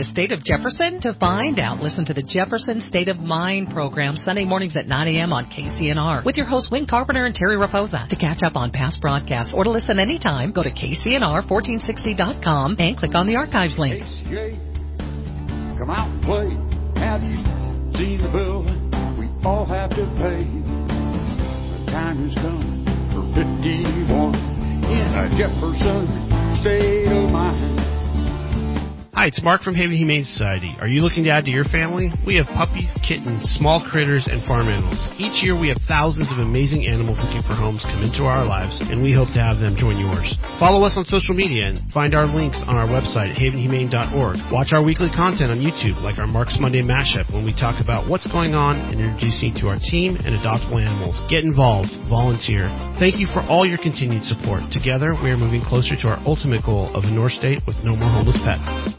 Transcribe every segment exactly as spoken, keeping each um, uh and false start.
the state of Jefferson? To find out, listen to the Jefferson State of Mind program Sunday mornings at nine a.m. on K C N R with your hosts Wayne Carpenter and Terry Raposa. To catch up on past broadcasts or to listen anytime, go to K C N R fourteen sixty dot com and click on the archives link. K C A, come out and play. Have you seen the bill we all have to pay? The time has come for fifty-one in a Jefferson State of Mind. Hi, it's Mark from Haven Humane Society. Are you looking to add to your family? We have puppies, kittens, small critters, and farm animals. Each year we have thousands of amazing animals looking for homes come into our lives, and we hope to have them join yours. Follow us on social media and find our links on our website at haven humane dot org. Watch our weekly content on YouTube, like our Mark's Monday Mashup, when we talk about what's going on and introduce you to our team and adoptable animals. Get involved. Volunteer. Thank you for all your continued support. Together, we are moving closer to our ultimate goal of a North State with no more homeless pets.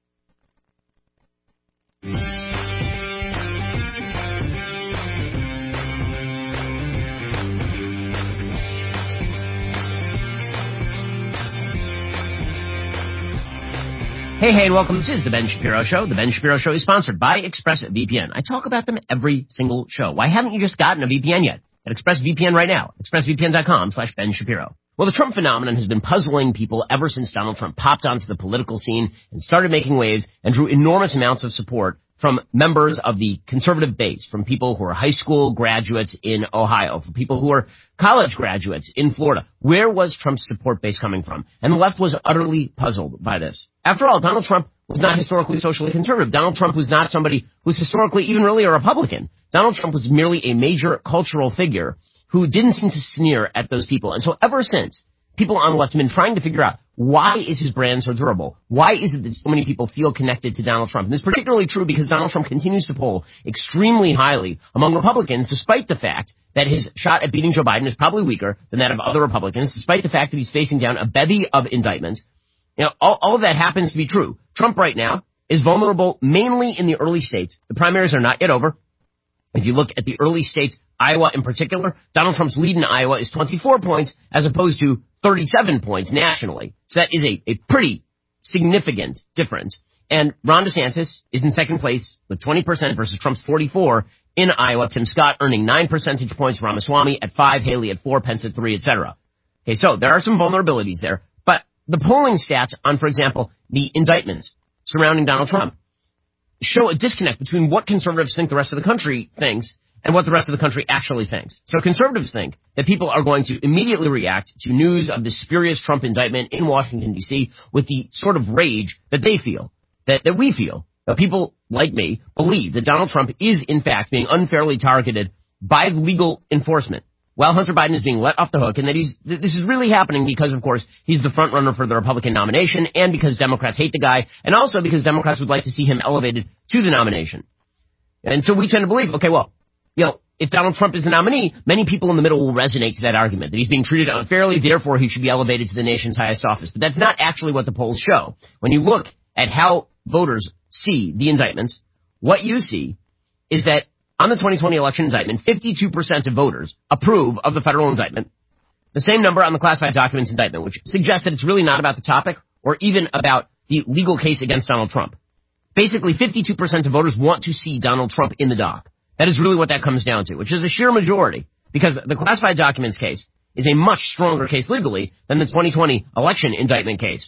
Hey, hey, and welcome. This is The Ben Shapiro Show. The Ben Shapiro Show is sponsored by ExpressVPN. I talk about them every single show. Why haven't you just gotten a V P N yet? At ExpressVPN right now. ExpressVPN.com slash Ben Shapiro. Well, the Trump phenomenon has been puzzling people ever since Donald Trump popped onto the political scene and started making waves and drew enormous amounts of support from members of the conservative base, from people who are high school graduates in Ohio, from people who are college graduates in Florida. Where was Trump's support base coming from? And the left was utterly puzzled by this. After all, Donald Trump was not historically socially conservative. Donald Trump was not somebody who was historically even really a Republican. Donald Trump was merely a major cultural figure who didn't seem to sneer at those people. And so ever since, people on the left have been trying to figure out, why is his brand so durable? Why is it that so many people feel connected to Donald Trump? And this is particularly true because Donald Trump continues to poll extremely highly among Republicans, despite the fact that his shot at beating Joe Biden is probably weaker than that of other Republicans, despite the fact that he's facing down a bevy of indictments. You know, all, all of that happens to be true. Trump right now is vulnerable mainly in the early states. The primaries are not yet over. If you look at the early states, Iowa in particular, Donald Trump's lead in Iowa is twenty-four points as opposed to thirty-seven points nationally. So that is a, a pretty significant difference. And Ron DeSantis is in second place with twenty percent versus Trump's forty-four in Iowa. Tim Scott earning nine percentage points, Ramaswamy at five, Haley at four, Pence at three, et cetera. Okay, so there are some vulnerabilities there. But the polling stats on, for example, the indictments surrounding Donald Trump show a disconnect between what conservatives think the rest of the country thinks and what the rest of the country actually thinks. So conservatives think that people are going to immediately react to news of the spurious Trump indictment in Washington, D C with the sort of rage that they feel, that, that we feel. That people like me believe that Donald Trump is, in fact, being unfairly targeted by legal enforcement while Hunter Biden is being let off the hook, and that he's this is really happening because, of course, he's the front runner for the Republican nomination, and because Democrats hate the guy, and also because Democrats would like to see him elevated to the nomination. And so we tend to believe, okay, well, you know, if Donald Trump is the nominee, many people in the middle will resonate to that argument, that he's being treated unfairly, therefore he should be elevated to the nation's highest office. But that's not actually what the polls show. When you look at how voters see the indictments, what you see is that on the twenty twenty election indictment, fifty-two percent of voters approve of the federal indictment. The same number on the classified documents indictment, which suggests that it's really not about the topic or even about the legal case against Donald Trump. Basically, fifty-two percent of voters want to see Donald Trump in the dock. That is really what that comes down to, which is a sheer majority, because the classified documents case is a much stronger case legally than the twenty twenty election indictment case.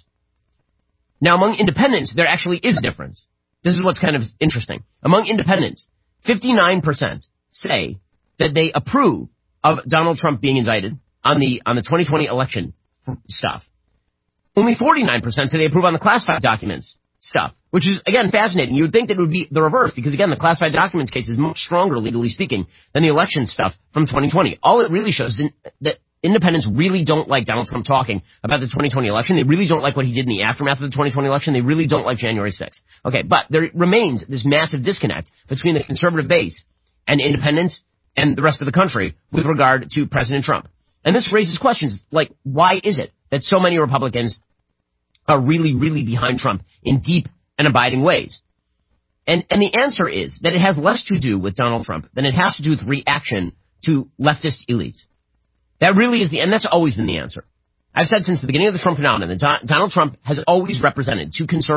Now, among independents, there actually is a difference. This is what's kind of interesting. Among independents, fifty-nine percent say that they approve of Donald Trump being indicted on the on the twenty twenty election stuff. Only forty-nine percent say they approve on the classified documents stuff, which is, again, fascinating. You would think that it would be the reverse because, again, the classified documents case is much stronger, legally speaking, than the election stuff from twenty twenty. All it really shows is that independents really don't like Donald Trump talking about the twenty twenty election. They really don't like what he did in the aftermath of the twenty twenty election. They really don't like January sixth. Okay, but there remains this massive disconnect between the conservative base and independents and the rest of the country with regard to President Trump. And this raises questions like, why is it that so many Republicans are really, really behind Trump in deep and abiding ways? And, and the answer is that it has less to do with Donald Trump than it has to do with reaction to leftist elites. That really is the, and that's always been the answer. I've said since the beginning of the Trump phenomenon that Don, Donald Trump has always represented to conservatives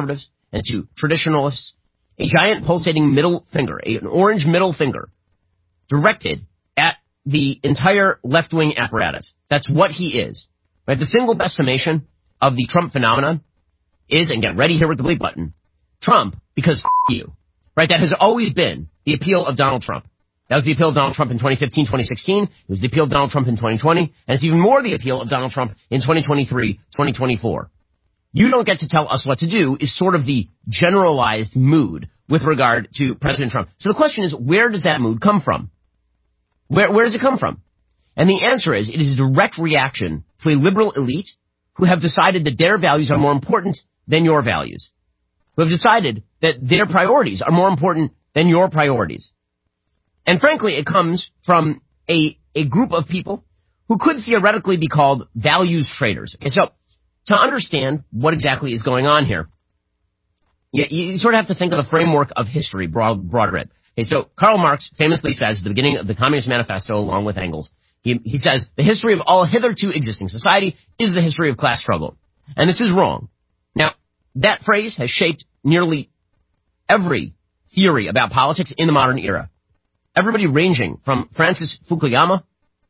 and to traditionalists, a giant pulsating middle finger, a, an orange middle finger, directed at the entire left-wing apparatus. That's what he is. Right? The single best summation of the Trump phenomenon is, and get ready here with the bleep button, Trump, because f*** you. Right? That has always been the appeal of Donald Trump. That was the appeal of Donald Trump in twenty fifteen, twenty sixteen. It was the appeal of Donald Trump in twenty twenty. And it's even more the appeal of Donald Trump in twenty twenty-three, twenty twenty-four. You don't get to tell us what to do is sort of the generalized mood with regard to President Trump. So the question is, where does that mood come from? Where, where does it come from? And the answer is, it is a direct reaction to a liberal elite who have decided that their values are more important than your values. Who have decided that their priorities are more important than your priorities. And frankly, it comes from a, a group of people who could theoretically be called values traders. Okay, so to understand what exactly is going on here, you, you sort of have to think of the framework of history, broad, broad read. Okay, so Karl Marx famously says at the beginning of the Communist Manifesto, along with Engels, he, he says, the history of all hitherto existing society is the history of class struggle. And this is wrong. Now, that phrase has shaped nearly every theory about politics in the modern era. Everybody ranging from Francis Fukuyama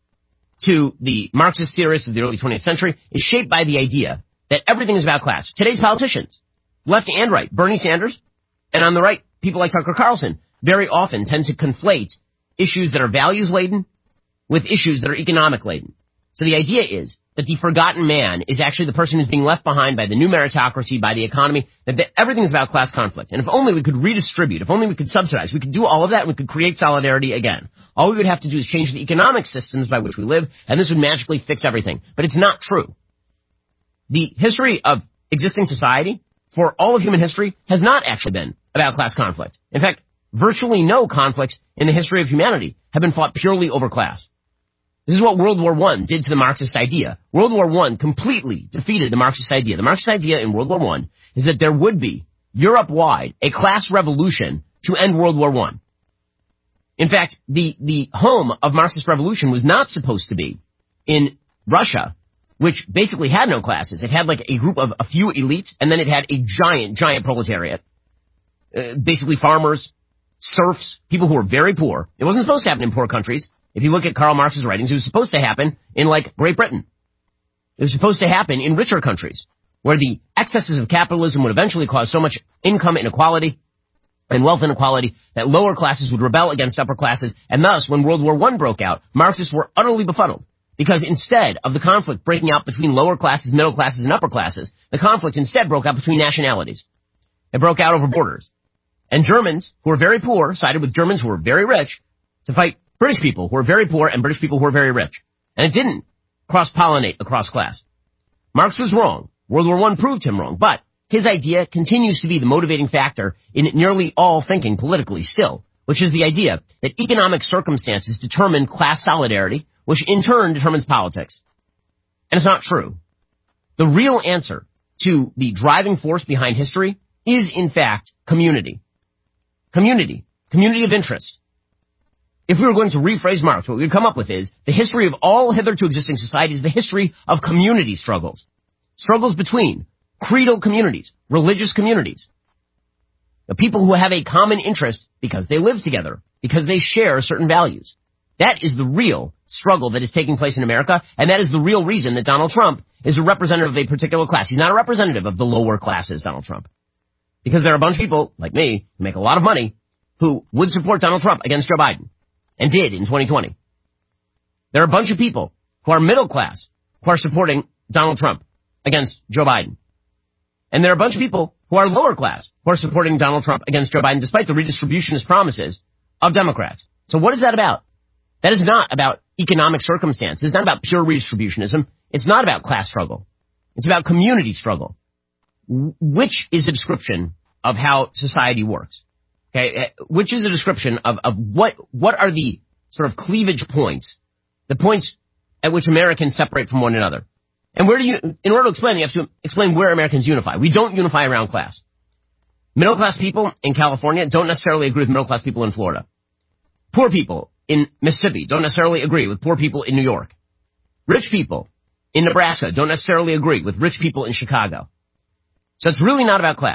to the Marxist theorists of the early twentieth century is shaped by the idea that everything is about class. Today's politicians, left and right, Bernie Sanders, and on the right, people like Tucker Carlson, very often tend to conflate issues that are values-laden with issues that are economic-laden. So the idea is that the forgotten man is actually the person who's being left behind by the new meritocracy, by the economy, that the, everything is about class conflict. And if only we could redistribute, if only we could subsidize, we could do all of that and we could create solidarity again. All we would have to do is change the economic systems by which we live, and this would magically fix everything. But it's not true. The history of existing society, for all of human history, has not actually been about class conflict. In fact, virtually no conflicts in the history of humanity have been fought purely over class. This is what World War One did to the Marxist idea. World War One completely defeated the Marxist idea. The Marxist idea in World War One is that there would be, Europe-wide, a class revolution to end World War One. In fact, the, the home of Marxist revolution was not supposed to be in Russia, which basically had no classes. It had like a group of a few elites, and then it had a giant, giant proletariat. Uh, basically farmers, serfs, people who were very poor. It wasn't supposed to happen in poor countries. If you look at Karl Marx's writings, it was supposed to happen in, like, Great Britain. It was supposed to happen in richer countries, where the excesses of capitalism would eventually cause so much income inequality and wealth inequality that lower classes would rebel against upper classes, and thus, when World War One broke out, Marxists were utterly befuddled, because instead of the conflict breaking out between lower classes, middle classes, and upper classes, the conflict instead broke out between nationalities. It broke out over borders. And Germans, who were very poor, sided with Germans who were very rich to fight British people who were very poor and British people who were very rich. And it didn't cross-pollinate across class. Marx was wrong. World War One proved him wrong. But his idea continues to be the motivating factor in nearly all thinking politically still, which is the idea that economic circumstances determine class solidarity, which in turn determines politics. And it's not true. The real answer to the driving force behind history is, in fact, community. Community. Community of interest. If we were going to rephrase Marx, what we would come up with is the history of all hitherto existing societies is the history of community struggles. Struggles between creedal communities, religious communities, the people who have a common interest because they live together, because they share certain values. That is the real struggle that is taking place in America, and that is the real reason that Donald Trump is a representative of a particular class. He's not a representative of the lower classes, Donald Trump. Because there are a bunch of people, like me, who make a lot of money, who would support Donald Trump against Joe Biden. And did in twenty twenty. There are a bunch of people who are middle class who are supporting Donald Trump against Joe Biden. And there are a bunch of people who are lower class who are supporting Donald Trump against Joe Biden despite the redistributionist promises of Democrats. So what is that about? That is not about economic circumstances. It's not about pure redistributionism. It's not about class struggle. It's about community struggle, which is a description of how society works. Okay, which is a description of, of what what are the sort of cleavage points, the points at which Americans separate from one another. And where do you, in order to explain, you have to explain where Americans unify. We don't unify around class. Middle class people in California don't necessarily agree with middle class people in Florida. Poor people in Mississippi don't necessarily agree with poor people in New York. Rich people in Nebraska don't necessarily agree with rich people in Chicago. So it's really not about class.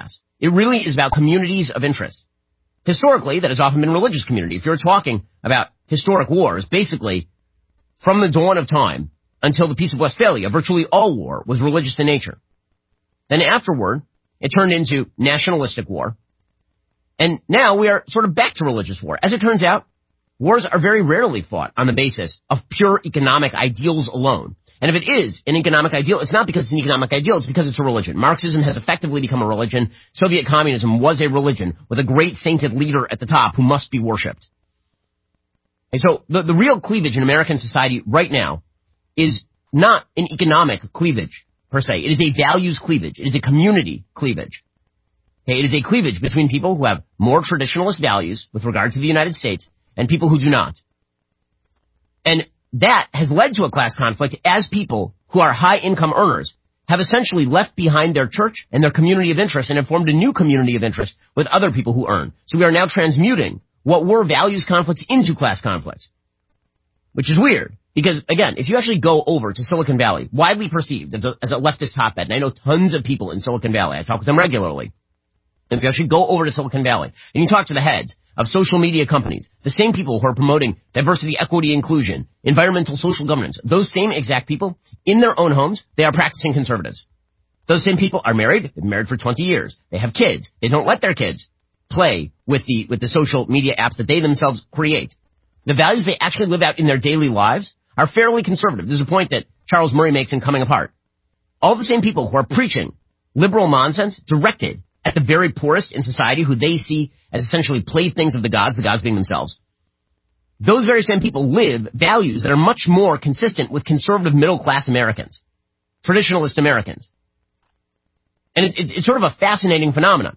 It really is about communities of interest. Historically, that has often been religious community. If you're talking about historic wars, basically, from the dawn of time until the Peace of Westphalia, virtually all war was religious in nature. Then afterward, it turned into nationalistic war. And now we are sort of back to religious war. As it turns out, wars are very rarely fought on the basis of pure economic ideals alone. And if it is an economic ideal, it's not because it's an economic ideal, it's because it's a religion. Marxism has effectively become a religion. Soviet communism was a religion with a great sainted leader at the top who must be worshipped. And so the, the real cleavage in American society right now is not an economic cleavage per se. It is a values cleavage. It is a community cleavage. Okay, it is a cleavage between people who have more traditionalist values with regard to the United States and people who do not. And that has led to a class conflict as people who are high-income earners have essentially left behind their church and their community of interest and have formed a new community of interest with other people who earn. So we are now transmuting what were values conflicts into class conflicts, which is weird. Because, again, if you actually go over to Silicon Valley, widely perceived as a, as a leftist hotbed, and I know tons of people in Silicon Valley, I talk with them regularly, and if you actually go over to Silicon Valley and you talk to the heads of social media companies, the same people who are promoting diversity, equity, inclusion, environmental, social governance, those same exact people, in their own homes, they are practicing conservatives. Those same people are married, they've been married for twenty years, they have kids, they don't let their kids play with the, with the social media apps that they themselves create. The values they actually live out in their daily lives are fairly conservative. This is a point that Charles Murray makes in Coming Apart. All the same people who are preaching liberal nonsense directed at the very poorest in society who they see as essentially playthings of the gods, the gods being themselves. Those very same people live values that are much more consistent with conservative middle-class Americans, traditionalist Americans. And it, it, it's sort of a fascinating phenomenon.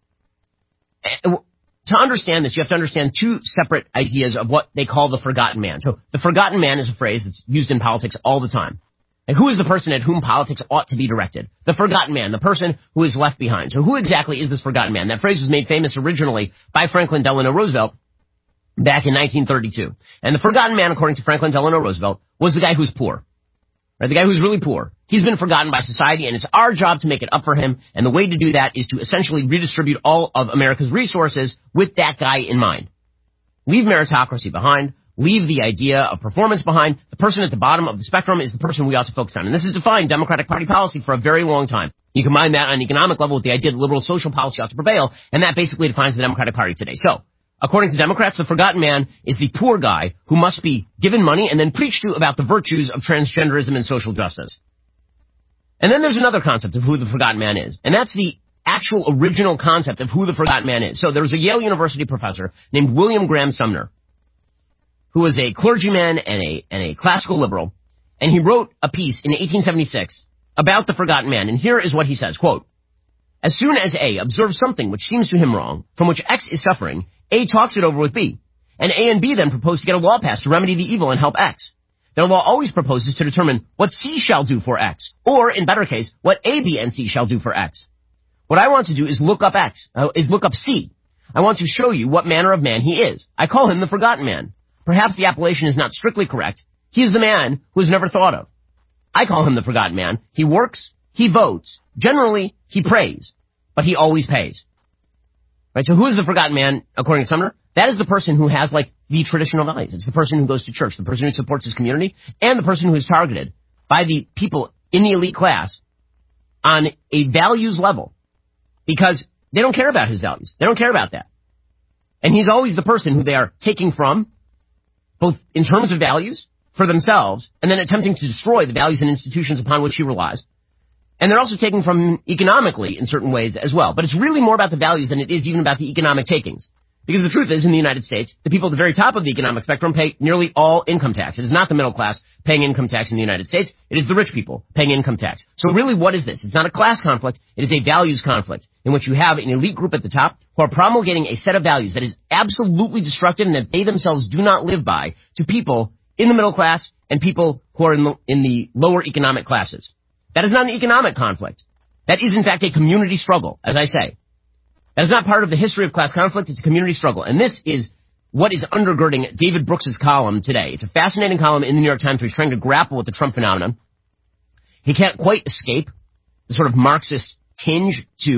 To understand this, you have to understand two separate ideas of what they call the forgotten man. So the forgotten man is a phrase that's used in politics all the time. And who is the person at whom politics ought to be directed? The forgotten man, the person who is left behind. So who exactly is this forgotten man? That phrase was made famous originally by Franklin Delano Roosevelt back in nineteen thirty-two. And the forgotten man, according to Franklin Delano Roosevelt, was the guy who's poor. Right? The guy who's really poor. He's been forgotten by society, and it's our job to make it up for him. And the way to do that is to essentially redistribute all of America's resources with that guy in mind. Leave meritocracy behind. Leave the idea of performance behind. The person at the bottom of the spectrum is the person we ought to focus on. And this has defined Democratic Party policy for a very long time. You combine that on an economic level with the idea that liberal social policy ought to prevail, and that basically defines the Democratic Party today. So, according to Democrats, the forgotten man is the poor guy who must be given money and then preached to about the virtues of transgenderism and social justice. And then there's another concept of who the forgotten man is, and that's the actual original concept of who the forgotten man is. So there was a Yale University professor named William Graham Sumner, who was a clergyman and a, and a classical liberal, and he wrote a piece in eighteen seventy-six about the forgotten man, and here is what he says, quote, "As soon as A observes something which seems to him wrong, from which X is suffering, A talks it over with B, and A and B then propose to get a law passed to remedy the evil and help X. Their law always proposes to determine what C shall do for X, or, in better case, what A, B, and C shall do for X. What I want to do is look up X, uh, is look up C. I want to show you what manner of man he is. I call him the forgotten man. Perhaps the appellation is not strictly correct. He is the man who is never thought of. I call him the forgotten man. He works, he votes, generally he prays, but he always pays." Right? So who is the forgotten man, according to Sumner? That is the person who has, like, the traditional values. It's the person who goes to church, the person who supports his community, and the person who is targeted by the people in the elite class on a values level, because they don't care about his values. They don't care about that. And he's always the person who they are taking from, both in terms of values for themselves, and then attempting to destroy the values and institutions upon which he relies. And they're also taking from him economically in certain ways as well. But it's really more about the values than it is even about the economic takings. Because the truth is, in the United States, the people at the very top of the economic spectrum pay nearly all income tax. It is not the middle class paying income tax in the United States. It is the rich people paying income tax. So really, what is this? It's not a class conflict. It is a values conflict in which you have an elite group at the top who are promulgating a set of values that is absolutely destructive and that they themselves do not live by to people in the middle class and people who are in the, in the lower economic classes. That is not an economic conflict. That is, in fact, a community struggle, as I say. That is not part of the history of class conflict. It's a community struggle. And this is what is undergirding David Brooks's column today. It's a fascinating column in the New York Times where he's trying to grapple with the Trump phenomenon. He can't quite escape the sort of Marxist tinge to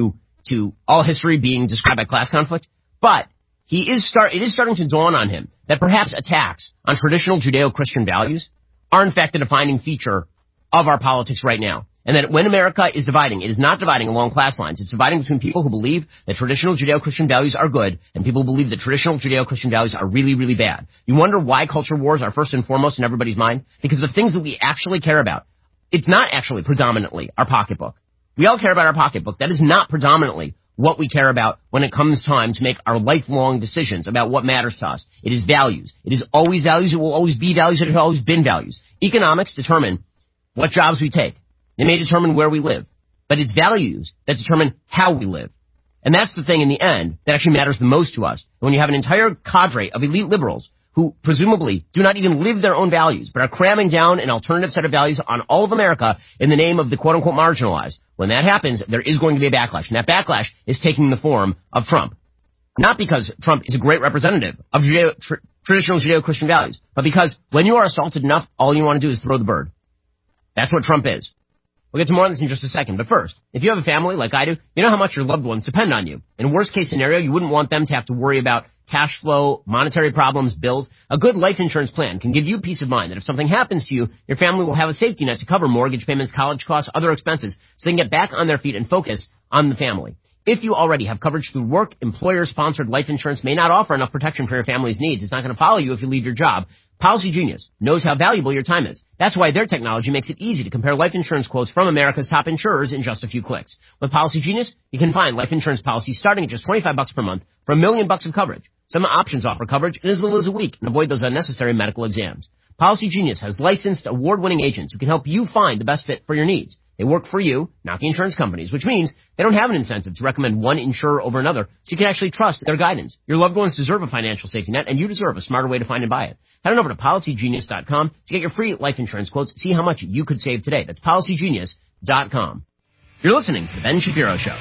to all history being described by class conflict, but he is start, it is starting to dawn on him that perhaps attacks on traditional Judeo-Christian values are in fact a defining feature of our politics right now. And that when America is dividing, it is not dividing along class lines. It's dividing between people who believe that traditional Judeo-Christian values are good and people who believe that traditional Judeo-Christian values are really, really bad. You wonder why culture wars are first and foremost in everybody's mind? Because the things that we actually care about, it's not actually predominantly our pocketbook. We all care about our pocketbook. That is not predominantly what we care about when it comes time to make our lifelong decisions about what matters to us. It is values. It is always values. It will always be values. It has always been values. Economics determine what jobs we take. They may determine where we live, but it's values that determine how we live. And that's the thing in the end that actually matters the most to us. When you have an entire cadre of elite liberals who presumably do not even live their own values, but are cramming down an alternative set of values on all of America in the name of the quote-unquote marginalized, when that happens, there is going to be a backlash. And that backlash is taking the form of Trump. Not because Trump is a great representative of Judeo, tr- traditional Judeo-Christian values, but because when you are assaulted enough, all you want to do is throw the bird. That's what Trump is. We'll get to more on this in just a second. But first, if you have a family like I do, you know how much your loved ones depend on you. In a worst-case scenario, you wouldn't want them to have to worry about cash flow, monetary problems, bills. A good life insurance plan can give you peace of mind that if something happens to you, your family will have a safety net to cover mortgage payments, college costs, other expenses, so they can get back on their feet and focus on the family. If you already have coverage through work, employer-sponsored life insurance may not offer enough protection for your family's needs. It's not going to follow you if you leave your job. Policy Genius knows how valuable your time is. That's why their technology makes it easy to compare life insurance quotes from America's top insurers in just a few clicks. With Policy Genius, you can find life insurance policies starting at just twenty-five bucks per month for a million bucks of coverage. Some options offer coverage in as little as a week and avoid those unnecessary medical exams. Policy Genius has licensed award-winning agents who can help you find the best fit for your needs. They work for you, not the insurance companies, which means they don't have an incentive to recommend one insurer over another, so you can actually trust their guidance. Your loved ones deserve a financial safety net, and you deserve a smarter way to find and buy it. Head on over to policy genius dot com to get your free life insurance quotes. See how much you could save today. That's policy genius dot com. You're listening to The Ben Shapiro Show.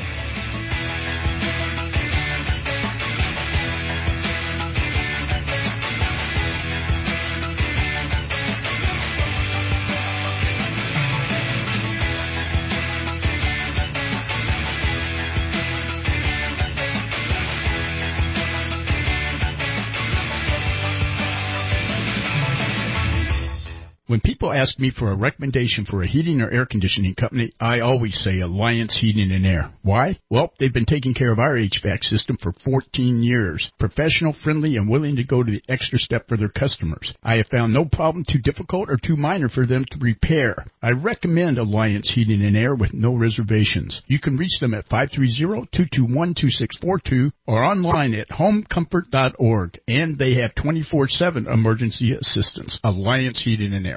When people ask me for a recommendation for a heating or air conditioning company, I always say Alliance Heating and Air. Why? Well, they've been taking care of our H V A C system for fourteen years. Professional, friendly, and willing to go to the extra step for their customers. I have found no problem too difficult or too minor for them to repair. I recommend Alliance Heating and Air with no reservations. You can reach them at five three zero, two two one, two six four two or online at home comfort dot org. And they have twenty-four seven emergency assistance. Alliance Heating and Air.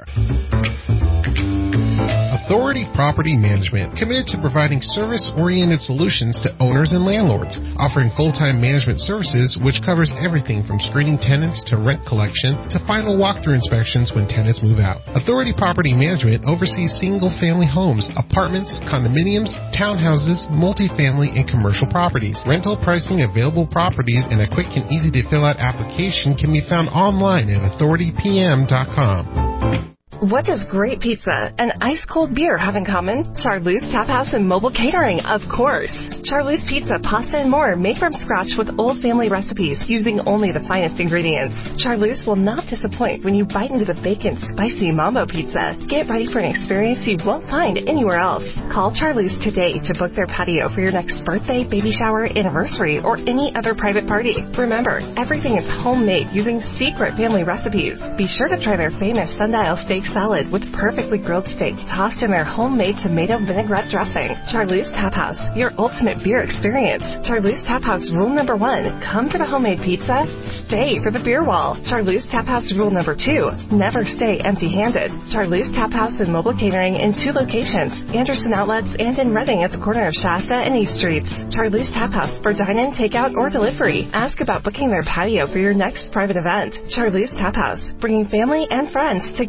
Authority Property Management, committed to providing service-oriented solutions to owners and landlords, offering full-time management services which covers everything from screening tenants to rent collection to final walkthrough inspections when tenants move out. Authority Property Management oversees single-family homes, apartments, condominiums, townhouses, multifamily, and commercial properties. Rental pricing, available properties, and a quick and easy-to-fill-out application can be found online at authority p m dot com. What does great pizza and ice-cold beer have in common? Charlie's Tap House and Mobile Catering, of course. Charlie's Pizza, pasta, and more made from scratch with old family recipes using only the finest ingredients. Charlie's will not disappoint when you bite into the bacon spicy mambo pizza. Get ready for an experience you won't find anywhere else. Call Charlie's today to book their patio for your next birthday, baby shower, anniversary, or any other private party. Remember, everything is homemade using secret family recipes. Be sure to try their famous sundial steak salad with perfectly grilled steak tossed in their homemade tomato vinaigrette dressing. Charlie's Tap House, your ultimate beer experience. Charlie's Tap House rule number one, come for the homemade pizza, stay for the beer wall. Charlie's Tap House rule number two, never stay empty-handed. Charlie's Tap House and Mobile Catering in two locations, Anderson Outlets and in Reading at the corner of Shasta and East Streets. Charlie's Tap House for dine-in, takeout, or delivery. Ask about booking their patio for your next private event. Charlie's Tap House, bringing family and friends together.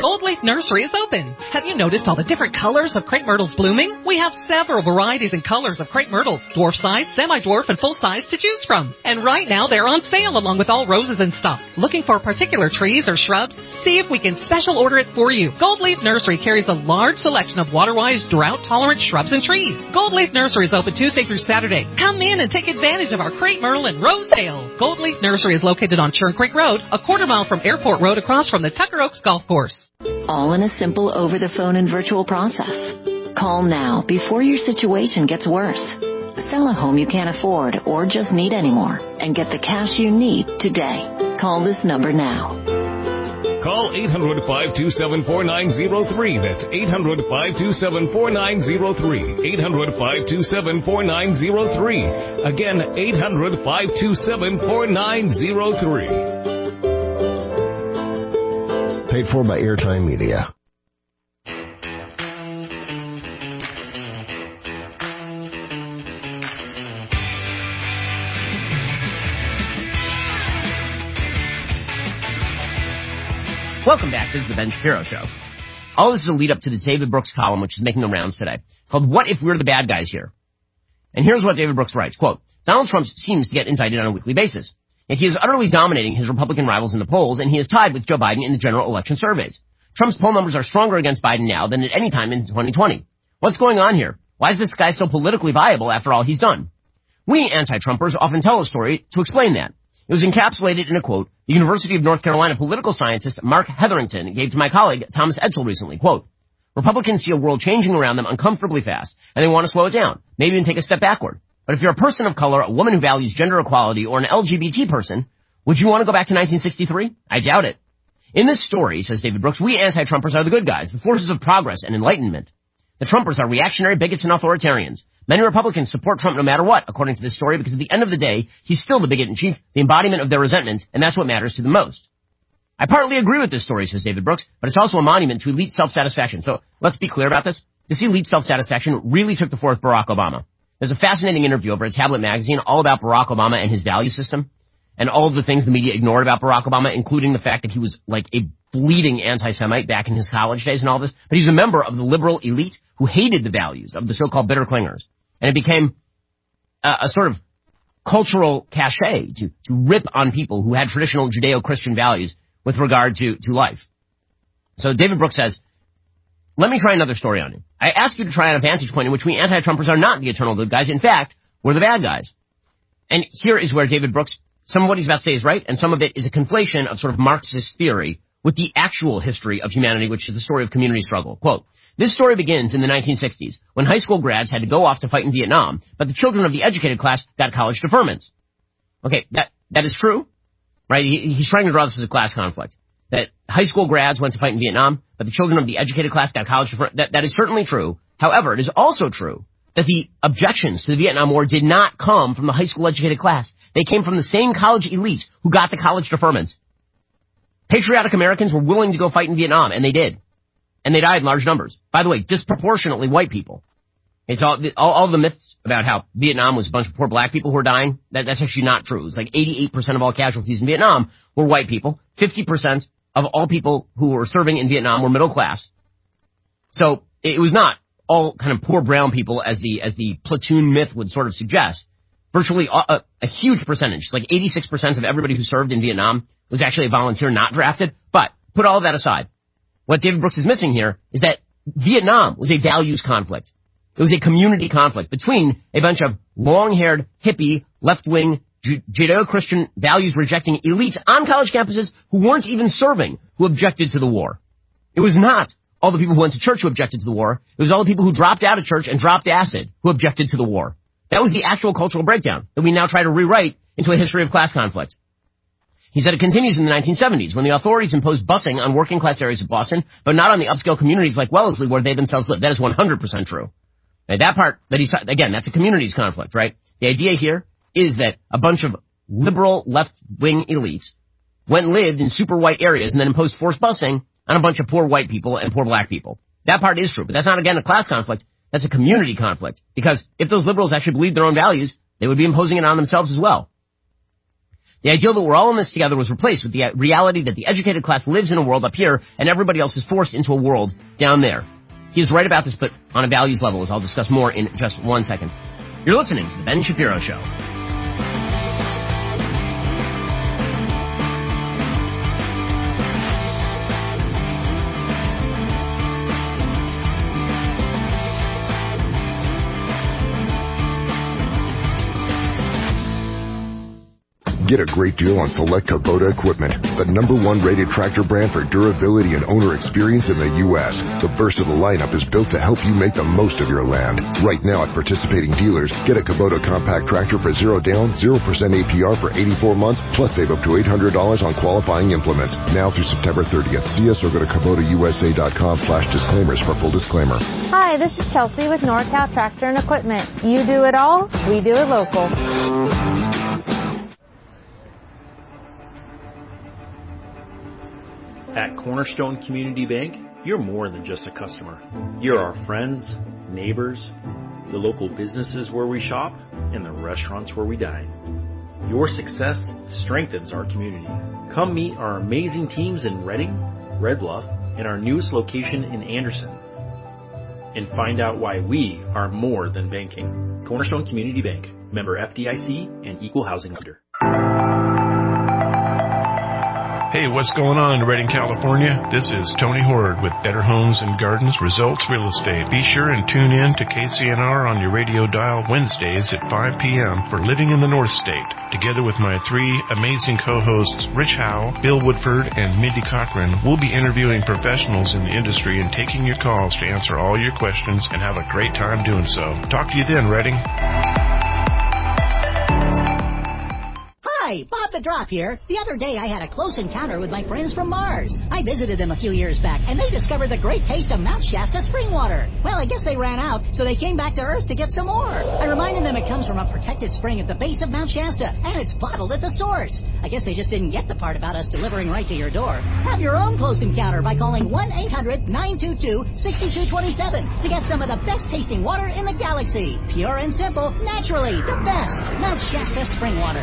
Gold Leaf Nursery is open. Have you noticed all the different colors of crepe myrtles blooming? We have several varieties and colors of crepe myrtles, dwarf size, semi-dwarf, and full size to choose from. And right now they're on sale along with all roses in stock. Looking for particular trees or shrubs? See if we can special order it for you. Gold Leaf Nursery carries a large selection of water-wise, drought-tolerant shrubs and trees. Gold Leaf Nursery is open Tuesday through Saturday. Come in and take advantage of our crepe myrtle and rose sale. Gold Leaf Nursery is located on Churn Creek Road, a quarter mile from Airport Road across from the Tucker Oaks Golf Course. All in a simple over-the-phone and virtual process. Call now before your situation gets worse. Sell a home you can't afford or just need anymore and get the cash you need today. Call this number now. Call eight hundred, five two seven, four nine zero three. That's eight hundred, five two seven, four nine zero three. eight hundred, five two seven, four nine zero three. Again, eight hundred, five two seven, four nine zero three. Paid for by Airtime Media. Welcome back. This is the Ben Shapiro Show. All this is a lead up to this David Brooks column, which is making the rounds today, called What If We're the Bad Guys Here? And here's what David Brooks writes, quote, Donald Trump seems to get indicted on a weekly basis. Yet he is utterly dominating his Republican rivals in the polls, and he is tied with Joe Biden in the general election surveys. Trump's poll numbers are stronger against Biden now than at any time in twenty twenty. What's going on here? Why is this guy so politically viable after all he's done? We anti-Trumpers often tell a story to explain that. It was encapsulated in a quote the University of North Carolina political scientist Mark Hetherington gave to my colleague Thomas Edsel recently, quote, Republicans see a world changing around them uncomfortably fast, and they want to slow it down, maybe even take a step backward. But if you're a person of color, a woman who values gender equality, or an L G B T person, would you want to go back to nineteen sixty-three? I doubt it. In this story, says David Brooks, we anti-Trumpers are the good guys, the forces of progress and enlightenment. The Trumpers are reactionary bigots and authoritarians. Many Republicans support Trump no matter what, according to this story, because at the end of the day, he's still the bigot in chief, the embodiment of their resentments, and that's what matters to them most. I partly agree with this story, says David Brooks, but it's also a monument to elite self-satisfaction. So let's be clear about this. This elite self-satisfaction really took the forth Barack Obama. There's a fascinating interview over at Tablet Magazine all about Barack Obama and his value system, and all of the things the media ignored about Barack Obama, including the fact that he was like a bleeding anti-Semite back in his college days and all this. But he's a member of the liberal elite who hated the values of the so-called bitter clingers. And it became a, a sort of cultural cachet to, to rip on people who had traditional Judeo-Christian values with regard to, to life. So David Brooks says, let me try another story on you. I ask you to try on a vantage point in which we anti-Trumpers are not the eternal good guys. In fact, we're the bad guys. And here is where David Brooks, some of what he's about to say is right, and some of it is a conflation of sort of Marxist theory with the actual history of humanity, which is the story of community struggle. Quote, this story begins in the nineteen sixties, when high school grads had to go off to fight in Vietnam, but the children of the educated class got college deferments. Okay, that, that is true, right? He, he's trying to draw this as a class conflict. That high school grads went to fight in Vietnam, but the children of the educated class got college deferments. That, that is certainly true. However, it is also true that the objections to the Vietnam War did not come from the high school educated class. They came from the same college elites who got the college deferments. Patriotic Americans were willing to go fight in Vietnam, and they did. And they died in large numbers. By the way, disproportionately white people. It's all, all, all the myths about how Vietnam was a bunch of poor black people who were dying, that, that's actually not true. It's like eighty-eight percent of all casualties in Vietnam were white people. fifty percent of all people who were serving in Vietnam were middle class. So it was not all kind of poor brown people as the, as the platoon myth would sort of suggest. Virtually a, a, a huge percentage, like eighty-six percent of everybody who served in Vietnam was actually a volunteer, not drafted. But put all of that aside. What David Brooks is missing here is that Vietnam was a values conflict. It was a community conflict between a bunch of long-haired, hippie, left-wing, Judeo-Christian values-rejecting elites on college campuses who weren't even serving, who objected to the war. It was not all the people who went to church who objected to the war. It was all the people who dropped out of church and dropped acid who objected to the war. That was the actual cultural breakdown that we now try to rewrite into a history of class conflict. He said it continues in the nineteen seventies when the authorities imposed busing on working-class areas of Boston, but not on the upscale communities like Wellesley where they themselves live. That is one hundred percent true. Now, that part, that he's, again, that's a communities conflict, right? The idea here is that a bunch of liberal left-wing elites went and lived in super white areas and then imposed forced busing on a bunch of poor white people and poor black people. That part is true, but that's not, again, a class conflict. That's a community conflict. Because if those liberals actually believed their own values, they would be imposing it on themselves as well. The ideal that we're all in this together was replaced with the reality that the educated class lives in a world up here and everybody else is forced into a world down there. He is right about this, but on a values level, as I'll discuss more in just one second. You're listening to The Ben Shapiro Show. Get a great deal on select Kubota equipment, the number one rated tractor brand for durability and owner experience in the U S. The versatile lineup is built to help you make the most of your land. Right now at participating dealers, get a Kubota compact tractor for zero down, zero percent A P R for eighty-four months, plus save up to eight hundred dollars on qualifying implements. Now through September thirtieth. See us or go to Kubota U S A dot com slash disclaimers for full disclaimer. Hi, this is Chelsea with NorCal Tractor and Equipment. You do it all, we do it local. At Cornerstone Community Bank, you're more than just a customer. You're our friends, neighbors, the local businesses where we shop, and the restaurants where we dine. Your success strengthens our community. Come meet our amazing teams in Redding, Red Bluff, and our newest location in Anderson. And find out why we are more than banking. Cornerstone Community Bank, member F D I C and equal housing lender. Hey, what's going on in Redding, California? This is Tony Horde with Better Homes and Gardens Results Real Estate. Be sure and tune in to K C N R on your radio dial Wednesdays at five p.m. for Living in the North State. Together with my three amazing co-hosts, Rich Howe, Bill Woodford, and Mindy Cochran, we'll be interviewing professionals in the industry and taking your calls to answer all your questions and have a great time doing so. Talk to you then, Redding. Hi, Bob the Drop here. The other day I had a close encounter with my friends from Mars. I visited them a few years back, and they discovered the great taste of Mount Shasta spring water. Well, I guess they ran out, so they came back to Earth to get some more. I reminded them it comes from a protected spring at the base of Mount Shasta, and it's bottled at the source. I guess they just didn't get the part about us delivering right to your door. Have your own close encounter by calling one eight hundred nine two two six two two seven to get some of the best tasting water in the galaxy. Pure and simple, naturally, the best. Mount Shasta spring water.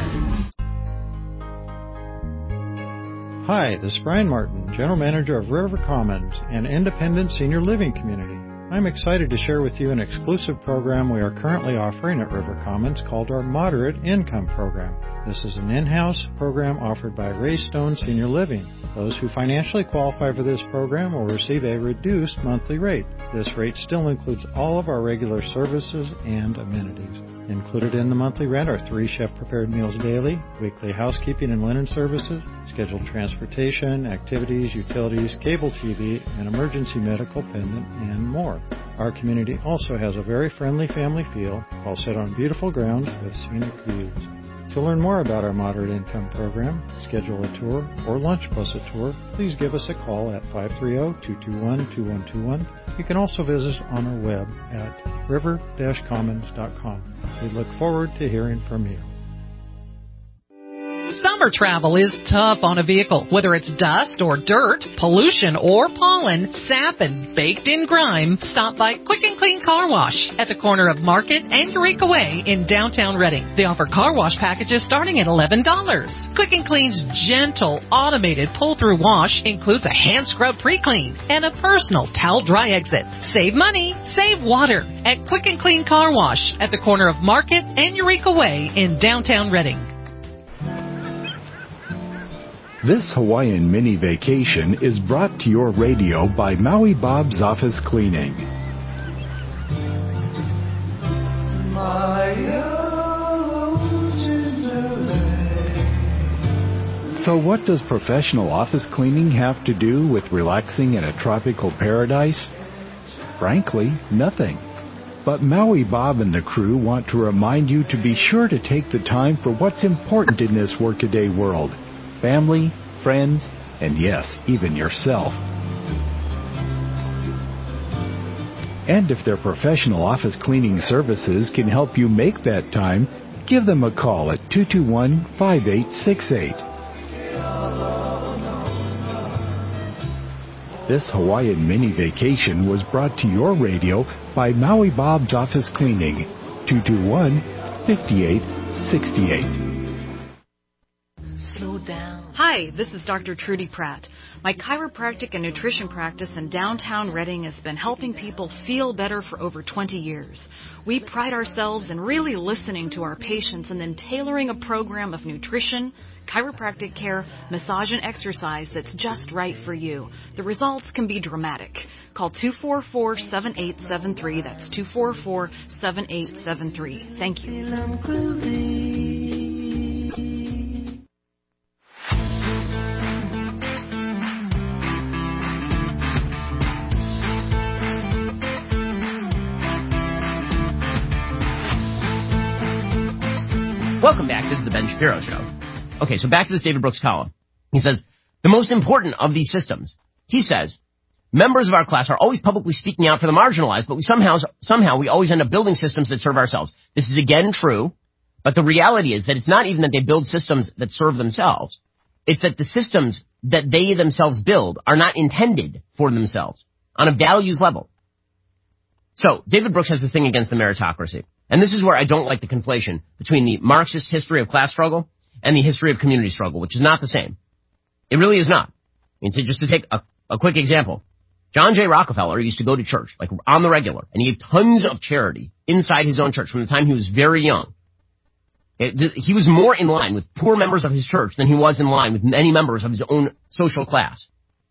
Hi, this is Brian Martin, General Manager of River Commons, an independent senior living community. I'm excited to share with you an exclusive program we are currently offering at River Commons called our Moderate Income Program. This is an in-house program offered by Ray Stone Senior Living. Those who financially qualify for this program will receive a reduced monthly rate. This rate still includes all of our regular services and amenities. Included in the monthly rent are three chef-prepared meals daily, weekly housekeeping and linen services, scheduled transportation, activities, utilities, cable T V, and emergency medical pendant, and more. Our community also has a very friendly family feel, all set on beautiful grounds with scenic views. To learn more about our Moderate Income Program, schedule a tour, or lunch plus a tour, please give us a call at five three zero, two two one, two one two one. You can also visit us on our web at river dash commons dot com. We look forward to hearing from you. Summer travel is tough on a vehicle. Whether it's dust or dirt, pollution or pollen, sap and baked-in grime, stop by Quick and Clean Car Wash at the corner of Market and Eureka Way in downtown Redding. They offer car wash packages starting at eleven dollars. Quick and Clean's gentle, automated pull-through wash includes a hand scrub pre-clean and a personal towel dry exit. Save money, save water at Quick and Clean Car Wash at the corner of Market and Eureka Way in downtown Redding. This Hawaiian mini vacation is brought to your radio by Maui Bob's Office Cleaning. So what does professional office cleaning have to do with relaxing in a tropical paradise? Frankly, nothing. But Maui Bob and the crew want to remind you to be sure to take the time for what's important in this workaday world. Family, friends, and yes, even yourself. And if their professional office cleaning services can help you make that time, give them a call at two two one, five eight six eight. This Hawaiian mini vacation was brought to your radio by Maui Bob's Office Cleaning, two two one, five eight six eight. slow down. Hi, this is Doctor Trudy Pratt. My chiropractic and nutrition practice in downtown Reading has been helping people feel better for over twenty years. We pride ourselves in really listening to our patients and then tailoring a program of nutrition, chiropractic care, massage, and exercise that's just right for you. The results can be dramatic. Call two four four, seven eight seven three. That's two four four, seven eight seven three. Thank you. Welcome back. This is the Ben Shapiro Show. Okay, so back to this David Brooks column. He says, the most important of these systems, he says, members of our class are always publicly speaking out for the marginalized, but we somehow, somehow we always end up building systems that serve ourselves. This is again true, but the reality is that it's not even that they build systems that serve themselves. It's that the systems that they themselves build are not intended for themselves on a values level. So David Brooks has this thing against the meritocracy. And this is where I don't like the conflation between the Marxist history of class struggle and the history of community struggle, which is not the same. It really is not. I mean, to, just to take a, a quick example, John J. Rockefeller used to go to church, like on the regular, and he gave tons of charity inside his own church from the time he was very young. It, he was more in line with poor members of his church than he was in line with many members of his own social class.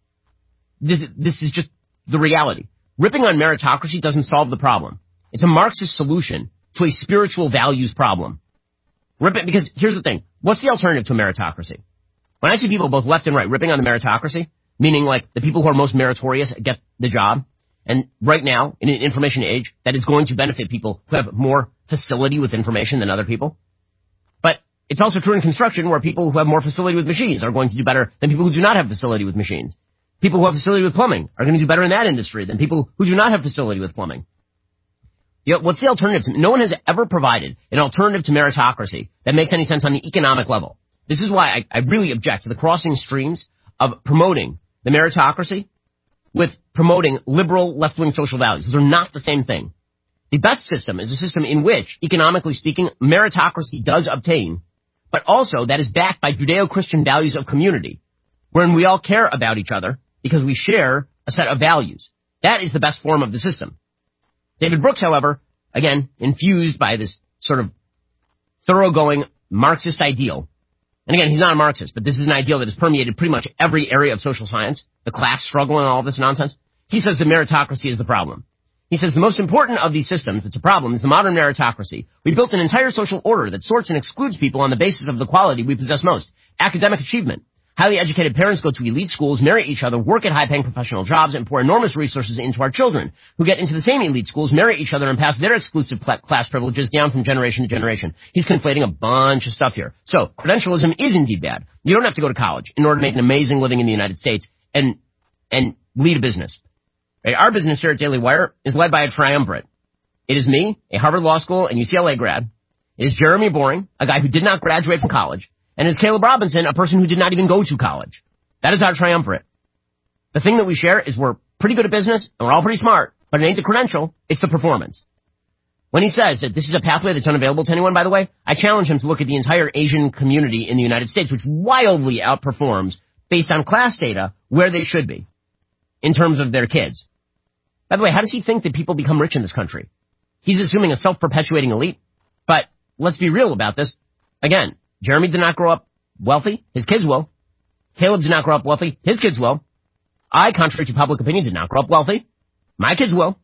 This, this is just the reality. Ripping on meritocracy doesn't solve the problem. It's a Marxist solution to a spiritual values problem. Rip it, because here's the thing. What's the alternative to meritocracy? When I see people both left and right ripping on the meritocracy, meaning like the people who are most meritorious get the job, and right now, in an information age, that is going to benefit people who have more facility with information than other people. But it's also true in construction where people who have more facility with machines are going to do better than people who do not have facility with machines. People who have facility with plumbing are going to do better in that industry than people who do not have facility with plumbing. You know, what's the alternative? To, no one has ever provided an alternative to meritocracy that makes any sense on the economic level. This is why I, I really object to the crossing streams of promoting the meritocracy with promoting liberal left-wing social values. Those are not the same thing. The best system is a system in which, economically speaking, meritocracy does obtain, but also that is backed by Judeo-Christian values of community, wherein we all care about each other because we share a set of values. That is the best form of the system. David Brooks, however, again, infused by this sort of thoroughgoing Marxist ideal. And again, he's not a Marxist, but this is an ideal that has permeated pretty much every area of social science, the class struggle and all of this nonsense. He says the meritocracy is the problem. He says the most important of these systems that's a problem is the modern meritocracy. We built an entire social order that sorts and excludes people on the basis of the quality we possess most. Academic achievement. Highly educated parents go to elite schools, marry each other, work at high-paying professional jobs, and pour enormous resources into our children, who get into the same elite schools, marry each other, and pass their exclusive class privileges down from generation to generation. He's conflating a bunch of stuff here. So, credentialism is indeed bad. You don't have to go to college in order to make an amazing living in the United States and and lead a business. Right? Our business here at Daily Wire is led by a triumvirate. It is me, a Harvard Law School and U C L A grad. It is Jeremy Boring, a guy who did not graduate from college. And it's Caleb Robinson, a person who did not even go to college. That is our triumvirate. The thing that we share is we're pretty good at business, and we're all pretty smart, but it ain't the credential, it's the performance. When he says that this is a pathway that's unavailable to anyone, by the way, I challenge him to look at the entire Asian community in the United States, which wildly outperforms, based on class data, where they should be, in terms of their kids. By the way, how does he think that people become rich in this country? He's assuming a self-perpetuating elite, but let's be real about this. Again, Jeremy did not grow up wealthy. His kids will. Caleb did not grow up wealthy. His kids will. I, contrary to public opinion, did not grow up wealthy. My kids will.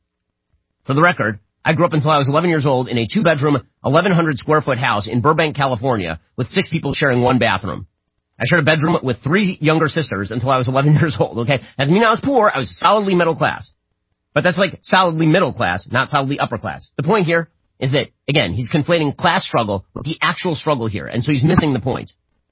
For the record, I grew up until I was eleven years old in a two-bedroom, eleven hundred square foot house in Burbank, California, with six people sharing one bathroom. I shared a bedroom with three younger sisters until I was eleven years old, okay? That doesn't mean I was poor. I was solidly middle class. But that's like solidly middle class, not solidly upper class. The point here is that, again, he's conflating class struggle with the actual struggle here, and so he's missing the point.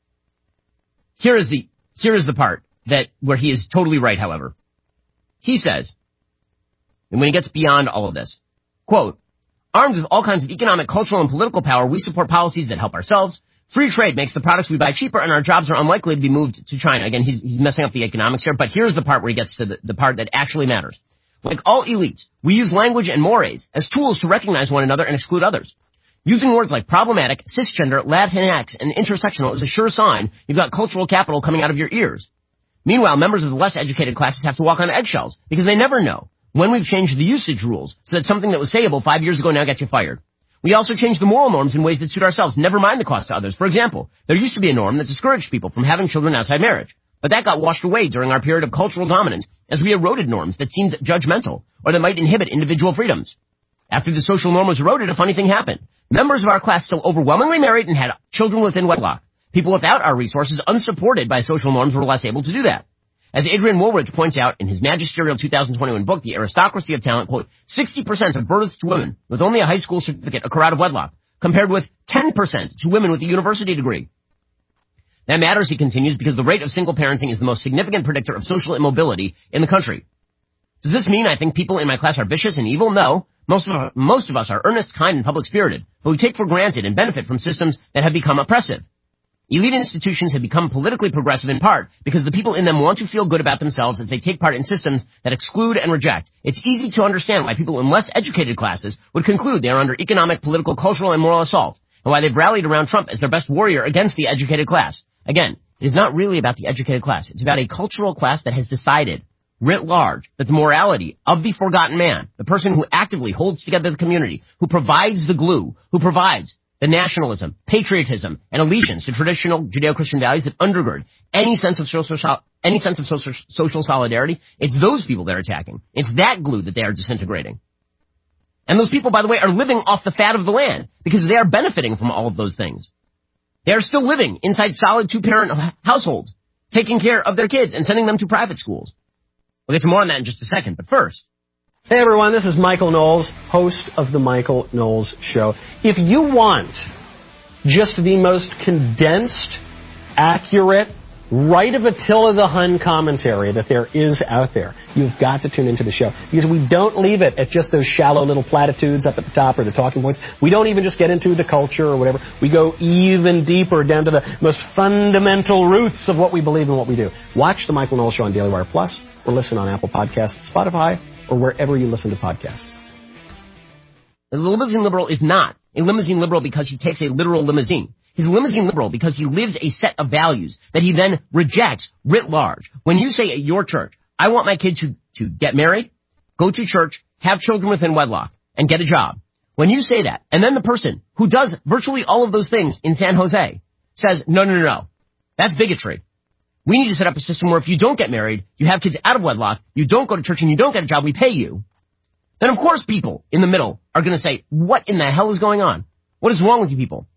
Here is the, here is the part that, where he is totally right, however. He says, and when he gets beyond all of this, quote, armed with all kinds of economic, cultural, and political power, we support policies that help ourselves. Free trade makes the products we buy cheaper, and our jobs are unlikely to be moved to China. Again, he's, he's messing up the economics here, but here's the part where he gets to the, the part that actually matters. Like all elites, we use language and mores as tools to recognize one another and exclude others. Using words like problematic, cisgender, Latinx, and intersectional is a sure sign you've got cultural capital coming out of your ears. Meanwhile, members of the less educated classes have to walk on eggshells because they never know when we've changed the usage rules so that something that was sayable five years ago now gets you fired. We also changed the moral norms in ways that suit ourselves, never mind the cost to others. For example, there used to be a norm that discouraged people from having children outside marriage, but that got washed away during our period of cultural dominance as we eroded norms that seemed judgmental or that might inhibit individual freedoms. After the social norm was eroded, a funny thing happened. Members of our class still overwhelmingly married and had children within wedlock. People without our resources, unsupported by social norms, were less able to do that. As Adrian Woolridge points out in his magisterial two thousand twenty-one book, The Aristocracy of Talent, quote, sixty percent of births to women with only a high school certificate occur out of wedlock, compared with ten percent to women with a university degree. That matters, he continues, because the rate of single parenting is the most significant predictor of social immobility in the country. Does this mean I think people in my class are vicious and evil? No. Most of, most of us are earnest, kind, and public-spirited, but we take for granted and benefit from systems that have become oppressive. Elite institutions have become politically progressive in part because the people in them want to feel good about themselves as they take part in systems that exclude and reject. It's easy to understand why people in less educated classes would conclude they are under economic, political, cultural, and moral assault, and why they've rallied around Trump as their best warrior against the educated class. Again, it is not really about the educated class. It's about a cultural class that has decided, writ large, that the morality of the forgotten man, the person who actively holds together the community, who provides the glue, who provides the nationalism, patriotism, and allegiance to traditional Judeo-Christian values that undergird any sense of social, any sense of social, social solidarity, it's those people they're attacking. It's that glue that they are disintegrating. And those people, by the way, are living off the fat of the land because they are benefiting from all of those things. They are still living inside solid two-parent households, taking care of their kids and sending them to private schools. We'll get to more on that in just a second, but first. Hey everyone, this is Michael Knowles, host of The Michael Knowles Show. If you want just the most condensed, accurate, right of Attila the Hun commentary that there is out there, you've got to tune into the show. Because we don't leave it at just those shallow little platitudes up at the top or the talking points. We don't even just get into the culture or whatever. We go even deeper down to the most fundamental roots of what we believe and what we do. Watch The Michael Knowles Show on Daily Wire Plus or listen on Apple Podcasts, Spotify, or wherever you listen to podcasts. The limousine liberal is not a limousine liberal because he takes a literal limousine. He's a limousine liberal because he lives a set of values that he then rejects writ large. When you say at your church, I want my kid to, to get married, go to church, have children within wedlock, and get a job. When you say that, and then the person who does virtually all of those things in San Jose says, no, no, no, no, that's bigotry. We need to set up a system where if you don't get married, you have kids out of wedlock, you don't go to church, and you don't get a job, we pay you. Then, of course, people in the middle are going to say, what in the hell is going on? What is wrong with you people?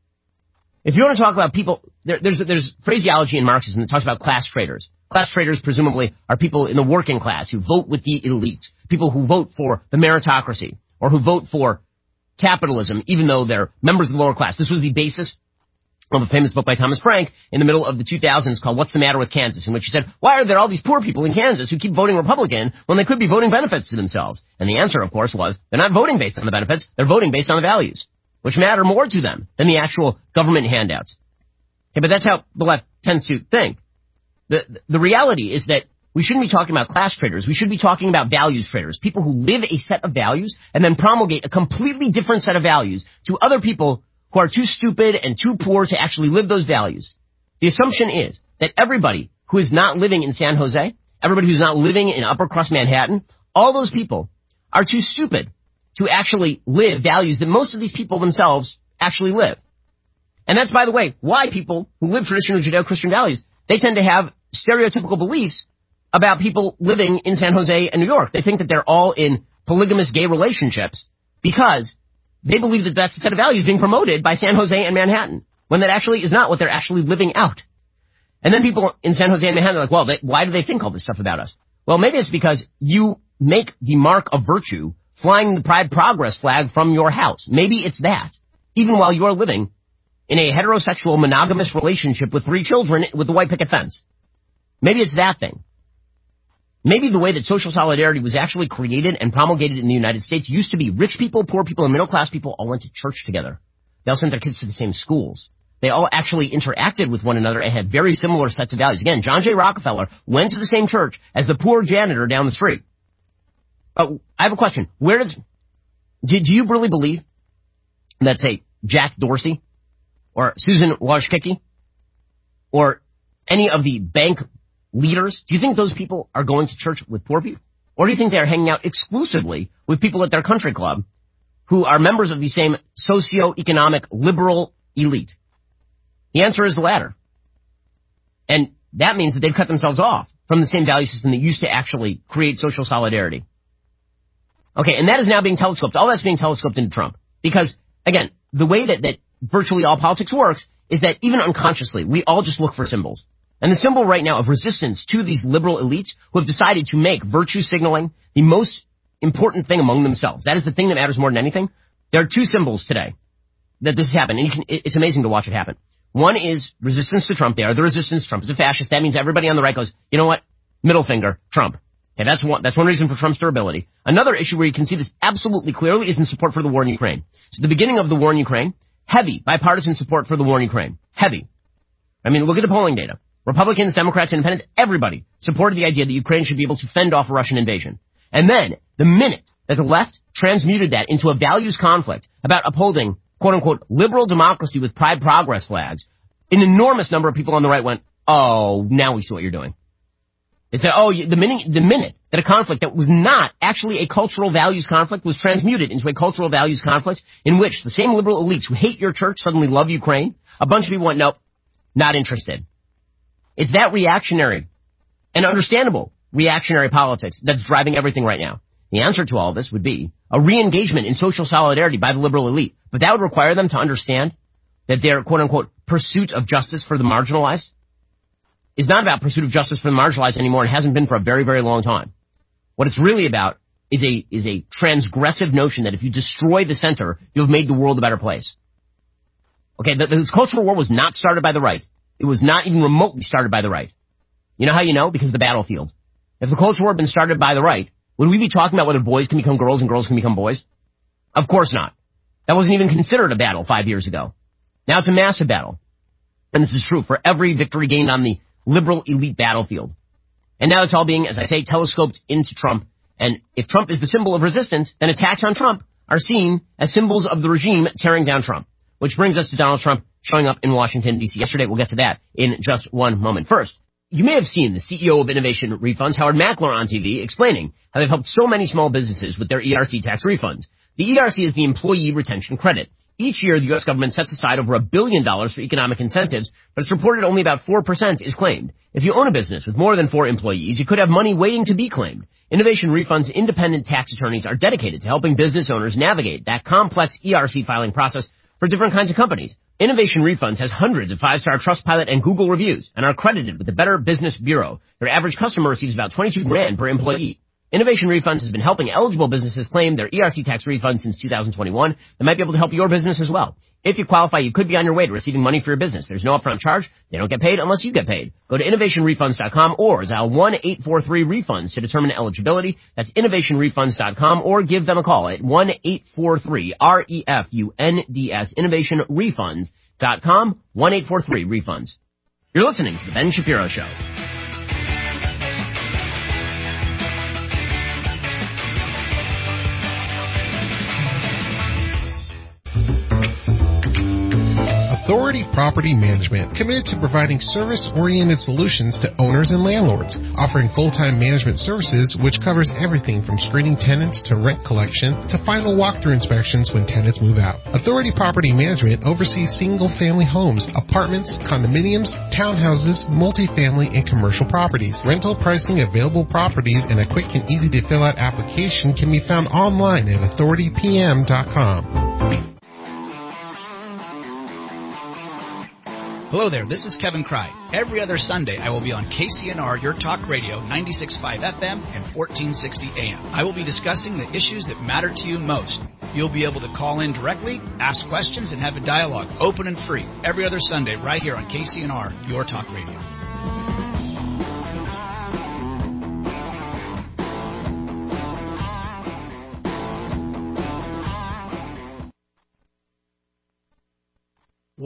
If you want to talk about people, there, there's, there's phraseology in Marxism that talks about class traders. Class traders, presumably, are people in the working class who vote with the elite, people who vote for the meritocracy, or who vote for capitalism, even though they're members of the lower class. This was the basis of a famous book by Thomas Frank in the middle of the two thousands called What's the Matter with Kansas, in which he said, why are there all these poor people in Kansas who keep voting Republican when they could be voting benefits to themselves? And the answer, of course, was they're not voting based on the benefits, they're voting based on the values, which matter more to them than the actual government handouts. Okay, but that's how the left tends to think. The, the reality is that we shouldn't be talking about class traders. We should be talking about values traders, people who live a set of values and then promulgate a completely different set of values to other people who are too stupid and too poor to actually live those values. The assumption is that everybody who is not living in San Jose, everybody who's not living in upper crust Manhattan, all those people are too stupid to actually live values that most of these people themselves actually live. And that's, by the way, why people who live traditional Judeo-Christian values, they tend to have stereotypical beliefs about people living in San Jose and New York. They think that they're all in polygamous gay relationships because they believe that that's the set of values being promoted by San Jose and Manhattan, when that actually is not what they're actually living out. And then people in San Jose and Manhattan are like, well, they, why do they think all this stuff about us? Well, maybe it's because you make the mark of virtue flying the Pride Progress flag from your house. Maybe it's that, even while you're living in a heterosexual monogamous relationship with three children with the white picket fence. Maybe it's that thing. Maybe the way that social solidarity was actually created and promulgated in the United States used to be rich people, poor people, and middle-class people all went to church together. They all sent their kids to the same schools. They all actually interacted with one another and had very similar sets of values. Again, John J. Rockefeller went to the same church as the poor janitor down the street. Oh, I have a question. Where does, do, do you really believe that, say, Jack Dorsey or Susan Wojcicki or any of the bank leaders? Do you think those people are going to church with poor people? Or do you think they're hanging out exclusively with people at their country club who are members of the same socioeconomic liberal elite? The answer is the latter. And that means that they've cut themselves off from the same value system that used to actually create social solidarity. Okay, and that is now being telescoped. All that's being telescoped into Trump. Because, again, the way that, that virtually all politics works is that even unconsciously, we all just look for symbols. And the symbol right now of resistance to these liberal elites who have decided to make virtue signaling the most important thing among themselves. That is the thing that matters more than anything. There are two symbols today that this has happened, and you can, it's amazing to watch it happen. One is resistance to Trump. They are the resistance. Trump is a fascist. That means everybody on the right goes, you know what? Middle finger, Trump. Okay, that's one, that's one reason for Trump's durability. Another issue where you can see this absolutely clearly is in support for the war in Ukraine. So the beginning of the war in Ukraine, heavy bipartisan support for the war in Ukraine. Heavy. I mean, look at the polling data. Republicans, Democrats, Independents, everybody supported the idea that Ukraine should be able to fend off a Russian invasion. And then, the minute that the left transmuted that into a values conflict about upholding, quote-unquote, liberal democracy with pride progress flags, an enormous number of people on the right went, oh, now we see what you're doing. They said, oh, the minute, the minute that a conflict that was not actually a cultural values conflict was transmuted into a cultural values conflict in which the same liberal elites who hate your church suddenly love Ukraine, a bunch of people went, nope, not interested. It's that reactionary and understandable reactionary politics that's driving everything right now. The answer to all of this would be a re-engagement in social solidarity by the liberal elite. But that would require them to understand that their, quote-unquote, pursuit of justice for the marginalized is not about pursuit of justice for the marginalized anymore and hasn't been for a very, very long time. What it's really about is a is a transgressive notion that if you destroy the center, you'll have made the world a better place. Okay, the, this cultural war was not started by the right. It was not even remotely started by the right. You know how you know? Because of the battlefield. If the cultural war had been started by the right, would we be talking about whether boys can become girls and girls can become boys? Of course not. That wasn't even considered a battle five years ago. Now it's a massive battle. And this is true for every victory gained on the liberal elite battlefield. And now it's all being, as I say, telescoped into Trump. And if Trump is the symbol of resistance, then attacks on Trump are seen as symbols of the regime tearing down Trump. Which brings us to Donald Trump showing up in Washington, D C yesterday. We'll get to that in just one moment. First, you may have seen the C E O of Innovation Refunds, Howard Mackler, on T V explaining how they've helped so many small businesses with their E R C tax refunds. The E R C is the Employee Retention Credit. Each year, the U S government sets aside over a billion dollars for economic incentives, but it's reported only about four percent is claimed. If you own a business with more than four employees, you could have money waiting to be claimed. Innovation Refunds independent tax attorneys are dedicated to helping business owners navigate that complex E R C filing process for different kinds of companies. Innovation Refunds has hundreds of five-star Trustpilot and Google reviews and are accredited with the Better Business Bureau. Their average customer receives about twenty-two grand per employee. Innovation Refunds has been helping eligible businesses claim their E R C tax refunds since two thousand twenty-one. They might be able to help your business as well. If you qualify, you could be on your way to receiving money for your business. There's no upfront charge. They don't get paid unless you get paid. Go to innovation refunds dot com or dial one eight four three refunds to determine eligibility. That's innovation refunds dot com or give them a call at one eight four three R E F U N D S, innovation refunds dot com, one eight four three refunds. You're listening to The Ben Shapiro Show. Authority Property Management, committed to providing service-oriented solutions to owners and landlords, offering full-time management services which covers everything from screening tenants to rent collection to final walkthrough inspections when tenants move out. Authority Property Management oversees single-family homes, apartments, condominiums, townhouses, multifamily, and commercial properties. Rental pricing, available properties, and a quick and easy-to-fill-out application can be found online at authority p m dot com. Hello there, this is Kevin Cry. Every other Sunday, I will be on K C N R, Your Talk Radio, ninety-six point five F M and fourteen sixty A M. I will be discussing the issues that matter to you most. You'll be able to call in directly, ask questions, and have a dialogue, open and free, every other Sunday right here on K C N R, Your Talk Radio.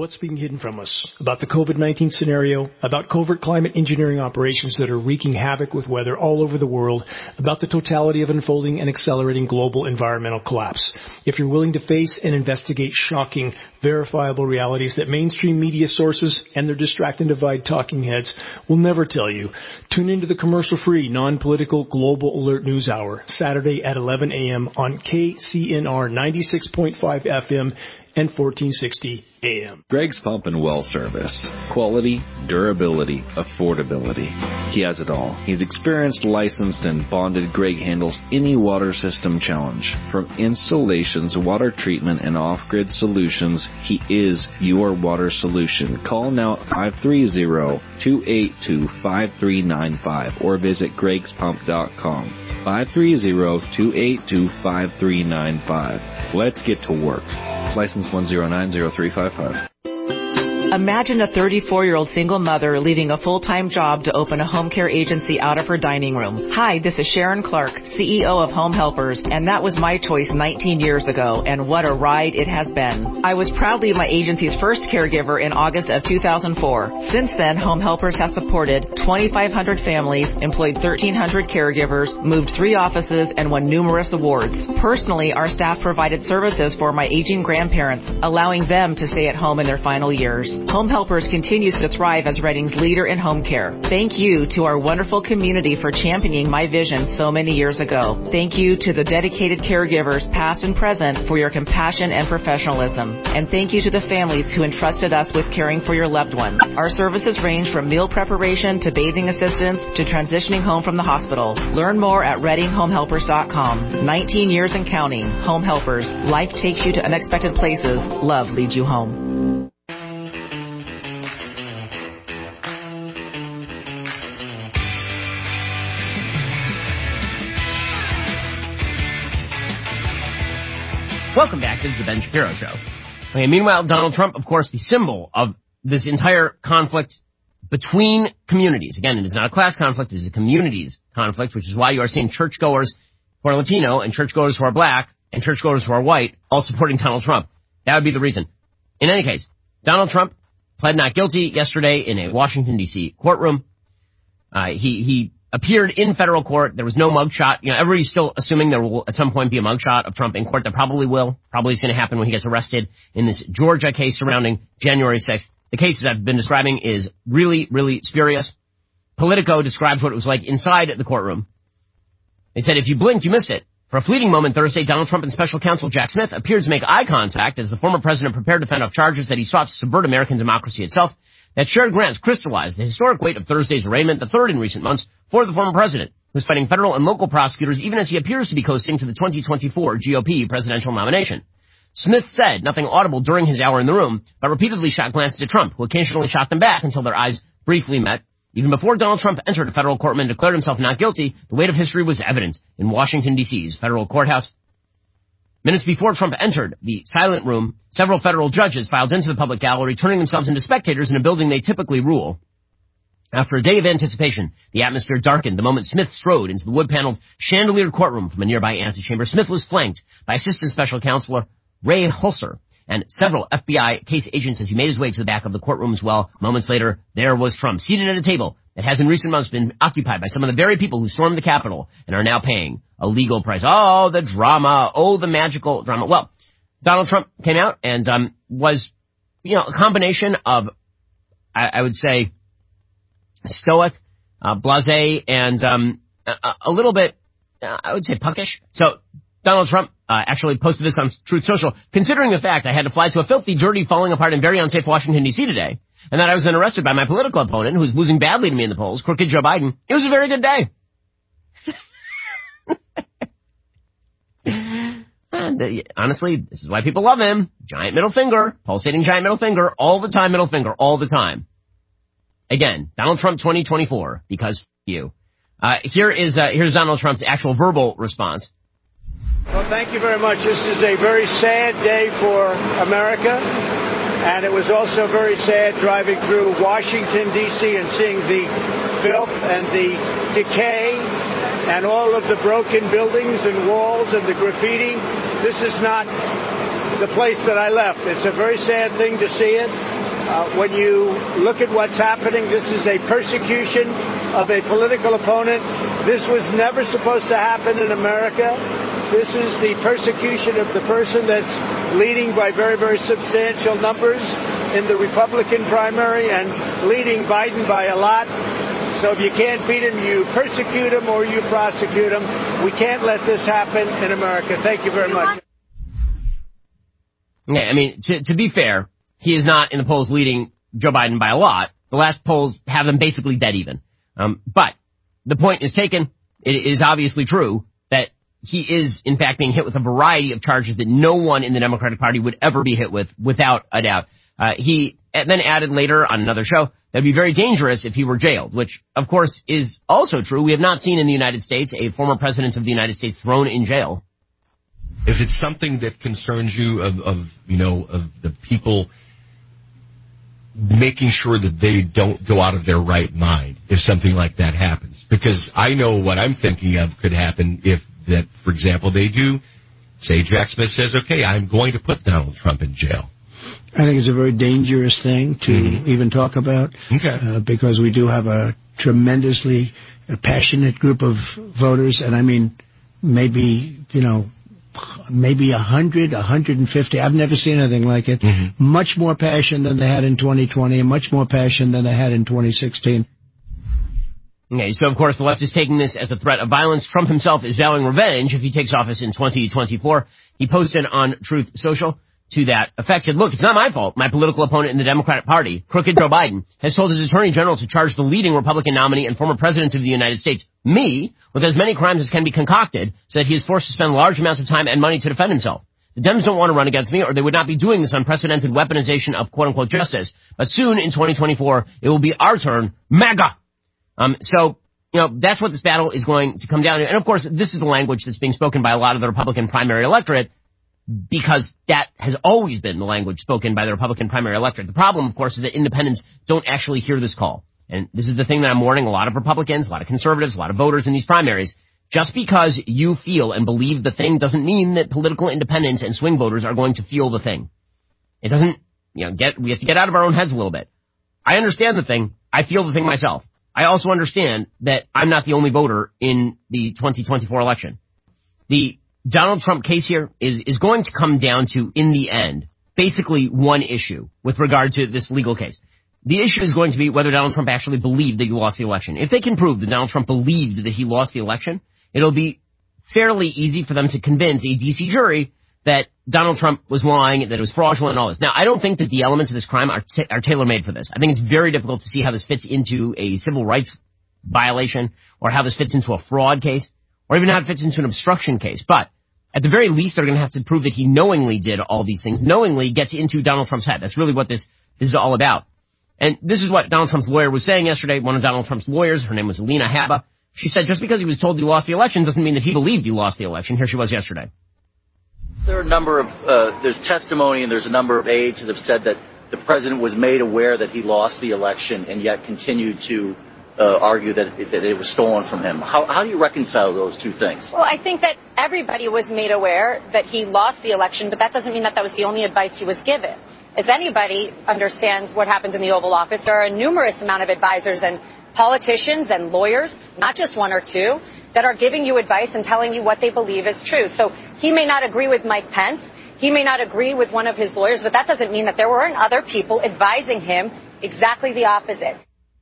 what's being hidden from us, about the COVID nineteen scenario, about covert climate engineering operations that are wreaking havoc with weather all over the world, about the totality of unfolding and accelerating global environmental collapse. If you're willing to face and investigate shocking, verifiable realities that mainstream media sources and their distract and divide talking heads will never tell you, tune into the commercial-free, non-political Global Alert News Hour, Saturday at eleven a.m. on K C N R ninety-six point five F M and fourteen sixty A M. Greg's Pump and Well Service. Quality, durability, affordability. He has it all. He's experienced, licensed, and bonded. Greg handles any water system challenge. From installations, water treatment, and off-grid solutions, he is your water solution. Call now at five three zero, two eight two, five three nine five or visit gregs pump dot com. five three zero, two eight two, five three nine five. Let's get to work. License one zero nine zero three five five. Imagine a thirty-four-year-old single mother leaving a full-time job to open a home care agency out of her dining room. Hi, this is Sharon Clark, C E O of Home Helpers, and that was my choice nineteen years ago, and what a ride it has been. I was proudly my agency's first caregiver in August of two thousand four. Since then, Home Helpers has supported twenty-five hundred families, employed thirteen hundred caregivers, moved three offices, and won numerous awards. Personally, our staff provided services for my aging grandparents, allowing them to stay at home in their final years. Home Helpers continues to thrive as Reading's leader in home care. Thank you to our wonderful community for championing my vision so many years ago. Thank you to the dedicated caregivers, past and present, for your compassion and professionalism. And thank you to the families who entrusted us with caring for your loved ones. Our services range from meal preparation to bathing assistance to transitioning home from the hospital. Learn more at reading home helpers dot com. nineteen years and counting. Home Helpers. Life takes you to unexpected places. Love leads you home. Welcome back. This is the Ben Shapiro Show. Okay, meanwhile, Donald Trump, of course, the symbol of this entire conflict between communities. Again, it is not a class conflict. It is a communities conflict, which is why you are seeing churchgoers who are Latino and churchgoers who are black and churchgoers who are white all supporting Donald Trump. That would be the reason. In any case, Donald Trump pled not guilty yesterday in a Washington, D C courtroom. Uh, he, he appeared in federal court. There was no mugshot. You know, everybody's still assuming there will at some point be a mugshot of Trump in court. There probably will. Probably is going to happen when he gets arrested in this Georgia case surrounding January sixth. The cases I've been describing is really, really spurious. Politico describes what it was like inside the courtroom. They said if you blinked, you missed it. For a fleeting moment Thursday, Donald Trump and special counsel Jack Smith appeared to make eye contact as the former president prepared to fend off charges that he sought to subvert American democracy itself. That shared glance crystallized the historic weight of Thursday's arraignment, the third in recent months, for the former president, who's fighting federal and local prosecutors even as he appears to be coasting to the twenty twenty-four G O P presidential nomination. Smith said nothing audible during his hour in the room, but repeatedly shot glances at Trump, who occasionally shot them back until their eyes briefly met. Even before Donald Trump entered a federal courtroom and declared himself not guilty, the weight of history was evident in Washington, D C's federal courthouse. Minutes before Trump entered the silent room, several federal judges filed into the public gallery, turning themselves into spectators in a building they typically rule. After a day of anticipation, the atmosphere darkened the moment Smith strode into the wood-paneled, chandeliered courtroom from a nearby antechamber. Smith was flanked by Assistant Special Counselor Ray Hulser and several F B I case agents as he made his way to the back of the courtroom as well. Moments later, there was Trump, seated at a table that has in recent months been occupied by some of the very people who stormed the Capitol and are now paying a legal price. Oh, the drama. Oh, the magical drama. Well, Donald Trump came out and um, was, you know, a combination of, I, I would say, stoic, uh, blasé, and um, a, a little bit, uh, I would say, puckish. So Donald Trump uh, actually posted this on Truth Social. Considering the fact I had to fly to a filthy, dirty, falling apart, and very unsafe Washington, D C today, and that I was then arrested by my political opponent, who was losing badly to me in the polls, crooked Joe Biden, it was a very good day. And, uh, honestly, this is why people love him. Giant middle finger, pulsating giant middle finger, all the time, middle finger, all the time. Again, Donald Trump twenty twenty-four, because f*** you. Uh, here is, uh, here's Donald Trump's actual verbal response. Well, thank you very much. This is a very sad day for America, and it was also very sad driving through Washington, D C and seeing the filth and the decay and all of the broken buildings and walls and the graffiti. This is not the place that I left. It's a very sad thing to see it. Uh, when you look at what's happening, this is a persecution of a political opponent. This was never supposed to happen in America. This is the persecution of the person that's leading by very, very substantial numbers in the Republican primary and leading Biden by a lot. So if you can't beat him, you persecute him or you prosecute him. We can't let this happen in America. Thank you very much. Okay, I mean, to, to be fair, he is not in the polls leading Joe Biden by a lot. The last polls have them basically dead even. Um, but the point is taken. It is obviously true that he is, in fact, being hit with a variety of charges that no one in the Democratic Party would ever be hit with, without a doubt. Uh, he then added later on another show that would be very dangerous if he were jailed, which, of course, is also true. We have not seen in the United States a former president of the United States thrown in jail. Is it something that concerns you of, of you know, of the people making sure that they don't go out of their right mind if something like that happens? Because I know what I'm thinking of could happen if that, for example, they do say Jack Smith says, okay, I'm going to put Donald Trump in jail. I think it's a very dangerous thing to mm-hmm. even talk about okay. uh, because we do have a tremendously passionate group of voters. And I mean, maybe, you know, maybe one hundred, one hundred fifty. I've never seen anything like it. Mm-hmm. Much more passion than they had in twenty twenty and much more passion than they had in twenty sixteen. Okay, so of course the left is taking this as a threat of violence. Trump himself is vowing revenge if he takes office in twenty twenty-four. He posted on Truth Social to that effect, said, look, it's not my fault. My political opponent in the Democratic Party, crooked Joe Biden, has told his attorney general to charge the leading Republican nominee and former president of the United States, me, with as many crimes as can be concocted so that he is forced to spend large amounts of time and money to defend himself. The Dems don't want to run against me, or they would not be doing this unprecedented weaponization of quote-unquote justice. But soon, in twenty twenty-four, it will be our turn. MAGA! Um, so, you know, that's what this battle is going to come down to. And of course, this is the language that's being spoken by a lot of the Republican primary electorate, because that has always been the language spoken by the Republican primary electorate. The problem, of course, is that independents don't actually hear this call. And this is the thing that I'm warning a lot of Republicans, a lot of conservatives, a lot of voters in these primaries. Just because you feel and believe the thing doesn't mean that political independents and swing voters are going to feel the thing. It doesn't, you know, get, we have to get out of our own heads a little bit. I understand the thing. I feel the thing myself. I also understand that I'm not the only voter in the twenty twenty-four election. The Donald Trump case here is, is going to come down to, in the end, basically one issue with regard to this legal case. The issue is going to be whether Donald Trump actually believed that he lost the election. If they can prove that Donald Trump believed that he lost the election, it'll be fairly easy for them to convince a D C jury that Donald Trump was lying, that it was fraudulent and all this. Now, I don't think that the elements of this crime are, t- are tailor-made for this. I think it's very difficult to see how this fits into a civil rights violation or how this fits into a fraud case or even how it fits into an obstruction case. But at the very least, they're going to have to prove that he knowingly did all these things, knowingly gets into Donald Trump's head. That's really what this, this is all about. And this is what Donald Trump's lawyer was saying yesterday. One of Donald Trump's lawyers, her name was Alina Habba. She said just because he was told he lost the election doesn't mean that he believed he lost the election. Here she was yesterday. There are a number of, uh, there's testimony and there's a number of aides that have said that the president was made aware that he lost the election and yet continued to uh, argue that it, that it was stolen from him. How, how do you reconcile those two things? Well, I think that everybody was made aware that he lost the election, but that doesn't mean that that was the only advice he was given. As anybody understands what happens in the Oval Office, there are a numerous amount of advisors and politicians and lawyers, not just one or two, that are giving you advice and telling you what they believe is true. So he may not agree with Mike Pence. He may not agree with one of his lawyers, but that doesn't mean that there weren't other people advising him exactly the opposite.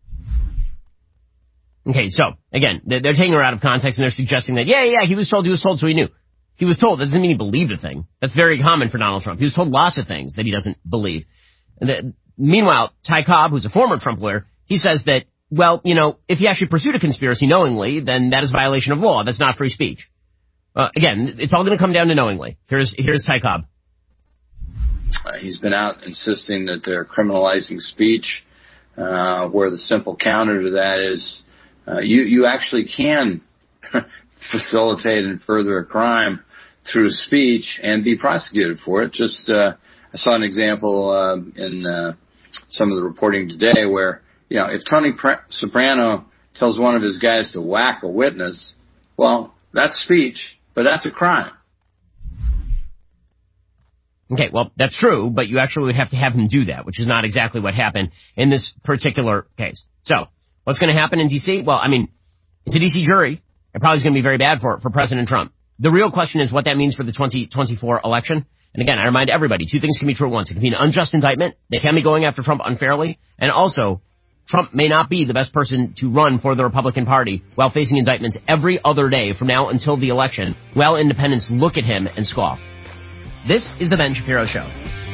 Okay, so, again, they're taking her out of context and they're suggesting that, yeah, yeah, he was told, he was told, so he knew. He was told. That doesn't mean he believed a thing. That's very common for Donald Trump. He was told lots of things that he doesn't believe. And the, meanwhile, Ty Cobb, who's a former Trump lawyer, he says that, well, you know, if he actually pursued a conspiracy knowingly, then that is a violation of law. That's not free speech. Uh, again, it's all going to come down to knowingly. Here's here's Ty Cobb. Uh, he's been out insisting that they're criminalizing speech, uh, where the simple counter to that is uh, you, you actually can facilitate and further a crime through speech and be prosecuted for it. Just uh, I saw an example uh, in uh, some of the reporting today where, you know, if Tony Soprano tells one of his guys to whack a witness, well, that's speech, but that's a crime. Okay, well, that's true, but you actually would have to have him do that, which is not exactly what happened in this particular case. So, what's going to happen in D C? Well, I mean, it's a D C jury. It probably is going to be very bad for, for President Trump. The real question is what that means for the twenty twenty-four election. And again, I remind everybody, two things can be true at once. It can be an unjust indictment. They can be going after Trump unfairly. And also, Trump may not be the best person to run for the Republican Party while facing indictments every other day from now until the election, while independents look at him and scoff. This is The Ben Shapiro Show.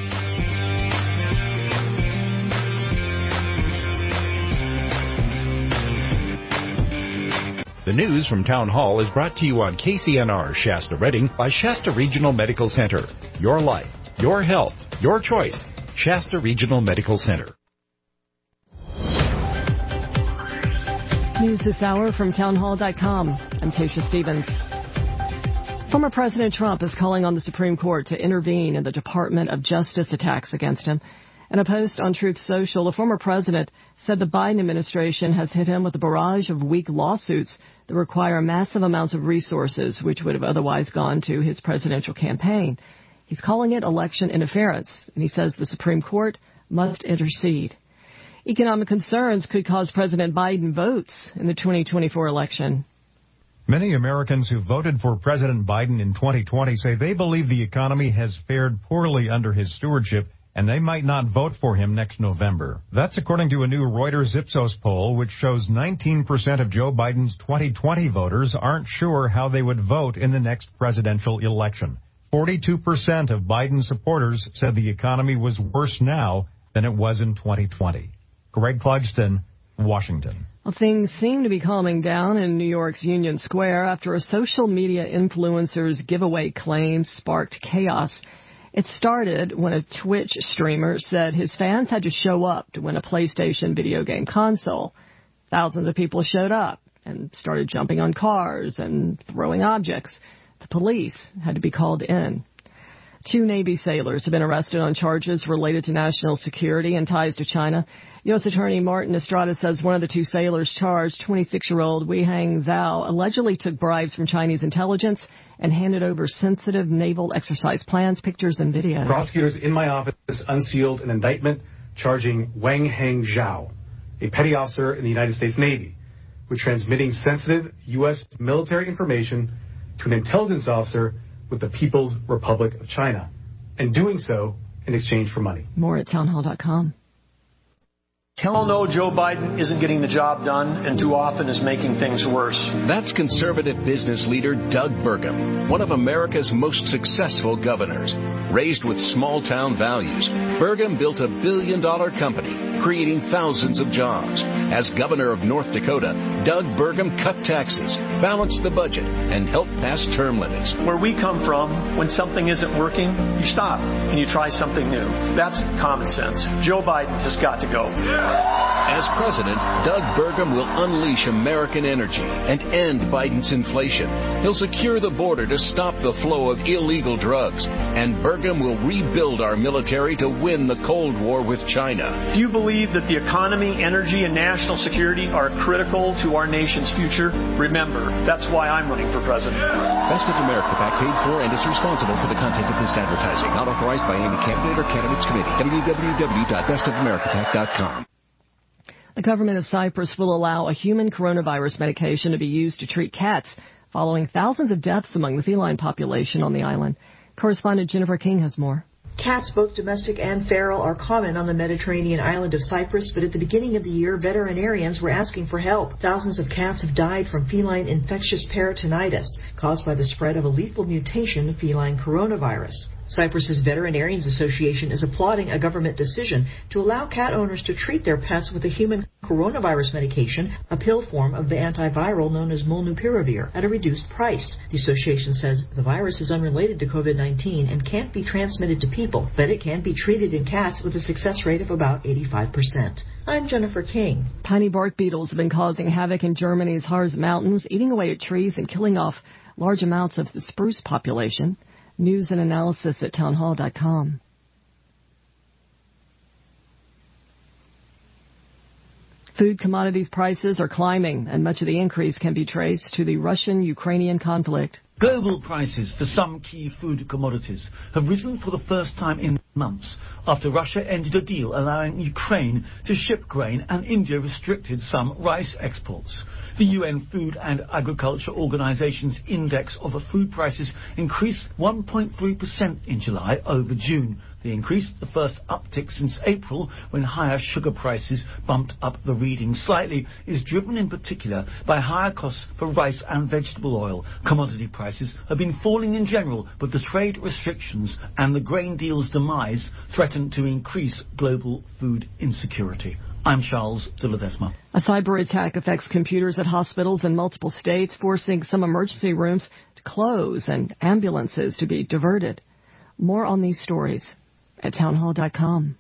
The news from Town Hall is brought to you on K C N R Shasta Redding by Shasta Regional Medical Center. Your life, your health, your choice. Shasta Regional Medical Center. News this hour from townhall dot com. I'm Tasha Stevens. Former President Trump is calling on the Supreme Court to intervene in the Department of Justice attacks against him. In a post on Truth Social, the former president said the Biden administration has hit him with a barrage of weak lawsuits that require massive amounts of resources, which would have otherwise gone to his presidential campaign. He's calling it election interference, and he says the Supreme Court must intercede. Economic concerns could cause President Biden votes in the twenty twenty-four election. Many Americans who voted for President Biden in twenty twenty say they believe the economy has fared poorly under his stewardship, and they might not vote for him next November. That's according to a new Reuters Ipsos poll, which shows nineteen percent of Joe Biden's twenty twenty voters aren't sure how they would vote in the next presidential election. forty-two percent of Biden supporters said the economy was worse now than it was in twenty twenty. Greg Clugston, Washington. Well, things seem to be calming down in New York's Union Square after a social media influencer's giveaway claims sparked chaos. It started when a Twitch streamer said his fans had to show up to win a PlayStation video game console. Thousands of people showed up and started jumping on cars and throwing objects. The police had to be called in. Two Navy sailors have been arrested on charges related to national security and ties to China. U S Attorney Martin Estrada says one of the two sailors charged, twenty-six-year-old Weihang Zhao, allegedly took bribes from Chinese intelligence and handed over sensitive naval exercise plans, pictures, and videos. Prosecutors in my office unsealed an indictment charging Weihang Zhao, a petty officer in the United States Navy, with transmitting sensitive U S military information to an intelligence officer with the People's Republic of China, and doing so in exchange for money. More at townhall dot com. Tell no Joe Biden isn't getting the job done and too often is making things worse. That's conservative business leader Doug Burgum, one of America's most successful governors. Raised with small-town values, Burgum built a billion-dollar company, creating thousands of jobs. As governor of North Dakota, Doug Burgum cut taxes, balanced the budget, and helped pass term limits. Where we come from, when something isn't working, you stop and you try something new. That's common sense. Joe Biden has got to go. As president, Doug Burgum will unleash American energy and end Biden's inflation. He'll secure the border to stop the flow of illegal drugs. And Burgum will rebuild our military to win the Cold War with China. Do you believe that the economy, energy, and national security are critical to our nation's future? Remember, that's why I'm running for president. Best of America PAC paid for and is responsible for the content of this advertising. Not authorized by any candidate or candidates committee. w w w dot best of america pac dot com. The government of Cyprus will allow a human coronavirus medication to be used to treat cats following thousands of deaths among the feline population on the island. Correspondent Jennifer King has more. Cats, both domestic and feral, are common on the Mediterranean island of Cyprus, but at the beginning of the year, veterinarians were asking for help. Thousands of cats have died from feline infectious peritonitis, caused by the spread of a lethal mutation of feline coronavirus. Cyprus's Veterinarians Association is applauding a government decision to allow cat owners to treat their pets with a human coronavirus medication, a pill form of the antiviral known as molnupiravir, at a reduced price. The association says the virus is unrelated to COVID nineteen and can't be transmitted to people, but it can be treated in cats with a success rate of about eighty-five percent. I'm Jennifer King. Tiny bark beetles have been causing havoc in Germany's Harz Mountains, eating away at trees and killing off large amounts of the spruce population. News and analysis at townhall dot com. Food commodities prices are climbing, and much of the increase can be traced to the Russian-Ukrainian conflict. Global prices for some key food commodities have risen for the first time in months after Russia ended a deal allowing Ukraine to ship grain and India restricted some rice exports. The U N Food and Agriculture Organization's index of food prices increased one point three percent in July over June. The increase, the first uptick since April, when higher sugar prices bumped up the reading slightly, is driven in particular by higher costs for rice and vegetable oil. Commodity prices have been falling in general, but the trade restrictions and the grain deal's demise threaten to increase global food insecurity. I'm Charles de Ledesma. A cyber attack affects computers at hospitals in multiple states, forcing some emergency rooms to close and ambulances to be diverted. More on these stories at townhall dot com.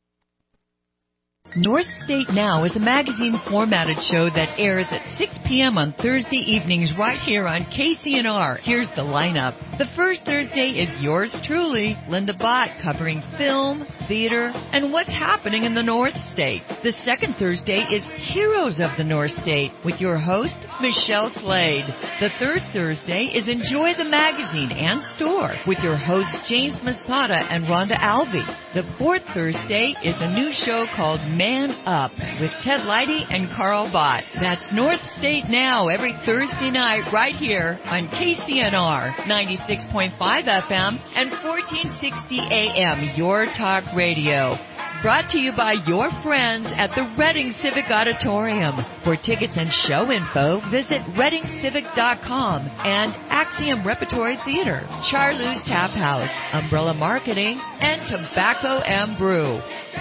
North State Now is a magazine-formatted show that airs at six p.m. on Thursday evenings right here on K C N R. Here's the lineup. The first Thursday is yours truly, Linda Bott, covering film, theater, and what's happening in the North State. The second Thursday is Heroes of the North State with your host, Michelle Slade. The third Thursday is Enjoy the Magazine and Store with your hosts, James Masada and Rhonda Alvey. The fourth Thursday is a new show called Man Up with Ted Leidy and Carl Bott. That's North State Now every Thursday night right here on K C N R ninety-six point five F M and fourteen sixty A M, Your Talk Radio. Brought to you by your friends at the Reading Civic Auditorium. For tickets and show info, visit reading civic dot com and Axiom Repertory Theater, Charlou's Tap House, Umbrella Marketing, and Tobacco and Brew.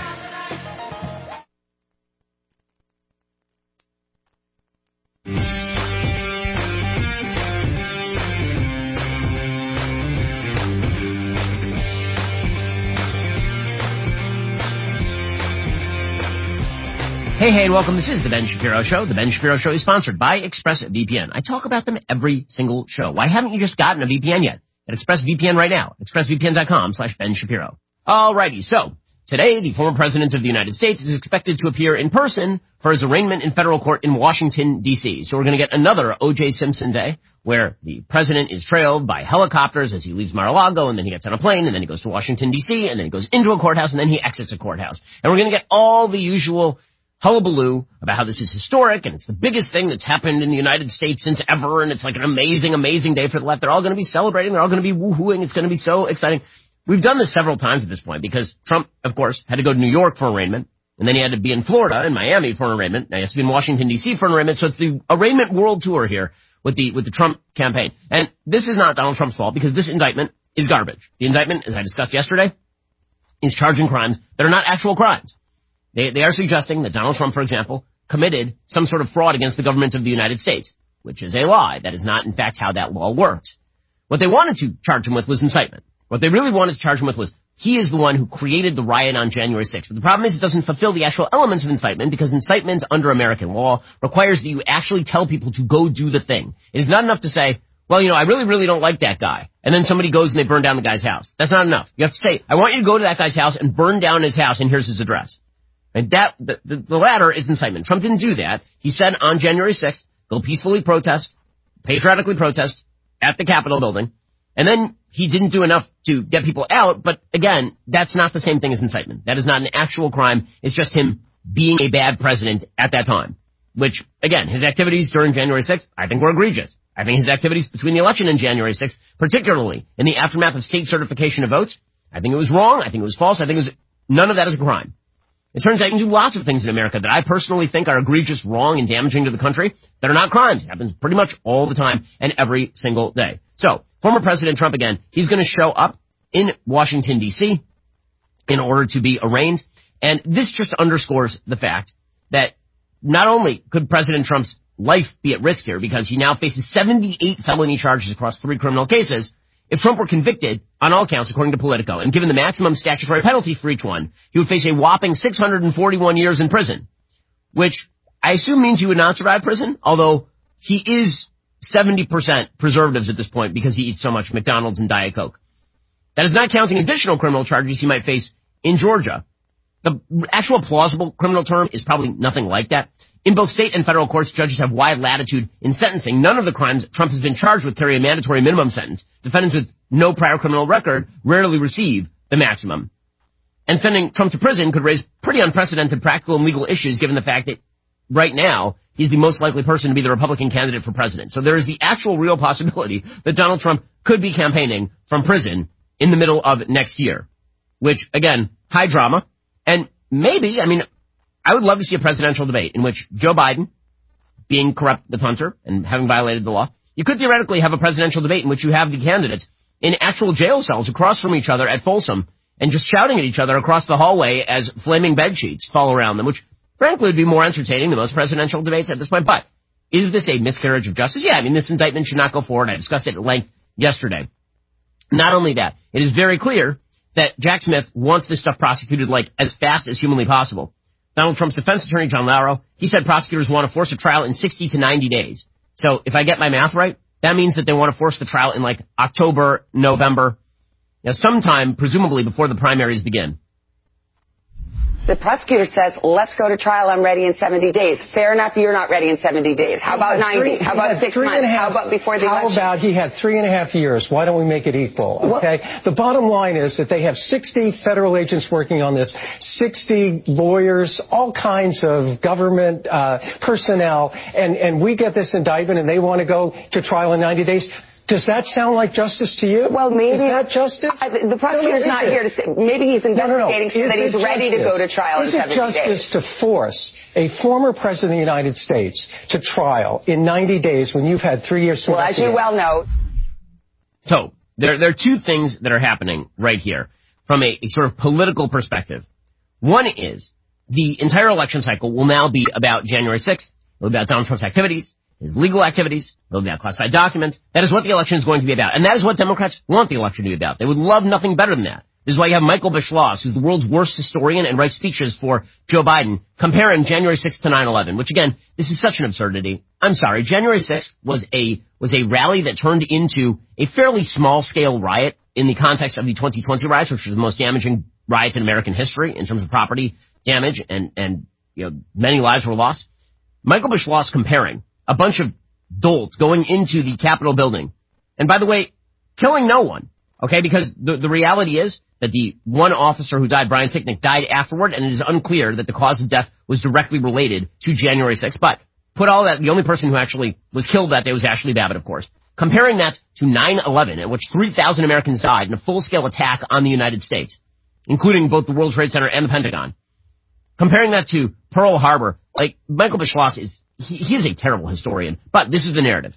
Hey, hey, and welcome. This is The Ben Shapiro Show. The Ben Shapiro Show is sponsored by ExpressVPN. I talk about them every single show. Why haven't you just gotten a V P N yet? At ExpressVPN right now. ExpressVPN dot com slash Ben Shapiro. Alrighty, so today the former President of the United States is expected to appear in person for his arraignment in federal court in Washington, D C So we're going to get another O J Simpson day where the president is trailed by helicopters as he leaves Mar-a-Lago, and then he gets on a plane, and then he goes to Washington, D C, and then he goes into a courthouse, and then he exits a courthouse. And we're going to get all the usual hullabaloo about how this is historic and it's the biggest thing that's happened in the United States since ever, and it's like an amazing, amazing day for the left. They're all going to be celebrating. They're all going to be woohooing. It's going to be so exciting. We've done this several times at this point because Trump, of course, had to go to New York for arraignment, and then he had to be in Florida and Miami for an arraignment. Now he has to be in Washington, D C for an arraignment. So it's the arraignment world tour here with the with the Trump campaign. And this is not Donald Trump's fault because this indictment is garbage. The indictment, as I discussed yesterday, is charging crimes that are not actual crimes. They, they are suggesting that Donald Trump, for example, committed some sort of fraud against the government of the United States, which is a lie. That is not, in fact, how that law works. What they wanted to charge him with was incitement. What they really wanted to charge him with was he is the one who created the riot on January sixth. But the problem is it doesn't fulfill the actual elements of incitement because incitement under American law requires that you actually tell people to go do the thing. It is not enough to say, well, you know, I really, really don't like that guy. And then somebody goes and they burn down the guy's house. That's not enough. You have to say, I want you to go to that guy's house and burn down his house, and here's his address. And that, the, the, the latter is incitement. Trump didn't do that. He said on January sixth, go peacefully protest, patriotically protest at the Capitol building. And then he didn't do enough to get people out. But again, that's not the same thing as incitement. That is not an actual crime. It's just him being a bad president at that time, which again, his activities during January sixth, I think were egregious. I think his activities between the election and January sixth, particularly in the aftermath of state certification of votes, I think it was wrong. I think it was false. I think it was, none of that is a crime. It turns out you can do lots of things in America that I personally think are egregious, wrong, and damaging to the country that are not crimes. It happens pretty much all the time and every single day. So, former President Trump, again, he's going to show up in Washington, D C in order to be arraigned. And this just underscores the fact that not only could President Trump's life be at risk here because he now faces seventy-eight felony charges across three criminal cases. If Trump were convicted on all counts, according to Politico, and given the maximum statutory penalty for each one, he would face a whopping six hundred forty-one years in prison, which I assume means he would not survive prison, although he is seventy percent preservatives at this point because he eats so much McDonald's and Diet Coke. That is not counting additional criminal charges he might face in Georgia. The actual plausible criminal term is probably nothing like that. In both state and federal courts, judges have wide latitude in sentencing. None of the crimes Trump has been charged with carry a mandatory minimum sentence. Defendants with no prior criminal record rarely receive the maximum. And sending Trump to prison could raise pretty unprecedented practical and legal issues given the fact that right now he's the most likely person to be the Republican candidate for president. So there is the actual real possibility that Donald Trump could be campaigning from prison in the middle of next year, which, again, high drama. And maybe, I mean, I would love to see a presidential debate in which Joe Biden, being corrupt with Hunter and having violated the law, you could theoretically have a presidential debate in which you have the candidates in actual jail cells across from each other at Folsom and just shouting at each other across the hallway as flaming bed sheets fall around them, which frankly would be more entertaining than most presidential debates at this point. But is this a miscarriage of justice? Yeah, I mean, this indictment should not go forward. I discussed it at length yesterday. Not only that, it is very clear that Jack Smith wants this stuff prosecuted like as fast as humanly possible. Donald Trump's defense attorney, John Lauro, he said prosecutors want to force a trial in sixty to ninety days. So if I get my math right, that means that they want to force the trial in like October, November, you know, sometime presumably before the primaries begin. The prosecutor says, let's go to trial. I'm ready in seventy days. Fair enough. You're not ready in seventy days. How about ninety? How about six months? How about before the election? How about he had three and a half years? Why don't we make it equal? Okay. The bottom line is that they have sixty federal agents working on this, sixty lawyers, all kinds of government uh, personnel, and, and we get this indictment and they want to go to trial in ninety days. Does that sound like justice to you? Well, maybe. Is that justice? I, the prosecutor's no, no, not here to say. Maybe he's investigating no, no, no. so that he's ready to go to trial in seventy days. Is it justice to force a former president of the United States to trial in ninety days when you've had three years to Well, as you well know. So, there, there are two things that are happening right here from a, a sort of political perspective. One is the entire election cycle will now be about January sixth. It'll be about Donald Trump's activities, his legal activities, it'll be about classified documents. That is what the election is going to be about. And that is what Democrats want the election to be about. They would love nothing better than that. This is why you have Michael Beschloss, who's the world's worst historian and writes speeches for Joe Biden, comparing January sixth to nine eleven, which again, this is such an absurdity. I'm sorry. January sixth was a, was a rally that turned into a fairly small scale riot in the context of the twenty twenty riots, which were the most damaging riots in American history in terms of property damage and, and, you know, many lives were lost. Michael Beschloss comparing a bunch of dolts going into the Capitol building. And by the way, killing no one. Okay, because the, the reality is that the one officer who died, Brian Sicknick, died afterward, and it is unclear that the cause of death was directly related to January sixth. But put all that, the only person who actually was killed that day was Ashley Babbitt, of course. Comparing that to nine eleven, in which three thousand Americans died in a full-scale attack on the United States, including both the World Trade Center and the Pentagon. Comparing that to Pearl Harbor, like, Michael Beschloss is, he, he is a terrible historian, but this is the narrative.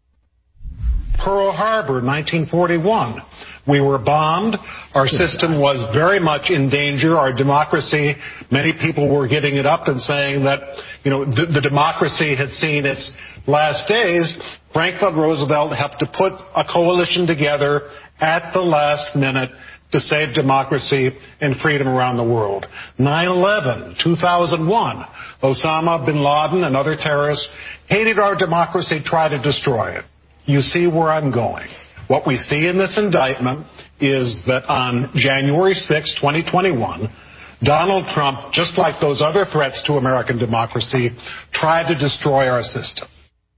Pearl Harbor, nineteen forty-one. We were bombed. Our system was very much in danger. Our democracy, many people were getting it up and saying that, you know, the, the democracy had seen its last days. Franklin Roosevelt helped to put a coalition together at the last minute to save democracy and freedom around the world. nine eleven, two thousand one, Osama bin Laden and other terrorists hated our democracy, tried to destroy it. You see where I'm going. What we see in this indictment is that on January sixth, twenty twenty-one, Donald Trump, just like those other threats to American democracy, tried to destroy our system.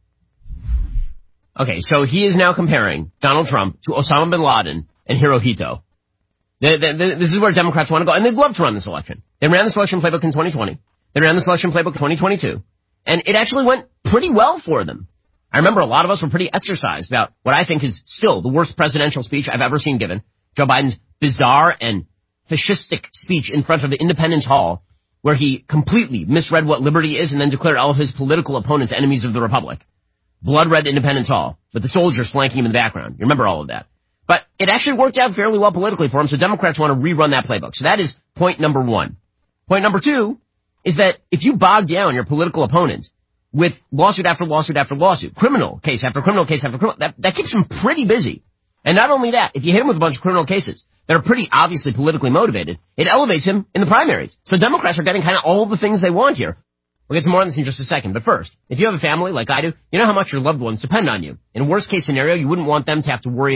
Okay, so he is now comparing Donald Trump to Osama bin Laden and Hirohito. The, the, the, this is where Democrats want to go, and they'd love to run this election. They ran this election playbook in twenty twenty. They ran this election playbook in twenty twenty-two. And it actually went pretty well for them. I remember a lot of us were pretty exercised about what I think is still the worst presidential speech I've ever seen given. Joe Biden's bizarre and fascistic speech in front of the Independence Hall, where he completely misread what liberty is and then declared all of his political opponents enemies of the Republic. Blood red Independence Hall, with the soldiers flanking him in the background. You remember all of that. But it actually worked out fairly well politically for him, so Democrats want to rerun that playbook. So that is point number one. Point number two is that if you bog down your political opponents with lawsuit after lawsuit after lawsuit, criminal case after criminal case after criminal, that, that keeps them pretty busy. And not only that, if you hit him with a bunch of criminal cases that are pretty obviously politically motivated, it elevates him in the primaries. So Democrats are getting kind of all the things they want here. We'll get to more on this in just a second. But first, if you have a family like I do, you know how much your loved ones depend on you. In a worst case scenario, you wouldn't want them to have to worry about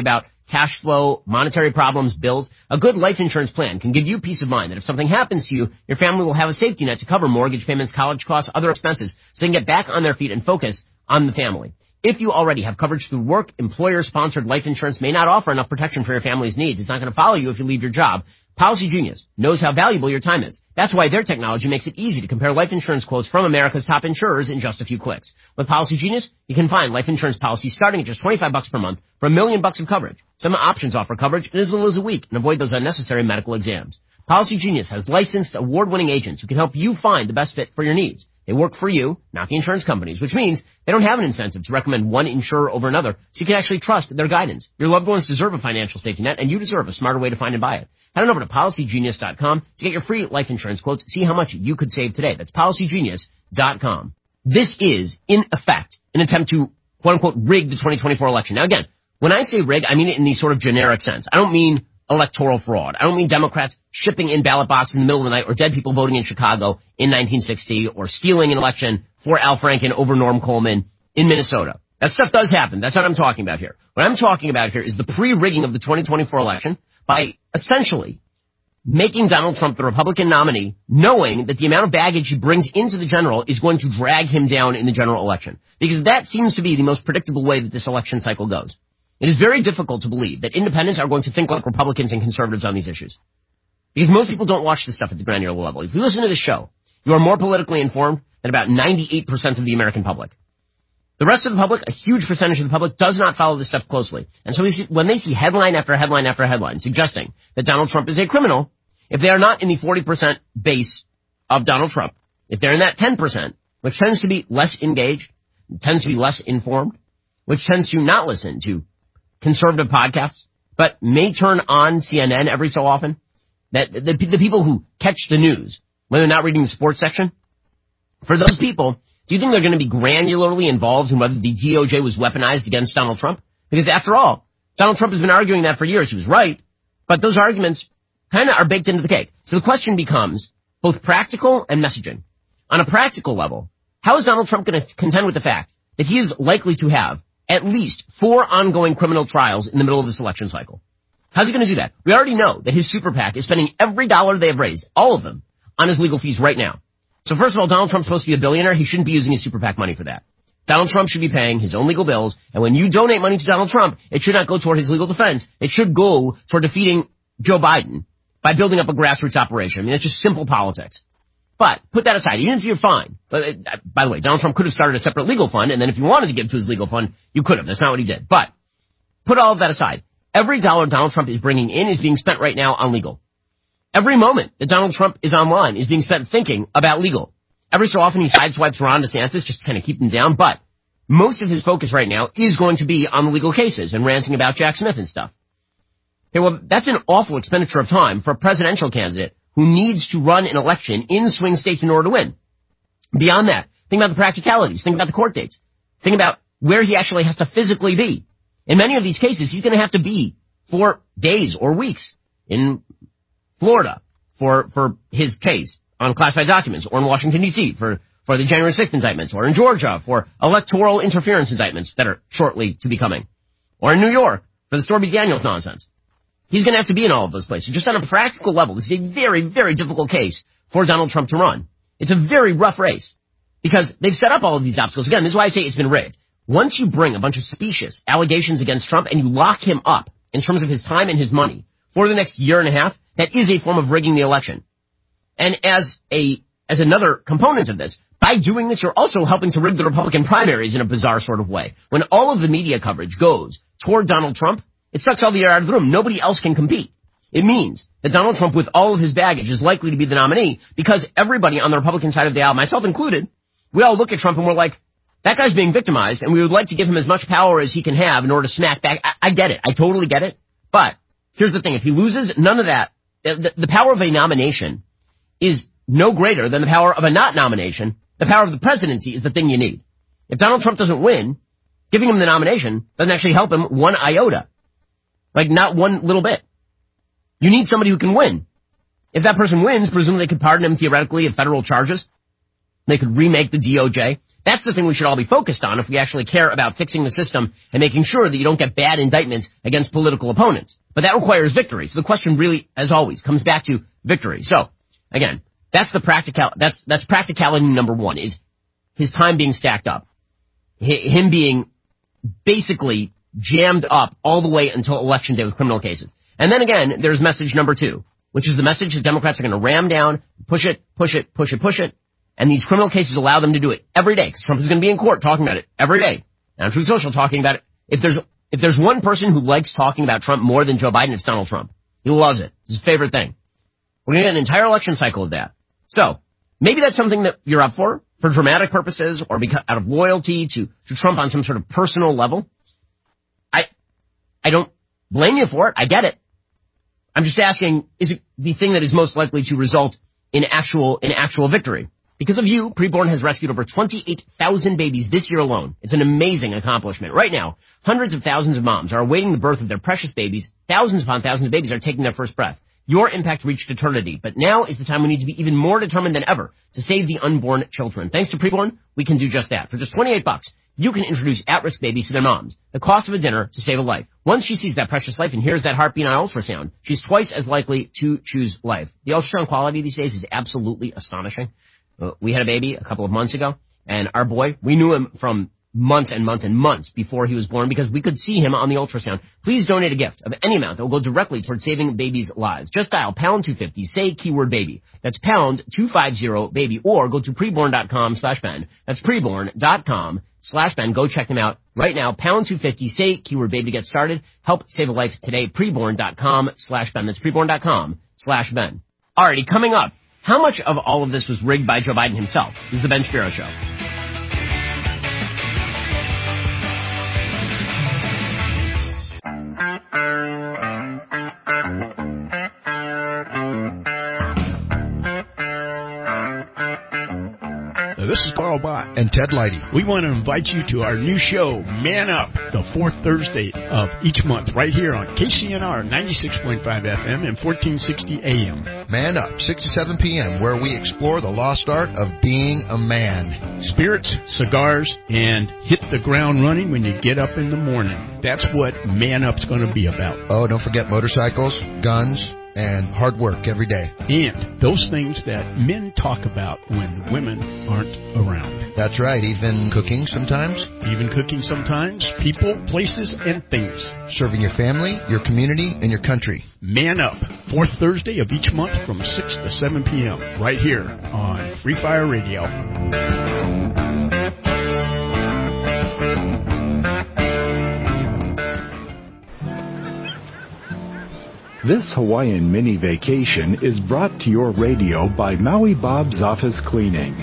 cash flow, monetary problems, bills, a good life insurance plan can give you peace of mind that if something happens to you, your family will have a safety net to cover mortgage payments, college costs, other expenses, so they can get back on their feet and focus on the family. If you already have coverage through work, employer-sponsored life insurance may not offer enough protection for your family's needs. It's not going to follow you if you leave your job. Policy Genius knows how valuable your time is. That's why their technology makes it easy to compare life insurance quotes from America's top insurers in just a few clicks. With Policy Genius, you can find life insurance policies starting at just twenty-five bucks per month for a million bucks of coverage. Some options offer coverage in as little as a week and avoid those unnecessary medical exams. Policy Genius has licensed, award-winning agents who can help you find the best fit for your needs. They work for you, not the insurance companies, which means they don't have an incentive to recommend one insurer over another, so you can actually trust their guidance. Your loved ones deserve a financial safety net, and you deserve a smarter way to find and buy it. Head on over to policy genius dot com to get your free life insurance quotes. See how much you could save today. That's policy genius dot com. This is, in effect, an attempt to, quote-unquote, rig the twenty twenty-four election. Now, again, when I say rig, I mean it in the sort of generic sense. I don't mean electoral fraud. I don't mean Democrats shipping in ballot boxes in the middle of the night or dead people voting in Chicago in nineteen sixty or stealing an election for Al Franken over Norm Coleman in Minnesota. That stuff does happen. That's not what I'm talking about here. What I'm talking about here is the pre-rigging of the twenty twenty-four election by essentially making Donald Trump the Republican nominee, knowing that the amount of baggage he brings into the general is going to drag him down in the general election. Because that seems to be the most predictable way that this election cycle goes. It is very difficult to believe that independents are going to think like Republicans and conservatives on these issues. Because most people don't watch this stuff at the granular level. If you listen to this show, you are more politically informed than about ninety-eight percent of the American public. The rest of the public, a huge percentage of the public, does not follow this stuff closely. And so we see, when they see headline after headline after headline suggesting that Donald Trump is a criminal, if they are not in the forty percent base of Donald Trump, if they're in that ten percent, which tends to be less engaged, tends to be less informed, which tends to not listen to conservative podcasts, but may turn on C N N every so often, that the, the people who catch the news when they're not reading the sports section, for those people, do you think they're going to be granularly involved in whether the D O J was weaponized against Donald Trump? Because after all, Donald Trump has been arguing that for years. He was right, but those arguments kind of are baked into the cake. So the question becomes both practical and messaging. On a practical level, how is Donald Trump going to contend with the fact that he is likely to have at least four ongoing criminal trials in the middle of this election cycle? How's he going to do that? We already know that his super PAC is spending every dollar they have raised, all of them, on his legal fees right now. So first of all, Donald Trump's supposed to be a billionaire. He shouldn't be using his super PAC money for that. Donald Trump should be paying his own legal bills, and when you donate money to Donald Trump, it should not go toward his legal defense. It should go toward defeating Joe Biden by building up a grassroots operation. I mean, it's just simple politics. But put that aside, even if you're fine. But uh, by the way, Donald Trump could have started a separate legal fund, and then if you wanted to give to his legal fund, you could have. That's not what he did. But put all of that aside. Every dollar Donald Trump is bringing in is being spent right now on legal. Every moment that Donald Trump is online is being spent thinking about legal. Every so often he sideswipes Ron DeSantis just to kind of keep him down, but most of his focus right now is going to be on the legal cases and ranting about Jack Smith and stuff. Okay, well, that's an awful expenditure of time for a presidential candidate who needs to run an election in swing states in order to win. Beyond that, think about the practicalities. Think about the court dates. Think about where he actually has to physically be. In many of these cases, he's going to have to be for days or weeks in Florida for, for his case on classified documents, or in Washington, D C for, for the January sixth indictments, or in Georgia for electoral interference indictments that are shortly to be coming, or in New York for the Stormy Daniels nonsense. He's going to have to be in all of those places. Just on a practical level, this is a very, very difficult case for Donald Trump to run. It's a very rough race because they've set up all of these obstacles. Again, this is why I say it's been rigged. Once you bring a bunch of specious allegations against Trump and you lock him up in terms of his time and his money for the next year and a half, that is a form of rigging the election. And as a as another component of this, by doing this, you're also helping to rig the Republican primaries in a bizarre sort of way. When all of the media coverage goes toward Donald Trump, it sucks all the air out of the room. Nobody else can compete. It means that Donald Trump, with all of his baggage, is likely to be the nominee because everybody on the Republican side of the aisle, myself included, we all look at Trump and we're like, that guy's being victimized, and we would like to give him as much power as he can have in order to smack back. I, I get it. I totally get it. But here's the thing. If he loses, none of that, the, the power of a nomination is no greater than the power of a not nomination. The power of the presidency is the thing you need. If Donald Trump doesn't win, giving him the nomination doesn't actually help him one iota. Like, not one little bit. You need somebody who can win. If that person wins, presumably they could pardon him theoretically of federal charges. They could remake the D O J. That's the thing we should all be focused on if we actually care about fixing the system and making sure that you don't get bad indictments against political opponents. But that requires victory. So the question really, as always, comes back to victory. So, again, that's the practical, that's, that's practicality number one, is his time being stacked up. Him being basically jammed up all the way until election day with criminal cases. And then again, there's message number two, which is the message that Democrats are going to ram down, push it, push it, push it, push it. And these criminal cases allow them to do it every day, because Trump is going to be in court talking about it every day. And on Truth Social talking about it. If there's, if there's one person who likes talking about Trump more than Joe Biden, it's Donald Trump. He loves it. It's his favorite thing. We're going to get an entire election cycle of that. So, maybe that's something that you're up for, for dramatic purposes, or because, out of loyalty to, to Trump on some sort of personal level. I, I don't blame you for it. I get it. I'm just asking, is it the thing that is most likely to result in actual, in actual victory? Because of you, Preborn has rescued over twenty-eight thousand babies this year alone. It's an amazing accomplishment. Right now, hundreds of thousands of moms are awaiting the birth of their precious babies. Thousands upon thousands of babies are taking their first breath. Your impact reached eternity, but now is the time we need to be even more determined than ever to save the unborn children. Thanks to Preborn, we can do just that. For just twenty-eight bucks, you can introduce at-risk babies to their moms. The cost of a dinner to save a life. Once she sees that precious life and hears that heartbeat on ultrasound, she's twice as likely to choose life. The ultrasound quality these days is absolutely astonishing. Uh, we had a baby a couple of months ago, and our boy, we knew him from months and months and months before he was born because we could see him on the ultrasound. Please donate a gift of any amount that will go directly towards saving babies' lives. Just dial pound two fifty, say keyword baby. That's pound two fifty baby, or go to preborn.com slash Ben. That's preborn.com slash Ben. Go check them out right now. Pound two fifty, say keyword baby to get started. Help save a life today. Preborn.com slash Ben. That's preborn.com slash Ben. Alrighty, coming up. How much of all of this was rigged by Joe Biden himself? This is the Ben Shapiro Show. This is Carl Bott and Ted Leidy. We want to invite you to our new show, Man Up, the fourth Thursday of each month, right here on K C N R ninety-six point five F M and fourteen sixty A M. Man Up, six to seven P M, where we explore the lost art of being a man. Spirits, cigars, and hit the ground running when you get up in the morning. That's what Man Up's going to be about. Oh, don't forget motorcycles, guns, and hard work every day. And those things that men talk about when women aren't around. That's right, even cooking sometimes. Even cooking sometimes. People, places, and things. Serving your family, your community, and your country. Man Up, fourth Thursday of each month from six to seven P M right here on Free Fire Radio. This Hawaiian mini vacation is brought to your radio by Maui Bob's Office Cleaning.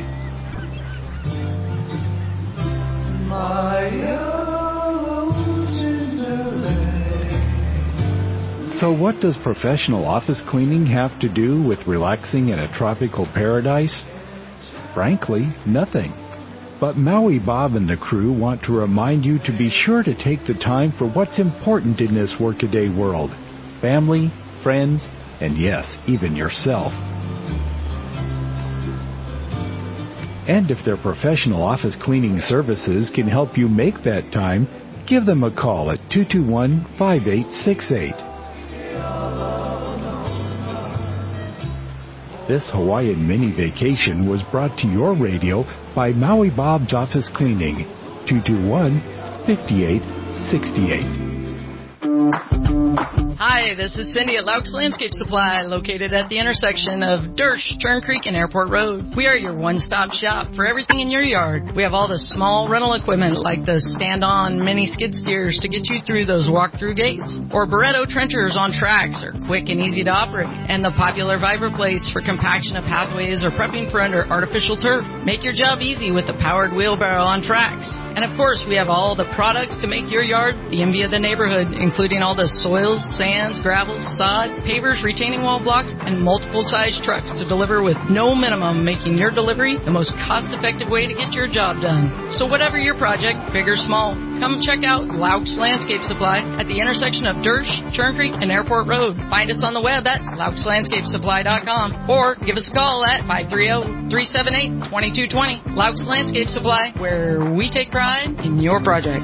So what does professional office cleaning have to do with relaxing in a tropical paradise? Frankly, nothing. But Maui Bob and the crew want to remind you to be sure to take the time for what's important in this workaday world. Family, friends, and yes, even yourself. And if their professional office cleaning services can help you make that time, give them a call at two two one, five eight six eight. This Hawaiian mini vacation was brought to your radio by Maui Bob's Office Cleaning, two two one, five eight six eight. Hi, this is Cindy at Laux Landscape Supply, located at the intersection of Dersh, Turn Creek, and Airport Road. We are your one-stop shop for everything in your yard. We have all the small rental equipment like the stand-on mini skid steers to get you through those walk-through gates, or Barretto trenchers on tracks are quick and easy to operate, and the popular Viper plates for compaction of pathways or prepping for under artificial turf. Make your job easy with the powered wheelbarrow on tracks. And of course, we have all the products to make your yard the envy of the neighborhood, including all the soils, sands, gravels, sod, pavers, retaining wall blocks, and multiple size trucks to deliver with no minimum, making your delivery the most cost-effective way to get your job done. So whatever your project, big or small, Come check out Laux Landscape Supply at the intersection of Dersh, Churn Creek, and Airport Road. Find us on the web at laux landscape supply dot com or give us a call at five three zero, three seven eight, two two two zero. Laux Landscape Supply, where we take pride in your project.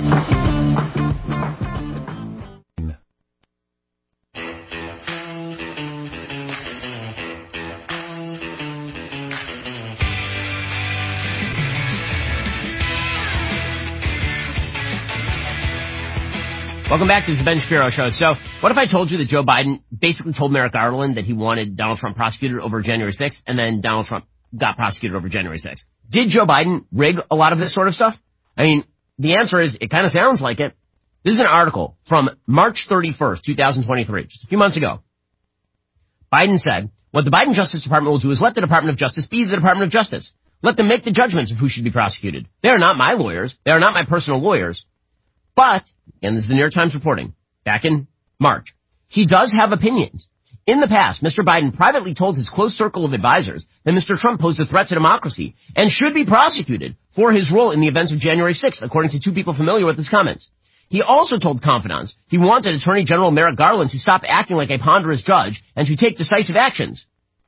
Welcome back. This is the Ben Shapiro Show. So what if I told you that Joe Biden basically told Merrick Garland that he wanted Donald Trump prosecuted over January sixth, and then Donald Trump got prosecuted over January sixth? Did Joe Biden rig a lot of this sort of stuff? I mean, the answer is it kind of sounds like it. This is an article from March thirty-first, twenty twenty-three, just a few months ago. Biden said, what the Biden Justice Department will do is let the Department of Justice be the Department of Justice. Let them make the judgments of who should be prosecuted. They are not my lawyers. They are not my personal lawyers. But, and this is the New York Times reporting, back in March, he does have opinions. In the past, Mister Biden privately told his close circle of advisors that Mister Trump posed a threat to democracy and should be prosecuted for his role in the events of January sixth, according to two people familiar with his comments. He also told confidants he wanted Attorney General Merrick Garland to stop acting like a ponderous judge and to take decisive actions.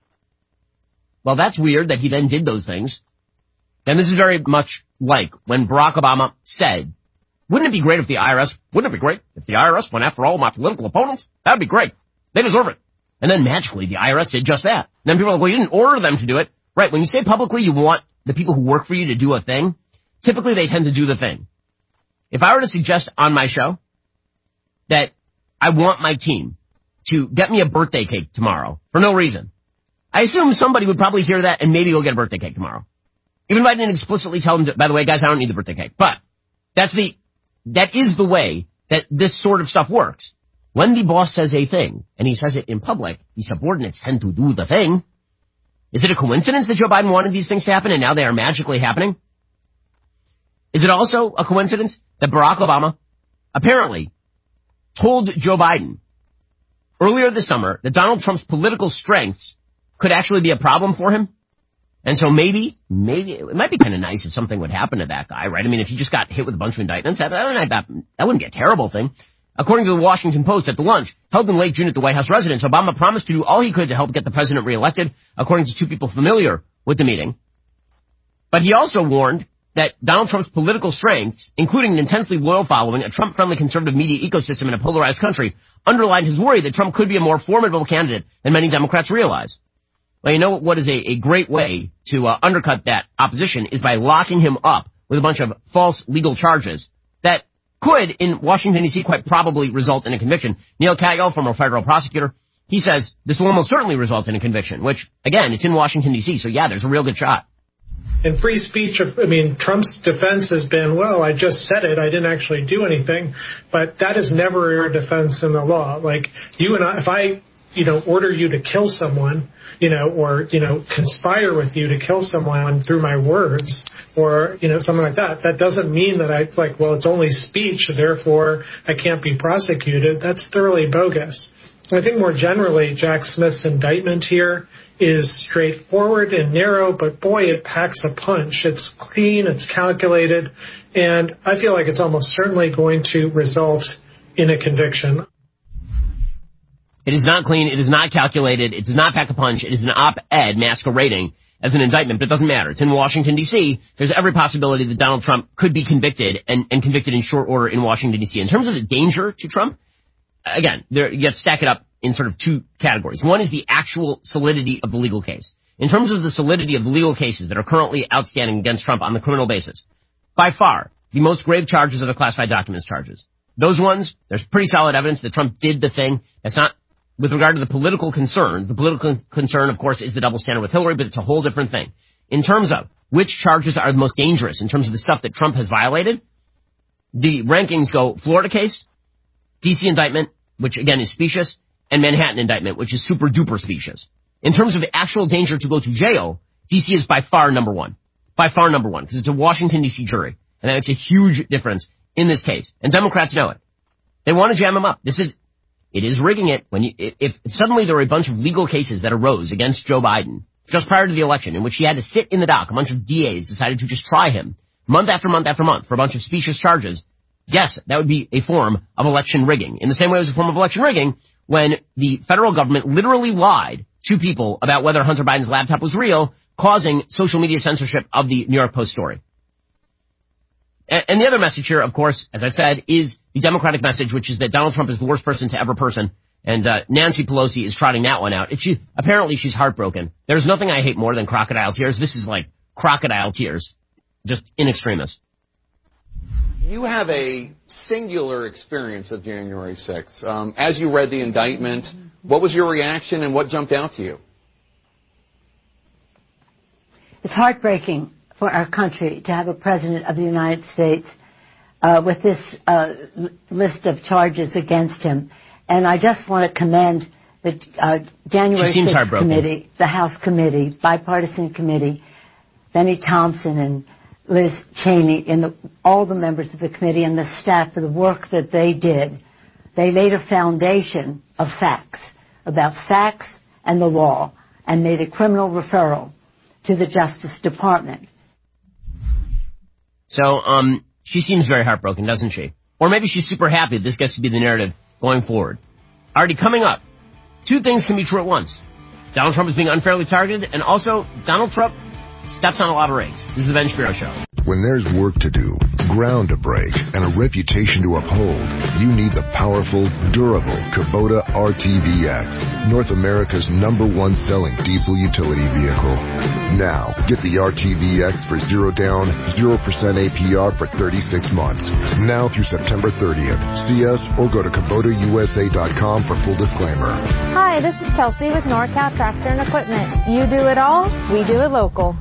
Well, that's weird that he then did those things. And this is very much like when Barack Obama said, wouldn't it be great if the I R S, wouldn't it be great if the I R S went after all my political opponents? That'd be great. They deserve it. And then magically the I R S did just that. And then people are like, well, you didn't order them to do it. Right, when you say publicly you want the people who work for you to do a thing, typically they tend to do the thing. If I were to suggest on my show that I want my team to get me a birthday cake tomorrow for no reason, I assume somebody would probably hear that and maybe go get a birthday cake tomorrow. Even if I didn't explicitly tell them to, by the way, guys, I don't need the birthday cake. But that's the, that is the way that this sort of stuff works. When the boss says a thing, and he says it in public, the subordinates tend to do the thing. Is it a coincidence that Joe Biden wanted these things to happen and now they are magically happening? Is it also a coincidence that Barack Obama apparently told Joe Biden earlier this summer that Donald Trump's political strengths could actually be a problem for him? And so maybe, maybe, it might be kind of nice if something would happen to that guy, right? I mean, if he just got hit with a bunch of indictments, that, that, that wouldn't be a terrible thing. According to the Washington Post, at the lunch held in late June at the White House residence, Obama promised to do all he could to help get the president reelected, according to two people familiar with the meeting. But he also warned that Donald Trump's political strengths, including an intensely loyal following, a Trump-friendly conservative media ecosystem, and a polarized country, underlined his worry that Trump could be a more formidable candidate than many Democrats realize. Well, you know what is a, a great way to uh, undercut that opposition is by locking him up with a bunch of false legal charges that could, in Washington, D C, quite probably result in a conviction. Neil Katyal, former federal prosecutor, he says this will almost certainly result in a conviction, which, again, it's in Washington, D C, so yeah, there's a real good shot. In free speech, I mean, Trump's defense has been, well, I just said it, I didn't actually do anything, but that is never a defense in the law. Like, you and I, if I, you know, order you to kill someone, you know, or, you know, conspire with you to kill someone through my words or, you know, something like that. That doesn't mean that I, it's like, well, it's only speech, therefore I can't be prosecuted. That's thoroughly bogus. I think more generally, Jack Smith's indictment here is straightforward and narrow, but boy, it packs a punch. It's clean, it's calculated, and I feel like it's almost certainly going to result in a conviction. It is not clean. It is not calculated. It does not pack a punch. It is an op-ed masquerading as an indictment, but it doesn't matter. It's in Washington, D C. There's every possibility that Donald Trump could be convicted and, and convicted in short order in Washington, D C. In terms of the danger to Trump, again, there, you have to stack it up in sort of two categories. One is the actual solidity of the legal case. In terms of the solidity of the legal cases that are currently outstanding against Trump on the criminal basis, by far, the most grave charges are the classified documents charges. Those ones, there's pretty solid evidence that Trump did the thing. That's not with regard to the political concern. The political concern, of course, is the double standard with Hillary, but it's a whole different thing. In terms of which charges are the most dangerous, in terms of the stuff that Trump has violated, the rankings go Florida case, D C indictment, which again is specious, and Manhattan indictment, which is super duper specious. In terms of actual danger to go to jail, D C is by far number one. By far number one, because it's a Washington, D C jury. And that makes a huge difference in this case. And Democrats know it. They want to jam him up. This is, it is rigging it. When you, if, if suddenly there were a bunch of legal cases that arose against Joe Biden just prior to the election in which he had to sit in the dock, a bunch of D As decided to just try him month after month after month for a bunch of specious charges, Yes, that would be a form of election rigging. In the same way it was a form of election rigging when the federal government literally lied to people about whether Hunter Biden's laptop was real, causing social media censorship of the New York Post story. And the other message here, of course, as I've said, is the Democratic message, which is that Donald Trump is the worst person to ever person. And uh, Nancy Pelosi is trotting that one out. It, she, apparently she's heartbroken. There's nothing I hate more than crocodile tears. This is like crocodile tears, just in extremis. You have a singular experience of January sixth. Um, as you read the indictment, what was your reaction and what jumped out to you? It's heartbreaking for our country to have a president of the United States uh, with this uh, list of charges against him. And I just want to commend the uh, January sixth committee, the House committee, bipartisan committee, Benny Thompson and Liz Cheney, and the, all the members of the committee and the staff for the work that they did. They laid a foundation of facts, about facts and the law, and made a criminal referral to the Justice Department. So, um, she seems very heartbroken, doesn't she? Or maybe she's super happy that this gets to be the narrative going forward. Already coming up, two things can be true at once. Donald Trump is being unfairly targeted, and also Donald Trump steps on a lot of rakes. This is the Ben Shapiro Show. When there's work to do, ground to break, and a reputation to uphold, you need the powerful, durable Kubota R T V X, North America's number one selling diesel utility vehicle. Now, get the R T V X for zero down, zero percent A P R for thirty-six months. Now through September thirtieth. See us or go to Kubota U S A dot com for full disclaimer. Hi, this is Chelsea with NorCal Tractor and Equipment. You do it all, we do it local.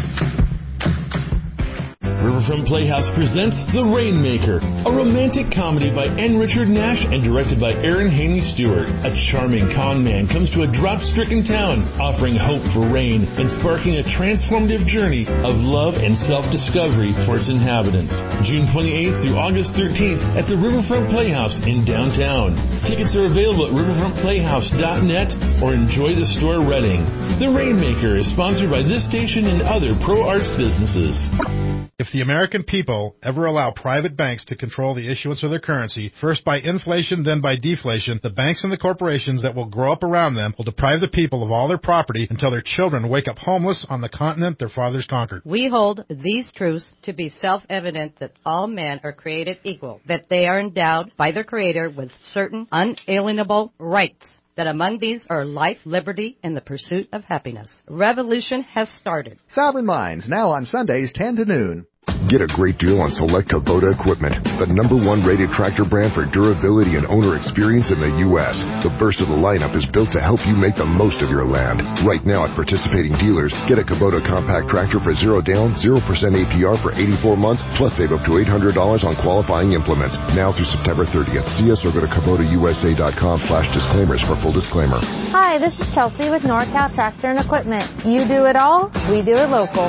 Riverfront Playhouse presents The Rainmaker, a romantic comedy by N. Richard Nash and directed by Aaron Haney Stewart. A charming con man comes to a drought-stricken town, offering hope for rain and sparking a transformative journey of love and self-discovery for its inhabitants. June twenty-eighth through August thirteenth at the Riverfront Playhouse in downtown. Tickets are available at riverfront playhouse dot net or enjoy the store Reading. The Rainmaker is sponsored by this station and other pro-arts businesses. If the American people ever allow private banks to control the issuance of their currency, first by inflation, then by deflation, the banks and the corporations that will grow up around them will deprive the people of all their property until their children wake up homeless on the continent their fathers conquered. We hold these truths to be self-evident that all men are created equal, that they are endowed by their Creator with certain unalienable rights, that among these are life, liberty, and the pursuit of happiness. Revolution has started. Sovereign Minds, now on Sundays, ten to noon. Get a great deal on select Kubota equipment, the number one rated tractor brand for durability and owner experience in the U S. The burst of the lineup is built to help you make the most of your land. Right now at participating dealers, get a Kubota compact tractor for zero down, zero percent A P R for eighty-four months, plus save up to eight hundred dollars on qualifying implements. Now through September thirtieth. See us or go to Kubota U S A dot com slash disclaimers for full disclaimer. Hi, this is Chelsea with NorCal Tractor and Equipment. You do it all, we do it local.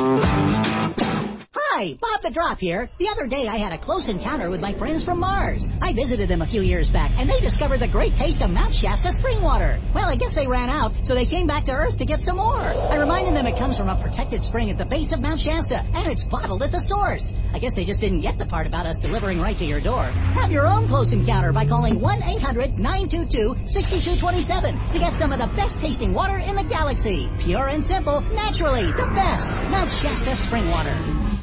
Hi, Bob the Drop here. The other day I had a close encounter with my friends from Mars. I visited them a few years back, and they discovered the great taste of Mount Shasta spring water. Well, I guess they ran out, so they came back to Earth to get some more. I reminded them it comes from a protected spring at the base of Mount Shasta, and it's bottled at the source. I guess they just didn't get the part about us delivering right to your door. Have your own close encounter by calling one eight hundred nine two two six two two seven to get some of the best tasting water in the galaxy. Pure and simple, naturally, the best. Mount Shasta spring water.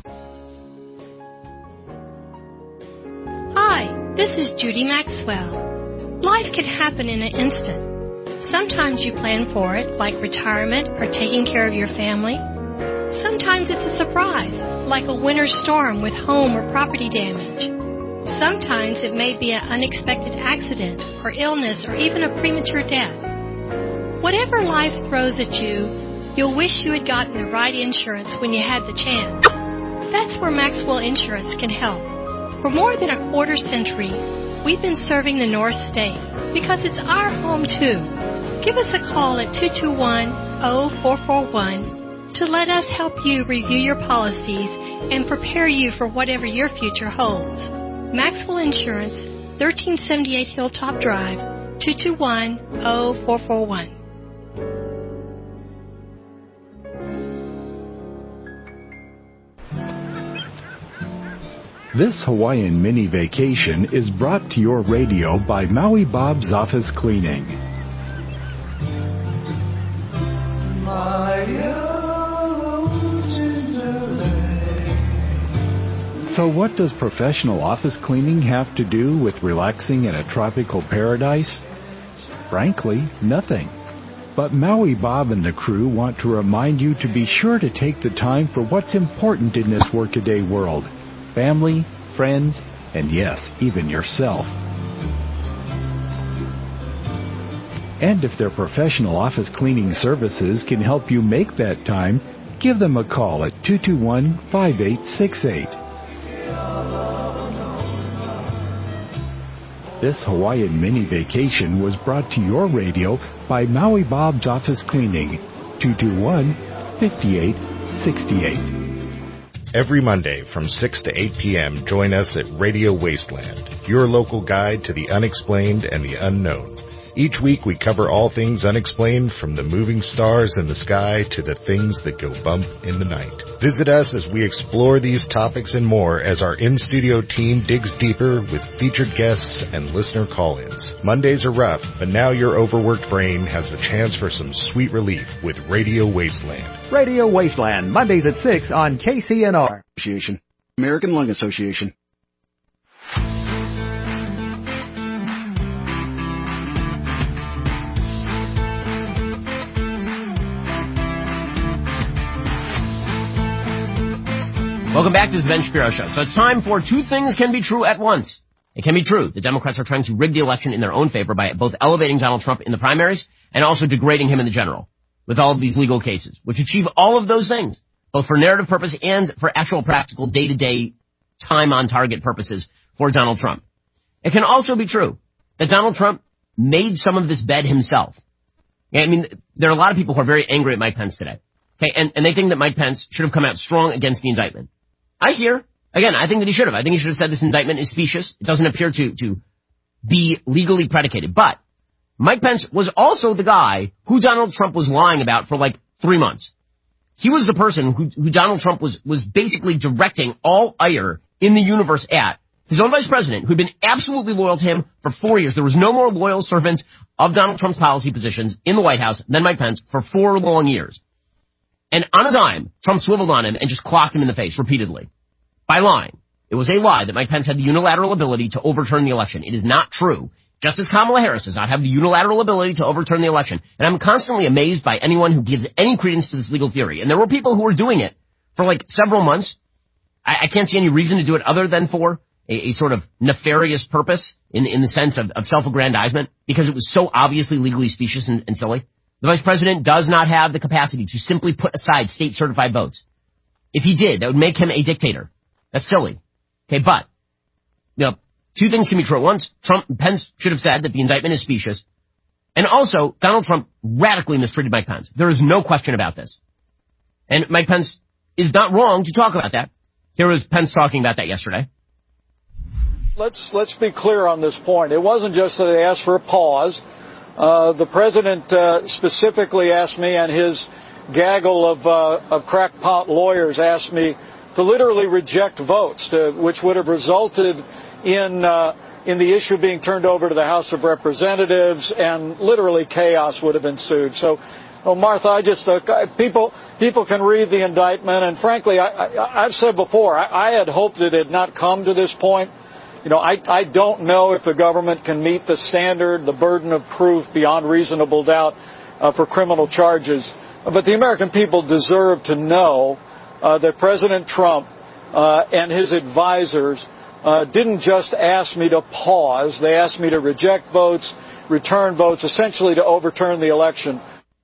Hi, this is Judy Maxwell. Life can happen in an instant. Sometimes you plan for it, like retirement or taking care of your family. Sometimes it's a surprise, like a winter storm with home or property damage. Sometimes it may be an unexpected accident or illness or even a premature death. Whatever life throws at you, you'll wish you had gotten the right insurance when you had the chance. That's where Maxwell Insurance can help. For more than a quarter century, we've been serving the North State because it's our home too. Give us a call at two two one, zero four four one to let us help you review your policies and prepare you for whatever your future holds. Maxwell Insurance, thirteen seventy-eight Hilltop Drive, two two one, zero four four one. This Hawaiian mini vacation is brought to your radio by Maui Bob's Office Cleaning. So what does professional office cleaning have to do with relaxing in a tropical paradise? Frankly, nothing. But Maui Bob and the crew want to remind you to be sure to take the time for what's important in this workaday world. Family, friends, and yes, even yourself. And if their professional office cleaning services can help you make that time, give them a call at two two one, five eight six eight. This Hawaiian mini vacation was brought to your radio by Maui Bob's Office Cleaning, two two one, five eight six eight. Every Monday from six to eight p.m., join us at Radio Wasteland, your local guide to the unexplained and the unknown. Each week we cover all things unexplained, from the moving stars in the sky to the things that go bump in the night. Visit us as we explore these topics and more as our in-studio team digs deeper with featured guests and listener call-ins. Mondays are rough, but now your overworked brain has the chance for some sweet relief with Radio Wasteland. Radio Wasteland, Mondays at six on K C N R. Association, American Lung Association. Welcome back to the Ben Shapiro Show. So it's time for Two Things Can Be True at Once. It can be true. The Democrats are trying to rig the election in their own favor by both elevating Donald Trump in the primaries and also degrading him in the general with all of these legal cases, which achieve all of those things, both for narrative purpose and for actual practical day-to-day time-on-target purposes for Donald Trump. It can also be true that Donald Trump made some of this bed himself. I mean, there are a lot of people who are very angry at Mike Pence today. Okay, and, and they think that Mike Pence should have come out strong against the indictment. I hear. Again, I think that he should have. I think he should have said this indictment is specious. It doesn't appear to, to be legally predicated. But Mike Pence was also the guy who Donald Trump was lying about for like three months. He was the person who, who Donald Trump was, was basically directing all ire in the universe at. His own vice president, who'd been absolutely loyal to him for four years. There was no more loyal servant of Donald Trump's policy positions in the White House than Mike Pence for four long years. And on a dime, Trump swiveled on him and just clocked him in the face repeatedly by lying. It was a lie that Mike Pence had the unilateral ability to overturn the election. It is not true. Just as Kamala Harris does not have the unilateral ability to overturn the election. And I'm constantly amazed by anyone who gives any credence to this legal theory. And there were people who were doing it for like several months. I, I can't see any reason to do it other than for a, a sort of nefarious purpose in, in the sense of, of self-aggrandizement, because it was so obviously legally specious and, and silly. The vice president does not have the capacity to simply put aside state-certified votes. If he did, that would make him a dictator. That's silly. Okay, but, you know, two things can be true at once. Trump, Pence should have said that the indictment is specious. And also, Donald Trump radically mistreated Mike Pence. There is no question about this. And Mike Pence is not wrong to talk about that. Here was Pence talking about that yesterday. Let's, let's be clear on this point. It wasn't just that they asked for a pause. Uh, the president uh, specifically asked me, and his gaggle of, uh, of crackpot lawyers asked me to literally reject votes, to, which would have resulted in uh, in the issue being turned over to the House of Representatives, and literally chaos would have ensued. So, oh, Martha, I just uh, people people can read the indictment, and frankly, I, I, I've said before, I, I had hoped it had not come to this point. You know, I, I don't know if the government can meet the standard, the burden of proof beyond reasonable doubt uh, for criminal charges. But the American people deserve to know uh, that President Trump uh, and his advisors uh, didn't just ask me to pause. They asked me to reject votes, return votes, essentially to overturn the election.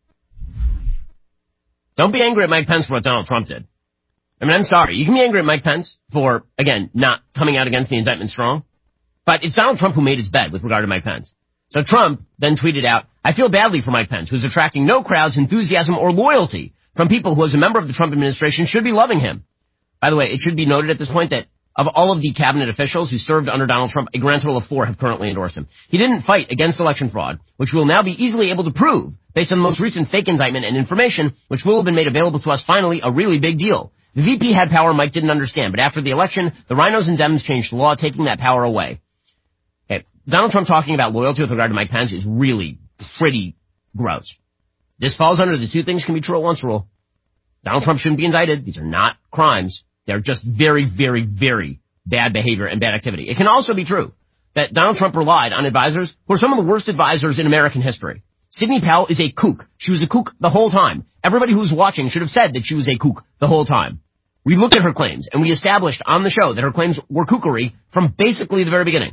Don't be angry at Mike Pence for what Donald Trump did. I mean, I'm sorry. You can be angry at Mike Pence for, again, not coming out against the indictment strong. But it's Donald Trump who made his bed with regard to Mike Pence. So Trump then tweeted out, I feel badly for Mike Pence, who's attracting no crowd's enthusiasm or loyalty from people who, as a member of the Trump administration, should be loving him. By the way, it should be noted at this point that of all of the cabinet officials who served under Donald Trump, a grand total of four have currently endorsed him. He didn't fight against election fraud, which we'll now be easily able to prove based on the most recent fake indictment and information, which will have been made available to us finally, a really big deal. The V P had power Mike didn't understand, but after the election, the rhinos and Dems changed the law, taking that power away. Okay. Donald Trump talking about loyalty with regard to Mike Pence is really pretty gross. This falls under the two things can be true at once rule. Donald Trump shouldn't be indicted. These are not crimes. They're just very, very, very bad behavior and bad activity. It can also be true that Donald Trump relied on advisors who are some of the worst advisors in American history. Sidney Powell is a kook. She was a kook the whole time. Everybody who's watching should have said that she was a kook the whole time. We looked at her claims, and we established on the show that her claims were kookery from basically the very beginning.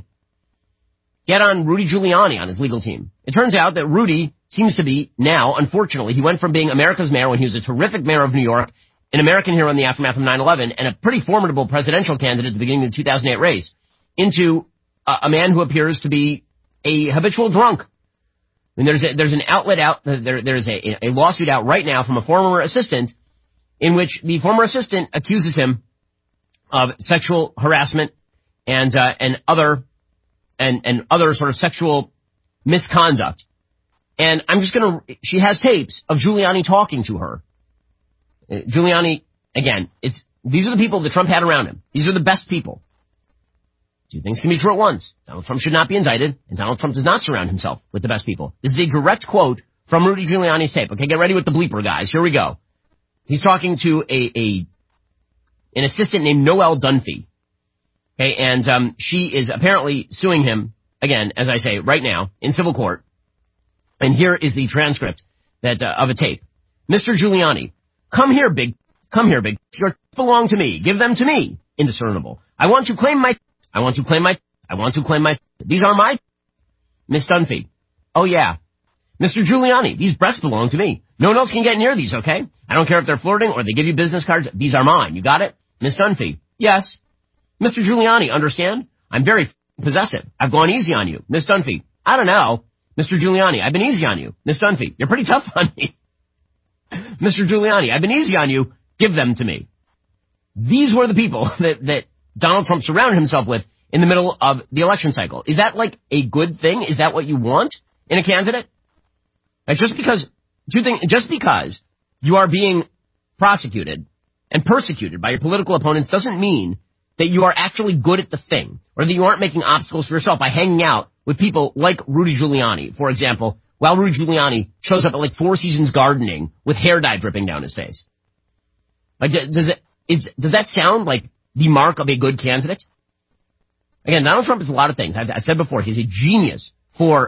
Get on Rudy Giuliani on his legal team. It turns out that Rudy seems to be now, unfortunately, he went from being America's mayor when he was a terrific mayor of New York, an American hero in the aftermath of nine eleven, and a pretty formidable presidential candidate at the beginning of the two thousand eight race, into a, a man who appears to be a habitual drunk. I mean, there's a, there's an outlet out, there, there's a, a lawsuit out right now from a former assistant in which the former assistant accuses him of sexual harassment and, uh, and other, and, and other sort of sexual misconduct. And I'm just gonna, she has tapes of Giuliani talking to her. Uh, Giuliani, again, it's, these are the people that Trump had around him. These are the best people. Two things can be true at once. Donald Trump should not be indicted, and Donald Trump does not surround himself with the best people. This is a direct quote from Rudy Giuliani's tape. Okay, get ready with the bleeper, guys. Here we go. He's talking to a, a an assistant named Noelle Dunphy. Okay, and um, she is apparently suing him, again, as I say, right now, in civil court. And here is the transcript that uh, of a tape. Mister Giuliani, come here, big, come here, big. Your belong to me. Give them to me. Indiscernible. I want to claim my, I want to claim my, I want to claim my, these are my, Miss Dunphy. Oh yeah. Mister Giuliani, these breasts belong to me. No one else can get near these, okay? I don't care if they're flirting or they give you business cards. These are mine. You got it? Miss Dunphy. Yes. Mister Giuliani, understand? I'm very possessive. I've gone easy on you. Miss Dunphy. I don't know. Mister Giuliani, I've been easy on you. Miss Dunphy. You're pretty tough on me. Mister Giuliani, I've been easy on you. Give them to me. These were the people that, that Donald Trump surrounded himself with in the middle of the election cycle. Is that like a good thing? Is that what you want in a candidate? Like just because, two things, just because you are being prosecuted and persecuted by your political opponents doesn't mean that you are actually good at the thing, or that you aren't making obstacles for yourself by hanging out with people like Rudy Giuliani, for example, while Rudy Giuliani shows up at like Four Seasons gardening with hair dye dripping down his face. Like, does it, is, does that sound like the mark of a good candidate? Again, Donald Trump is a lot of things. I've, I've said before, he's a genius for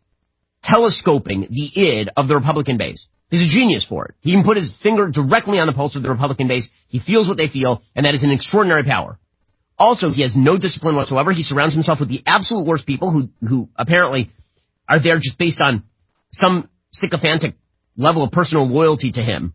telescoping the id of the Republican base. He's a genius for it. He can put his finger directly on the pulse of the Republican base. He feels what they feel, and that is an extraordinary power. Also, he has no discipline whatsoever. He surrounds himself with the absolute worst people who, who apparently are there just based on some sycophantic level of personal loyalty to him.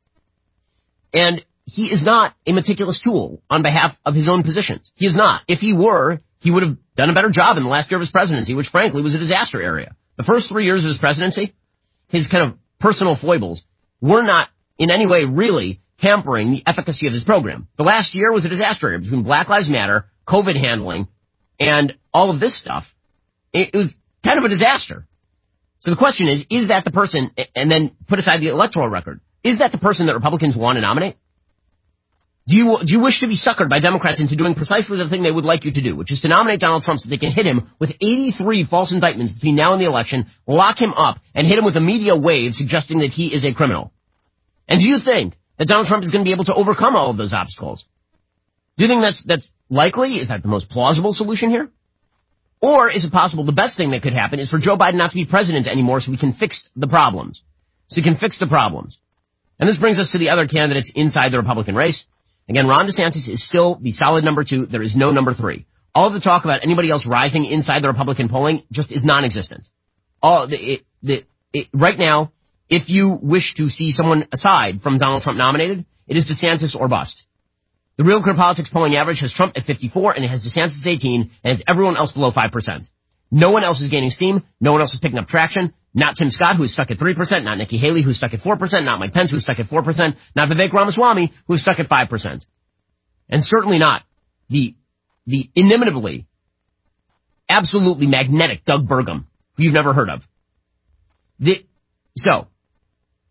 And he is not a meticulous tool on behalf of his own positions. He is not. If he were, he would have done a better job in the last year of his presidency, which frankly was a disaster area. The first three years of his presidency, his kind of personal foibles were not in any way really hampering the efficacy of his program. The last year was a disaster area between Black Lives Matter, COVID handling, and all of this stuff. It was kind of a disaster. So the question is, is that the person, and then put aside the electoral record, is that the person that Republicans want to nominate? Do you, do you wish to be suckered by Democrats into doing precisely the thing they would like you to do, which is to nominate Donald Trump so they can hit him with eighty-three false indictments between now and the election, lock him up, and hit him with a media wave suggesting that he is a criminal? And do you think that Donald Trump is going to be able to overcome all of those obstacles? Do you think that's, that's likely? Is that the most plausible solution here? Or is it possible the best thing that could happen is for Joe Biden not to be president anymore so we can fix the problems? So we can fix the problems. And this brings us to the other candidates inside the Republican race. Again, Ron DeSantis is still the solid number two. There is no number three. All of the talk about anybody else rising inside the Republican polling just is non-existent. All the, it, the, it, right now, if you wish to see someone aside from Donald Trump nominated, it is DeSantis or bust. The Real Clear Politics polling average has Trump at fifty-four, and it has DeSantis at eighteen, and has everyone else below five percent. No one else is gaining steam. No one else is picking up traction. Not Tim Scott, who is stuck at three percent. Not Nikki Haley, who is stuck at four percent. Not Mike Pence, who is stuck at four percent. Not Vivek Ramaswamy, who is stuck at five percent. And certainly not the, the inimitably, absolutely magnetic Doug Burgum, who you've never heard of. The, so,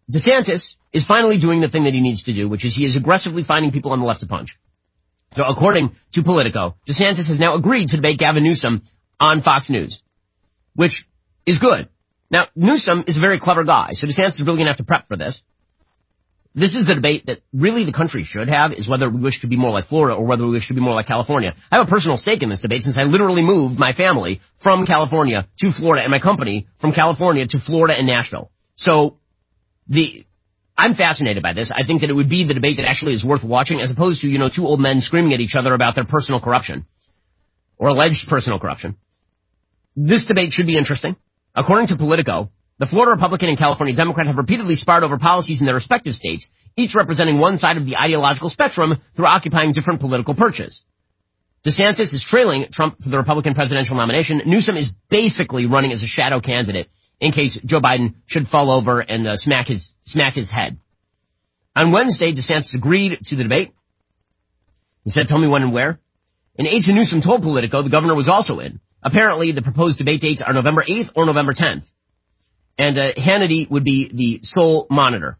DeSantis is finally doing the thing that he needs to do, which is he is aggressively finding people on the left to punch. So according to Politico, DeSantis has now agreed to debate Gavin Newsom on Fox News, which is good. Now, Newsom is a very clever guy, so DeSantis is really going to have to prep for this. This is the debate that really the country should have, is whether we wish to be more like Florida or whether we wish to be more like California. I have a personal stake in this debate since I literally moved my family from California to Florida and my company from California to Florida and Nashville. So the I'm fascinated by this. I think that it would be the debate that actually is worth watching as opposed to, you know, two old men screaming at each other about their personal corruption or alleged personal corruption. This debate should be interesting. According to Politico, the Florida Republican and California Democrat have repeatedly sparred over policies in their respective states, each representing one side of the ideological spectrum through occupying different political perches. DeSantis is trailing Trump for the Republican presidential nomination. Newsom is basically running as a shadow candidate in case Joe Biden should fall over and uh, smack his smack his head. On Wednesday, DeSantis agreed to the debate. He said, tell me when and where. An aide to Newsom told Politico the governor was also in. Apparently, the proposed debate dates are November eighth or November tenth. And uh, Hannity would be the sole monitor.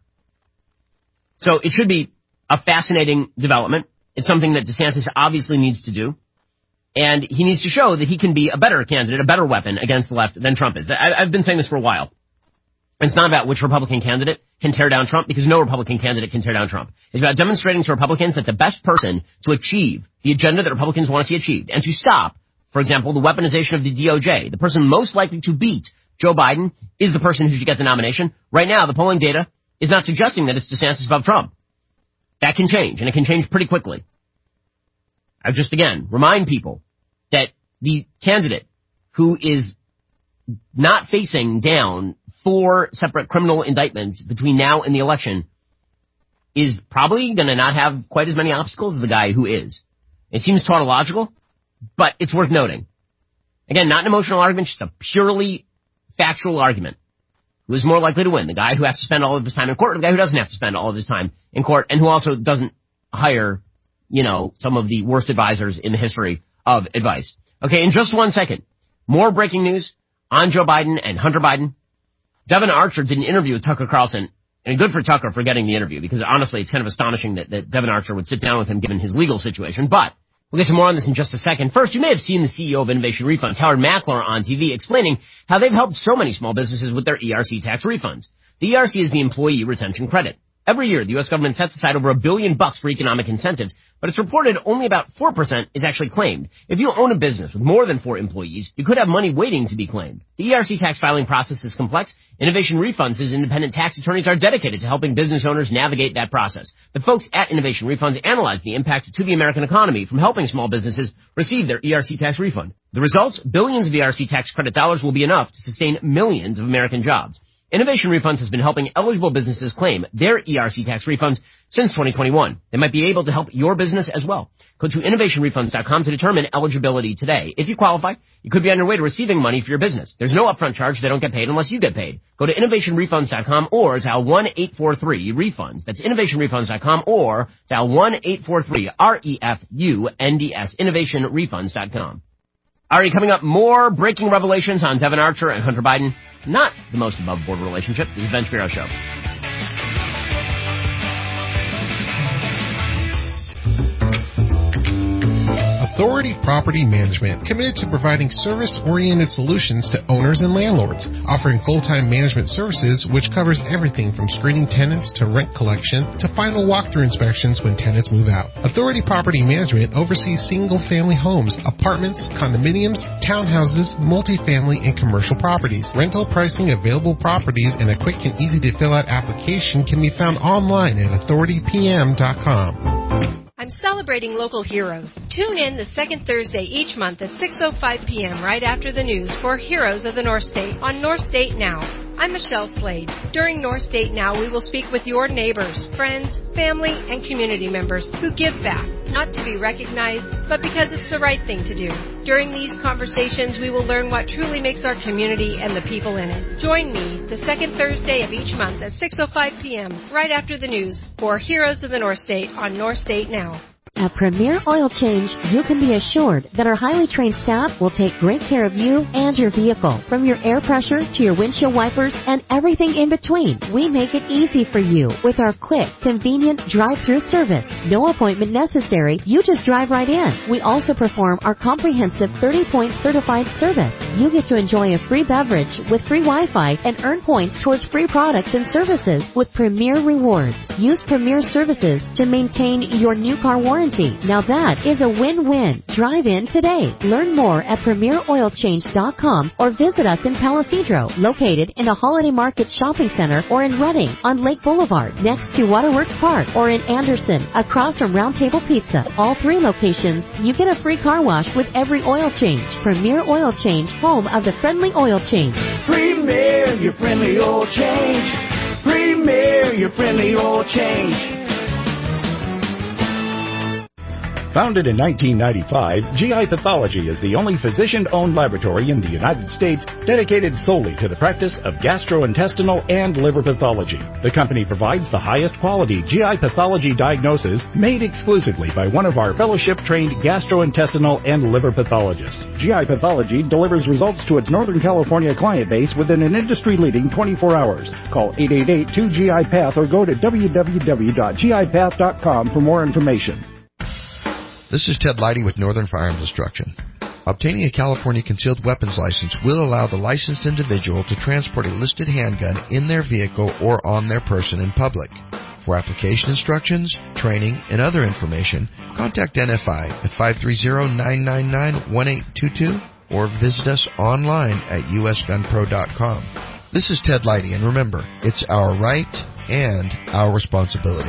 So it should be a fascinating development. It's something that DeSantis obviously needs to do. And he needs to show that he can be a better candidate, a better weapon against the left than Trump is. I, I've been saying this for a while. It's not about which Republican candidate can tear down Trump, because no Republican candidate can tear down Trump. It's about demonstrating to Republicans that the best person to achieve the agenda that Republicans want to see achieved and to stop, for example, the weaponization of the D O J, the person most likely to beat Joe Biden is the person who should get the nomination. Right now, the polling data is not suggesting that it's DeSantis above Trump. That can change, and it can change pretty quickly. I just, again, remind people that the candidate who is not facing down four separate criminal indictments between now and the election is probably going to not have quite as many obstacles as the guy who is. It seems tautological, but it's worth noting. Again, not an emotional argument, just a purely factual argument. Who is more likely to win? The guy who has to spend all of his time in court or the guy who doesn't have to spend all of his time in court and who also doesn't hire, you know, some of the worst advisors in the history of advice. Okay, in just one second, more breaking news on Joe Biden and Hunter Biden. Devin Archer did an interview with Tucker Carlson, and good for Tucker for getting the interview, because honestly, it's kind of astonishing that, that Devin Archer would sit down with him given his legal situation, but we'll get to more on this in just a second. First, you may have seen the C E O of Innovation Refunds, Howard Mackler, on T V explaining how they've helped so many small businesses with their E R C tax refunds. The E R C is the Employee Retention Credit. Every year, the U S government sets aside over a billion bucks for economic incentives, but it's reported only about four percent is actually claimed. If you own a business with more than four employees, you could have money waiting to be claimed. The E R C tax filing process is complex. Innovation Refunds' independent tax attorneys are dedicated to helping business owners navigate that process. The folks at Innovation Refunds analyze the impact to the American economy from helping small businesses receive their E R C tax refund. The results? Billions of E R C tax credit dollars will be enough to sustain millions of American jobs. Innovation Refunds has been helping eligible businesses claim their E R C tax refunds since twenty twenty-one. They might be able to help your business as well. Go to innovation refunds dot com to determine eligibility today. If you qualify, you could be on your way to receiving money for your business. There's no upfront charge. They don't get paid unless you get paid. Go to innovation refunds dot com or dial one eight four three refunds. That's innovation refunds dot com or dial one eight four three R E F U N D S, innovation refunds dot com. All right, coming up, more breaking revelations on Devin Archer and Hunter Biden. Not the most above-board relationship. This is the Ben Shapiro Show. Authority Property Management, committed to providing service-oriented solutions to owners and landlords, offering full-time management services which covers everything from screening tenants to rent collection to final walkthrough inspections when tenants move out. Authority Property Management oversees single-family homes, apartments, condominiums, townhouses, multifamily, and commercial properties. Rental pricing, available properties, and a quick and easy-to-fill-out application can be found online at authority p m dot com. I'm celebrating local heroes. Tune in the second Thursday each month at six oh five p.m. right after the news for Heroes of the North State on North State Now. I'm Michelle Slade. During North State Now, we will speak with your neighbors, friends, family, and community members who give back, not to be recognized, but because it's the right thing to do. During these conversations, we will learn what truly makes our community and the people in it. Join me the second Thursday of each month at six oh five p.m. right after the news for Heroes of the North State on North State Now. At Premier Oil Change, you can be assured that our highly trained staff will take great care of you and your vehicle. From your air pressure to your windshield wipers and everything in between, we make it easy for you with our quick, convenient drive-through service. No appointment necessary. You just drive right in. We also perform our comprehensive thirty-point certified service. You get to enjoy a free beverage with free Wi-Fi and earn points towards free products and services with Premier Rewards. Use Premier services to maintain your new car warranty. Now that is a win-win. Drive in today. Learn more at premier oil change dot com or visit us in Palisadro, located in the Holiday Market Shopping Center, or in Redding on Lake Boulevard next to Waterworks Park, or in Anderson across from Round Table Pizza. All three locations, you get a free car wash with every oil change. Premier Oil Change, home of the friendly oil change. Premier, your friendly oil change. Premier, your friendly oil change. Founded in nineteen ninety-five, G I Pathology is the only physician-owned laboratory in the United States dedicated solely to the practice of gastrointestinal and liver pathology. The company provides the highest quality G I pathology diagnosis made exclusively by one of our fellowship-trained gastrointestinal and liver pathologists. G I Pathology delivers results to its Northern California client base within an industry-leading twenty-four hours. Call eight eight eight, two G I Path or go to w w w dot g i path dot com for more information. This is Ted Leidy with Northern Firearms Instruction. Obtaining a California concealed weapons license will allow the licensed individual to transport a listed handgun in their vehicle or on their person in public. For application instructions, training, and other information, contact N F I at five three zero, nine nine nine, one eight two two or visit us online at u s gun pro dot com. This is Ted Leidy, and remember, it's our right and our responsibility.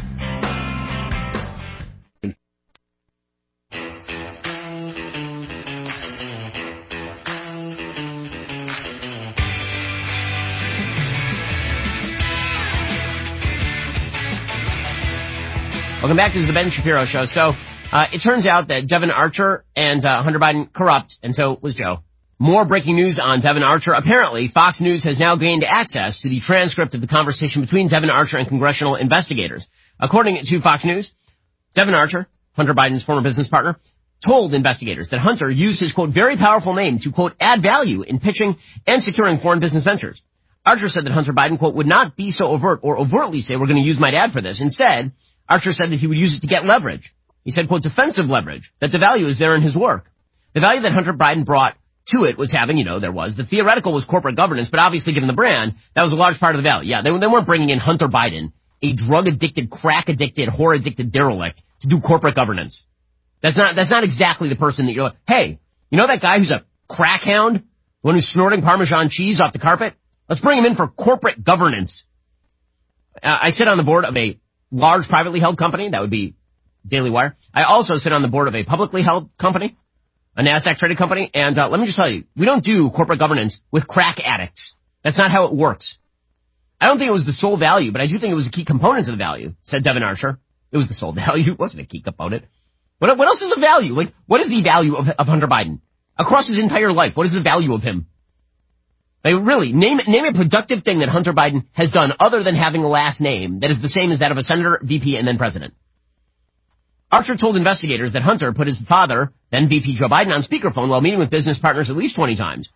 Welcome back. This is the Ben Shapiro Show. So uh, it turns out that Devon Archer and uh, Hunter Biden corrupt, and so was Joe. More breaking news on Devon Archer. Apparently, Fox News has now gained access to the transcript of the conversation between Devon Archer and congressional investigators. According to Fox News, Devon Archer, Hunter Biden's former business partner, told investigators that Hunter used his, quote, very powerful name to, quote, add value in pitching and securing foreign business ventures. Archer said that Hunter Biden, quote, would not be so overt or overtly say we're going to use my dad for this. Instead, Archer said that he would use it to get leverage. He said, quote, defensive leverage, that the value is there in his work. The value that Hunter Biden brought to it was having, you know, there was. The theoretical was corporate governance, but obviously given the brand, that was a large part of the value. Yeah, they, they weren't bringing in Hunter Biden, a drug-addicted, crack-addicted, whore-addicted derelict, to do corporate governance. That's not, that's not exactly the person that you're like, hey, you know that guy who's a crack hound? The one who's snorting Parmesan cheese off the carpet? Let's bring him in for corporate governance. Uh, I sit on the board of a large privately held company. That would be Daily Wire. I also sit on the board of a publicly held company, a NASDAQ-traded company. And uh, let me just tell you, we don't do corporate governance with crack addicts. That's not how it works. I don't think it was the sole value, but I do think it was a key component of the value, said Devon Archer. It was the sole value. It wasn't a key component. What, what else is the value? Like, what is the value of, of Hunter Biden? Across his entire life, what is the value of him? Like, really, name, name a productive thing that Hunter Biden has done other than having a last name that is the same as that of a senator, V P, and then president. Archer told investigators that Hunter put his father, then V P Joe Biden, on speakerphone while meeting with business partners at least twenty times.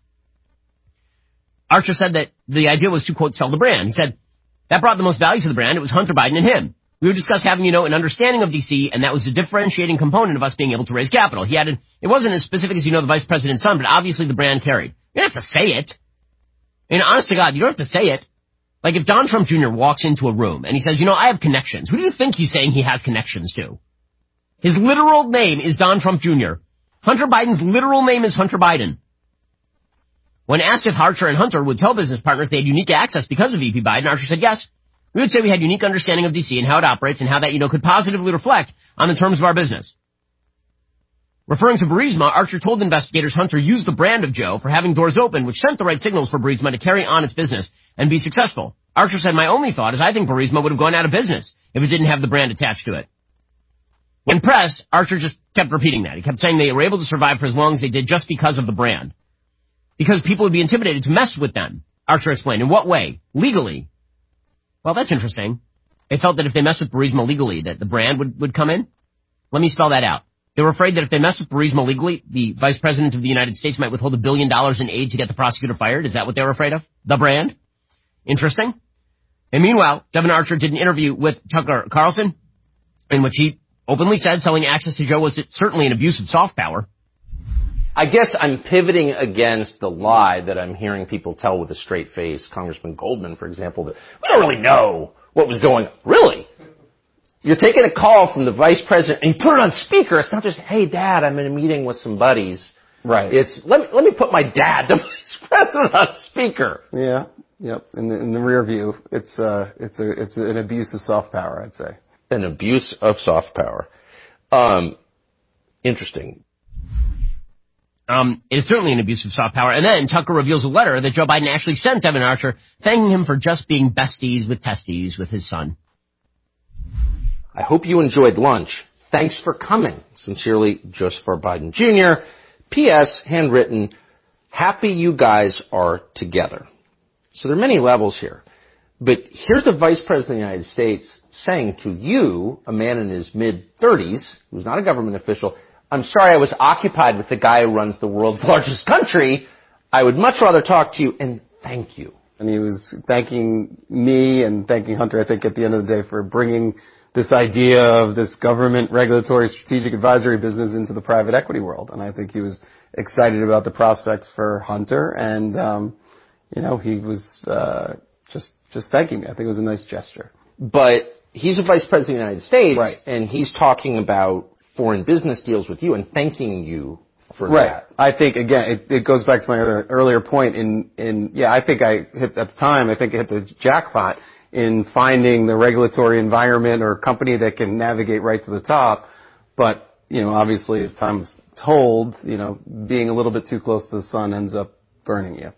Archer said that the idea was to, quote, sell the brand. He said, that brought the most value to the brand. It was Hunter Biden and him. We would discuss having, you know, an understanding of D C, and that was a differentiating component of us being able to raise capital. He added, it wasn't as specific as, you know, the vice president's son, but obviously the brand carried. You don't have to say it. I mean, honest to God, you don't have to say it. Like, if Don Trump Junior walks into a room and he says, you know, I have connections, who do you think he's saying he has connections to? His literal name is Don Trump Junior Hunter Biden's literal name is Hunter Biden. When asked if Archer and Hunter would tell business partners they had unique access because of V P Biden, Archer said yes. We would say we had unique understanding of D C and how it operates and how that, you know, could positively reflect on the terms of our business. Referring to Burisma, Archer told investigators Hunter used the brand of Joe for having doors open, which sent the right signals for Burisma to carry on its business and be successful. Archer said, my only thought is I think Burisma would have gone out of business if it didn't have the brand attached to it. When pressed, Archer just kept repeating that. He kept saying they were able to survive for as long as they did just because of the brand. Because people would be intimidated to mess with them, Archer explained. In what way? Legally. Well, that's interesting. They felt that if they messed with Burisma legally, that the brand would, would come in. Let me spell that out. They were afraid that if they messed with Burisma legally, the Vice President of the United States might withhold a billion dollars in aid to get the prosecutor fired. Is that what they were afraid of? The brand? Interesting. And meanwhile, Devon Archer did an interview with Tucker Carlson in which he openly said selling access to Joe was certainly an abuse of soft power. I guess I'm pivoting against the lie that I'm hearing people tell with a straight face. Congressman Goldman, for example, that we don't really know what was going on. Really? You're taking a call from the vice president and you put it on speaker. It's not just, hey, Dad, I'm in a meeting with some buddies. Right. It's, let me, let me put my dad, the vice president, on speaker. Yeah. Yep. In the, in the rear view, it's, uh, it's a, it's an abuse of soft power, I'd say. An abuse of soft power. Um, interesting. Um, it is certainly an abuse of soft power. And then Tucker reveals a letter that Joe Biden actually sent Devon Archer, thanking him for just being besties with testes with his son. I hope you enjoyed lunch. Thanks for coming. Sincerely, Joseph R. Biden Junior P S. Handwritten, happy you guys are together. So there are many levels here. But here's the Vice President of the United States saying to you, a man in his mid-thirties, who's not a government official, I'm sorry I was occupied with the guy who runs the world's largest country. I would much rather talk to you, and thank you. And he was thanking me and thanking Hunter, I think, at the end of the day for bringing this idea of this government regulatory strategic advisory business into the private equity world. And I think he was excited about the prospects for Hunter. And, um, you know, he was uh, just just thanking me. I think it was a nice gesture. But he's a vice president of the United States, right, and he's talking about foreign business deals with you and thanking you for right. that. I think, again, it, it goes back to my other, earlier point in, in, yeah, I think I hit, at the time, I think I hit the jackpot in finding the regulatory environment or company that can navigate right to the top. But, you know, obviously as time was told, you know, being a little bit too close to the sun ends up burning you.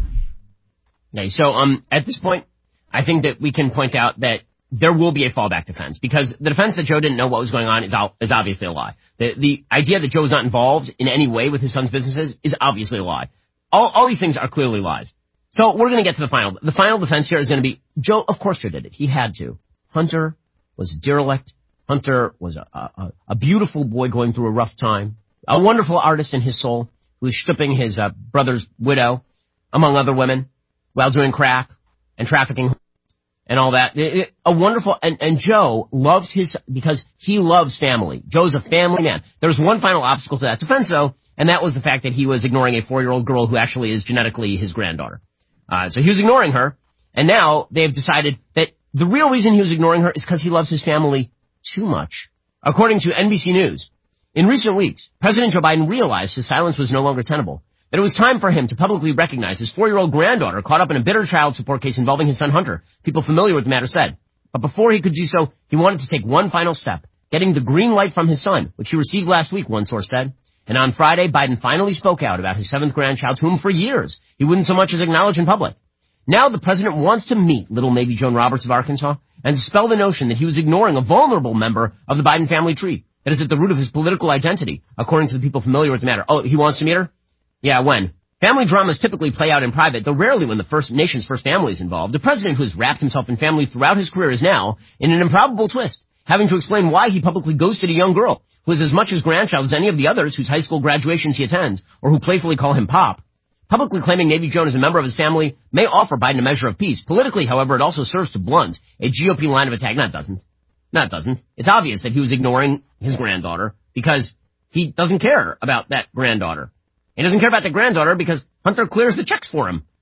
Okay, so um, at this point, I think that we can point out that there will be a fallback defense, because the defense that Joe didn't know what was going on is is obviously a lie. The the idea that Joe was not involved in any way with his son's businesses is obviously a lie. All all these things are clearly lies. So we're going to get to the final. The final defense here is going to be Joe. Of course, Joe did it. He had to. Hunter was a derelict. Hunter was a, a, a beautiful boy going through a rough time, a wonderful artist in his soul who was stripping his uh, brother's widow, among other women, while doing crack and trafficking and all that. It, it, a wonderful, and, and Joe loves his, because he loves family. Joe's a family man. There's one final obstacle to that defense, though, and that was the fact that he was ignoring a four-year-old girl who actually is genetically his granddaughter. Uh, so he was ignoring her, and now they've decided that the real reason he was ignoring her is because he loves his family too much. According to N B C News, in recent weeks, President Joe Biden realized his silence was no longer tenable, that it was time for him to publicly recognize his four-year-old granddaughter caught up in a bitter child support case involving his son Hunter, people familiar with the matter said. But before he could do so, he wanted to take one final step, getting the green light from his son, which he received last week, one source said. And on Friday, Biden finally spoke out about his seventh grandchild, whom for years he wouldn't so much as acknowledge in public. Now the president wants to meet little Maybe Joan Roberts of Arkansas and dispel the notion that he was ignoring a vulnerable member of the Biden family tree that is at the root of his political identity, according to the people familiar with the matter. Oh, he wants to meet her? Yeah, when? Family dramas typically play out in private, though rarely when the first nation's first family is involved. The president, who has wrapped himself in family throughout his career, is now, in an improbable twist, having to explain why he publicly ghosted a young girl who is as much his grandchild as any of the others whose high school graduations he attends, or who playfully call him Pop. Publicly claiming Navy Joan as a member of his family may offer Biden a measure of peace. Politically, however, it also serves to blunt a G O P line of attack. No, it doesn't. No, it doesn't. It's obvious that he was ignoring his granddaughter because he doesn't care about that granddaughter. He doesn't care about the granddaughter because Hunter clears the checks for him.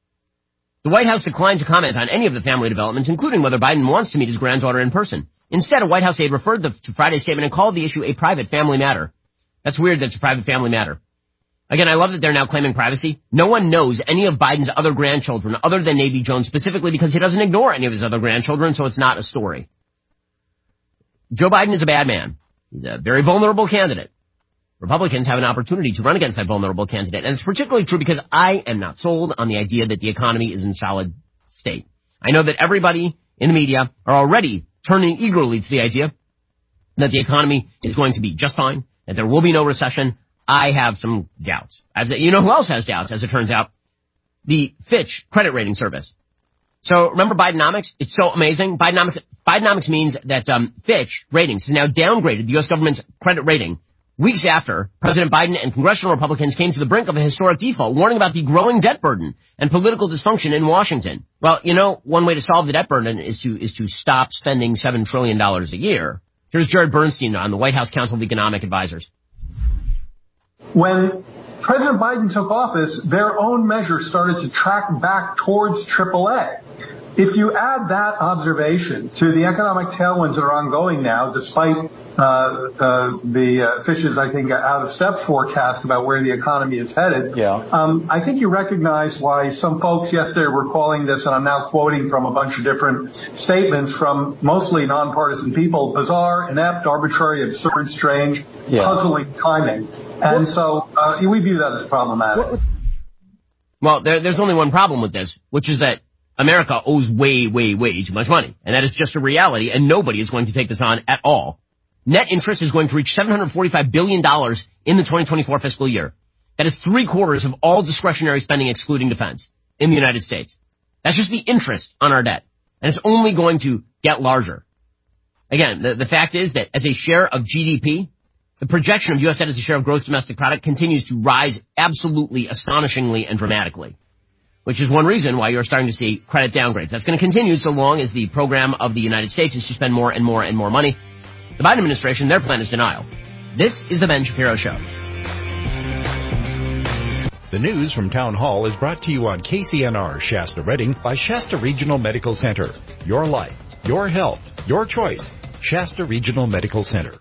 The White House declined to comment on any of the family developments, including whether Biden wants to meet his granddaughter in person. Instead, a White House aide referred the, to Friday's statement and called the issue a private family matter. That's weird that it's a private family matter. Again, I love that they're now claiming privacy. No one knows any of Biden's other grandchildren other than Navy Joan, specifically because he doesn't ignore any of his other grandchildren, so it's not a story. Joe Biden is a bad man. He's a very vulnerable candidate. Republicans have an opportunity to run against that vulnerable candidate, and it's particularly true because I am not sold on the idea that the economy is in solid state. I know that everybody in the media are already turning eagerly to the idea that the economy is going to be just fine, that there will be no recession. I have some doubts. As you know who else has doubts, as it turns out? The Fitch credit rating service. So remember Bidenomics? It's so amazing. Bidenomics, Bidenomics means that um, Fitch Ratings has now downgraded the U S government's credit rating weeks after President Biden and congressional Republicans came to the brink of a historic default, warning about the growing debt burden and political dysfunction in Washington. Well, you know, one way to solve the debt burden is to is to stop spending seven trillion dollars a year. Here's Jared Bernstein on the White House Council of Economic Advisors. When President Biden took office, their own measures started to track back towards triple A. If you add that observation to the economic tailwinds that are ongoing now, despite uh, uh, the uh, Fitch's, I think, out-of-step forecast about where the economy is headed, yeah. um, I think you recognize why some folks yesterday were calling this, and I'm now quoting from a bunch of different statements from mostly nonpartisan people, bizarre, inept, arbitrary, absurd, strange, yeah. puzzling timing. And so uh, we view that as problematic. Well, there, there's only one problem with this, which is that America owes way, way, way too much money. And that is just a reality, and nobody is going to take this on at all. Net interest is going to reach seven hundred forty-five billion dollars in the twenty twenty-four fiscal year. That is three quarters of all discretionary spending excluding defense in the United States. That's just the interest on our debt. And it's only going to get larger. Again, the, the fact is that as a share of G D P, the projection of U S debt as a share of gross domestic product continues to rise absolutely astonishingly and dramatically, which is one reason why you're starting to see credit downgrades. That's going to continue so long as the program of the United States is to spend more and more and more money. The Biden administration, their plan is denial. This is the Ben Shapiro Show. The news from Town Hall is brought to you on K C N R Shasta Redding by Shasta Regional Medical Center. Your life, your health, your choice. Shasta Regional Medical Center.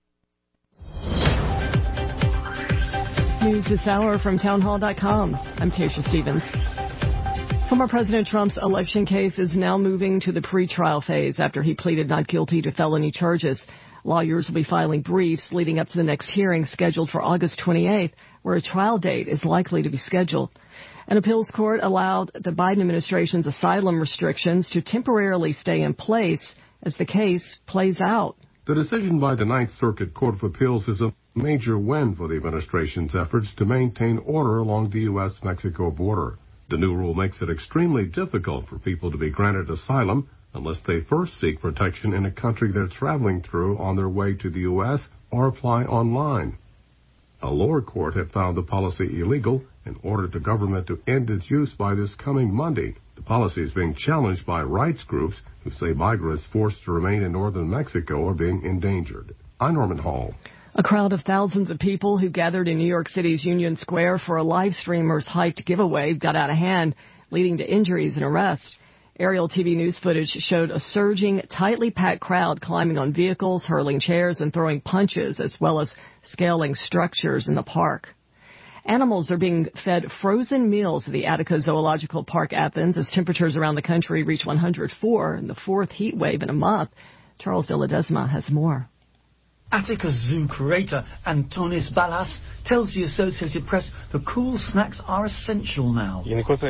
News this hour from townhall dot com. I'm Tasha Stevens. Former President Trump's election case is now moving to the pretrial phase after he pleaded not guilty to felony charges. Lawyers will be filing briefs leading up to the next hearing scheduled for August twenty-eighth, where a trial date is likely to be scheduled. An appeals court allowed the Biden administration's asylum restrictions to temporarily stay in place as the case plays out. The decision by the Ninth Circuit Court of Appeals is a major win for the administration's efforts to maintain order along the U S Mexico border. The new rule makes it extremely difficult for people to be granted asylum unless they first seek protection in a country they're traveling through on their way to the U S or apply online. A lower court had found the policy illegal and ordered the government to end its use by this coming Monday. The policy is being challenged by rights groups who say migrants forced to remain in northern Mexico are being endangered. I'm Norman Hall. A crowd of thousands of people who gathered in New York City's Union Square for a live streamer's hyped giveaway got out of hand, leading to injuries and arrests. Aerial T V news footage showed a surging, tightly packed crowd climbing on vehicles, hurling chairs, and throwing punches, as well as scaling structures in the park. Animals are being fed frozen meals at the Attica Zoological Park, Athens, as temperatures around the country reach one hundred four in the fourth heat wave in a month. Charles de Ledesma has more. Attica Zoo curator Antonis Ballas tells the Associated Press the cool snacks are essential now.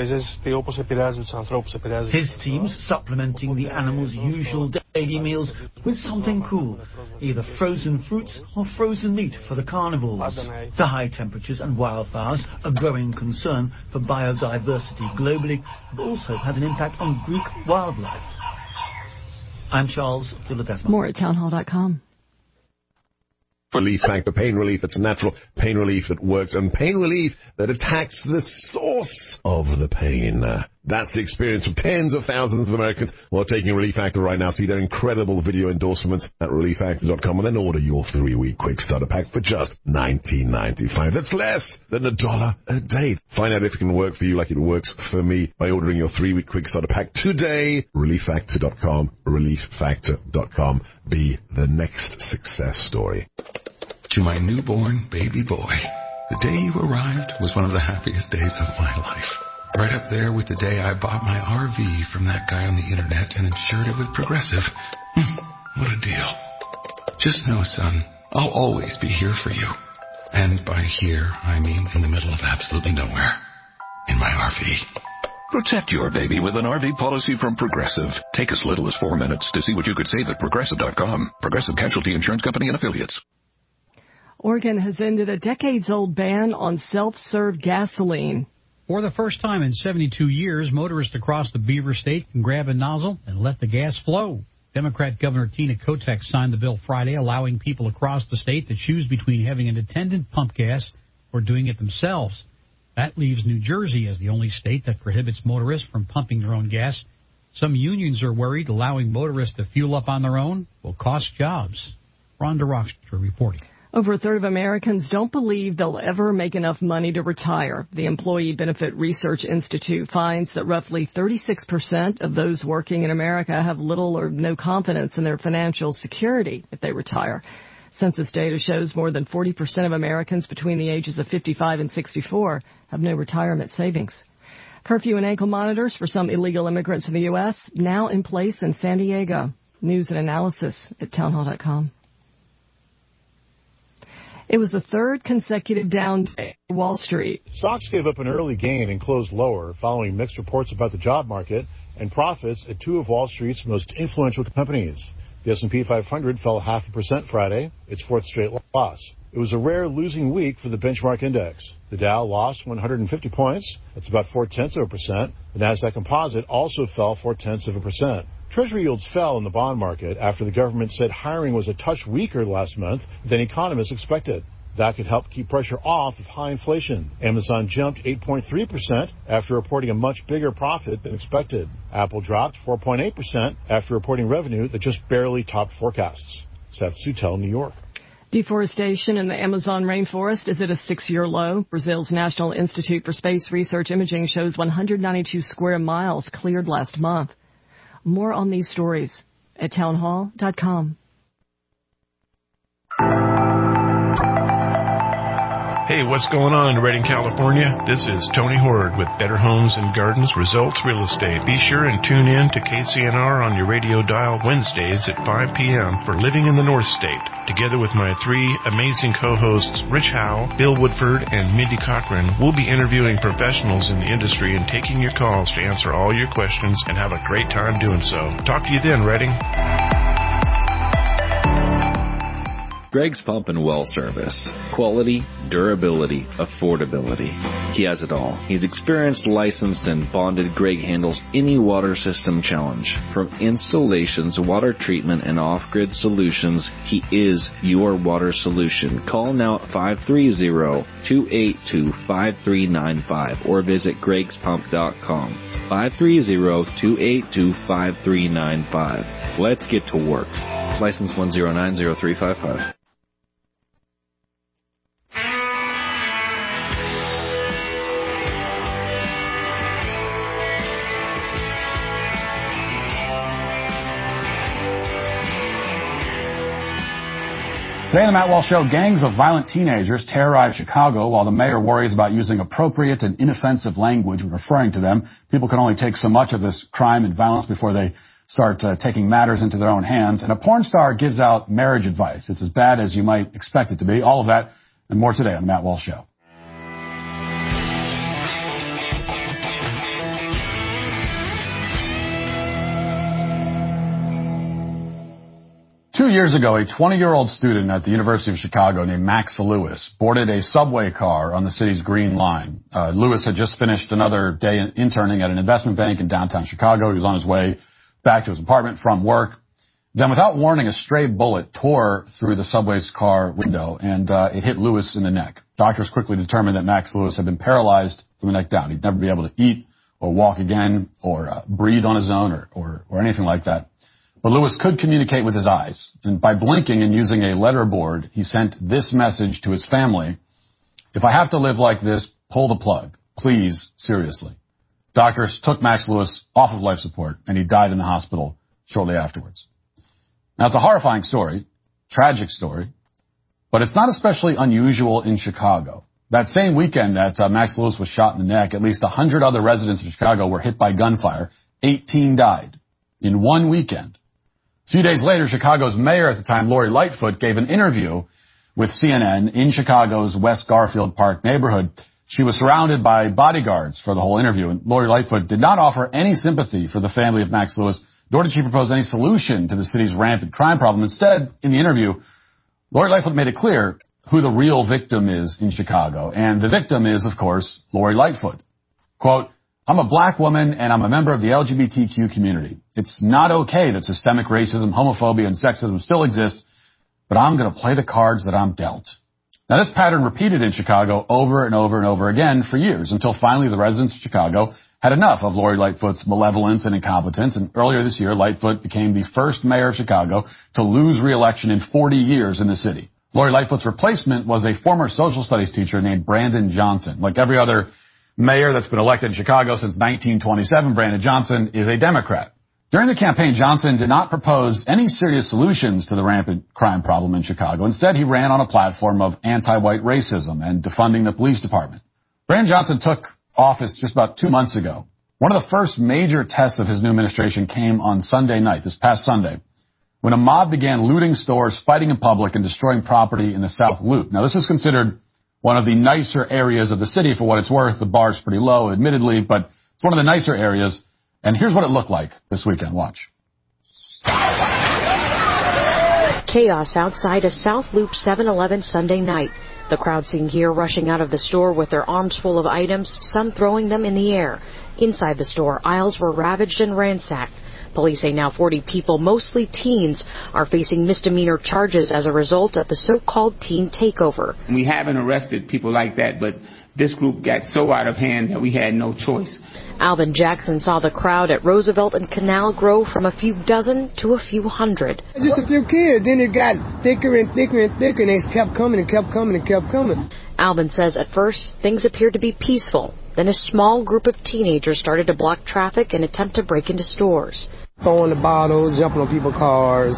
His team's supplementing the animals' usual daily meals with something cool, either frozen fruits or frozen meat for the carnivores. The high temperatures and wildfires, a growing concern for biodiversity globally, have also had an impact on Greek wildlife. I'm Charles de Ledesma. More at townhall dot com. Relief Factor, pain relief that's natural, pain relief that works, and pain relief that attacks the source of the pain. Uh, that's the experience of tens of thousands of Americans who are taking Relief Factor right now. See their incredible video endorsements at relief factor dot com and then order your three-week quick starter pack for just nineteen ninety-five. That's less than a dollar a day. Find out if it can work for you like it works for me by ordering your three-week quick starter pack today. relief factor dot com, relief factor dot com. Be the next success story. To my newborn baby boy, the day you arrived was one of the happiest days of my life. Right up there with the day I bought my R V from that guy on the internet and insured it with Progressive. Hmm, what a deal. Just know, son, I'll always be here for you. And by here, I mean in the middle of absolutely nowhere. In my R V. Protect your baby with an R V policy from Progressive. Take as little as four minutes to see what you could save at progressive dot com. Progressive Casualty Insurance Company and Affiliates. Oregon has ended a decades-old ban on self-serve gasoline. For the first time in seventy-two years, motorists across the Beaver State can grab a nozzle and let the gas flow. Democrat Governor Tina Kotek signed the bill Friday, allowing people across the state to choose between having an attendant pump gas or doing it themselves. That leaves New Jersey as the only state that prohibits motorists from pumping their own gas. Some unions are worried allowing motorists to fuel up on their own will cost jobs. Rhonda Rockstra reporting. Over a third of Americans don't believe they'll ever make enough money to retire. The Employee Benefit Research Institute finds that roughly thirty-six percent of those working in America have little or no confidence in their financial security if they retire. Census data shows more than forty percent of Americans between the ages of fifty-five and sixty-four have no retirement savings. Curfew and ankle monitors for some illegal immigrants in the U S now in place in San Diego. News and analysis at townhall dot com. It was the third consecutive down day on Wall Street. Stocks gave up an early gain and closed lower following mixed reports about the job market and profits at two of Wall Street's most influential companies. The S and P five hundred fell half a percent Friday, its fourth straight loss. It was a rare losing week for the benchmark index. The Dow lost one hundred fifty points. That's about four-tenths of a percent. The Nasdaq Composite also fell four-tenths of a percent. Treasury yields fell in the bond market after the government said hiring was a touch weaker last month than economists expected. That could help keep pressure off of high inflation. Amazon jumped eight point three percent after reporting a much bigger profit than expected. Apple dropped four point eight percent after reporting revenue that just barely topped forecasts. Seth Sutel, New York. Deforestation in the Amazon rainforest is at a six-year low. Brazil's National Institute for Space Research Imaging shows one hundred ninety-two square miles cleared last month. More on these stories at townhall dot com. Hey, what's going on in Redding, California? This is Tony Horde with Better Homes and Gardens Results Real Estate. Be sure and tune in to K C N R on your radio dial Wednesdays at five p.m. for Living in the North State. Together with my three amazing co-hosts, Rich Howe, Bill Woodford, and Mindy Cochran, we'll be interviewing professionals in the industry and taking your calls to answer all your questions and have a great time doing so. Talk to you then, Redding. Greg's Pump and Well Service. Quality, durability, affordability. He has it all. He's experienced, licensed, and bonded. Greg handles any water system challenge. From installations, water treatment, and off-grid solutions, he is your water solution. Call now at five three zero, two eight two, five three nine five or visit gregs pump dot com. five three zero, two eight two, five three nine five. Let's get to work. License one zero nine zero three five five. Today on the Matt Walsh Show, gangs of violent teenagers terrorize Chicago while the mayor worries about using appropriate and inoffensive language when referring to them. People can only take so much of this crime and violence before they start uh, taking matters into their own hands. And a porn star gives out marriage advice. It's as bad as you might expect it to be. All of that and more today on the Matt Walsh Show. Two years ago, a twenty-year-old student at the University of Chicago named Max Lewis boarded a subway car on the city's Green Line. Uh, Lewis had just finished another day interning at an investment bank in downtown Chicago. He was on his way back to his apartment from work. Then, without warning, a stray bullet tore through the subway's car window, and uh, it hit Lewis in the neck. Doctors quickly determined that Max Lewis had been paralyzed from the neck down. He'd never be able to eat or walk again or uh, breathe on his own or, or, or anything like that. But Lewis could communicate with his eyes, and by blinking and using a letterboard, he sent this message to his family: "If I have to live like this, pull the plug. Please, seriously." Doctors took Max Lewis off of life support, and he died in the hospital shortly afterwards. Now, it's a horrifying story, tragic story, but it's not especially unusual in Chicago. That same weekend that uh, Max Lewis was shot in the neck, at least one hundred other residents of Chicago were hit by gunfire. eighteen died in one weekend. A few days later, Chicago's mayor at the time, Lori Lightfoot, gave an interview with C N N in Chicago's West Garfield Park neighborhood. She was surrounded by bodyguards for the whole interview, and Lori Lightfoot did not offer any sympathy for the family of Max Lewis, nor did she propose any solution to the city's rampant crime problem. Instead, in the interview, Lori Lightfoot made it clear who the real victim is in Chicago, and the victim is, of course, Lori Lightfoot. Quote, I'm a black woman and I'm a member of the L G B T Q community. It's not okay that systemic racism, homophobia, and sexism still exist, but I'm going to play the cards that I'm dealt. Now, this pattern repeated in Chicago over and over and over again for years until finally the residents of Chicago had enough of Lori Lightfoot's malevolence and incompetence, and earlier this year, Lightfoot became the first mayor of Chicago to lose re-election in forty years in the city. Lori Lightfoot's replacement was a former social studies teacher named Brandon Johnson. Like every other mayor that's been elected in Chicago since nineteen twenty-seven, Brandon Johnson is a Democrat. During the campaign, Johnson did not propose any serious solutions to the rampant crime problem in Chicago. Instead, he ran on a platform of anti-white racism and defunding the police department. Brandon Johnson took office just about two months ago. One of the first major tests of his new administration came on Sunday night, this past Sunday, when a mob began looting stores, fighting in public, and destroying property in the South Loop. Now, this is considered one of the nicer areas of the city for what it's worth. The bar's pretty low, admittedly, but it's one of the nicer areas. And here's what it looked like this weekend. Watch. Chaos outside a South Loop seven eleven Sunday night. The crowd seen here rushing out of the store with their arms full of items, some throwing them in the air. Inside the store, aisles were ravaged and ransacked. Police say now forty people, mostly teens, are facing misdemeanor charges as a result of the so-called teen takeover. We haven't arrested people like that, but this group got so out of hand that we had no choice. Alvin Jackson saw the crowd at Roosevelt and Canal grow from a few dozen to a few hundred. Just a few kids. Then it got thicker and thicker and thicker, and they kept coming and kept coming and kept coming. Alvin says at first things appeared to be peaceful. Then a small group of teenagers started to block traffic and attempt to break into stores. Throwing the bottles, jumping on people's cars,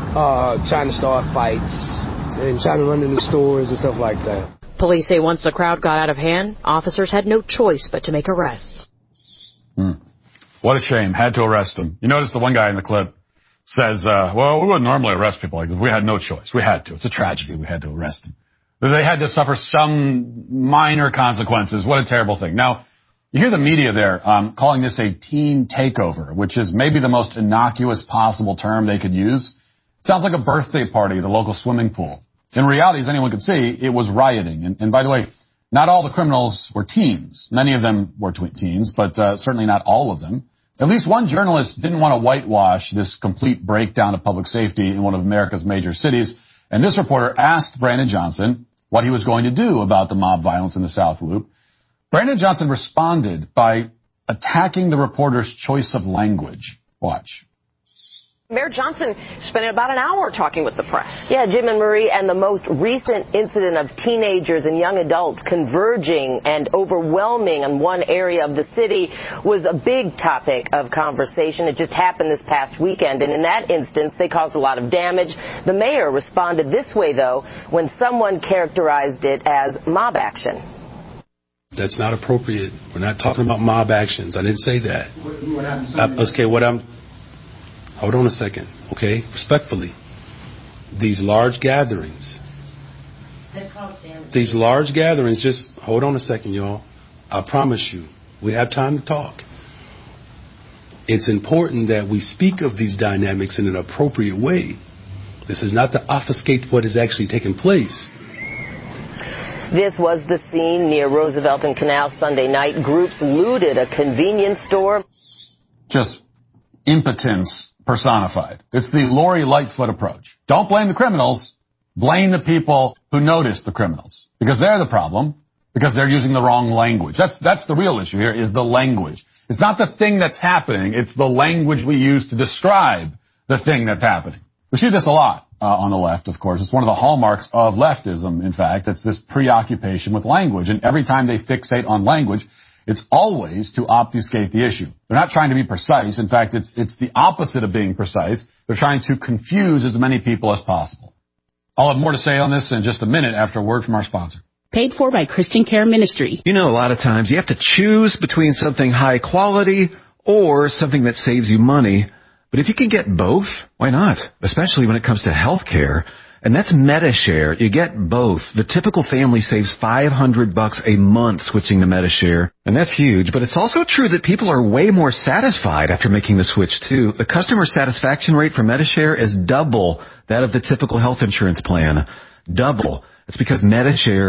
uh, trying to start fights, and trying to run into stores and stuff like that. Police say once the crowd got out of hand, officers had no choice but to make arrests. Hmm. What a shame. Had to arrest him. You notice the one guy in the clip says, uh, well, we wouldn't normally arrest people like this. We had no choice. We had to. It's a tragedy. We had to arrest him. They had to suffer some minor consequences. What a terrible thing. Now, you hear the media there um, calling this a teen takeover, which is maybe the most innocuous possible term they could use. It sounds like a birthday party at a local swimming pool. In reality, as anyone could see, it was rioting. And, and by the way, not all the criminals were teens. Many of them were teens, but uh, certainly not all of them. At least one journalist didn't want to whitewash this complete breakdown of public safety in one of America's major cities. And this reporter asked Brandon Johnson what he was going to do about the mob violence in the South Loop. Brandon Johnson responded by attacking the reporter's choice of language. Watch. Mayor Johnson spent about an hour talking with the press. Yeah, Jim and Marie, and the most recent incident of teenagers and young adults converging and overwhelming in one area of the city was a big topic of conversation. It just happened this past weekend, and in that instance, they caused a lot of damage. The mayor responded this way, though, when someone characterized it as mob action. That's not appropriate. We're not talking about mob actions. I didn't say that. Uh, okay, what I'm... Hold on a second, okay? Respectfully. These large gatherings. These large gatherings, just hold on a second, y'all. I promise you, we have time to talk. It's important that we speak of these dynamics in an appropriate way. This is not to obfuscate what is actually taking place. This was the scene near Roosevelt and Canal Sunday night. Groups looted a convenience store. Just impotence personified. It's the Lori Lightfoot approach. Don't blame the criminals. Blame the people who noticed the criminals. Because they're the problem. Because they're using the wrong language. That's, that's the real issue here, is the language. It's not the thing that's happening. It's the language we use to describe the thing that's happening. We see this a lot uh, on the left, of course. It's one of the hallmarks of leftism, in fact. It's this preoccupation with language. And every time they fixate on language, it's always to obfuscate the issue. They're not trying to be precise. In fact, it's it's the opposite of being precise. They're trying to confuse as many people as possible. I'll have more to say on this in just a minute after a word from our sponsor. Paid for by Christian Care Ministry. You know, a lot of times you have to choose between something high quality or something that saves you money. But if you can get both, why not? Especially when it comes to health care. And that's MediShare. You get both. The typical family saves five hundred bucks a month switching to MediShare. And that's huge. But it's also true that people are way more satisfied after making the switch, too. The customer satisfaction rate for MediShare is double that of the typical health insurance plan. Double. It's because MediShare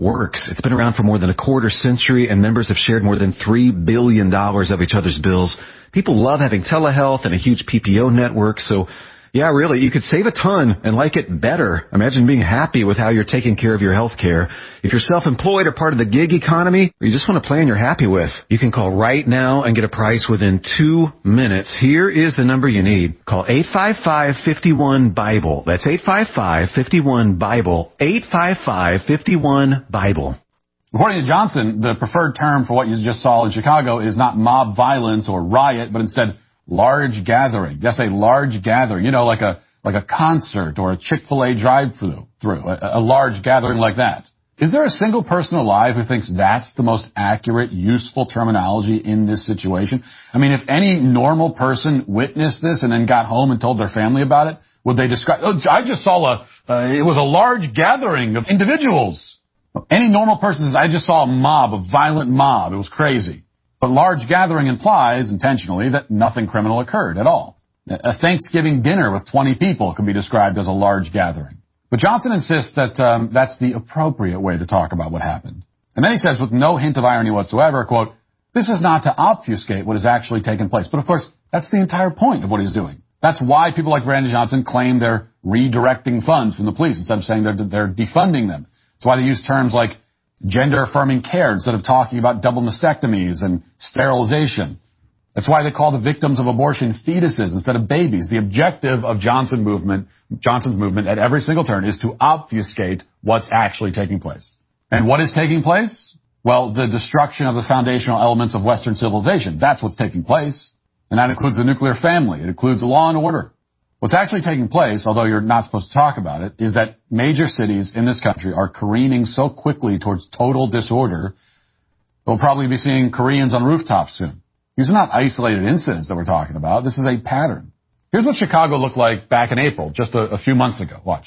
works. It's been around for more than a quarter century, and members have shared more than three billion dollars of each other's bills. People love having telehealth and a huge P P O network, so yeah, really, you could save a ton and like it better. Imagine being happy with how you're taking care of your health care. If you're self-employed or part of the gig economy, or you just want a plan you're happy with, you can call right now and get a price within two minutes. Here is the number you need. Call eight five five, five one, BIBLE. That's eight five five, five one, BIBLE. eight five five, five one, BIBLE. According to Johnson, the preferred term for what you just saw in Chicago is not mob violence or riot, but instead large gathering. Yes, a large gathering. You know, like a like a concert or a Chick-fil-A drive-through, through a, a large gathering like that. Is there a single person alive who thinks that's the most accurate, useful terminology in this situation? I mean, if any normal person witnessed this and then got home and told their family about it, would they describe, oh, I just saw a, uh, it was a large gathering of individuals. Any normal person says, I just saw a mob, a violent mob. It was crazy. But large gathering implies, intentionally, that nothing criminal occurred at all. A Thanksgiving dinner with twenty people can be described as a large gathering. But Johnson insists that um, that's the appropriate way to talk about what happened. And then he says, with no hint of irony whatsoever, quote, this is not to obfuscate what has actually taken place. But of course, that's the entire point of what he's doing. That's why people like Brandon Johnson claim they're redirecting funds from the police instead of saying they're, they're defunding them. That's why they use terms like gender-affirming care instead of talking about double mastectomies and sterilization. That's why they call the victims of abortion fetuses instead of babies. The objective of Johnson movement, Johnson's movement at every single turn is to obfuscate what's actually taking place. And what is taking place? Well, the destruction of the foundational elements of Western civilization. That's what's taking place. And that includes the nuclear family. It includes law and order. What's actually taking place, although you're not supposed to talk about it, is that major cities in this country are careening so quickly towards total disorder, we'll probably be seeing Koreans on rooftops soon. These are not isolated incidents that we're talking about. This is a pattern. Here's what Chicago looked like back in April, just a, a few months ago. Watch.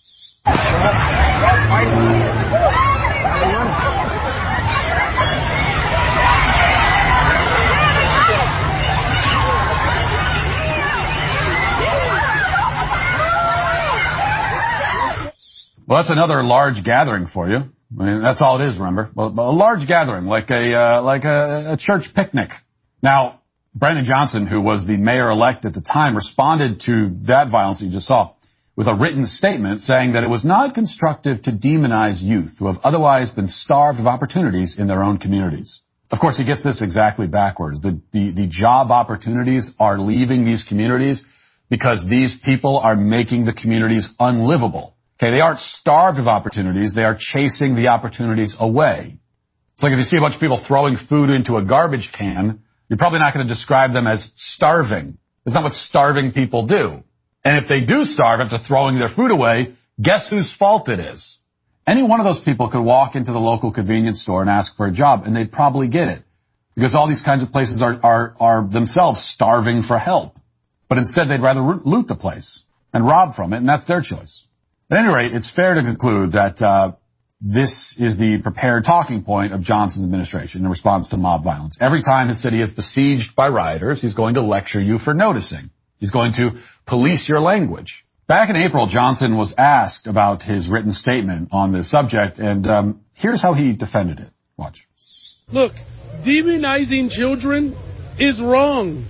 Well, that's another large gathering for you. I mean, that's all it is, remember? Well, a large gathering, like a uh, like a, a church picnic. Now, Brandon Johnson, who was the mayor-elect at the time, responded to that violence you just saw with a written statement saying that it was not constructive to demonize youth who have otherwise been starved of opportunities in their own communities. Of course, he gets this exactly backwards. The, the, the job opportunities are leaving these communities because these people are making the communities unlivable. Okay, they aren't starved of opportunities. They are chasing the opportunities away. It's like if you see a bunch of people throwing food into a garbage can, you're probably not going to describe them as starving. That's not what starving people do. And if they do starve after throwing their food away, guess whose fault it is? Any one of those people could walk into the local convenience store and ask for a job, and they'd probably get it. Because all these kinds of places are, are, are themselves starving for help. But instead, they'd rather loot the place and rob from it, and that's their choice. At any rate, it's fair to conclude that uh, this is the prepared talking point of Johnson's administration in response to mob violence. Every time his city is besieged by rioters, he's going to lecture you for noticing. He's going to police your language. Back in April, Johnson was asked about his written statement on this subject, and um, here's how he defended it. Watch. Look, demonizing children is wrong.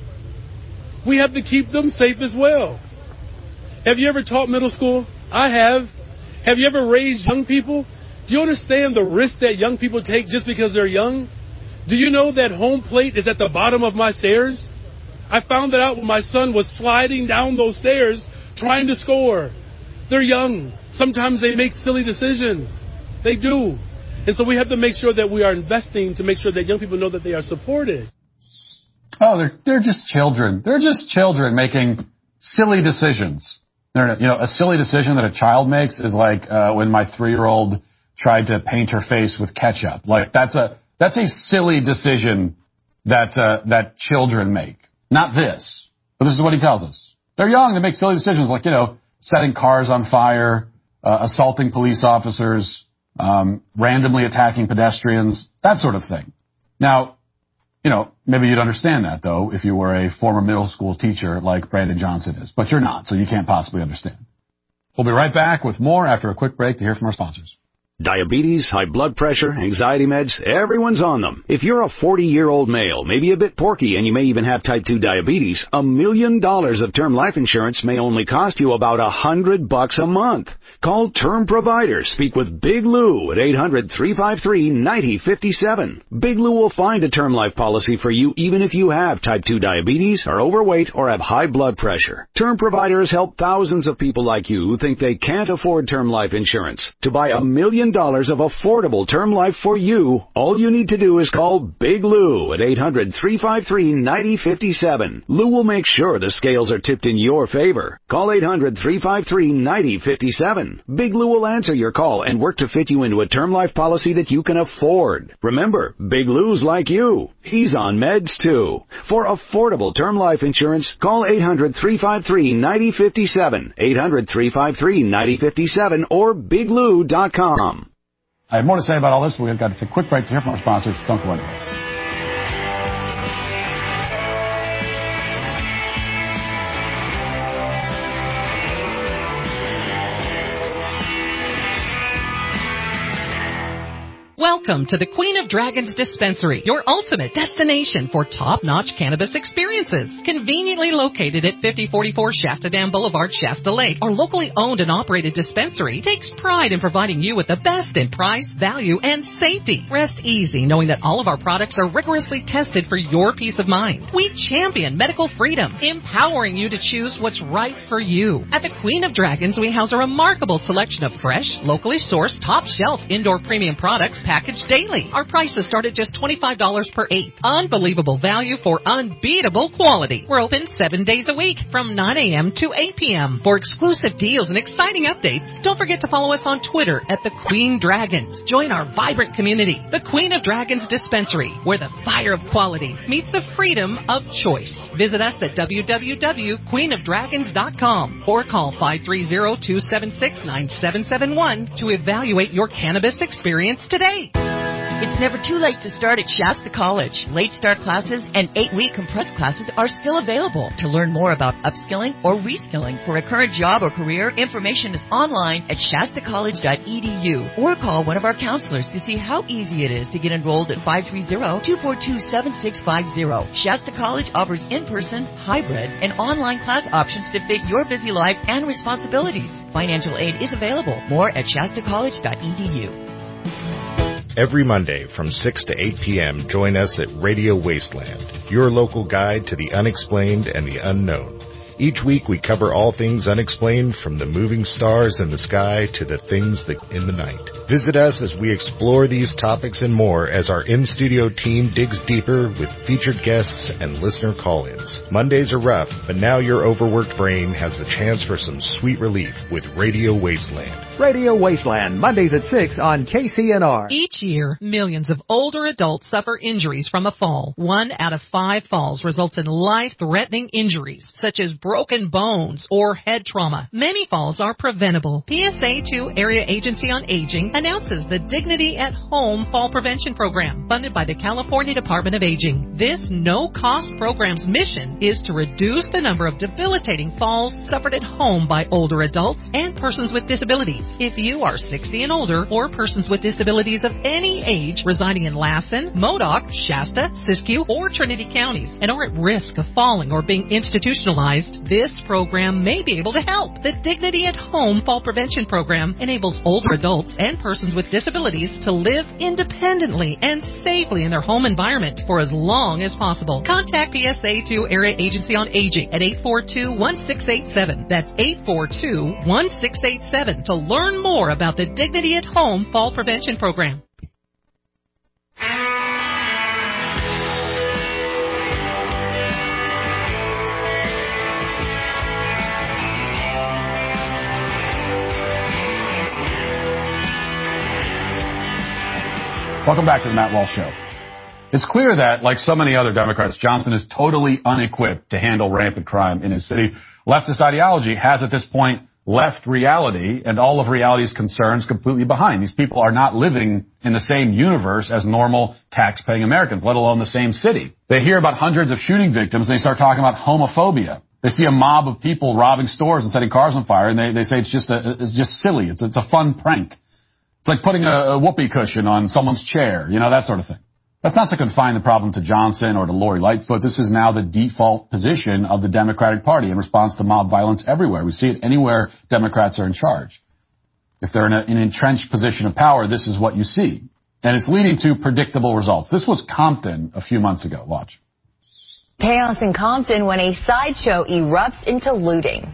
We have to keep them safe as well. Have you ever taught middle school? I have. Have you ever raised young people? Do you understand the risk that young people take just because they're young? Do you know that home plate is at the bottom of my stairs? I found that out when my son was sliding down those stairs trying to score. They're young. Sometimes they make silly decisions. They do. And so we have to make sure that we are investing to make sure that young people know that they are supported. Oh, they're, they're just children. They're just children making silly decisions. You know, a silly decision that a child makes is like uh, when my three-year-old tried to paint her face with ketchup. Like that's a that's a silly decision that uh, that children make. Not this, but this is what he tells us. They're young. They make silly decisions like, you know, setting cars on fire, uh, assaulting police officers, um, randomly attacking pedestrians, that sort of thing. Now, you know, maybe you'd understand that, though, if you were a former middle school teacher like Brandon Johnson is. But you're not, so you can't possibly understand. We'll be right back with more after a quick break to hear from our sponsors. Diabetes, high blood pressure, anxiety meds, everyone's on them. If you're a forty-year-old male, maybe a bit porky, and you may even have type two diabetes, a million dollars of term life insurance may only cost you about a hundred bucks a month. Call Term Provider. Speak with Big Lou at eight hundred, three five three, nine zero five seven. Big Lou will find a term life policy for you even if you have type two diabetes, are overweight, or have high blood pressure. Term Providers help thousands of people like you who think they can't afford term life insurance. To buy a million dollars of affordable term life for you, all you need to do is call Big Lou at eight hundred, three five three, nine zero five seven. Lou will make sure the scales are tipped in your favor. Call eight hundred, three five three, nine zero five seven. Big Lou will answer your call and work to fit you into a term life policy that you can afford. Remember, Big Lou's like you. He's on meds too. For affordable term life insurance, call eight hundred, three five three, nine zero five seven, eight hundred, three five three, nine zero five seven, or big lou dot com. I have more to say about all this, but we've got to take a quick break to hear from our sponsors. Don't go anywhere. Welcome to the Queen of Dragons Dispensary, your ultimate destination for top-notch cannabis experiences. Conveniently located at fifty forty-four Shasta Dam Boulevard, Shasta Lake, our locally owned and operated dispensary takes pride in providing you with the best in price, value, and safety. Rest easy knowing that all of our products are rigorously tested for your peace of mind. We champion medical freedom, empowering you to choose what's right for you. At the Queen of Dragons, we house a remarkable selection of fresh, locally sourced, top-shelf indoor premium products packaged daily. Our prices start at just twenty-five dollars per eighth. Unbelievable value for unbeatable quality. We're open seven days a week from nine a.m. to eight p.m. For exclusive deals and exciting updates, don't forget to follow us on Twitter at The Queen Dragons. Join our vibrant community, The Queen of Dragons Dispensary, where the fire of quality meets the freedom of choice. Visit us at w w w dot queen of dragons dot com or call five three zero, two seven six, nine seven seven one to evaluate your cannabis experience today. It's never too late to start at Shasta College. Late start classes and eight-week compressed classes are still available. To learn more about upskilling or reskilling for a current job or career, information is online at shasta college dot e d u or call one of our counselors to see how easy it is to get enrolled at five three zero, two four two, seven six five zero. Shasta College offers in-person, hybrid, and online class options to fit your busy life and responsibilities. Financial aid is available. More at shasta college dot e d u. Every Monday from six to eight p.m., join us at Radio Wasteland, your local guide to the unexplained and the unknown. Each week we cover all things unexplained, from the moving stars in the sky to the things that in the night. Visit us as we explore these topics and more as our in-studio team digs deeper with featured guests and listener call-ins. Mondays are rough, but now your overworked brain has the chance for some sweet relief with Radio Wasteland. Radio Wasteland, Mondays at six on K C N R. Each year, millions of older adults suffer injuries from a fall. One out of five falls results in life-threatening injuries, such as broken bones or head trauma. Many falls are preventable. P S A two Area Agency on Aging announces the Dignity at Home Fall Prevention Program, funded by the California Department of Aging. This no-cost program's mission is to reduce the number of debilitating falls suffered at home by older adults and persons with disabilities. If you are sixty and older, or persons with disabilities of any age residing in Lassen, Modoc, Shasta, Siskiyou, or Trinity counties, and are at risk of falling or being institutionalized, this program may be able to help. The Dignity at Home Fall Prevention Program enables older adults and persons with disabilities to live independently and safely in their home environment for as long as possible. Contact P S A two Area Agency on Aging at eight four two, one six eight seven. That's eight four two, one six eight seven to learn more about the Dignity at Home Fall Prevention Program. Welcome back to the Matt Walsh Show. It's clear that, like so many other Democrats, Johnson is totally unequipped to handle rampant crime in his city. Leftist ideology has, at this point, left reality and all of reality's concerns completely behind. These people are not living in the same universe as normal tax-paying Americans, let alone the same city. They hear about hundreds of shooting victims, and they start talking about homophobia. They see a mob of people robbing stores and setting cars on fire, and they, they say it's just a, it's just silly. It's, it's a fun prank. It's like putting a, a whoopee cushion on someone's chair, you know, that sort of thing. That's not to confine the problem to Johnson or to Lori Lightfoot. This is now the default position of the Democratic Party in response to mob violence everywhere. We see it anywhere Democrats are in charge. If they're in a, an entrenched position of power, this is what you see. And it's leading to predictable results. This was Compton a few months ago. Watch. Chaos in Compton when a sideshow erupts into looting.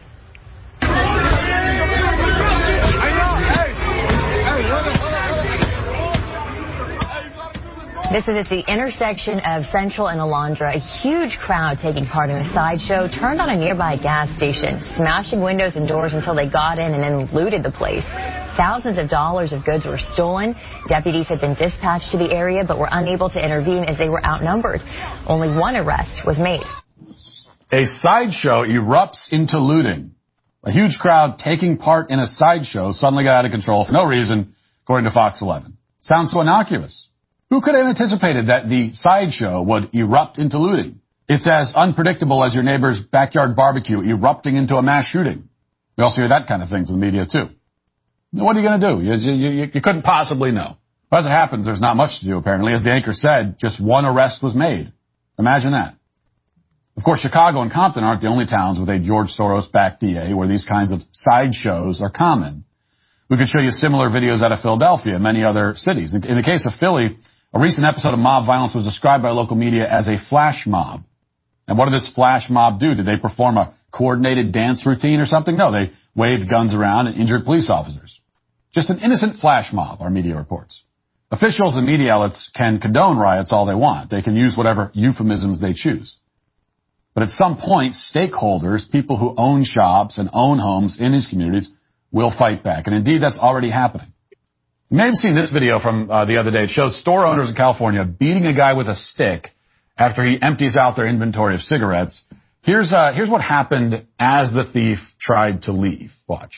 This is at the intersection of Central and Alondra. A huge crowd taking part in a sideshow turned on a nearby gas station, smashing windows and doors until they got in and then looted the place. Thousands of dollars of goods were stolen. Deputies had been dispatched to the area but were unable to intervene as they were outnumbered. Only one arrest was made. A sideshow erupts into looting. A huge crowd taking part in a sideshow suddenly got out of control for no reason, according to Fox eleven. Sounds so innocuous. Who could have anticipated that the sideshow would erupt into looting? It's as unpredictable as your neighbor's backyard barbecue erupting into a mass shooting. We also hear that kind of thing from the media, too. What are you going to do? You, you, you couldn't possibly know. Well, as it happens, there's not much to do, apparently. As the anchor said, just one arrest was made. Imagine that. Of course, Chicago and Compton aren't the only towns with a George Soros-backed D A where these kinds of sideshows are common. We could show you similar videos out of Philadelphia and many other cities. In the case of Philly, a recent episode of mob violence was described by local media as a flash mob. And what did this flash mob do? Did they perform a coordinated dance routine or something? No, they waved guns around and injured police officers. Just an innocent flash mob, our media reports. Officials and media outlets can condone riots all they want. They can use whatever euphemisms they choose. But at some point, stakeholders, people who own shops and own homes in these communities, will fight back. And indeed, that's already happening. You may have seen this video from uh, the other day. It shows store owners in California beating a guy with a stick after he empties out their inventory of cigarettes. Here's uh, here's what happened as the thief tried to leave. Watch.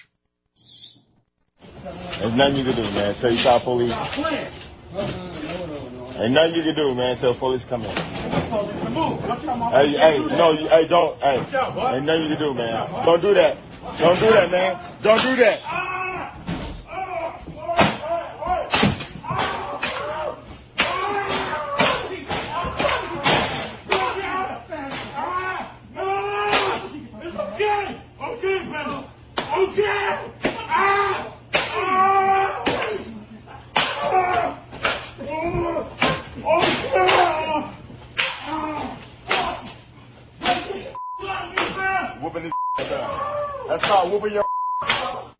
There's nothing you can do, man. Until you call police. Ain't nothing you can do, man, until police come in. Hey, hey, no, you, hey, don't, hey. Ain't nothing you can do, man. Don't do that. Don't do that, man. Don't do that. That's not whooping your. I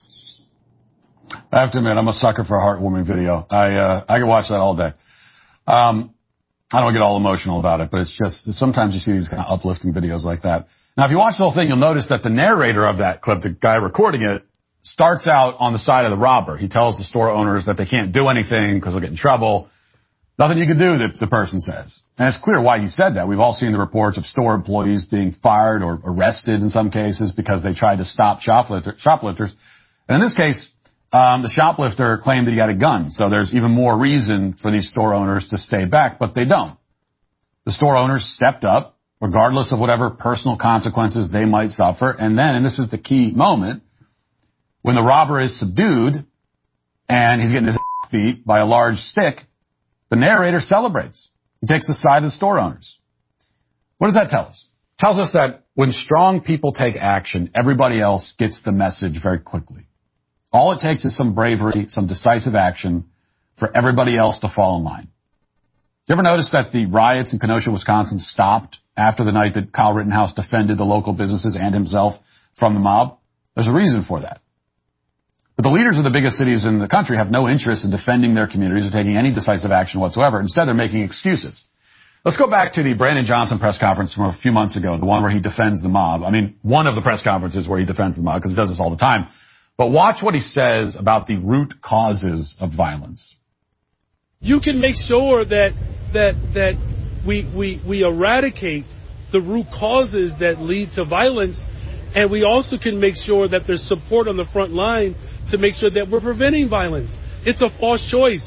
have to admit, I'm a sucker for a heartwarming video. I uh, I can watch that all day. Um, I don't get all emotional about it, but it's just sometimes you see these kind of uplifting videos like that. Now, if you watch the whole thing, you'll notice that the narrator of that clip, the guy recording it, starts out on the side of the robber. He tells the store owners that they can't do anything because they'll get in trouble. Nothing you can do, the, the person says. And it's clear why he said that. We've all seen the reports of store employees being fired or arrested in some cases because they tried to stop shoplifter, shoplifters. And in this case, um, the shoplifter claimed that he had a gun. So there's even more reason for these store owners to stay back, but they don't. The store owners stepped up, regardless of whatever personal consequences they might suffer. And then, and this is the key moment, when the robber is subdued and he's getting his ass beat by a large stick, the narrator celebrates. He takes the side of the store owners. What does that tell us? It tells us that when strong people take action, everybody else gets the message very quickly. All it takes is some bravery, some decisive action for everybody else to fall in line. You ever notice that the riots in Kenosha, Wisconsin stopped after the night that Kyle Rittenhouse defended the local businesses and himself from the mob? There's a reason for that. But the leaders of the biggest cities in the country have no interest in defending their communities or taking any decisive action whatsoever. Instead, they're making excuses. Let's go back to the Brandon Johnson press conference from a few months ago, the one where he defends the mob. I mean, one of the press conferences where he defends the mob, because he does this all the time. But watch what he says about the root causes of violence. You can make sure that that that we we we eradicate the root causes that lead to violence, and we also can make sure that there's support on the front line to make sure that we're preventing violence. It's a false choice.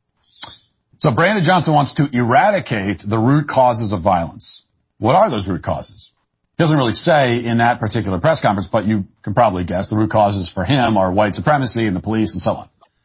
So Brandon Johnson wants to eradicate the root causes of violence. What are those root causes? He doesn't really say in that particular press conference, but you can probably guess the root causes for him are white supremacy and the police and so on.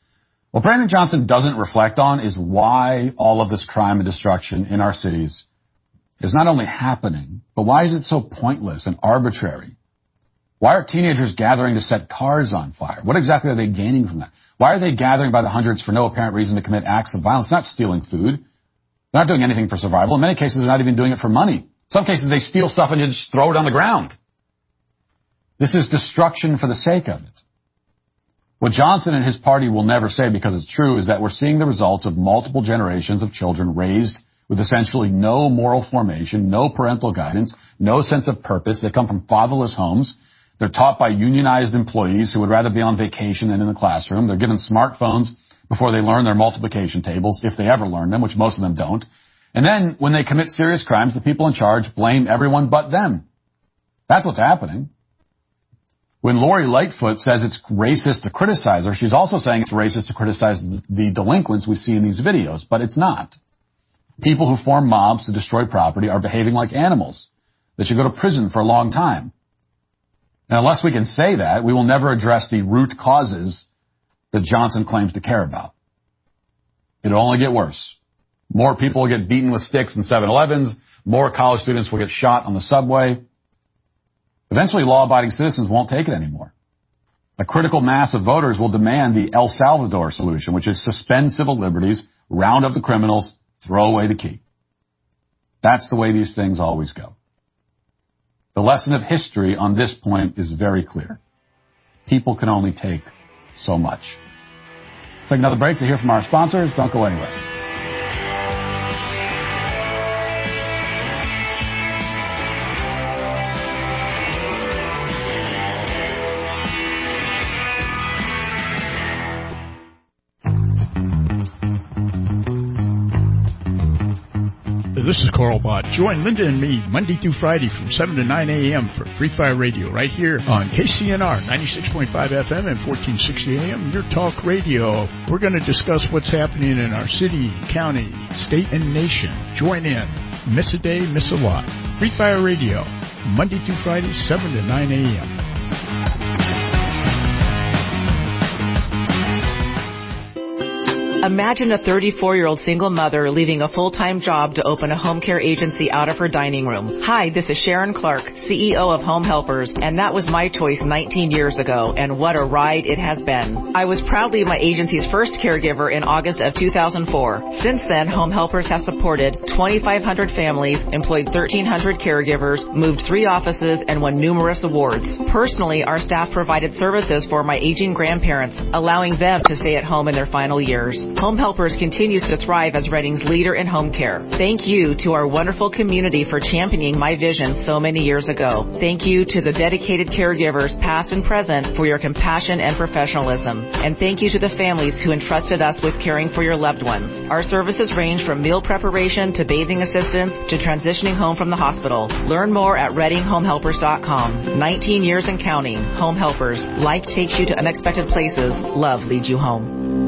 What Brandon Johnson doesn't reflect on is why all of this crime and destruction in our cities is not only happening, but why is it so pointless and arbitrary? Why are teenagers gathering to set cars on fire? What exactly are they gaining from that? Why are they gathering by the hundreds for no apparent reason to commit acts of violence? Not stealing food. They're not doing anything for survival. In many cases, they're not even doing it for money. In some cases, they steal stuff and just throw it on the ground. This is destruction for the sake of it. What Johnson and his party will never say, because it's true, is that we're seeing the results of multiple generations of children raised with essentially no moral formation, no parental guidance, no sense of purpose. They come from fatherless homes. They're taught by unionized employees who would rather be on vacation than in the classroom. They're given smartphones before they learn their multiplication tables, if they ever learn them, which most of them don't. And then, when they commit serious crimes, the people in charge blame everyone but them. That's what's happening. When Lori Lightfoot says it's racist to criticize her, she's also saying it's racist to criticize the delinquents we see in these videos, but it's not. People who form mobs to destroy property are behaving like animals. They should go to prison for a long time. And unless we can say that, we will never address the root causes that Johnson claims to care about. It'll only get worse. More people will get beaten with sticks in seven elevens. More college students will get shot on the subway. Eventually, law-abiding citizens won't take it anymore. A critical mass of voters will demand the El Salvador solution, which is suspend civil liberties, round up the criminals, throw away the key. That's the way these things always go. The lesson of history on this point is very clear. People can only take so much. Take another break to hear from our sponsors. Don't go anywhere. This is Carl Bott. Join Linda and me Monday through Friday from seven to nine a.m. for Free Fire Radio right here on K C N R ninety-six point five F M and fourteen sixty A M, your talk radio. We're going to discuss what's happening in our city, county, state, and nation. Join in. Miss a day, miss a lot. Free Fire Radio, Monday through Friday, seven to nine a.m. Imagine a thirty-four-year-old single mother leaving a full-time job to open a home care agency out of her dining room. Hi, this is Sharon Clark, C E O of Home Helpers, and that was my choice nineteen years ago, and what a ride it has been. I was proudly my agency's first caregiver in August of two thousand four. Since then, Home Helpers has supported twenty-five hundred families, employed thirteen hundred caregivers, moved three offices, and won numerous awards. Personally, our staff provided services for my aging grandparents, allowing them to stay at home in their final years. Home Helpers continues to thrive as Reading's leader in home care. Thank you to our wonderful community for championing my vision so many years ago. Thank you to the dedicated caregivers, past and present, for your compassion and professionalism. And thank you to the families who entrusted us with caring for your loved ones. Our services range from meal preparation to bathing assistance to transitioning home from the hospital. Learn more at reading home helpers dot com. nineteen years and counting. Home Helpers. Life takes you to unexpected places. Love leads you home.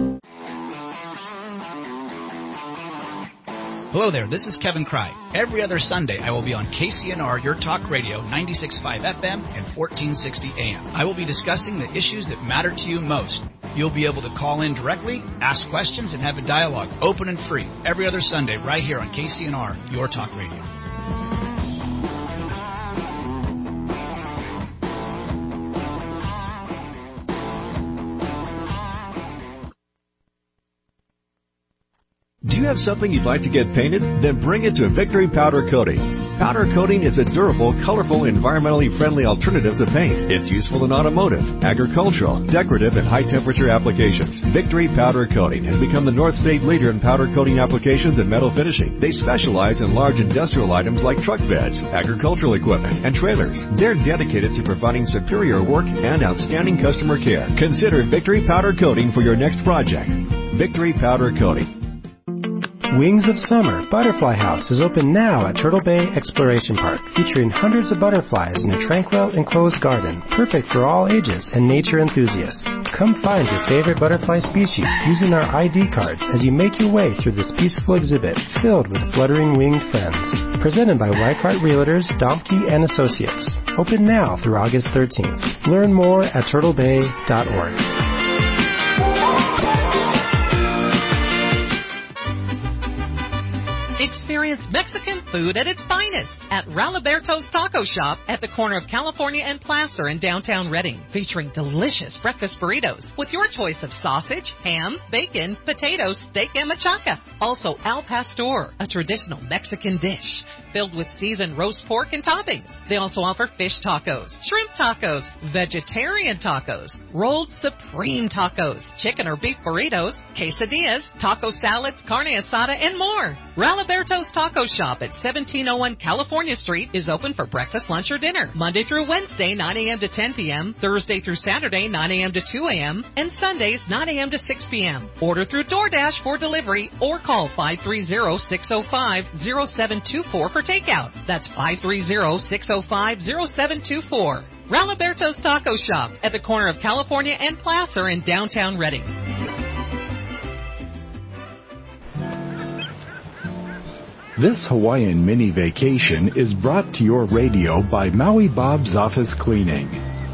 Hello there, this is Kevin Cry. Every other Sunday, I will be on K C N R, your talk radio, ninety-six point five F M and fourteen sixty A M. I will be discussing the issues that matter to you most. You'll be able to call in directly, ask questions, and have a dialogue, open and free, every other Sunday right here on K C N R, your talk radio. Do you have something you'd like to get painted? Then bring it to Victory Powder Coating. Powder coating is a durable, colorful, environmentally friendly alternative to paint. It's useful in automotive, agricultural, decorative, and high-temperature applications. Victory Powder Coating has become the North State leader in powder coating applications and metal finishing. They specialize in large industrial items like truck beds, agricultural equipment, and trailers. They're dedicated to providing superior work and outstanding customer care. Consider Victory Powder Coating for your next project. Victory Powder Coating. Wings of Summer Butterfly House is open now at Turtle Bay Exploration Park, featuring hundreds of butterflies in a tranquil, enclosed garden, perfect for all ages and nature enthusiasts. Come find your favorite butterfly species using our I D cards as you make your way through this peaceful exhibit filled with fluttering winged friends. Presented by Weichart Realtors, Domke and Associates. Open now through August thirteenth. Learn more at turtle bay dot org. Experience Mexican food at its finest at Raliberto's Taco Shop at the corner of California and Placer in downtown Redding, featuring delicious breakfast burritos with your choice of sausage, ham, bacon, potatoes, steak, and machaca. Also, Al Pastor, a traditional Mexican dish filled with seasoned roast pork and toppings. They also offer fish tacos, shrimp tacos, vegetarian tacos, rolled supreme tacos, chicken or beef burritos, quesadillas, taco salads, carne asada, and more. Raliberto's Taco Shop at seventeen oh one California Street is open for breakfast, lunch, or dinner, Monday through Wednesday, nine a.m. to ten p.m., Thursday through Saturday, nine a.m. to two a.m., and Sundays, nine a.m. to six p.m. Order through DoorDash for delivery or call five three zero, six zero five, zero seven two four for takeout. That's five three zero, six zero five, zero seven two four. Raliberto's Taco Shop at the corner of California and Placer in downtown Redding. This Hawaiian mini vacation is brought to your radio by Maui Bob's Office Cleaning.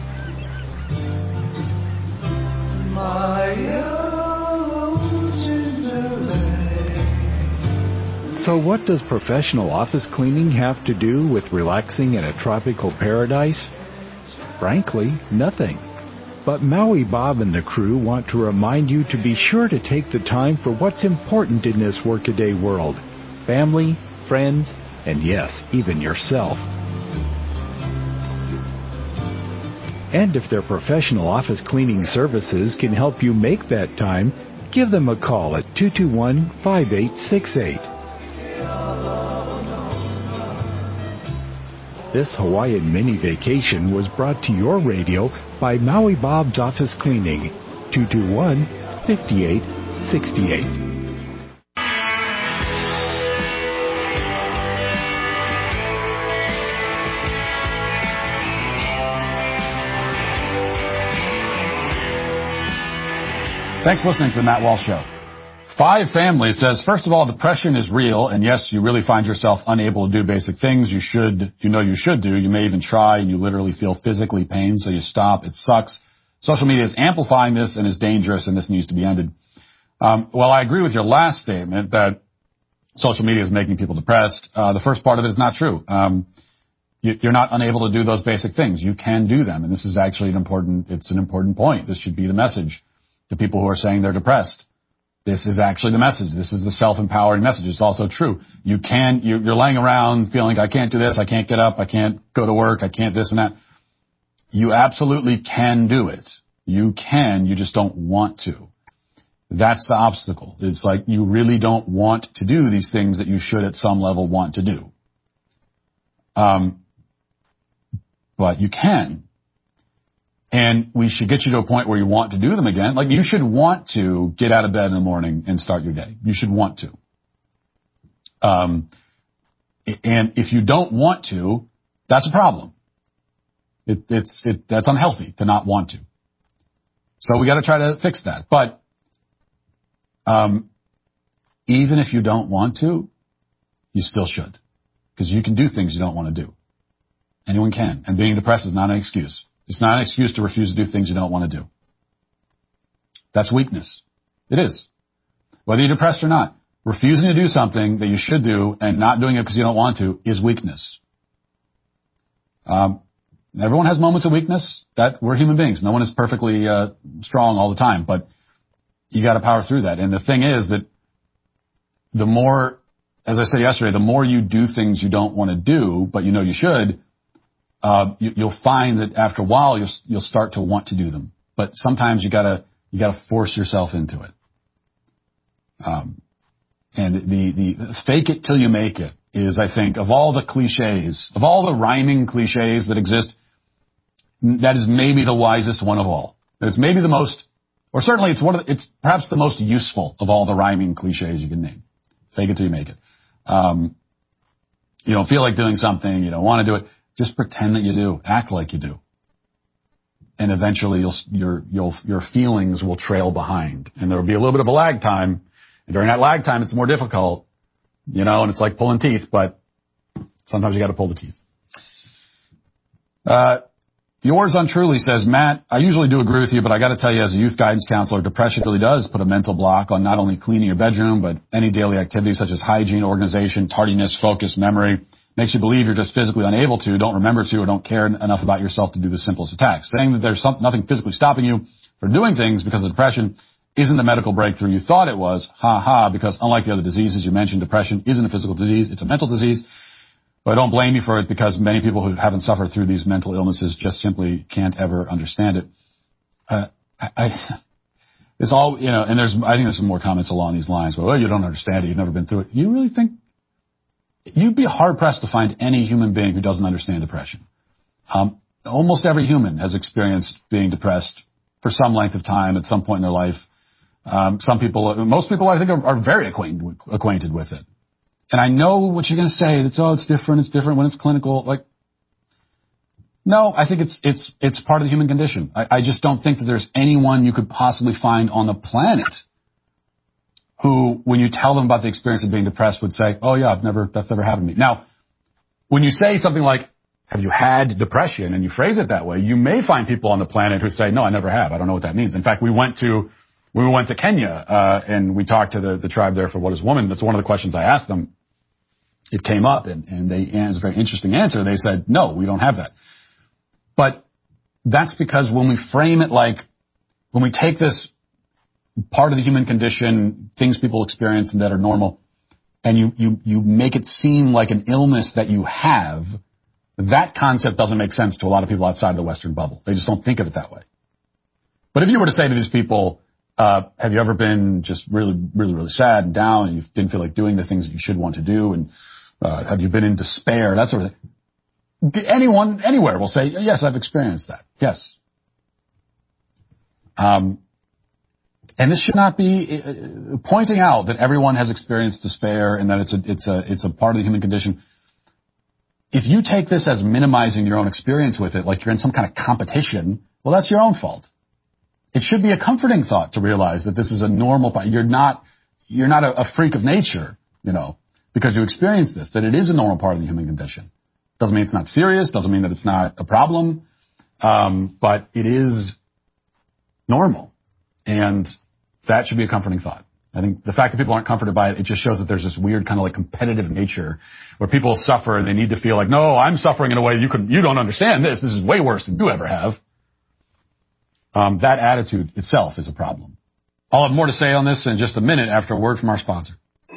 So what does professional office cleaning have to do with relaxing in a tropical paradise? Frankly, nothing. But Maui Bob and the crew want to remind you to be sure to take the time for what's important in this workaday world. Family, friends, and yes, even yourself. And if their professional office cleaning services can help you make that time, give them a call at two two one, five eight six eight. This Hawaiian mini vacation was brought to your radio by Maui Bob's Office Cleaning, two two one, five eight six eight. Thanks for listening to the Matt Walsh Show. Five Family says, first of all, depression is real, and yes, you really find yourself unable to do basic things you should, you know you should do. You may even try, and you literally feel physically pain, so you stop. It sucks. Social media is amplifying this and is dangerous, and this needs to be ended. Um, well, I agree with your last statement that social media is making people depressed. Uh, the first part of it is not true. Um, you, you're not unable to do those basic things. You can do them, and this is actually an important, it's an important point. This should be the message to people who are saying they're depressed. This is actually the message. This is the self-empowering message. It's also true. You can, you're, you're laying around feeling, I can't do this, I can't get up, I can't go to work, I can't this and that. You absolutely can do it. You can, you just don't want to. That's the obstacle. It's like you really don't want to do these things that you should at some level want to do. Um, but you can. And we should get you to a point where you want to do them again. Like you should want to get out of bed in the morning and start your day. You should want to. Um, and if you don't want to, that's a problem. It, it's, it, that's unhealthy to not want to. So we got to try to fix that. But, um, even if you don't want to, you still should. Because you can do things you don't want to do. Anyone can. And being depressed is not an excuse. It's not an excuse to refuse to do things you don't want to do. That's weakness. It is. Whether you're depressed or not, refusing to do something that you should do and not doing it because you don't want to is weakness. Um, everyone has moments of weakness. That we're human beings. No one is perfectly uh, strong all the time, but you got to power through that. And the thing is that the more, as I said yesterday, the more you do things you don't want to do, but you know you should, Uh, you, you'll find that after a while you'll, you'll start to want to do them. But sometimes you gotta, you gotta force yourself into it. Um, and the, the fake it till you make it is, I think, of all the cliches, of all the rhyming cliches that exist, that is maybe the wisest one of all. It's maybe the most, or certainly it's one of the, it's perhaps the most useful of all the rhyming cliches you can name. Fake it till you make it. Um, you don't feel like doing something, you don't want to do it. Just pretend that you do. Act like you do. And eventually you'll, your, you'll, your feelings will trail behind. And there will be a little bit of a lag time. And during that lag time, it's more difficult, you know, and it's like pulling teeth, but sometimes you got to pull the teeth. Uh, Yours Untruly says, Matt, I usually do agree with you, but I got to tell you, as a youth guidance counselor, depression really does put a mental block on not only cleaning your bedroom, but any daily activities such as hygiene, organization, tardiness, focus, memory. Makes you believe you're just physically unable to, don't remember to, or don't care enough about yourself to do the simplest of tasks. Saying that there's some, nothing physically stopping you from doing things because of depression isn't the medical breakthrough you thought it was. Ha ha, because unlike the other diseases you mentioned, depression isn't a physical disease, it's a mental disease. But I don't blame you for it because many people who haven't suffered through these mental illnesses just simply can't ever understand it. Uh, I, I, it's all, you know, and there's, I think there's some more comments along these lines. Well, you don't understand it. You've never been through it. You really think, you'd be hard pressed to find any human being who doesn't understand depression. Um, almost every human has experienced being depressed for some length of time at some point in their life. Um, some people, most people I think are, are very acquainted, acquainted with it. And I know what you're going to say. It's, oh, it's different. It's different when it's clinical. Like, no, I think it's, it's, it's part of the human condition. I, I just don't think that there's anyone you could possibly find on the planet who, when you tell them about the experience of being depressed, would say, oh yeah, I've never, that's never happened to me. Now, when you say something like, have you had depression, and you phrase it that way, you may find people on the planet who say, no, I never have. I don't know what that means. In fact, we went to, we went to Kenya, uh, and we talked to the, the tribe there for What is Woman. That's one of the questions I asked them. It came up, and, and they, and it's a very interesting answer. They said, no, we don't have that. But that's because when we frame it like, when we take this part of the human condition, things people experience that are normal, and you, you, you make it seem like an illness that you have, that concept doesn't make sense to a lot of people outside of the Western bubble. They just don't think of it that way. But if you were to say to these people, uh, have you ever been just really, really, really sad and down, and you didn't feel like doing the things that you should want to do, and uh, have you been in despair, that sort of thing, anyone, anywhere will say, yes, I've experienced that. Yes. Um, And this should not be uh, pointing out that everyone has experienced despair and that it's a, it's a, it's a part of the human condition. If you take this as minimizing your own experience with it, like you're in some kind of competition, well, that's your own fault. It should be a comforting thought to realize that this is a normal part. You're not, you're not a, a freak of nature, you know, because you experience this, that it is a normal part of the human condition. Doesn't mean it's not serious, doesn't mean that it's not a problem, um, but it is normal. And that should be a comforting thought. I think the fact that people aren't comforted by it, it just shows that there's this weird kind of like competitive nature where people suffer and they need to feel like, no, I'm suffering in a way you can, you don't understand this. This is way worse than you ever have. Um, that attitude itself is a problem. I'll have more to say on this in just a minute after a word from our sponsor.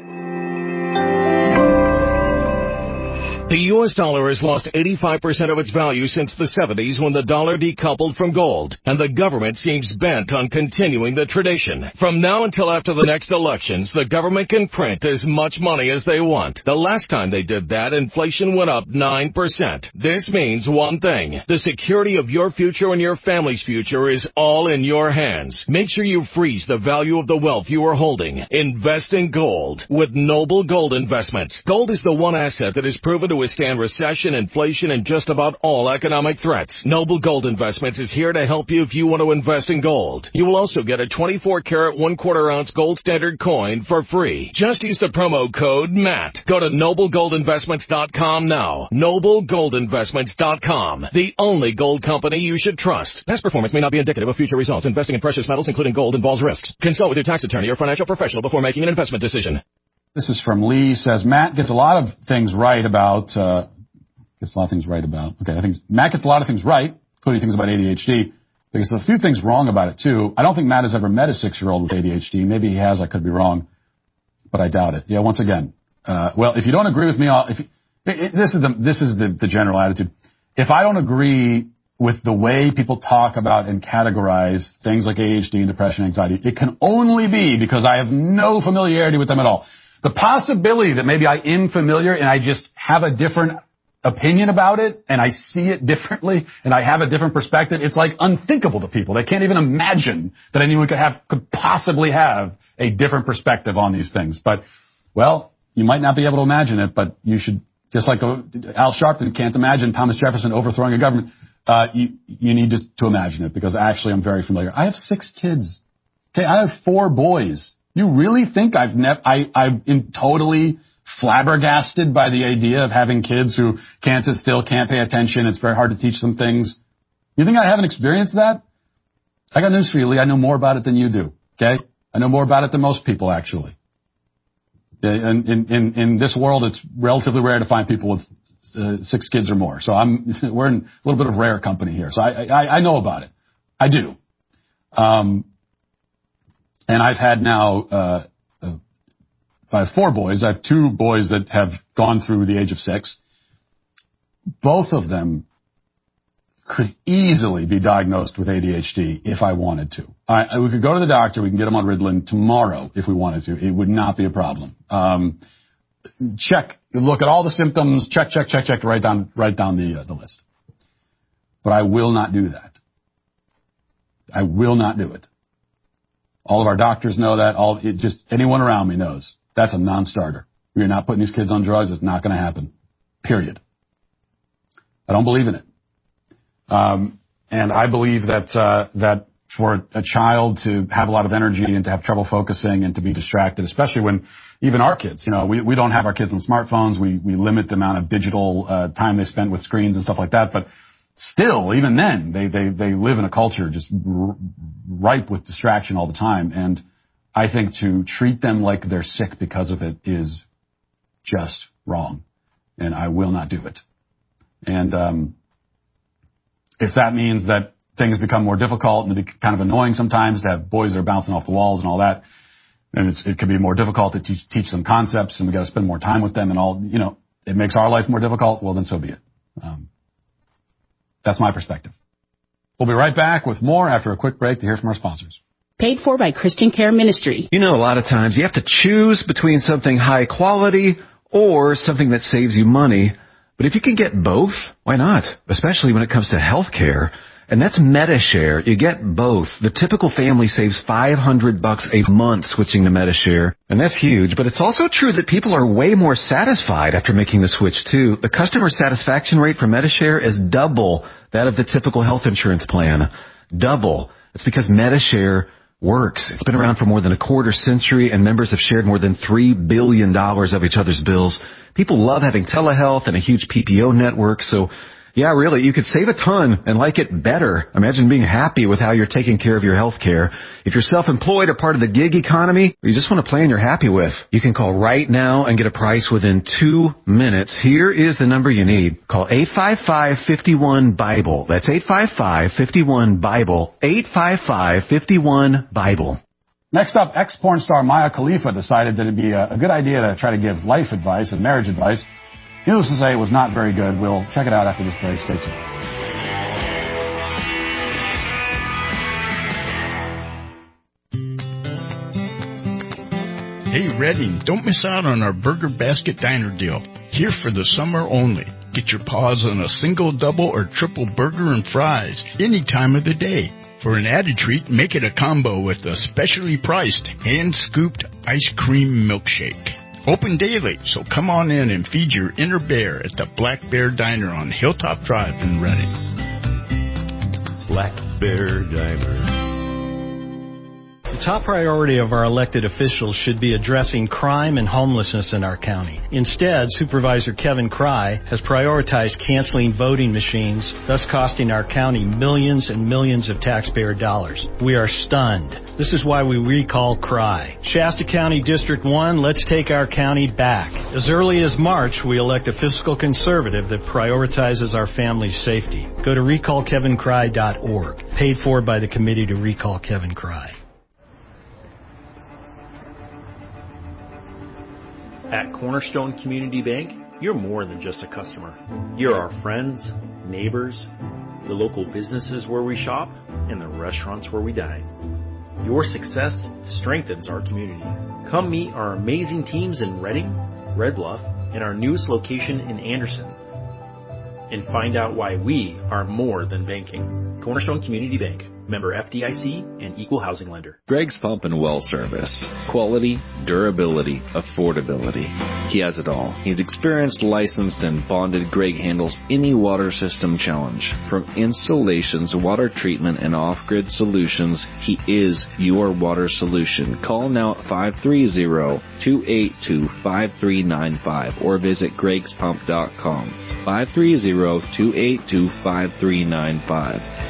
The U S dollar has lost eighty-five percent of its value since the seventies when the dollar decoupled from gold, and the government seems bent on continuing the tradition. From now until after the next elections, the government can print as much money as they want. The last time they did that, inflation went up nine percent. This means one thing. The security of your future and your family's future is all in your hands. Make sure you freeze the value of the wealth you are holding. Invest in gold with Noble Gold Investments. Gold is the one asset that is proven to withstand recession, inflation, and just about all economic threats. Noble Gold Investments is here to help you if you want to invest in gold. You will also get a twenty-four karat one quarter ounce gold standard coin for free. Just use the promo code MATT. Go to noble gold investments dot com now. noble gold investments dot com. The only gold company you should trust. Past performance may not be indicative of future results. Investing in precious metals, including gold, involves risks. Consult with your tax attorney or financial professional before making an investment decision. This is from Lee. Says Matt gets a lot of things right about. Uh, gets a lot of things right about. Okay, I think Matt gets a lot of things right, including things about A D H D. There's a few things wrong about it too. I don't think Matt has ever met a six-year-old with A D H D. Maybe he has. I could be wrong, but I doubt it. Yeah. Once again, uh, well, if you don't agree with me, I'll, if you, it, it, this is the this is the, the general attitude. If I don't agree with the way people talk about and categorize things like A D H D and depression, anxiety, it can only be because I have no familiarity with them at all. The possibility that maybe I am familiar and I just have a different opinion about it and I see it differently and I have a different perspective, it's like unthinkable to people. They can't even imagine that anyone could have, could possibly have a different perspective on these things. But, well, you might not be able to imagine it, but you should, just like Al Sharpton can't imagine Thomas Jefferson overthrowing a government, uh, you, you need to, to imagine it because actually I'm very familiar. I have six kids. Okay, I have four boys. You really think I've never, I, I'm totally flabbergasted by the idea of having kids who can't sit still, can't pay attention. It's very hard to teach them things. You think I haven't experienced that? I got news for you, Lee. I know more about it than you do, okay? I know more about it than most people, actually. In, in, in, in this world, it's relatively rare to find people with uh, six kids or more. So I'm, we're in a little bit of rare company here. So I, I, I know about it. I do. Um, and I've had now, uh, uh, I have four boys. I have two boys that have gone through the age of six. Both of them could easily be diagnosed with A D H D if I wanted to. I, we could go to the doctor. We can get them on Ritalin tomorrow if we wanted to. It would not be a problem. Um, check, look at all the symptoms. Check, check, check, check. Write down, write down the uh, the list. But I will not do that. I will not do it. All of our doctors know that. All it just anyone around me knows that's a non-starter. We're not putting these kids on drugs. It's not going to happen. Period. I don't believe in it. Um, and I believe that, uh, that for a child to have a lot of energy and to have trouble focusing and to be distracted, especially when even our kids, you know, we, we don't have our kids on smartphones. We, we limit the amount of digital, uh, time they spend with screens and stuff like that. But still, even then, they, they, they live in a culture just r- ripe with distraction all the time. And I think to treat them like they're sick because of it is just wrong. And I will not do it. And, um, if that means that things become more difficult and it's kind of annoying sometimes to have boys that are bouncing off the walls and all that, and it's, it can be more difficult to teach, teach them concepts and we got to spend more time with them and all, you know, it makes our life more difficult, well then so be it. Um, that's my perspective. We'll be right back with more after a quick break to hear from our sponsors. Paid for by Christian Care Ministry. You know, a lot of times you have to choose between something high quality or something that saves you money. But if you can get both, why not? Especially when it comes to health care. And that's MediShare. You get both. The typical family saves five hundred bucks a month switching to MediShare. And that's huge. But it's also true that people are way more satisfied after making the switch, too. The customer satisfaction rate for MediShare is double that of the typical health insurance plan. Double. It's because MediShare works. It's been around for more than a quarter century, and members have shared more than three billion dollars of each other's bills. People love having telehealth and a huge P P O network, so yeah, really, you could save a ton and like it better. Imagine being happy with how you're taking care of your health care. If you're self-employed or part of the gig economy, or you just want a plan you're happy with, you can call right now and get a price within two minutes. Here is the number you need. Call eight five five, five one, BIBLE. That's eight five five, five one, BIBLE. eight five five, five one, BIBLE. Next up, ex-porn star Mia Khalifa decided that it'd be a, a good idea to try to give life advice and marriage advice. Needless to say, it was not very good. We'll check it out after this break. Stay tuned. Hey, Redding, don't miss out on our Burger Basket Diner deal. Here for the summer only. Get your paws on a single, double, or triple burger and fries any time of the day. For an added treat, make it a combo with a specially priced, hand-scooped ice cream milkshake. Open daily, so come on in and feed your inner bear at the Black Bear Diner on Hilltop Drive in Redding. Black Bear Diner. The top priority of our elected officials should be addressing crime and homelessness in our county. Instead, Supervisor Kevin Cry has prioritized canceling voting machines, thus costing our county millions and millions of taxpayer dollars. We are stunned. This is why we recall Cry. Shasta County District one, let's take our county back. As early as March, we elect a fiscal conservative that prioritizes our family's safety. Go to recall kevin cry dot org, paid for by the Committee to Recall Kevin Cry. At Cornerstone Community Bank, you're more than just a customer. You're our friends, neighbors, the local businesses where we shop, and the restaurants where we dine. Your success strengthens our community. Come meet our amazing teams in Redding, Red Bluff, and our newest location in Anderson. And find out why we are more than banking. Cornerstone Community Bank. Member F D I C and Equal Housing Lender. Greg's Pump and Well Service. Quality, durability, affordability. He has it all. He's experienced, licensed, and bonded. Greg handles any water system challenge. From installations, water treatment, and off-grid solutions, he is your water solution. Call now at five three zero, two eight two, five three nine five or visit gregs pump dot com. five three zero, two eight two, five three nine five.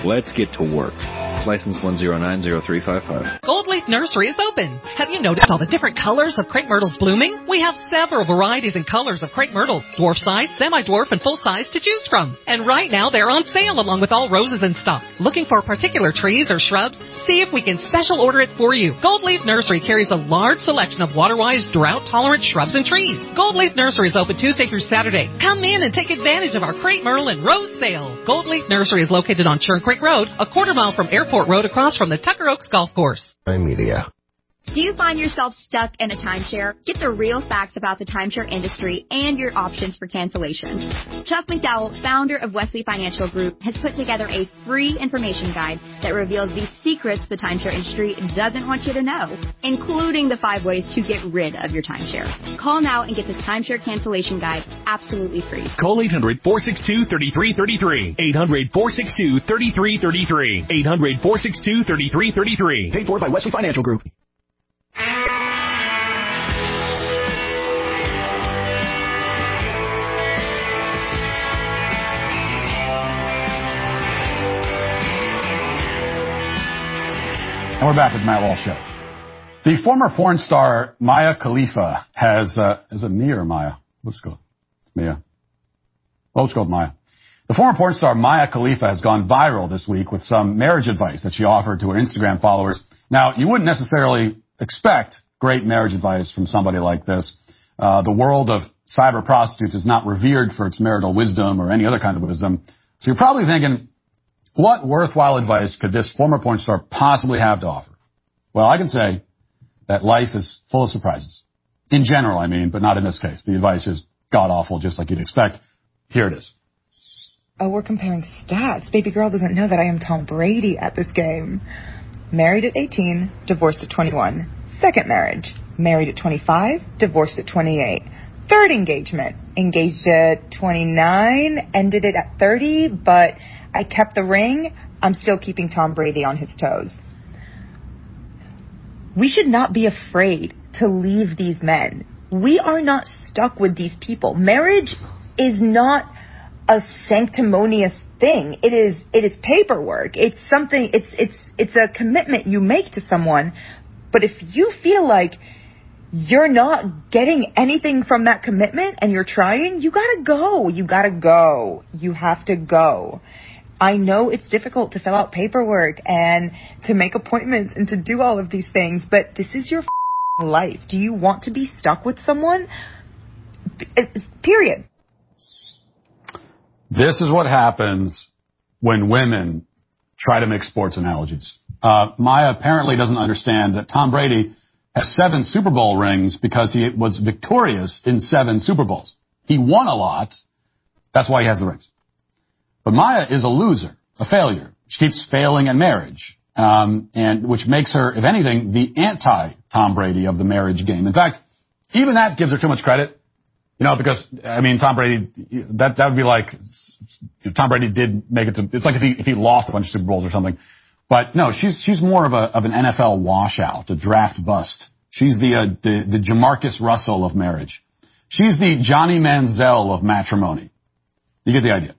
Let's get to work. License one zero nine zero three five five. Gold Leaf Nursery is open. Have you noticed all the different colors of crepe myrtles blooming? We have several varieties and colors of crepe myrtles, dwarf size, semi-dwarf, and full size to choose from. And right now they're on sale along with all roses and stuff. Looking for particular trees or shrubs? See if we can special order it for you. Gold Leaf Nursery carries a large selection of water-wise, drought-tolerant shrubs and trees. Gold Leaf Nursery is open Tuesday through Saturday. Come in and take advantage of our crepe myrtle and rose sale. Gold Leaf Nursery is located on Churn Creek Road, a quarter mile from Airport Road across from the Tucker Oaks Golf Course. Media. Do you find yourself stuck in a timeshare? Get the real facts about the timeshare industry and your options for cancellation. Chuck McDowell, founder of Wesley Financial Group, has put together a free information guide that reveals the secrets the timeshare industry doesn't want you to know, including the five ways to get rid of your timeshare. Call now and get this timeshare cancellation guide absolutely free. Call eight hundred, four six two, three three three three. eight hundred, four six two, three three three three. eight hundred, four six two, three three three three. Paid for by Wesley Financial Group. And we're back with Matt Walsh Show. The former porn star Mia Khalifa has, uh, is it Mia or Maya? Let's go. Mia. Let's go with Maya. The former porn star Mia Khalifa has gone viral this week with some marriage advice that she offered to her Instagram followers. Now, you wouldn't necessarily expect great marriage advice from somebody like this. Uh, the world of cyber prostitutes is not revered for its marital wisdom or any other kind of wisdom. So you're probably thinking, what worthwhile advice could this former porn star possibly have to offer? Well, I can say that life is full of surprises. In general, I mean, but not in this case. The advice is god-awful, just like you'd expect. Here it is. Oh, we're comparing stats. Baby girl doesn't know that I am Tom Brady at this game. Married at eighteen, divorced at twenty-one. Second marriage, married at twenty-five, divorced at twenty-eight. Third engagement, engaged at twenty-nine, ended it at thirty, but I kept the ring. I'm still keeping Tom Brady on his toes. We should not be afraid to leave these men. We are not stuck with these people. Marriage is not a sanctimonious thing. It is, it is paperwork. It's something, it's, it's, it's a commitment you make to someone. But if you feel like you're not getting anything from that commitment and you're trying, you gotta go. You gotta go. You have to go. I know it's difficult to fill out paperwork and to make appointments and to do all of these things, but this is your life. Do you want to be stuck with someone? Period. This is what happens when women try to make sports analogies. Uh, Maya apparently doesn't understand that Tom Brady has seven Super Bowl rings because he was victorious in seven Super Bowls. He won a lot. That's why he has the rings. But Maya is a loser, a failure. She keeps failing at marriage, um, and which makes her, if anything, the anti-Tom Brady of the marriage game. In fact, even that gives her too much credit, you know, because, I mean, Tom Brady, that that would be like, Tom Brady did make it to, it's like if he, if he lost a bunch of Super Bowls or something. But no, she's she's more of a of an N F L washout, a draft bust. She's the uh, the the Jamarcus Russell of marriage. She's the Johnny Manziel of matrimony. You get the idea.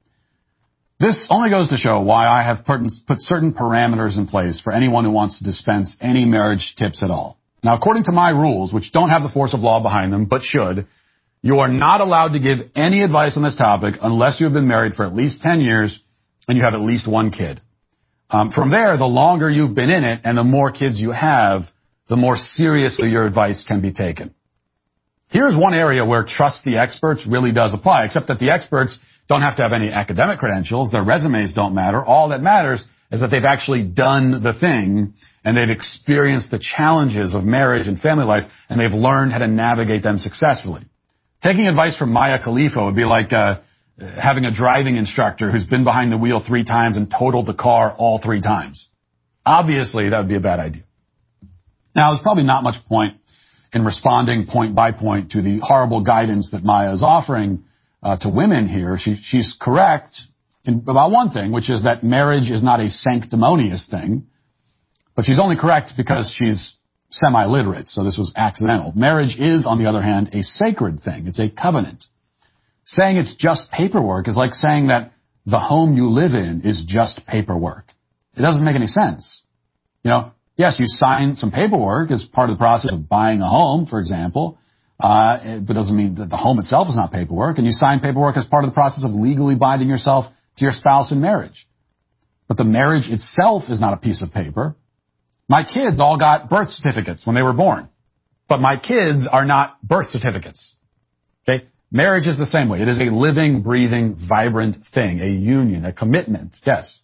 This only goes to show why I have put, put certain parameters in place for anyone who wants to dispense any marriage tips at all. Now, according to my rules, which don't have the force of law behind them, but should, you are not allowed to give any advice on this topic unless you have been married for at least ten years and you have at least one kid. Um, from there, the longer you've been in it and the more kids you have, the more seriously your advice can be taken. Here's one area where trust the experts really does apply, except that the experts don't have to have any academic credentials. Their resumes don't matter. All that matters is that they've actually done the thing and they've experienced the challenges of marriage and family life and they've learned how to navigate them successfully. Taking advice from Mia Khalifa would be like uh, having a driving instructor who's been behind the wheel three times and totaled the car all three times. Obviously, that would be a bad idea. Now, there's probably not much point in responding point by point to the horrible guidance that Maya is offering Uh, to women here. She, she's correct in, about one thing, which is that marriage is not a sanctimonious thing, but she's only correct because she's semi-literate, so this was accidental. Marriage is, on the other hand, a sacred thing. It's a covenant. Saying it's just paperwork is like saying that the home you live in is just paperwork. It doesn't make any sense. You know, yes, you sign some paperwork as part of the process of buying a home, for example, uh, but it doesn't mean that the home itself is not paperwork, and you sign paperwork as part of the process of legally binding yourself to your spouse in marriage. But the marriage itself is not a piece of paper. My kids all got birth certificates when they were born, but my kids are not birth certificates. Okay? Marriage is the same way. It is a living, breathing, vibrant thing, a union, a commitment, yes.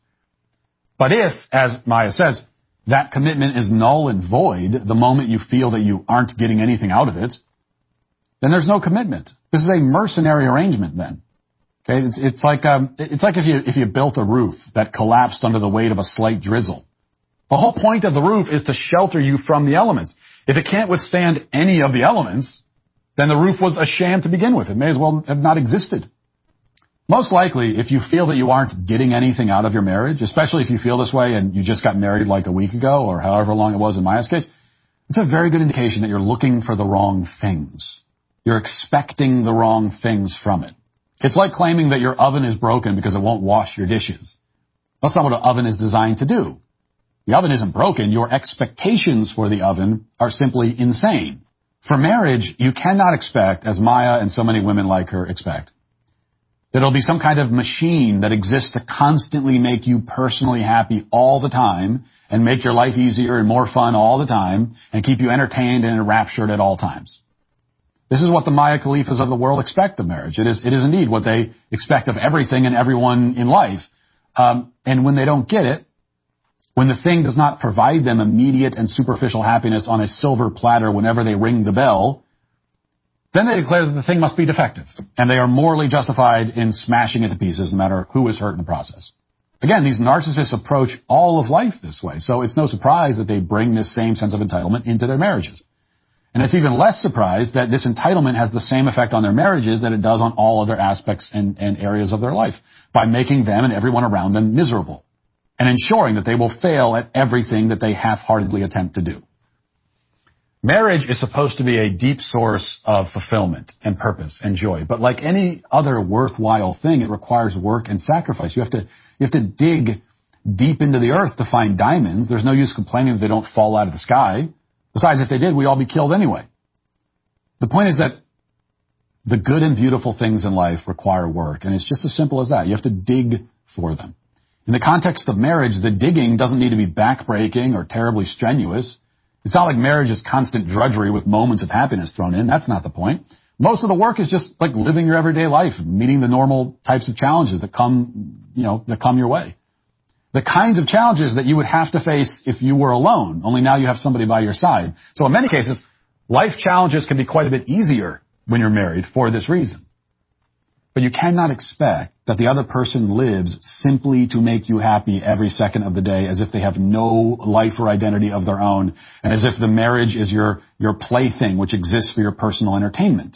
But if, as Maya says, that commitment is null and void the moment you feel that you aren't getting anything out of it, then there's no commitment. This is a mercenary arrangement then. Okay? It's, it's like, um, it's like if you, if you built a roof that collapsed under the weight of a slight drizzle. The whole point of the roof is to shelter you from the elements. If it can't withstand any of the elements, then the roof was a sham to begin with. It may as well have not existed. Most likely, if you feel that you aren't getting anything out of your marriage, especially if you feel this way and you just got married like a week ago or however long it was in Maya's case, it's a very good indication that you're looking for the wrong things. You're expecting the wrong things from it. It's like claiming that your oven is broken because it won't wash your dishes. That's not what an oven is designed to do. The oven isn't broken. Your expectations for the oven are simply insane. For marriage, you cannot expect, as Maya and so many women like her expect, that it'll be some kind of machine that exists to constantly make you personally happy all the time and make your life easier and more fun all the time and keep you entertained and enraptured at all times. This is what the Maya Khalifas of the world expect of marriage. It is, it is indeed what they expect of everything and everyone in life. Um, and when they don't get it, when the thing does not provide them immediate and superficial happiness on a silver platter whenever they ring the bell, then they declare that the thing must be defective, and they are morally justified in smashing it to pieces no matter who is hurt in the process. Again, these narcissists approach all of life this way, so it's no surprise that they bring this same sense of entitlement into their marriages. And it's even less surprise that this entitlement has the same effect on their marriages that it does on all other aspects and, and areas of their life, by making them and everyone around them miserable, and ensuring that they will fail at everything that they half-heartedly attempt to do. Marriage is supposed to be a deep source of fulfillment and purpose and joy, but like any other worthwhile thing, it requires work and sacrifice. You have to, you have to dig deep into the earth to find diamonds. There's no use complaining that they don't fall out of the sky. Besides, if they did, we'd all be killed anyway. The point is that the good and beautiful things in life require work, and it's just as simple as that. You have to dig for them. In the context of marriage, the digging doesn't need to be backbreaking or terribly strenuous. It's not like marriage is constant drudgery with moments of happiness thrown in. That's not the point. Most of the work is just like living your everyday life, meeting the normal types of challenges that come, you know, that come your way. The kinds of challenges that you would have to face if you were alone, only now you have somebody by your side. So in many cases, life challenges can be quite a bit easier when you're married for this reason. But you cannot expect that the other person lives simply to make you happy every second of the day, as if they have no life or identity of their own, and as if the marriage is your, your plaything which exists for your personal entertainment.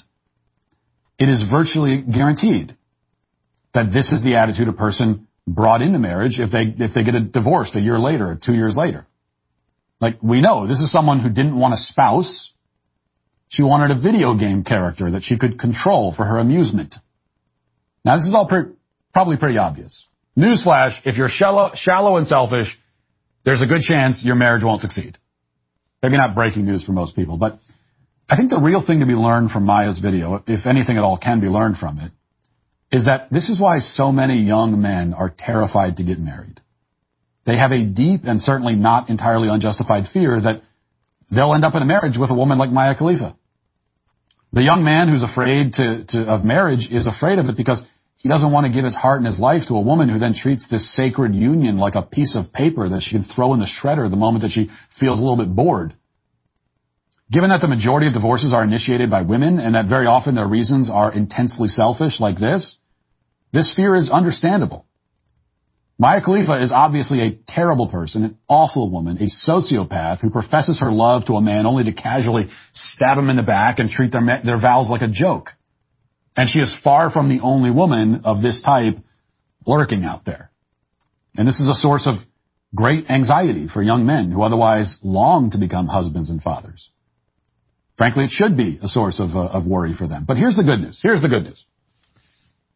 It is virtually guaranteed that this is the attitude a person brought into marriage if they, if they get a divorced a year later or two years later. Like, we know this is someone who didn't want a spouse. She wanted a video game character that she could control for her amusement. Now, this is all pre- probably pretty obvious. Newsflash, if you're shallow, shallow and selfish, there's a good chance your marriage won't succeed. Maybe not breaking news for most people, but I think the real thing to be learned from Maya's video, if anything at all can be learned from it, is that this is why so many young men are terrified to get married. They have a deep and certainly not entirely unjustified fear that they'll end up in a marriage with a woman like Maya Khalifa. The young man who's afraid to, to, of marriage is afraid of it because he doesn't want to give his heart and his life to a woman who then treats this sacred union like a piece of paper that she can throw in the shredder the moment that she feels a little bit bored. Given that the majority of divorces are initiated by women and that very often their reasons are intensely selfish like this, this fear is understandable. Maya Khalifa is obviously a terrible person, an awful woman, a sociopath who professes her love to a man only to casually stab him in the back and treat their, their vows like a joke. And she is far from the only woman of this type lurking out there. And this is a source of great anxiety for young men who otherwise long to become husbands and fathers. Frankly, it should be a source of, uh, of worry for them. But here's the good news. Here's the good news.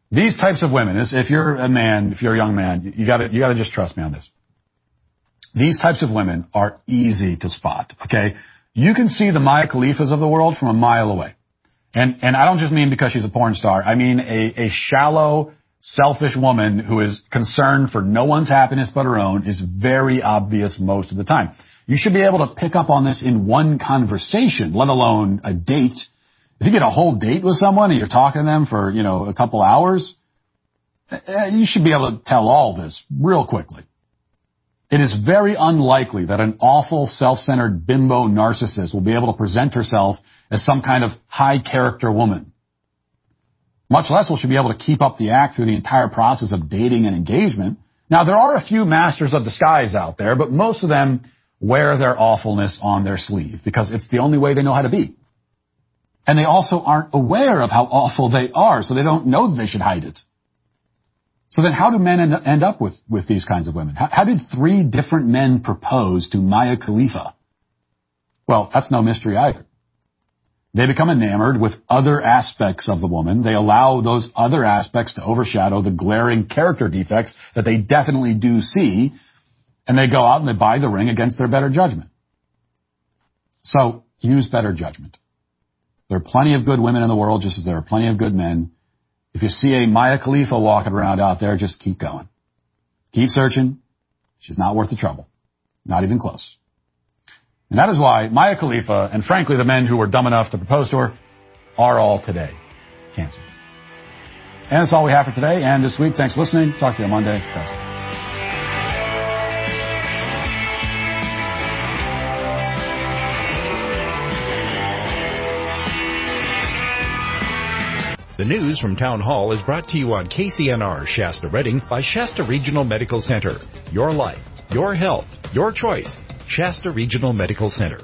These types of women, if you're a man, if you're a young man, you gotta, you gotta just trust me on this. These types of women are easy to spot, okay? You can see the Mia Khalifas of the world from a mile away. And, and I don't just mean because she's a porn star. I mean a, a shallow, selfish woman who is concerned for no one's happiness but her own is very obvious most of the time. You should be able to pick up on this in one conversation, let alone a date. If you get a whole date with someone and you're talking to them for, you know, a couple hours, you should be able to tell all this real quickly. It is very unlikely that an awful, self-centered bimbo narcissist will be able to present herself as some kind of high-character woman. Much less will she be able to keep up the act through the entire process of dating and engagement. Now, there are a few masters of disguise out there, but most of them wear their awfulness on their sleeve because it's the only way they know how to be. And they also aren't aware of how awful they are, so they don't know that they should hide it. So then how do men end, end up with, with these kinds of women? How, how did three different men propose to Mia Khalifa? Well, that's no mystery either. They become enamored with other aspects of the woman. They allow those other aspects to overshadow the glaring character defects that they definitely do see, and they go out and they buy the ring against their better judgment. So use better judgment. There are plenty of good women in the world, just as there are plenty of good men. If you see a Mia Khalifa walking around out there, just keep going. Keep searching. She's not worth the trouble. Not even close. And that is why Mia Khalifa, and frankly the men who were dumb enough to propose to her, are all today canceled. And that's all we have for today and this week. Thanks for listening. Talk to you on Monday. Best. The news from Town Hall is brought to you on K C N R Shasta Redding by Shasta Regional Medical Center. Your life, your health, your choice. Shasta Regional Medical Center.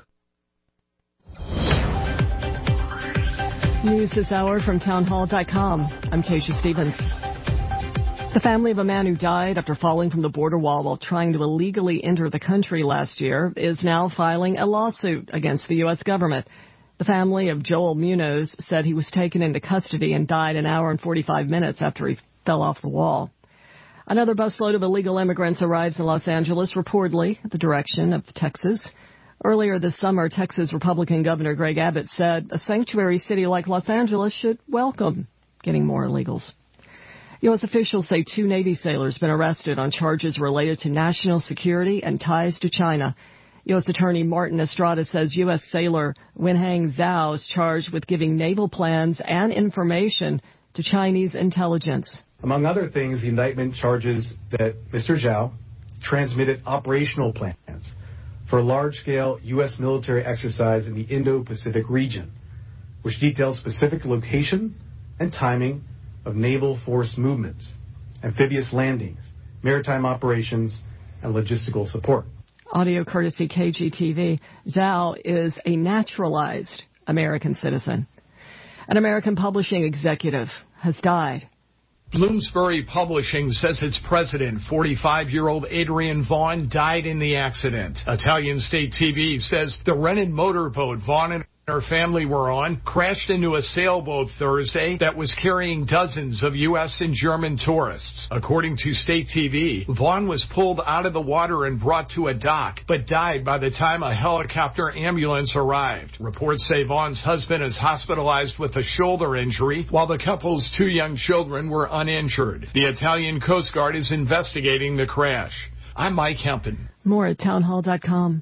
News this hour from town hall dot com. I'm Tasha Stevens. The family of a man who died after falling from the border wall while trying to illegally enter the country last year is now filing a lawsuit against the U S government. The family of Joel Munoz said he was taken into custody and died an hour and forty-five minutes after he fell off the wall. Another busload of illegal immigrants arrives in Los Angeles, reportedly at the direction of Texas. Earlier this summer, Texas Republican Governor Greg Abbott said a sanctuary city like Los Angeles should welcome getting more illegals. U S officials say two Navy sailors have been arrested on charges related to national security and ties to China. U S Attorney Martin Estrada says U S sailor Wenhang Zhao is charged with giving naval plans and information to Chinese intelligence. Among other things, the indictment charges that Mister Zhao transmitted operational plans for a large-scale U S military exercise in the Indo-Pacific region, which details specific location and timing of naval force movements, amphibious landings, maritime operations, and logistical support. Audio courtesy K G T V. Zhao is a naturalized American citizen. An American publishing executive has died. Bloomsbury Publishing says its president, forty-five-year-old Adrian Vaughn, died in the accident. Italian State T V says the rented motorboat Vaughn and her family were on crashed into a sailboat Thursday that was carrying dozens of U S and German tourists. According to State T V, Vaughn was pulled out of the water and brought to a dock, but died by the time a helicopter ambulance arrived. Reports say Vaughn's husband is hospitalized with a shoulder injury, while the couple's two young children were uninjured. The Italian Coast Guard is investigating the crash. I'm Mike Hempen. More at town hall dot com.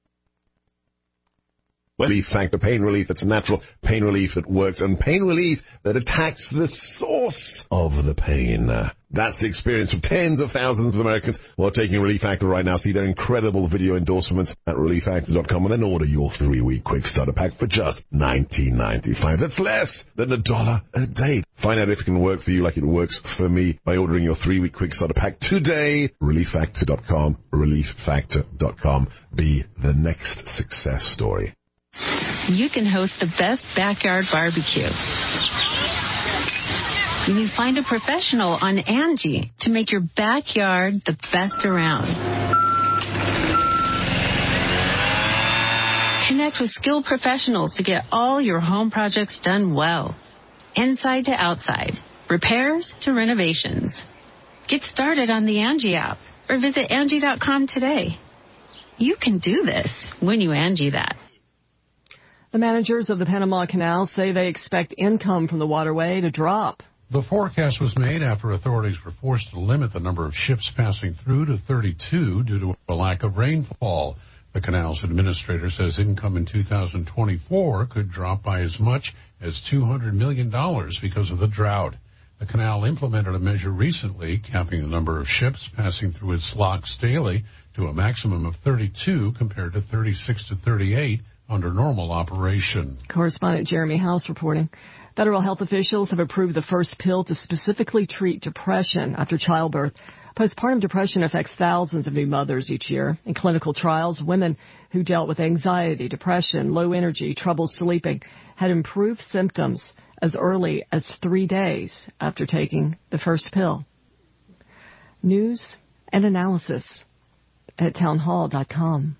Relief Factor pain relief that's natural, pain relief that works, and pain relief that attacks the source of the pain. Uh, that's the experience of tens of thousands of Americans who are taking Relief Factor right now. See their incredible video endorsements at relief factor dot com and then order your three-week quick starter pack for just nineteen ninety-five. That's less than a dollar a day. Find out if it can work for you like it works for me by ordering your three-week quick starter pack today. relief factor dot com, relief factor dot com. Be the next success story. You can host the best backyard barbecue. You can find a professional on Angie to make your backyard the best around. Connect with skilled professionals to get all your home projects done well, inside to outside. repairs to renovations. Get started on the Angie app or visit Angie dot com today. You can do this when you Angie that. The managers of the Panama Canal say they expect income from the waterway to drop. The forecast was made after authorities were forced to limit the number of ships passing through to thirty-two due to a lack of rainfall. The canal's administrator says income in two thousand twenty-four could drop by as much as two hundred million dollars because of the drought. The canal implemented a measure recently, capping the number of ships passing through its locks daily to a maximum of thirty-two compared to thirty-six to thirty-eight under normal operation. Correspondent Jeremy House reporting. Federal health officials have approved the first pill to specifically treat depression after childbirth. Postpartum depression affects thousands of new mothers each year. In clinical trials, women who dealt with anxiety, depression, low energy, trouble sleeping had improved symptoms as early as three days after taking the first pill. News and analysis at townhall dot com.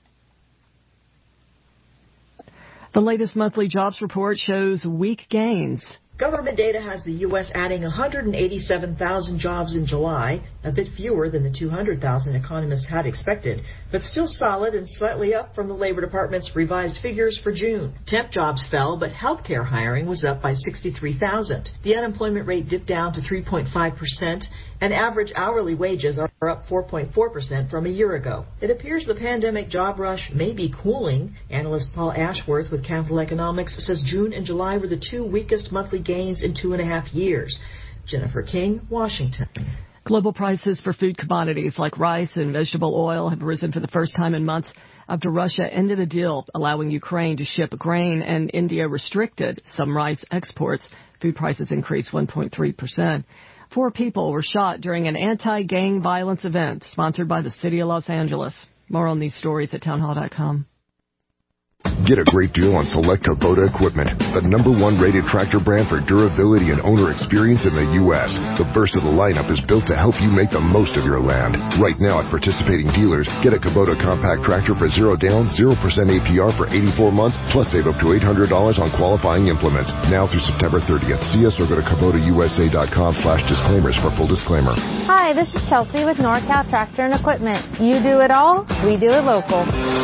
The latest monthly jobs report shows weak gains. Government data has the U S adding one hundred eighty-seven thousand jobs in July, a bit fewer than the two hundred thousand economists had expected, but still solid and slightly up from the Labor Department's revised figures for June. Temp jobs fell, but healthcare hiring was up by sixty-three thousand. The unemployment rate dipped down to three point five percent, and average hourly wages are up four point four percent from a year ago. It appears the pandemic job rush may be cooling. Analyst Paul Ashworth with Capital Economics says June and July were the two weakest monthly gains in two and a half years. Jennifer King, Washington. Global prices for food commodities like rice and vegetable oil have risen for the first time in months after Russia ended a deal allowing Ukraine to ship grain and India restricted some rice exports. Food prices increased one point three percent. Four people were shot during an anti-gang violence event sponsored by the city of Los Angeles. More on these stories at townhall dot com. Get a great deal on select Kubota equipment, the number one rated tractor brand for durability and owner experience in the U S. The versatile lineup is built to help you make the most of your land. Right now at participating dealers, get a Kubota compact tractor for zero down, zero percent A P R for eighty-four months, plus save up to eight hundred dollars on qualifying implements. Now through September thirtieth. See us or go to Kubota U S A dot com slash disclaimers for full disclaimer. Hi, this is Chelsea with NorCal Tractor and Equipment. You do it all, we do it local.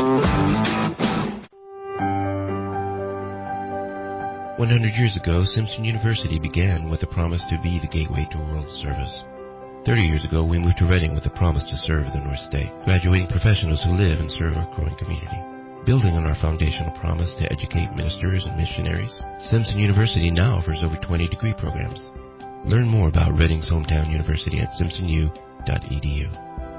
one hundred years ago, Simpson University began with a promise to be the gateway to world service. thirty years ago, we moved to Reading with a promise to serve the North State, graduating professionals who live and serve our growing community. Building on our foundational promise to educate ministers and missionaries, Simpson University now offers over twenty degree programs. Learn more about Reading's hometown university at simpson u dot e d u.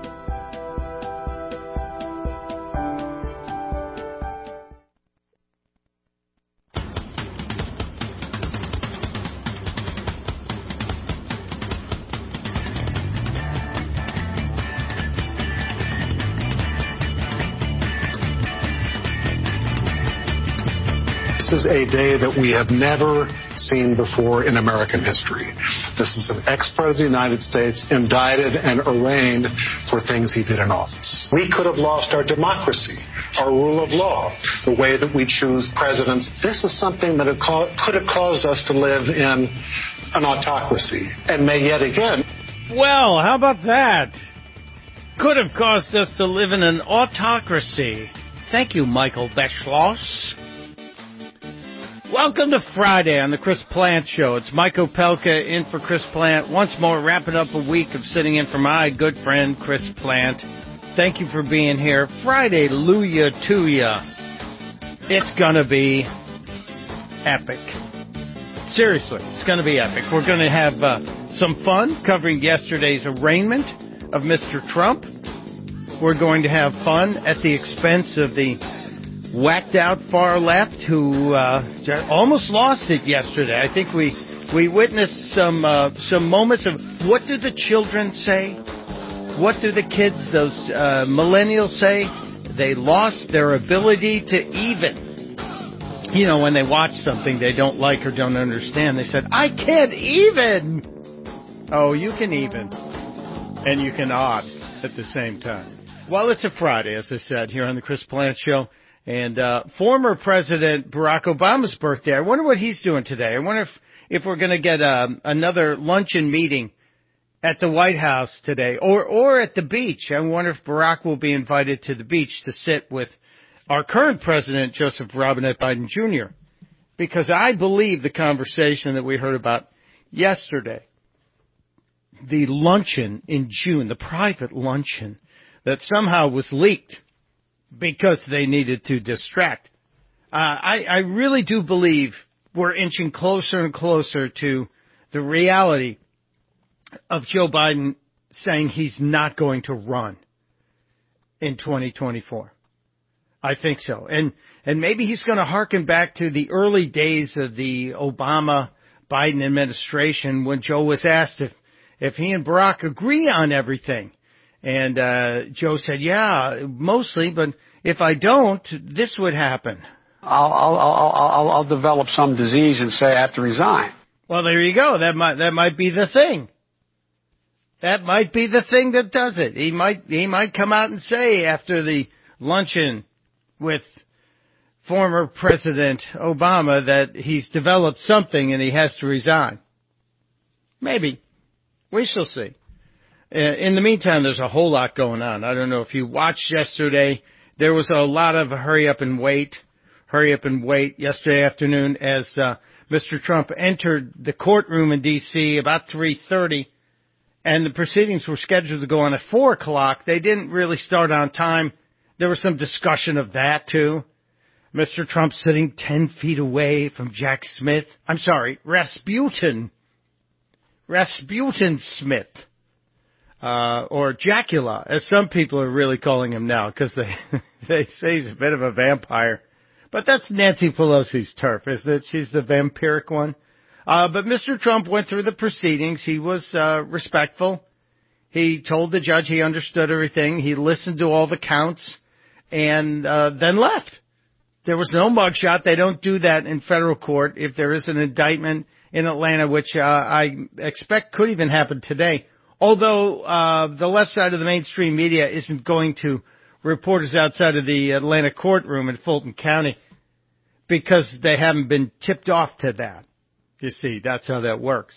This is a day that we have never seen before in American history. This is an ex-president of the United States indicted and arraigned for things he did in office. We could have lost our democracy, our rule of law, the way that we choose presidents. This is something that could have caused us to live in an autocracy and may yet again. Well, how about that? Could have caused us to live in an autocracy. Thank you, Michael Beschloss. Welcome to Friday on the Chris Plant Show. It's Mike Opelka in for Chris Plant. Once more, wrapping up a week of sitting in for my good friend, Chris Plant. Thank you for being here. Friday, Luya to ya. It's going to be epic. Seriously, it's going to be epic. We're going to have uh, some fun covering yesterday's arraignment of Mister Trump. We're going to have fun at the expense of the whacked out far left who uh, almost lost it yesterday. I think we we witnessed some uh, some moments of what do the children say? What do the kids, those uh, millennials say? They lost their ability to even. You know, when they watch something they don't like or don't understand, they said, I can't even. Oh, you can even. And you can odd at the same time. Well, it's a Friday, as I said, here on the Chris Plant Show. And uh, former President Barack Obama's birthday. I wonder what he's doing today. I wonder if, if we're going to get um, another luncheon meeting at the White House today or, or at the beach. I wonder if Barack will be invited to the beach to sit with our current president, Joseph Robinette Biden Junior, because I believe the conversation that we heard about yesterday, the luncheon in June, the private luncheon that somehow was leaked because they needed to distract. Uh, I, I really do believe we're inching closer and closer to the reality of Joe Biden saying he's not going to run in twenty twenty-four. I think so. And and maybe he's going to hearken back to the early days of the Obama-Biden administration when Joe was asked if, if he and Barack agree on everything. And uh, Joe said, yeah, mostly, but if I don't, this would happen. I'll, I'll, I'll, I'll, I'll develop some disease and say I have to resign. Well, there you go. That might that might be the thing. That might be the thing that does it. He might he might come out and say after the luncheon with former President Obama that he's developed something and he has to resign. Maybe. We shall see. In the meantime, there's a whole lot going on. I don't know if you watched yesterday. There was a lot of hurry up and wait, hurry up and wait yesterday afternoon as uh, Mister Trump entered the courtroom in D C about three thirty, and the proceedings were scheduled to go on at four o'clock. They didn't really start on time. There was some discussion of that, too. Mister Trump sitting ten feet away from Jack Smith. I'm sorry, Rasputin. Rasputin Smith. Uh, or Jackula, as some people are really calling him now, because they, they say he's a bit of a vampire. But that's Nancy Pelosi's turf, isn't it? She's the vampiric one. Uh, but Mister Trump went through the proceedings. He was, uh, respectful. He told the judge he understood everything. He listened to all the counts and, uh, then left. There was no mugshot. They don't do that in federal court. If there is an indictment in Atlanta, which, uh, I expect could even happen today. Although, uh, the left side of the mainstream media isn't going to reporters outside of the Atlanta courtroom in Fulton County because they haven't been tipped off to that. You see, that's how that works.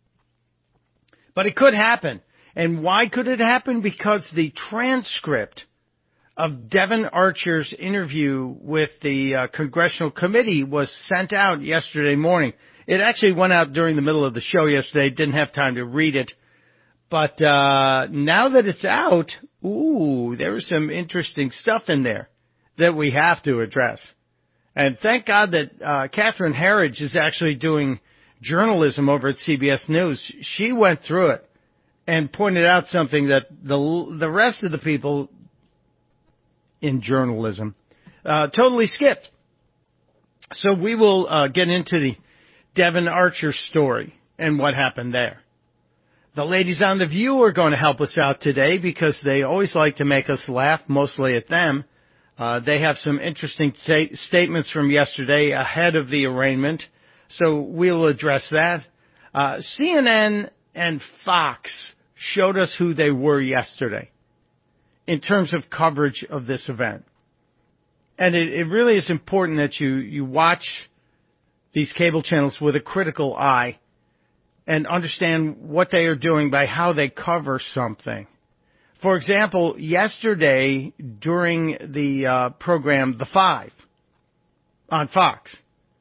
But it could happen. And why could it happen? Because the transcript of Devon Archer's interview with the uh, congressional committee was sent out yesterday morning. It actually went out during the middle of the show yesterday. Didn't have time to read it. But uh now that it's out, ooh, there was some interesting stuff in there that we have to address. And thank God that uh Catherine Herridge is actually doing journalism over at C B S News. She went through it and pointed out something that the the rest of the people in journalism uh totally skipped. So we will uh get into the Devon Archer story and what happened there. The ladies on The View are going to help us out today because they always like to make us laugh, mostly at them. Uh, they have some interesting sta- statements from yesterday ahead of the arraignment, so we'll address that. Uh, C N N and Fox showed us who they were yesterday in terms of coverage of this event. And it, it really is important that you, you watch these cable channels with a critical eye and understand what they are doing by how they cover something. For example, yesterday during the uh, program The Five on Fox,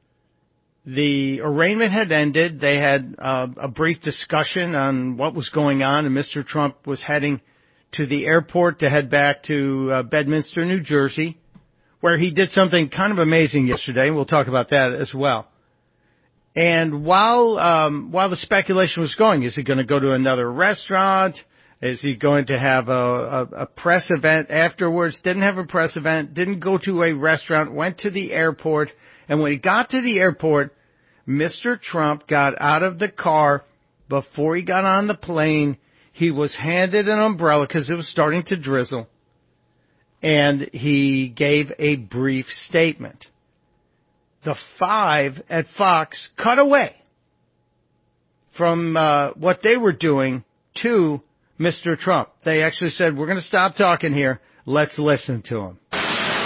the arraignment had ended. They had uh, a brief discussion on what was going on, and Mister Trump was heading to the airport to head back to uh, Bedminster, New Jersey, where he did something kind of amazing yesterday. We'll talk about that as well. And while um, while the speculation was going, is he going to go to another restaurant? Is he going to have a, a, a press event afterwards? Didn't have a press event, didn't go to a restaurant, went to the airport. And when he got to the airport, Mister Trump got out of the car. Before he got on the plane, he was handed an umbrella because it was starting to drizzle. And he gave a brief statement. The Five at Fox cut away from uh, what they were doing to Mister Trump. They actually said, we're going to stop talking here. Let's listen to him.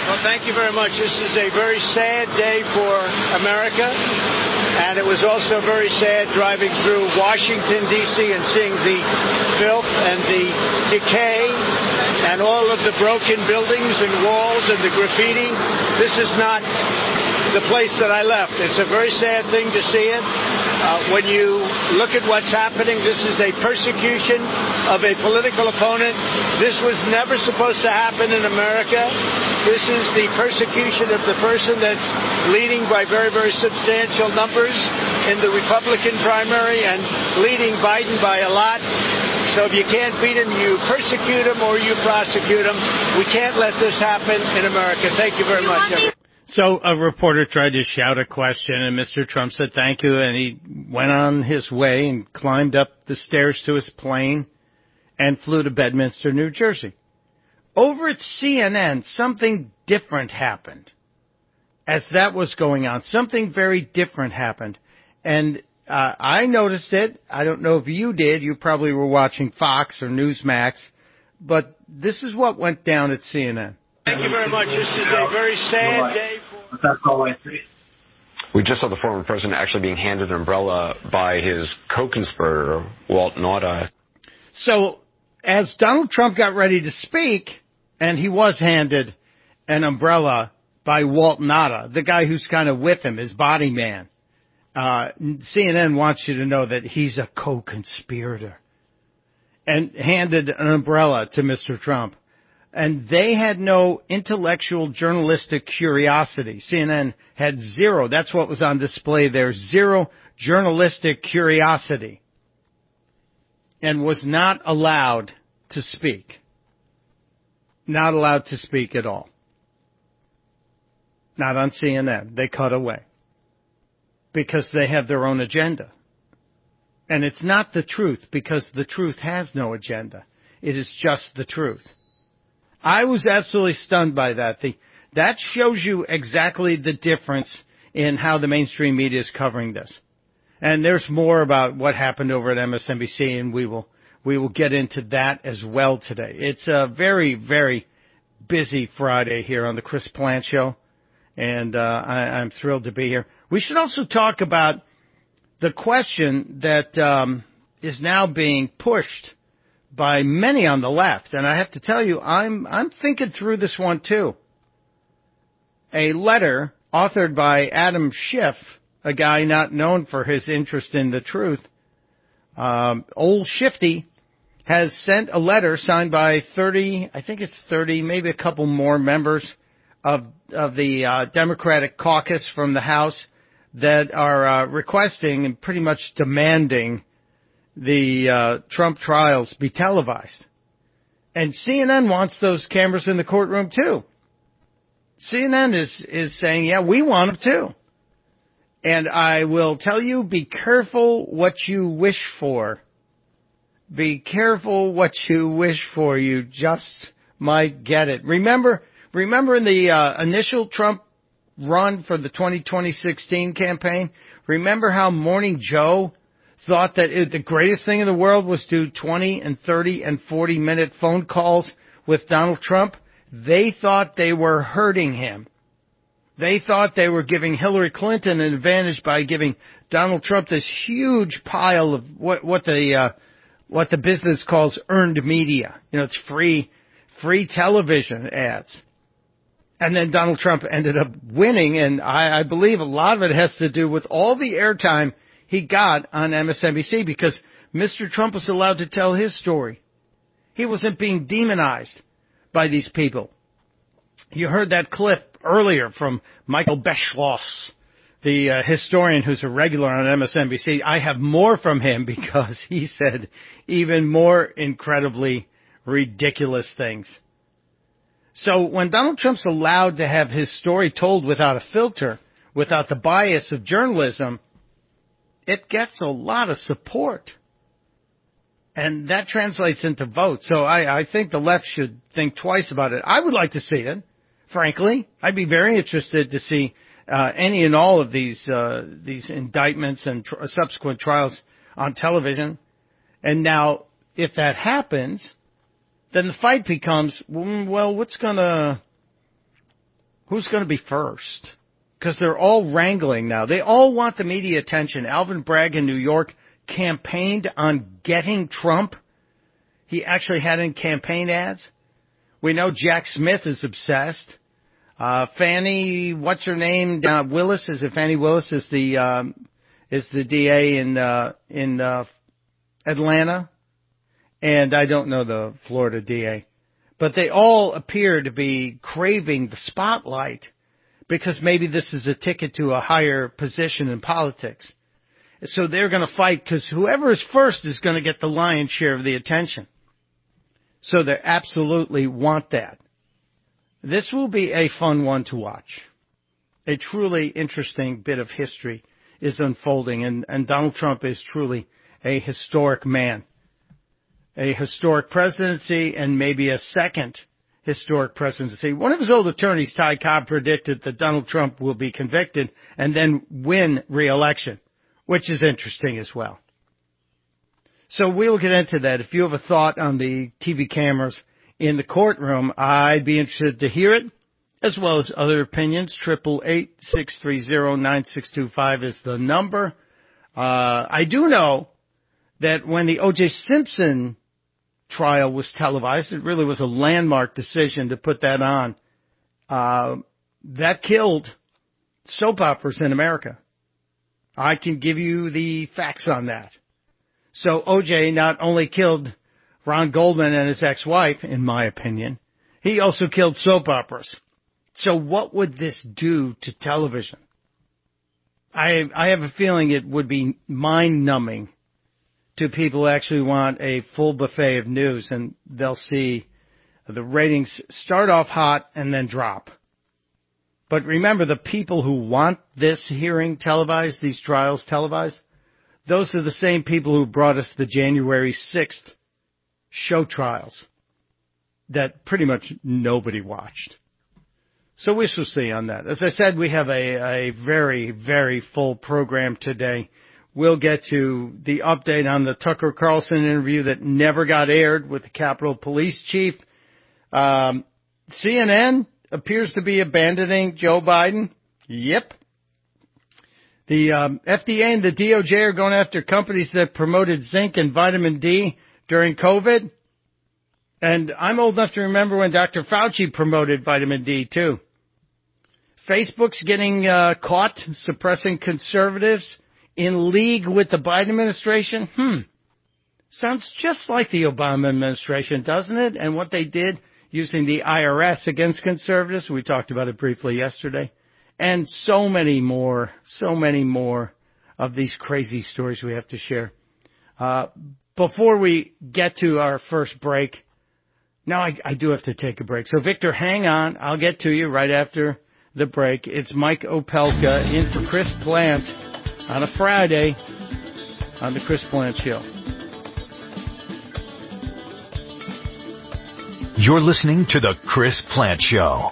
Well, thank you very much. This is a very sad day for America, and it was also very sad driving through Washington, D C and seeing the filth and the decay and all of the broken buildings and walls and the graffiti. This is not the place that I left. It's a very sad thing to see it. Uh, when you look at what's happening, this is a persecution of a political opponent. This was never supposed to happen in America. This is the persecution of the person that's leading by very, very substantial numbers in the Republican primary and leading Biden by a lot. So if you can't beat him, you persecute him or you prosecute him. We can't let this happen in America. Thank you very much. So a reporter tried to shout a question, and Mister Trump said thank you, and he went on his way and climbed up the stairs to his plane and flew to Bedminster, New Jersey. Over at C N N, something different happened. As that was going on, something very different happened. And uh, I noticed it. I don't know if you did. You probably were watching Fox or Newsmax. But this is what went down at C N N. Thank you very much. This is a very sad day for... That's all I see. We just saw the former president actually being handed an umbrella by his co-conspirator, Walt Nauta. So as Donald Trump got ready to speak, and he was handed an umbrella by Walt Nauta, the guy who's kind of with him, his body man, uh, C N N wants you to know that he's a co-conspirator, and handed an umbrella to Mister Trump. And they had no intellectual journalistic curiosity. C N N had zero. That's what was on display there. Zero journalistic curiosity. And was not allowed to speak. Not allowed to speak at all. Not on C N N. They cut away. Because they have their own agenda. And it's not the truth, because the truth has no agenda. It is just the truth. I was absolutely stunned by that. The, that shows you exactly the difference in how the mainstream media is covering this. And there's more about what happened over at M S N B C, and we will we will get into that as well today. It's a very, very busy Friday here on the Chris Plante Show, and uh, I, I'm thrilled to be here. We should also talk about the question that um, is now being pushed by many on the left, and I have to tell you, I'm I'm thinking through this one too. A letter authored by Adam Schiff, a guy not known for his interest in the truth. Um, old Shifty has sent a letter signed by thirty, I think it's thirty, maybe a couple more members of of the uh, Democratic caucus from the House that are uh, requesting and pretty much demanding the uh, Trump trials be televised. And C N N wants those cameras in the courtroom too. C N N is, is saying, yeah, we want them too. And I will tell you, be careful what you wish for. Be careful what you wish for. You just might get it. Remember, remember in the uh, initial Trump run for the twenty twenty sixteen campaign, remember how Morning Joe thought that it, the greatest thing in the world was do twenty and thirty and forty minute phone calls with Donald Trump? They thought they were hurting him. They thought they were giving Hillary Clinton an advantage by giving Donald Trump this huge pile of what, what the uh, what the business calls earned media. You know, it's free free television ads. And then Donald Trump ended up winning, and I, I believe a lot of it has to do with all the airtime he got on M S N B C because Mister Trump was allowed to tell his story. He wasn't being demonized by these people. You heard that clip earlier from Michael Beschloss, the uh, historian who's a regular on M S N B C. I have more from him because he said even more incredibly ridiculous things. So when Donald Trump's allowed to have his story told without a filter, without the bias of journalism, it gets a lot of support. And that translates into votes. So I, I think the left should think twice about it. I would like to see it, frankly. I'd be very interested to see uh, any and all of these uh, these indictments and tr- subsequent trials on television. And now, if that happens, then the fight becomes, well, what's gonna Who's going to be first? Because they're all wrangling now. They all want the media attention. Alvin Bragg in New York campaigned on getting Trump. He actually had in campaign ads. We know Jack Smith is obsessed. Uh, Fannie, what's her name? Uh, Willis, is it Fannie Willis is the, um, is the D A in, uh, in, uh, Atlanta. And I don't know the Florida D A. But they all appear to be craving the spotlight because maybe this is a ticket to a higher position in politics. So they're going to fight because whoever is first is going to get the lion's share of the attention. So they absolutely want that. This will be a fun one to watch. A truly interesting bit of history is unfolding, and, and Donald Trump is truly a historic man. A historic presidency and maybe a second historic presidency. One of his old attorneys, Ty Cobb, predicted that Donald Trump will be convicted and then win re-election, which is interesting as well. So we'll get into that. If you have a thought on the T V cameras in the courtroom, I'd be interested to hear it, as well as other opinions. Triple eight six three zero nine six two five is the number. Uh, I do know that when the O J Simpson trial was televised, it really was a landmark decision to put that on. Uh, that killed soap operas in America. I can give you the facts on that. So O J not only killed Ron Goldman and his ex-wife, in my opinion, he also killed soap operas. So what would this do to television? I I have a feeling it would be mind-numbing to people who actually want a full buffet of news, and they'll see the ratings start off hot and then drop. But remember, the people who want this hearing televised, these trials televised, those are the same people who brought us the January sixth show trials that pretty much nobody watched. So we shall see on that. As I said, we have a, a very, very full program today. We'll get to the update on the Tucker Carlson interview that never got aired with the Capitol Police Chief. Um, C N N appears to be abandoning Joe Biden. Yep. The um, F D A and the D O J are going after companies that promoted zinc and vitamin D during COVID. And I'm old enough to remember when Doctor Fauci promoted vitamin D, too. Facebook's getting uh, caught suppressing conservatives in league with the Biden administration. Hmm. Sounds just like the Obama administration, doesn't it? And what they did using the I R S against conservatives. We talked about it briefly yesterday. And so many more, so many more of these crazy stories we have to share. Uh, before we get to our first break, now I, I do have to take a break. So, Victor, hang on. I'll get to you right after the break. It's Mike Opelka in for Chris Plant on a Friday on the Chris Plant Show. You're listening to the Chris Plant Show.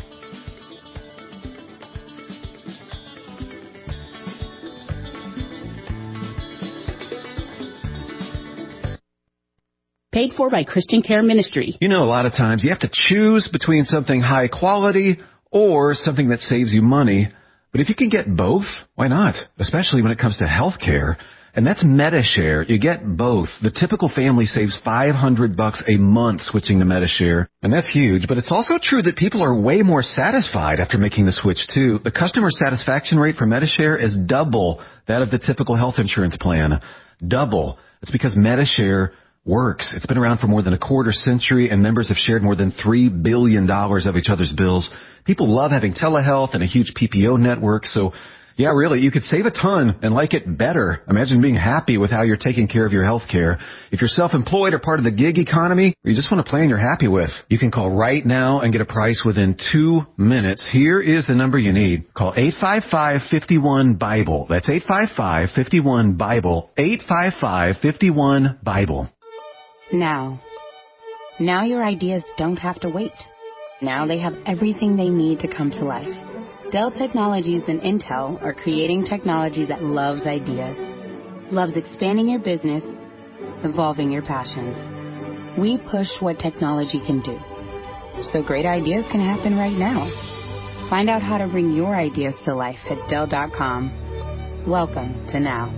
Paid for by Christian Care Ministry. You know, a lot of times you have to choose between something high quality or something that saves you money. But if you can get both, why not? Especially when it comes to health care. And that's MediShare. You get both. The typical family saves five hundred bucks a month switching to MediShare. And that's huge. But it's also true that people are way more satisfied after making the switch, too. The customer satisfaction rate for MediShare is double that of the typical health insurance plan. Double. It's because MediShare works. It's been around for more than a quarter century, and members have shared more than three billion dollars of each other's bills. People love having telehealth and a huge P P O network, so yeah, really, you could save a ton and like it better. Imagine being happy with how you're taking care of your health care. If you're self-employed or part of the gig economy, or you just want a plan you're happy with, you can call right now and get a price within two minutes. Here is the number you need. Call eight five five, five one, BIBLE. That's eight five five, five one, BIBLE. eight five five, five one, BIBLE. Now. Now your ideas don't have to wait. Now they have everything they need to come to life. Dell Technologies and Intel are creating technology that loves ideas, loves expanding your business, evolving your passions. We push what technology can do, so great ideas can happen right now. Find out how to bring your ideas to life at Dell dot com. Welcome to Now.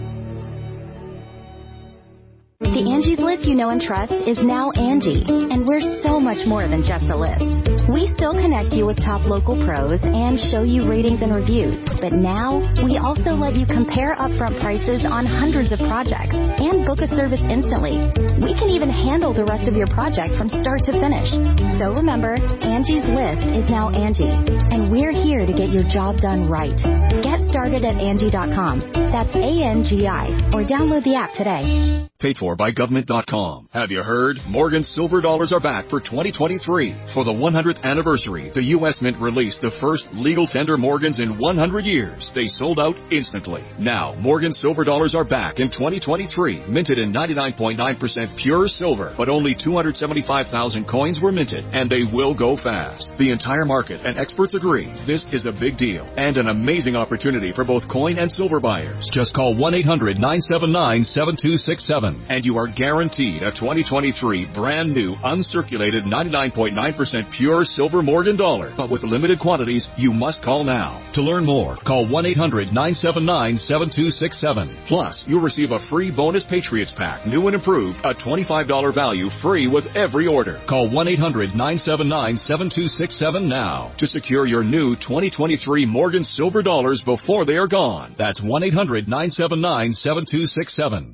The Angie's List you know and trust is now Angie, and we're so much more than just a list. We still connect you with top local pros and show you ratings and reviews, but now we also let you compare upfront prices on hundreds of projects and book a service instantly. We can even handle the rest of your project from start to finish. So remember, Angie's List is now Angie, and we're here to get your job done right. Get started at Angie dot com. That's A N G I, or download the app today. Paid for by government dot com. Have you heard? Morgan's silver dollars are back for twenty twenty-three. For the one hundredth anniversary, the U S Mint released the first legal tender Morgans in one hundred years. They sold out instantly. Now, Morgan's silver dollars are back in twenty twenty-three, minted in ninety-nine point nine percent pure silver, but only two hundred seventy-five thousand coins were minted, and they will go fast. The entire market and experts agree this is a big deal and an amazing opportunity for both coin and silver buyers. Just call one eight hundred nine seven nine seven two six seven. And you are guaranteed a twenty twenty-three brand new uncirculated ninety-nine point nine percent pure silver Morgan dollar. But with limited quantities, you must call now. To learn more, call one eight hundred nine seven nine seven two six seven. Plus, you'll receive a free bonus Patriots pack, new and improved, a twenty-five dollars value free with every order. Call one eight hundred nine seven nine seven two six seven now to secure your new twenty twenty-three Morgan silver dollars before they are gone. That's one eight hundred nine seven nine seven two six seven.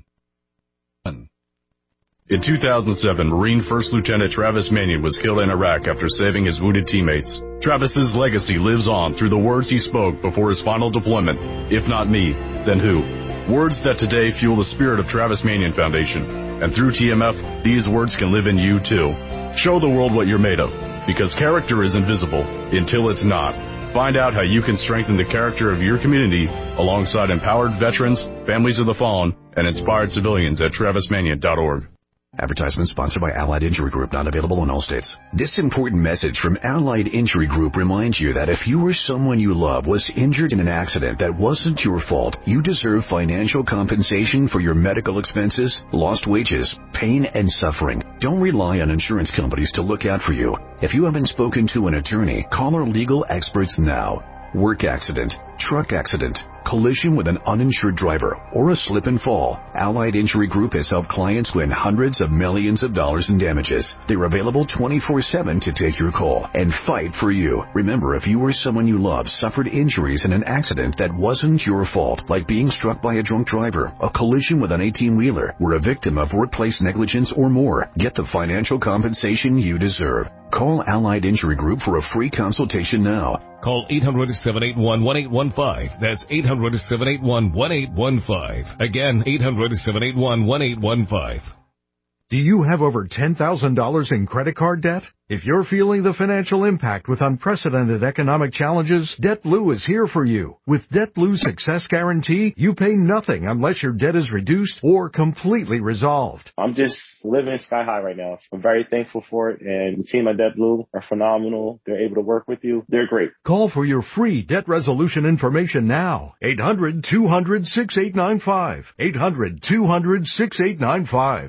In two thousand seven, Marine First Lieutenant Travis Manion was killed in Iraq after saving his wounded teammates. Travis's legacy lives on through the words he spoke before his final deployment. If not me, then who? Words that today fuel the spirit of Travis Manion Foundation. And through T M F, these words can live in you too. Show the world what you're made of, because character is invisible until it's not. Find out how you can strengthen the character of your community alongside empowered veterans, families of the fallen, and inspired civilians at travis manion dot org. Advertisement sponsored by Allied Injury Group, not available in all states. This important message from Allied Injury Group reminds you that if you or someone you love was injured in an accident that wasn't your fault, you deserve financial compensation for your medical expenses, lost wages, pain, and suffering. Don't rely on insurance companies to look out for you. If you haven't spoken to an attorney, call our legal experts now. Work accident, truck accident, collision with an uninsured driver, or a slip and fall. Allied Injury Group has helped clients win hundreds of millions of dollars in damages. They're available twenty-four seven to take your call and fight for you. Remember, if you or someone you love suffered injuries in an accident that wasn't your fault, like being struck by a drunk driver, a collision with an eighteen-wheeler, were a victim of workplace negligence or more, get the financial compensation you deserve. Call Allied Injury Group for a free consultation now. Call eight hundred, seven eight one, one eight one five. That's eight hundred, seven eight one, one eight one five. Again, eight hundred, seven eight one, one eight one five. Do you have over ten thousand dollars in credit card debt? If you're feeling the financial impact with unprecedented economic challenges, DebtBlue is here for you. With DebtBlue's Success Guarantee, you pay nothing unless your debt is reduced or completely resolved. I'm just living sky high right now. I'm very thankful for it, and the team at DebtBlue are phenomenal. They're able to work with you. They're great. Call for your free debt resolution information now. eight hundred, two hundred, six eight nine five. eight hundred, two hundred, six eight nine five.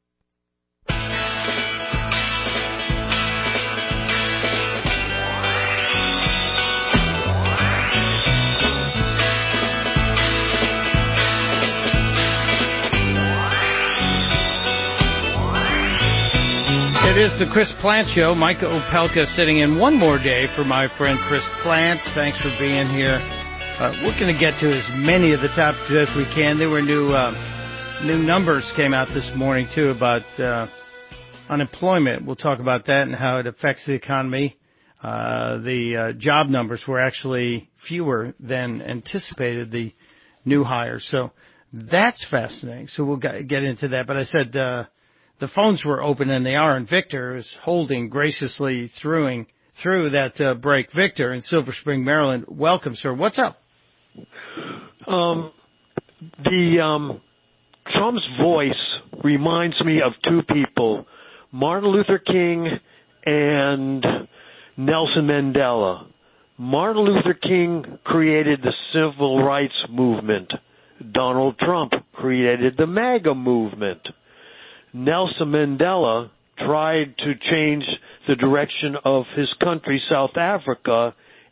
It is the Chris Plant Show. Mike Opelka sitting in one more day for my friend Chris Plant. Thanks for being here. Uh, we're going to get to as many of the topics as we can. There were new uh, new numbers came out this morning, too, about uh, unemployment. We'll talk about that and how it affects the economy. Uh, the uh, job numbers were actually fewer than anticipated, the new hires. So that's fascinating. So we'll get into that. But I said... Uh, The phones were open, and they are, and Victor is holding graciously through, through that uh, break. Victor in Silver Spring, Maryland, welcome, sir. What's up? Um, the um, Trump's voice reminds me of two people, Martin Luther King and Nelson Mandela. Martin Luther King created the civil rights movement. Donald Trump created the MAGA movement. Nelson Mandela tried to change the direction of his country, South Africa,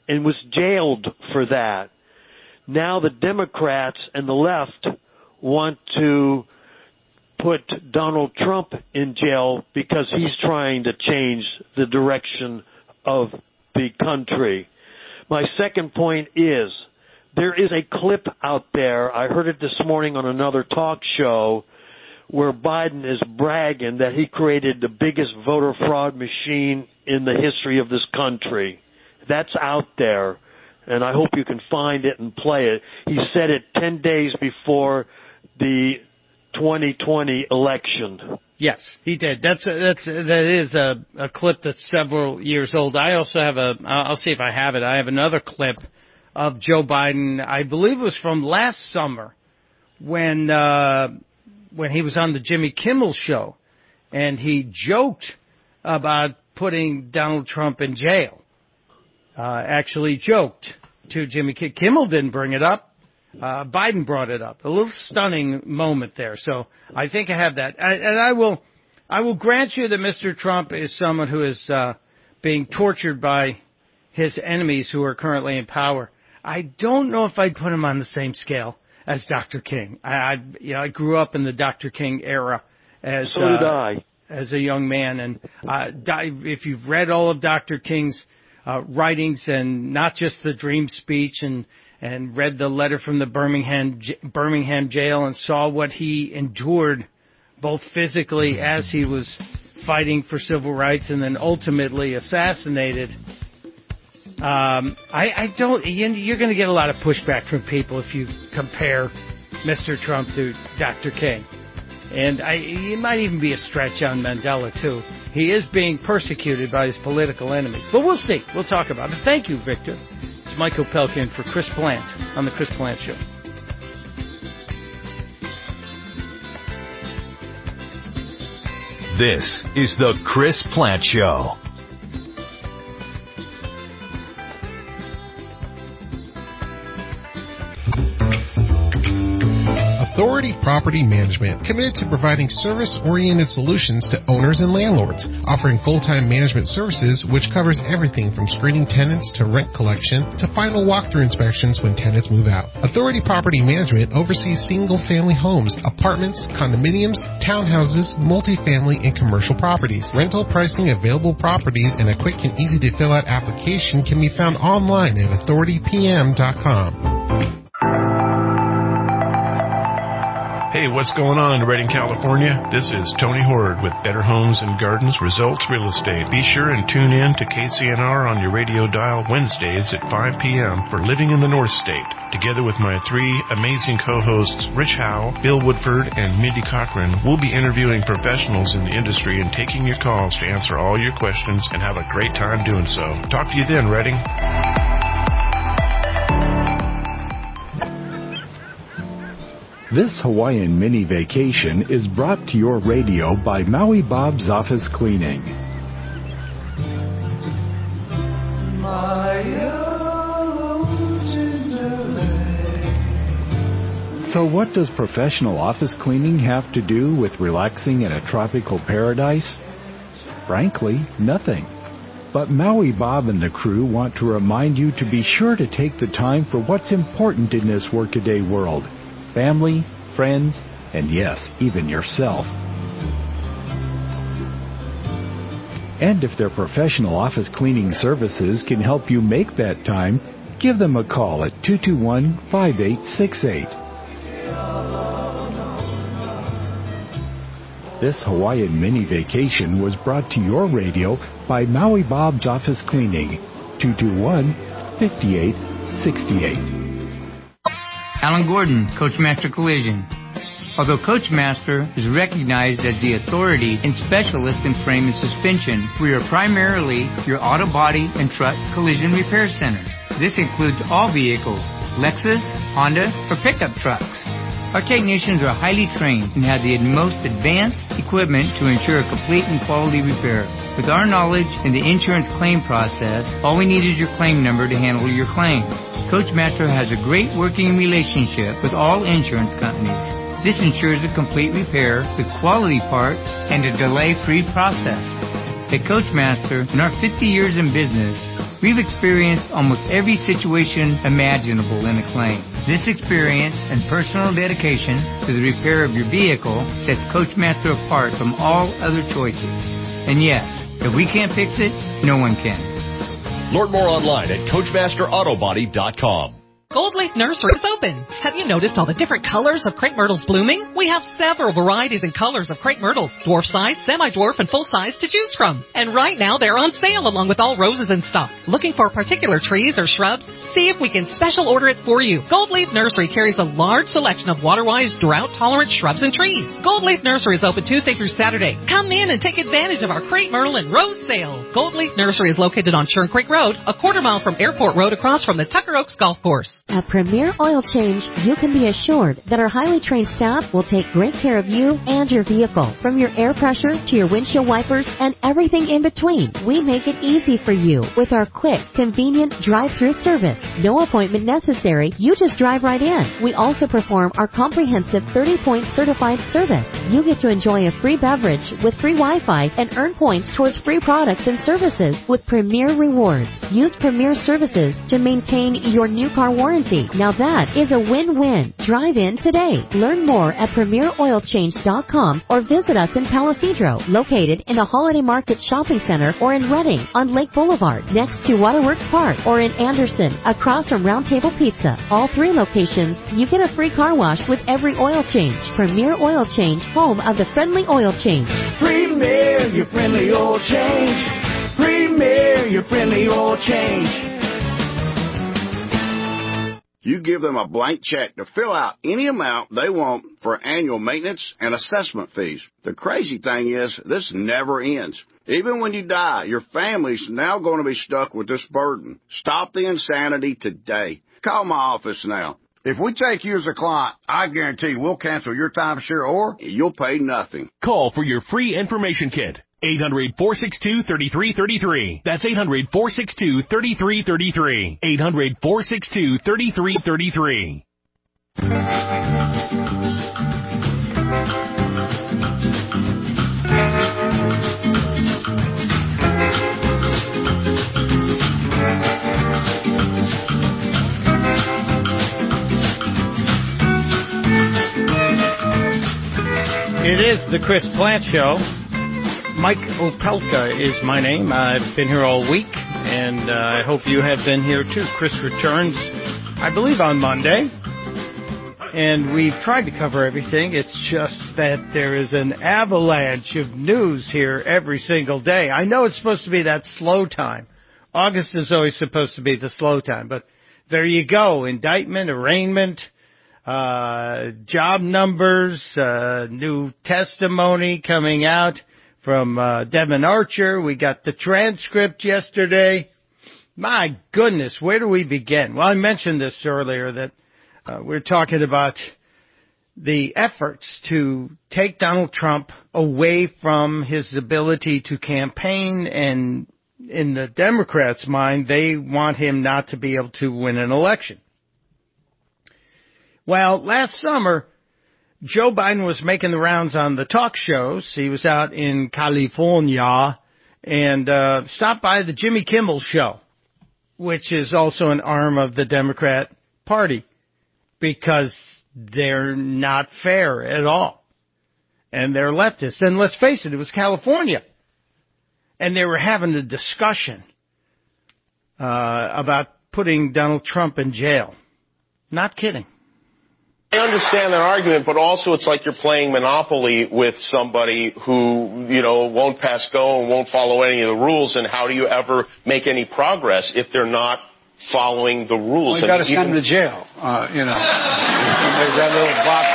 and was jailed for that. Now the Democrats and the left want to put Donald Trump in jail because he's trying to change the direction of the country. My second point is there is a clip out there, I heard it this morning on another talk show, where Biden is bragging that he created the biggest voter fraud machine in the history of this country. That's out there, and I hope you can find it and play it. He said it ten days before the twenty twenty election. Yes, he did. That's a, that's that is a, a clip that's several years old. I also have a. I'll see if I have it. I have another clip of Joe Biden. I believe it was from last summer when uh, when he was on the Jimmy Kimmel show, and he joked about putting Donald Trump in jail. Uh, actually joked to Jimmy Kimmel. Kimmel didn't bring it up. Uh, Biden brought it up. A little stunning moment there. So I think I have that. I, and I will, I will grant you that Mister Trump is someone who is uh, being tortured by his enemies who are currently in power. I don't know if I'd put him on the same scale as Doctor King. I, I you know, I grew up in the Doctor King era as so did uh, I. as a young man, and uh, if you've read all of Doctor King's uh, writings and not just the dream speech and and read the letter from the Birmingham Birmingham jail and saw what he endured both physically as he was fighting for civil rights and then ultimately assassinated. Um, I, I don't. You're going to get a lot of pushback from people if you compare Mister Trump to Doctor King, and I, it might even be a stretch on Mandela too. He is being persecuted by his political enemies, but we'll see. We'll talk about it. Thank you, Victor. It's Mike Opelka for Chris Plant on the Chris Plant Show. This is the Chris Plant Show. Authority Property Management, committed to providing service-oriented solutions to owners and landlords, offering full-time management services which covers everything from screening tenants to rent collection to final walkthrough inspections when tenants move out. Authority Property Management oversees single-family homes, apartments, condominiums, townhouses, multifamily, and commercial properties. Rental pricing, available properties, and a quick and easy-to-fill-out application can be found online at authority p m dot com. Hey, what's going on in Redding, California? This is Tony Horde with Better Homes and Gardens Results Real Estate. Be sure and tune in to K C N R on your radio dial Wednesdays at five p.m. for Living in the North State. Together with my three amazing co-hosts, Rich Howe, Bill Woodford, and Mindy Cochran, we'll be interviewing professionals in the industry and taking your calls to answer all your questions and have a great time doing so. Talk to you then, Redding. This Hawaiian mini vacation is brought to your radio by Maui Bob's Office Cleaning. So what does professional office cleaning have to do with relaxing in a tropical paradise? Frankly, nothing. But Maui Bob and the crew want to remind you to be sure to take the time for what's important in this workaday world. Family, friends, and yes, even yourself. And if their professional office cleaning services can help you make that time, give them a call at two two one, five eight six eight. This Hawaiian mini vacation was brought to your radio by Maui Bob's Office Cleaning, two two one, five eight six eight. Alan Gordon, Coachmaster Collision. Although Coachmaster is recognized as the authority and specialist in frame and suspension, we are primarily your auto body and truck collision repair center. This includes all vehicles, Lexus, Honda, or pickup trucks. Our technicians are highly trained and have the most advanced equipment to ensure a complete and quality repair. With our knowledge in the insurance claim process, all we need is your claim number to handle your claim. Coachmaster has a great working relationship with all insurance companies. This ensures a complete repair with quality parts and a delay-free process. At Coachmaster, in our fifty years in business, We've experienced almost every situation imaginable in a claim. This experience and personal dedication to the repair of your vehicle sets Coachmaster apart from all other choices. And yes, if we can't fix it, no one can. Learn more online at Coachmaster Auto Body dot com. Gold Leaf Nursery is open. Have you noticed all the different colors of crepe myrtles blooming? We have several varieties and colors of crepe myrtles, dwarf size, semi-dwarf, and full size to choose from. And right now they're on sale along with all roses in stock. Looking for particular trees or shrubs? See if we can special order it for you. Gold Leaf Nursery carries a large selection of water-wise, drought-tolerant shrubs and trees. Gold Leaf Nursery is open Tuesday through Saturday. Come in and take advantage of our crepe myrtle and rose sale. Gold Leaf Nursery is located on Churn Creek Road, a quarter mile from Airport Road across from the Tucker Oaks Golf Course. At Premier Oil Change, you can be assured that our highly trained staff will take great care of you and your vehicle. From your air pressure to your windshield wipers and everything in between, we make it easy for you with our quick, convenient drive-through service. No appointment necessary. You just drive right in. We also perform our comprehensive thirty-point certified service. You get to enjoy a free beverage with free Wi-Fi and earn points towards free products and services with Premier Rewards. Use Premier services to maintain your new car warranty. Now that is a win-win. Drive in today. Learn more at Premier Oil Change dot com or visit us in Palisadro, located in the Holiday Market Shopping Center, or in Redding on Lake Boulevard, next to Waterworks Park, or in Anderson, across from Round Table Pizza. All three locations, you get a free car wash with every oil change. Premier Oil Change, home of the friendly oil change. Premier, your friendly oil change. Premier, your friendly oil change. You give them a blank check to fill out any amount they want for annual maintenance and assessment fees. The crazy thing is, this never ends. Even when you die, your family's now going to be stuck with this burden. Stop the insanity today. Call my office now. If we take you as a client, I guarantee we'll cancel your timeshare or you'll pay nothing. Call for your free information kit. eight hundred, four six two, three three three three. That's eight hundred, four six two, three three three three. eight hundred, four six two, three three three three. It is the Chris Plant Show. Mike Opelka is my name. I've been here all week, and uh, I hope you have been here too. Chris returns, I believe, on Monday, and we've tried to cover everything. It's just that there is an avalanche of news here every single day. I know it's supposed to be that slow time. August is always supposed to be the slow time, but there you go. Indictment, arraignment, uh, job numbers, uh, new testimony coming out from uh, Devin Archer. We got the transcript yesterday. My goodness, where do we begin? Well, I mentioned this earlier, that uh, we're talking about the efforts to take Donald Trump away from his ability to campaign, and in the Democrats' mind, they want him not to be able to win an election. Well, last summer, Joe Biden was making the rounds on the talk shows. He was out in California and uh, stopped by the Jimmy Kimmel Show, which is also an arm of the Democrat Party, because they're not fair at all. And they're leftists. And let's face it, it was California. And they were having a discussion uh, about putting Donald Trump in jail. Not kidding. I understand that argument, but also it's like you're playing Monopoly with somebody who, you know, won't pass go and won't follow any of the rules, and how do you ever make any progress if they're not following the rules? Well, you got to send them to jail, uh, you know. There's that little box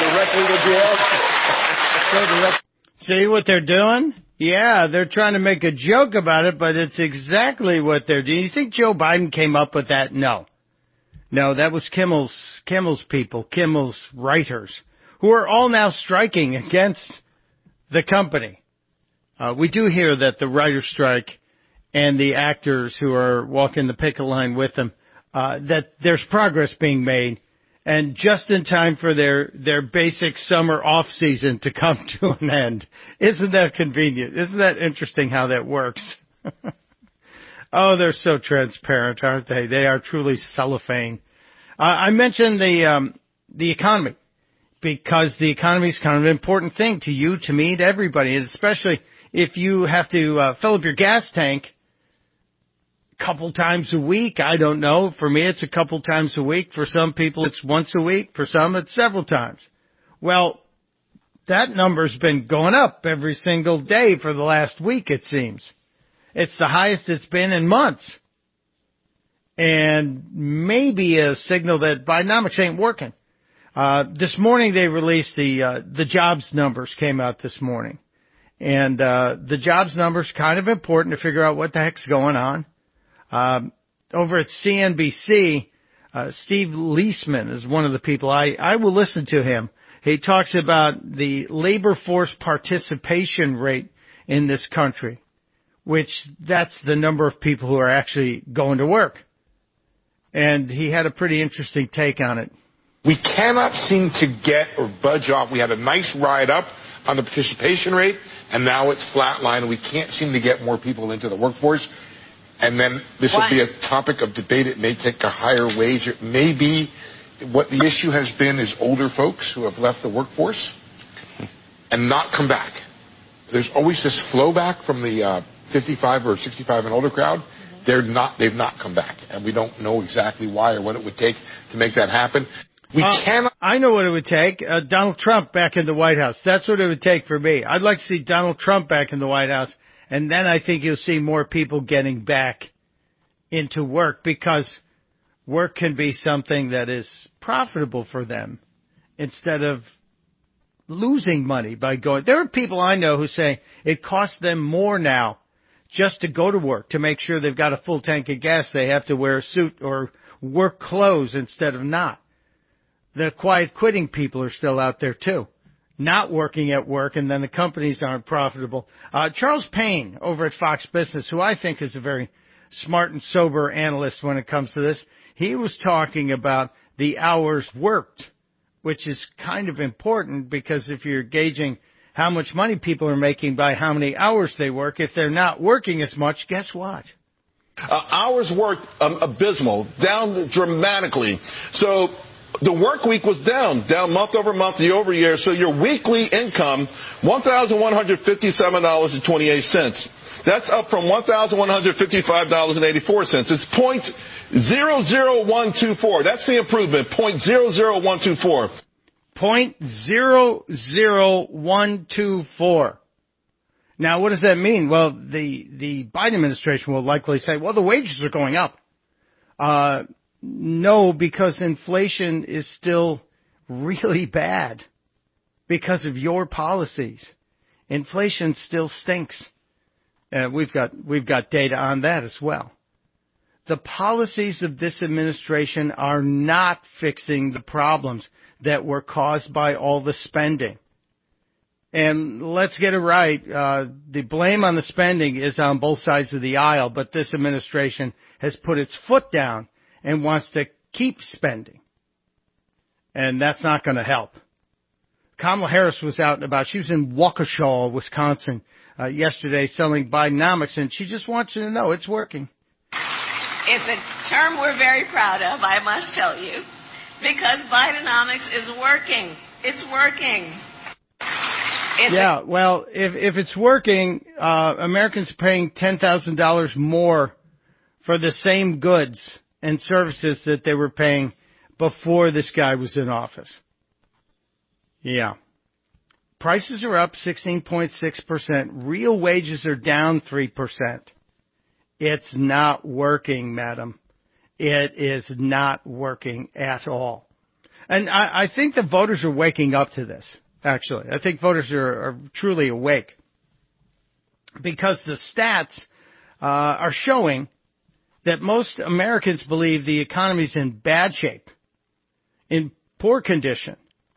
in there. Directly to jail? See what they're doing? Yeah, they're trying to make a joke about it, but it's exactly what they're doing. You think Joe Biden came up with that? No. No, that was Kimmel's Kimmel's people, Kimmel's writers, who are all now striking against the company. Uh, we do hear that the writer's strike and the actors who are walking the picket line with them, uh, that there's progress being made, and just in time for their, their basic summer off season to come to an end. Isn't that convenient? Isn't that interesting how that works? Oh, they're so transparent, aren't they? They are truly cellophane. Uh, I mentioned the um, the economy because the economy is kind of an important thing to you, to me, to everybody, and especially if you have to uh, fill up your gas tank a couple times a week. I don't know. For me, it's a couple times a week. For some people, it's once a week. For some, it's several times. Well, that number's been going up every single day for the last week, it seems. It's the highest it's been in months. And maybe a signal that Bidenomics ain't working. Uh, this morning they released the, uh, the jobs numbers came out this morning. And, uh, the jobs numbers kind of important to figure out what the heck's going on. Um, over at C N B C, uh, Steve Leisman is one of the people I, I will listen to him. He talks about the labor force participation rate in this country, which that's the number of people who are actually going to work. And he had a pretty interesting take on it. We cannot seem to get or budge off. We had a nice ride up on the participation rate, and now it's flatlined, and we can't seem to get more people into the workforce. And then this will be a topic of debate. It may take a higher wage. It may be what the issue has been is older folks who have left the workforce and not come back. There's always this flow back from the uh, fifty-five or sixty-five and older crowd. They're not, they've not come back, and we don't know exactly why or what it would take to make that happen. We uh, cannot. I know what it would take. Uh, Donald Trump back in the White House. That's what it would take for me. I'd like to see Donald Trump back in the White House, and then I think you'll see more people getting back into work because work can be something that is profitable for them instead of losing money by going. There are people I know who say it costs them more now just to go to work, to make sure they've got a full tank of gas. They have to wear a suit or work clothes instead of not. The quiet quitting people are still out there too, not working at work, and then the companies aren't profitable. Uh, Charles Payne over at Fox Business, who I think is a very smart and sober analyst when it comes to this, he was talking about the hours worked, which is kind of important because if you're gauging how much money people are making by how many hours they work, if they're not working as much, guess what? Uh, hours worked um, abysmal, down dramatically. So the work week was down, down month over month, year over year. So your weekly income, one thousand one hundred fifty-seven dollars and twenty-eight cents. That's up from one thousand one hundred fifty-five dollars and eighty-four cents. It's point zero zero one two four. That's the improvement, point zero zero one two four. Point zero zero one two four. Now, what does that mean? Well, the the Biden administration will likely say, well, the wages are going up. Uh, no, because inflation is still really bad because of your policies. Inflation still stinks. Uh, we've got we've got data on that as well. The policies of this administration are not fixing the problems that were caused by all the spending. And let's get it right. Uh, the blame on the spending is on both sides of the aisle, but this administration has put its foot down and wants to keep spending. And that's not going to help. Kamala Harris was out and about. She was in Waukesha, Wisconsin, uh, yesterday selling Bidenomics, and she just wants you to know it's working. It's a term we're very proud of, I must tell you, because Bidenomics is working. It's working. It's yeah, well, if if it's working, uh, Americans are paying ten thousand dollars more for the same goods and services that they were paying before this guy was in office. Yeah. Prices are up sixteen point six percent. Real wages are down three percent. It's not working, madam. It is not working at all. And I, I think the voters are waking up to this, actually. I think voters are, are truly awake. Because the stats uh, are showing that most Americans believe the economy's in bad shape, in poor condition.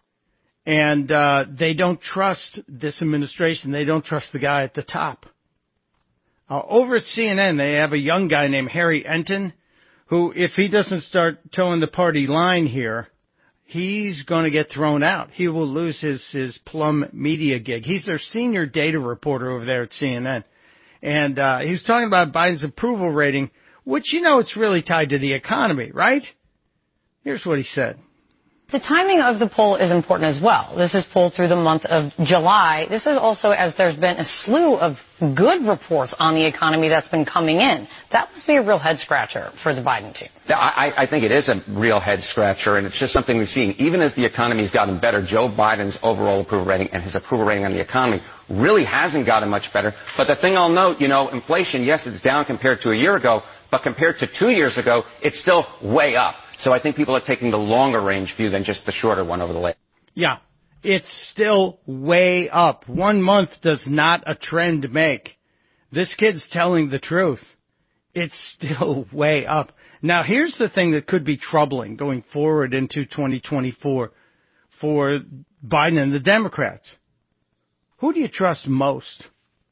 And uh, they don't trust this administration. They don't trust the guy at the top. Uh, over at C N N, they have a young guy named Harry Enton, who, if he doesn't start towing the party line here, he's going to get thrown out. He will lose his, his Plum Media gig. He's their senior data reporter over there at C N N. And uh, he was talking about Biden's approval rating, which, you know, it's really tied to the economy, right? Here's what he said. The timing of the poll is important as well. This is polled through the month of July. This is also as there's been a slew of good reports on the economy that's been coming in. That must be a real head-scratcher for the Biden team. I, I think it is a real head-scratcher, and it's just something we've seen. Even as the economy's gotten better, Joe Biden's overall approval rating and his approval rating on the economy really hasn't gotten much better. But the thing I'll note, you know, inflation, yes, it's down compared to a year ago, but compared to two years ago, it's still way up. So I think people are taking the longer range view than just the shorter one over the last. Yeah, it's still way up. One month does not a trend make. This kid's telling the truth. It's still way up. Now, here's the thing that could be troubling going forward into twenty twenty-four for Biden and the Democrats. Who do you trust most,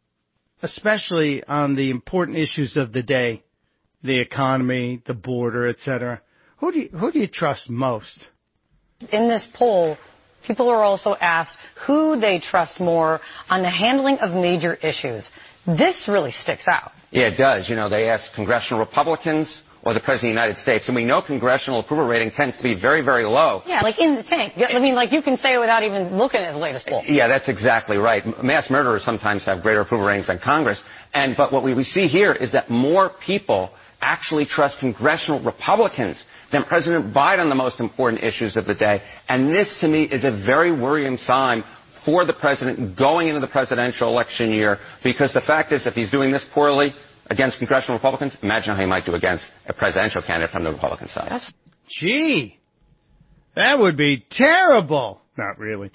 especially on the important issues of the day, the economy, the border, et cetera? Who do you, who do you trust most? In this poll, people are also asked who they trust more on the handling of major issues. This really sticks out. Yeah, it does. You know, they ask congressional Republicans or the President of the United States, and we know congressional approval rating tends to be very, very low. Yeah, like in the tank. I mean, like you can say it without even looking at the latest poll. Yeah, that's exactly right. Mass murderers sometimes have greater approval ratings than Congress. And but what we, we see here is that more people actually trust congressional Republicans than President Biden on the most important issues of the day. And this, to me, is a very worrying sign for the president going into the presidential election year, because the fact is, if he's doing this poorly against congressional Republicans, imagine how he might do against a presidential candidate from the Republican side. That's, gee, that would be terrible. Not really.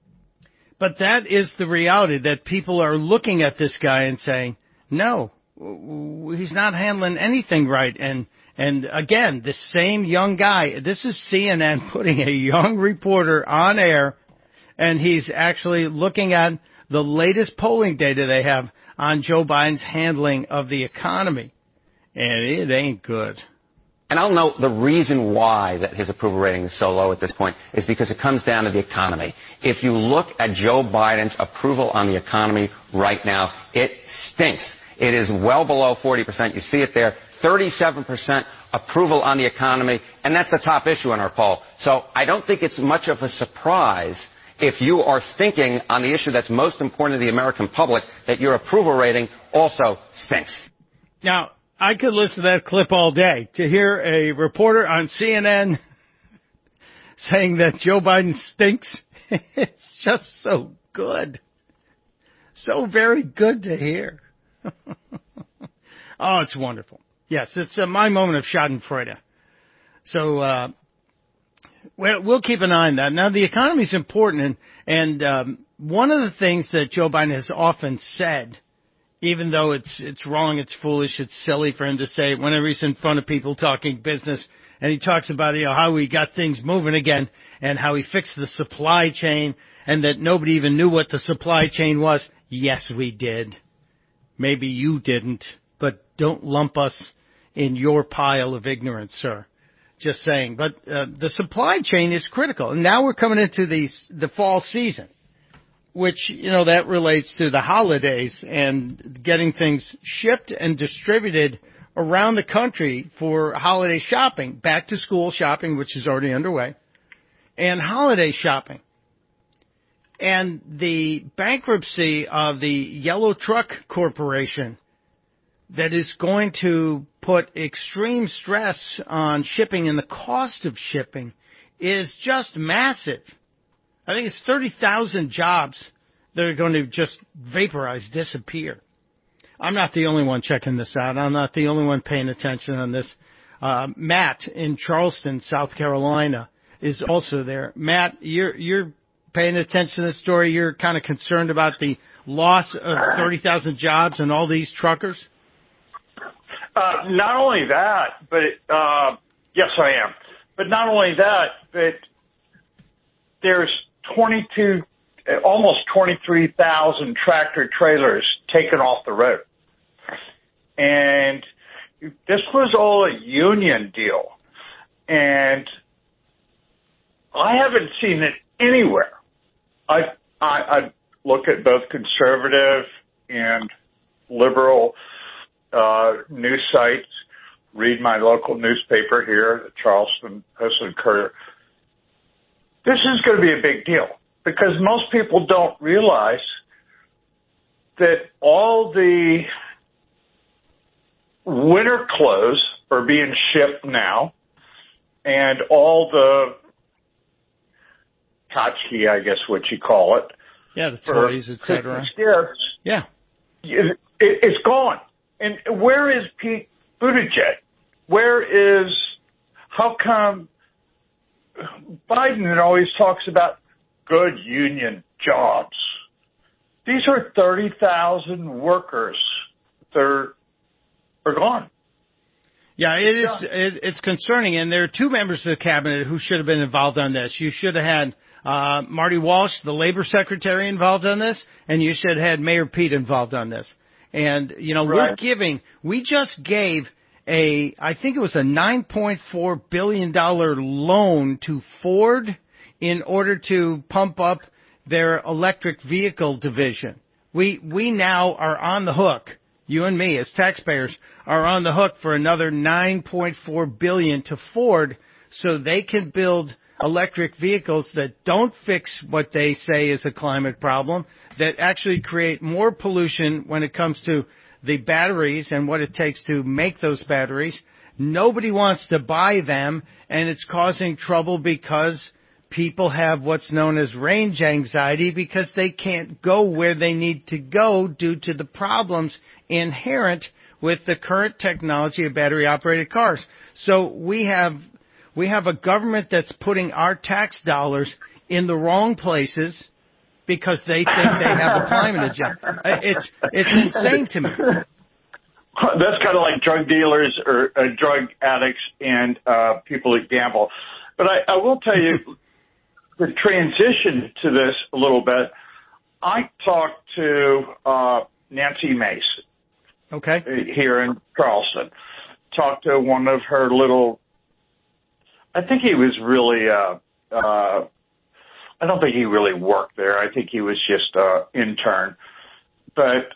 But that is the reality, that people are looking at this guy and saying, no, he's not handling anything right. And And again, the same young guy, this is C N N putting a young reporter on air, and he's actually looking at the latest polling data they have on Joe Biden's handling of the economy. And it ain't good. And I'll note the reason why that his approval rating is so low at this point is because it comes down to the economy. If you look at Joe Biden's approval on the economy right now, it stinks. It is well below forty percent. You see it there. thirty-seven percent approval on the economy, and that's the top issue in our poll. So I don't think it's much of a surprise if you are thinking on the issue that's most important to the American public that your approval rating also stinks. Now, I could listen to that clip all day to hear a reporter on C N N saying that Joe Biden stinks. It's just so good. So very good to hear. Oh, it's wonderful. Yes, it's uh, my moment of schadenfreude. So, uh, well, we'll keep an eye on that. Now, the economy is important, and, and um, one of the things that Joe Biden has often said, even though it's it's wrong, it's foolish, it's silly for him to say it whenever he's in front of people talking business, and he talks about, you know, how he got things moving again and how he fixed the supply chain and that nobody even knew what the supply chain was. Yes, we did. Maybe you didn't, but don't lump us in your pile of ignorance, sir. Just saying. But uh, the supply chain is critical. And now we're coming into the, the fall season, which, you know, that relates to the holidays and getting things shipped and distributed around the country for holiday shopping, back to school shopping, which is already underway, and holiday shopping. And the bankruptcy of the Yellow Truck Corporation that is going to put extreme stress on shipping and the cost of shipping is just massive. I think it's thirty thousand jobs that are going to just vaporize, disappear. I'm not the only one checking this out. I'm not the only one paying attention on this. Uh, Matt in Charleston, South Carolina, is also there. Matt, you're, you're paying attention to this story. You're kind of concerned about the loss of thirty thousand jobs and all these truckers? Uh, not only that, but, uh, yes, I am. But not only that, but there's twenty-two, almost twenty-three thousand tractor trailers taken off the road. And this was all a union deal. And I haven't seen it anywhere. I, I, I look at both conservative and liberal uh, news sites, read my local newspaper here, the Charleston Post and Courier. This is going to be a big deal because most people don't realize that all the winter clothes are being shipped now, and all the tchotchke, I guess what you call it. Yeah, the toys, et cetera. Gifts, yeah. It, it, it's gone. And where is Pete Buttigieg? Where is, how come Biden always talks about good union jobs? These are thirty thousand workers. They're, they're gone. Yeah, it is. It, it's concerning, and there are two members of the cabinet who should have been involved on this. You should have had uh, Marty Walsh, the labor secretary, involved on this, and you should have had Mayor Pete involved on this. And you know, right. we're giving. We just gave a, I think it was a nine point four billion dollar loan to Ford in order to pump up their electric vehicle division. We we now are on the hook. You and me, as taxpayers, are on the hook for another nine point four billion dollars to Ford so they can build electric vehicles that don't fix what they say is a climate problem, that actually create more pollution when it comes to the batteries and what it takes to make those batteries. Nobody wants to buy them, and it's causing trouble because people have what's known as range anxiety because they can't go where they need to go due to the problems inherent with the current technology of battery-operated cars. So we have we have a government that's putting our tax dollars in the wrong places because they think they have a climate agenda. It's it's insane to me. That's kind of like drug dealers or uh, drug addicts and uh, people that gamble. But I, I will tell you, the transition to this a little bit, I talked to uh, Nancy Mace. Okay. Here in Charleston. Talked to one of her little, I think he was really, uh, uh, I don't think he really worked there. I think he was just an intern. But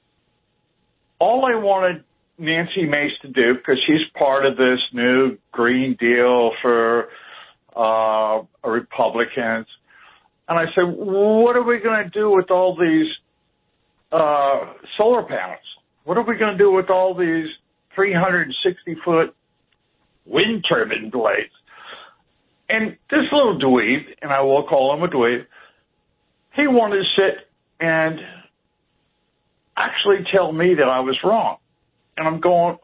all I wanted Nancy Mace to do, because she's part of this new Green Deal for uh, Republicans, and I said, what are we going to do with all these uh, solar panels? What are we going to do with all these three hundred sixty foot wind turbine blades? And this little dweeb, and I will call him a dweeb, he wanted to sit and actually tell me that I was wrong. And I'm going,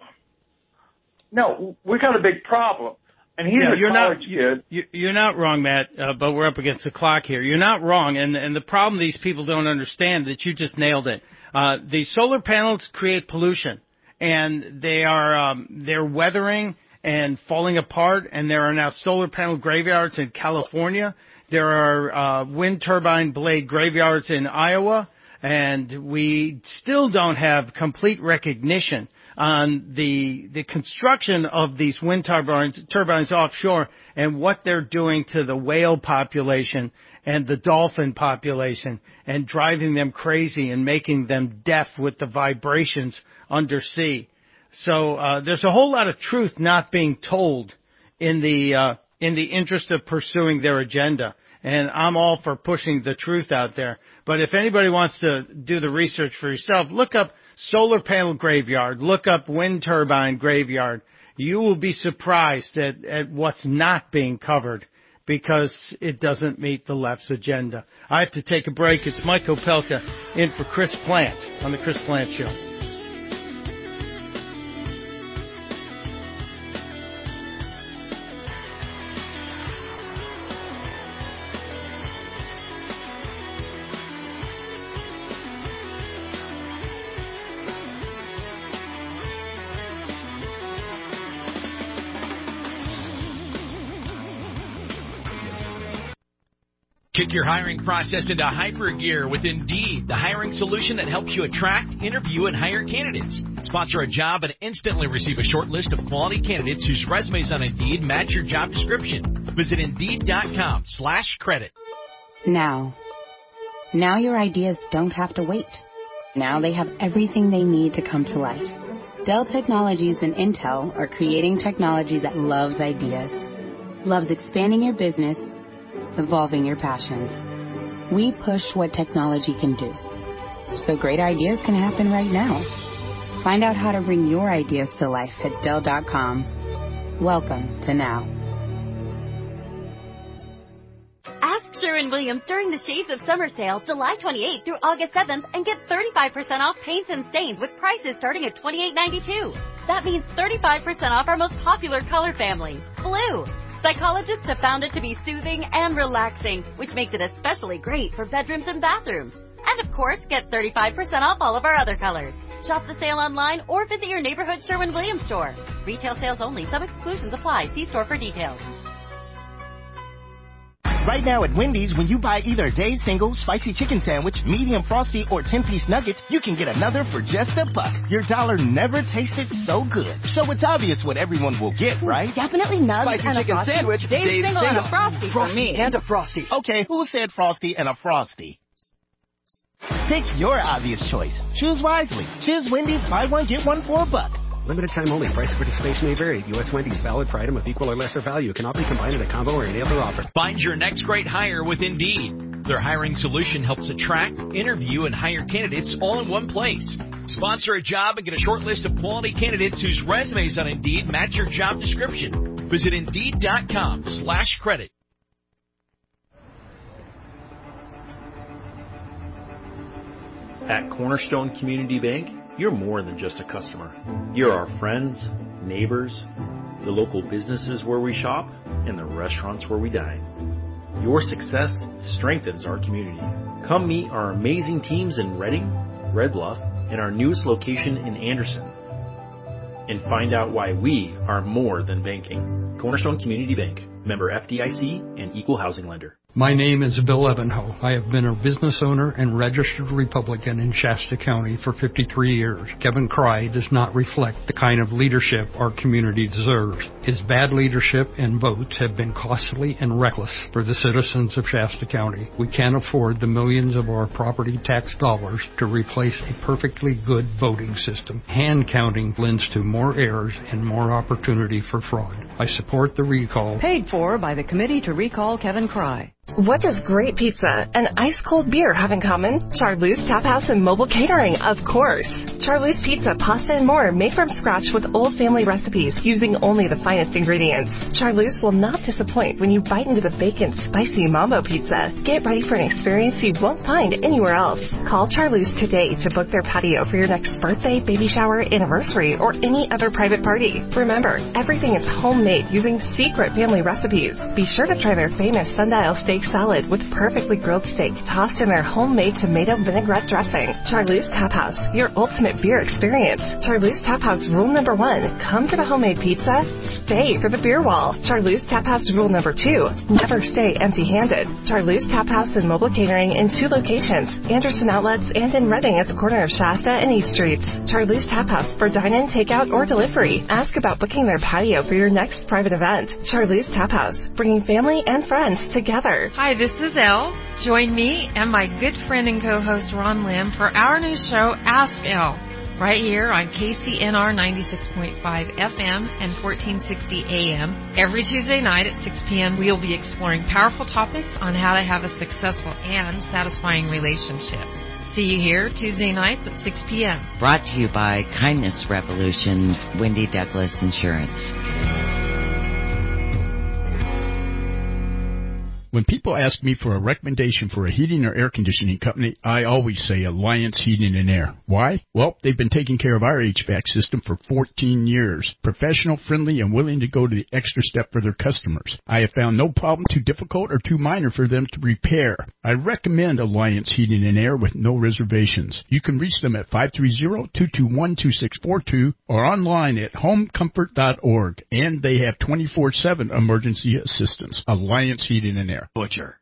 no, we got a big problem. And he's yeah, a you're college not, kid. You, you're not wrong, Matt, uh, but we're up against the clock here. You're not wrong, and, and the problem these people don't understand that you just nailed it. Uh, the solar panels create pollution, and they are um, they're weathering and falling apart, and there are now solar panel graveyards in California. There are uh, wind turbine blade graveyards in Iowa, and we still don't have complete recognition on the the construction of these wind turbines, turbines offshore and what they're doing to the whale population and the dolphin population and driving them crazy and making them deaf with the vibrations undersea. So uh, there's a whole lot of truth not being told in the uh, in the interest of pursuing their agenda. And I'm all for pushing the truth out there. But if anybody wants to do the research for yourself, look up solar panel graveyard, look up wind turbine graveyard. You will be surprised at, at what's not being covered because it doesn't meet the left's agenda. I have to take a break. It's Mike Opelka in for Chris Plant on The Chris Plant Show. Kick your hiring process into hyper gear with Indeed, the hiring solution that helps you attract, interview, and hire candidates. Sponsor a job and instantly receive a short list of quality candidates whose resumes on Indeed match your job description. Visit Indeed.com slash credit. Now. Now your ideas don't have to wait. Now they have everything they need to come to life. Dell Technologies and Intel are creating technology that loves ideas, loves expanding your business, evolving your passions. We push what technology can do, so great ideas can happen right now. Find out how to bring your ideas to life at Dell dot com. Welcome to Now. Ask Sherwin-Williams during the Shades of Summer sale, July twenty-eighth through August seventh, and get thirty-five percent off paints and stains with prices starting at twenty-eight ninety-two. That means thirty-five percent off our most popular color family, blue. Psychologists have found it to be soothing and relaxing, which makes it especially great for bedrooms and bathrooms. And of course, get thirty-five percent off all of our other colors. Shop the sale online or visit your neighborhood Sherwin-Williams store. Retail sales only. Some exclusions apply. See store for details. Right now at Wendy's, when you buy either a Dave's Single, Spicy Chicken Sandwich, Medium Frosty, or ten-piece nuggets, you can get another for just a buck. Your dollar never tasted so good. So it's obvious what everyone will get, right? Definitely nuggets Spicy and Chicken a Frosty. Sandwich, Dave's, Dave's Single, and a Single. Frosty, for me. And a Frosty. Okay, who said Frosty and a Frosty? Pick your obvious choice. Choose wisely. Choose Wendy's, buy one, get one for a buck. Limited time only. Price of participation may vary. U S Wendy's, valid for item of equal or lesser value. Cannot be combined in a combo or any other offer. Find your next great hire with Indeed. Their hiring solution helps attract, interview, and hire candidates all in one place. Sponsor a job and get a short list of quality candidates whose resumes on Indeed match your job description. Visit Indeed.com slash credit. At Cornerstone Community Bank, you're more than just a customer. You're our friends, neighbors, the local businesses where we shop, and the restaurants where we dine. Your success strengthens our community. Come meet our amazing teams in Reading, Red Bluff, and our newest location in Anderson. And find out why we are more than banking. Cornerstone Community Bank, member F D I C and equal housing lender. My name is Bill Evanhoe. I have been a business owner and registered Republican in Shasta County for fifty-three years. Kevin Cry does not reflect the kind of leadership our community deserves. His bad leadership and votes have been costly and reckless for the citizens of Shasta County. We can't afford the millions of our property tax dollars to replace a perfectly good voting system. Hand counting lends to more errors and more opportunity for fraud. I support the recall. Paid for by the Committee to Recall Kevin Cry. What does great pizza and ice-cold beer have in common? Charlie's Tap House and Mobile Catering, of course. Charlie's Pizza, pasta, and more made from scratch with old family recipes using only the finest ingredients. Charlie's will not disappoint when you bite into the bacon spicy mambo pizza. Get ready for an experience you won't find anywhere else. Call Charlie's today to book their patio for your next birthday, baby shower, anniversary, or any other private party. Remember, everything is homemade using secret family recipes. Be sure to try their famous sundial steak salad with perfectly grilled steak tossed in their homemade tomato vinaigrette dressing. Charlie's Tap House, your ultimate beer experience. Charlie's Tap House rule number one, come for the homemade pizza, stay for the beer wall. Charlie's Tap House rule number two, never stay empty-handed. Charlie's Tap House and Mobile Catering in two locations, Anderson Outlets and in Reading at the corner of Shasta and East Streets. Charlie's Tap House for dine-in, takeout, or delivery. Ask about booking their patio for your next private event. Charlie's Tap House, bringing family and friends together. Hi, this is Elle. Join me and my good friend and co-host Ron Lim for our new show, Ask Elle, right here on K C N R ninety-six point five F M and fourteen sixty A M. Every Tuesday night at six p.m. we'll be exploring powerful topics on how to have a successful and satisfying relationship. See you here Tuesday nights at six p.m. Brought to you by Kindness Revolution, Wendy Douglas Insurance. When people ask me for a recommendation for a heating or air conditioning company, I always say Alliance Heating and Air. Why? Well, they've been taking care of our H V A C system for fourteen years. Professional, friendly, and willing to go to the extra step for their customers. I have found no problem too difficult or too minor for them to repair. I recommend Alliance Heating and Air with no reservations. You can reach them at five three zero, two two one, two six four two or online at home comfort dot org. And they have twenty-four seven emergency assistance. Alliance Heating and Air. Butcher.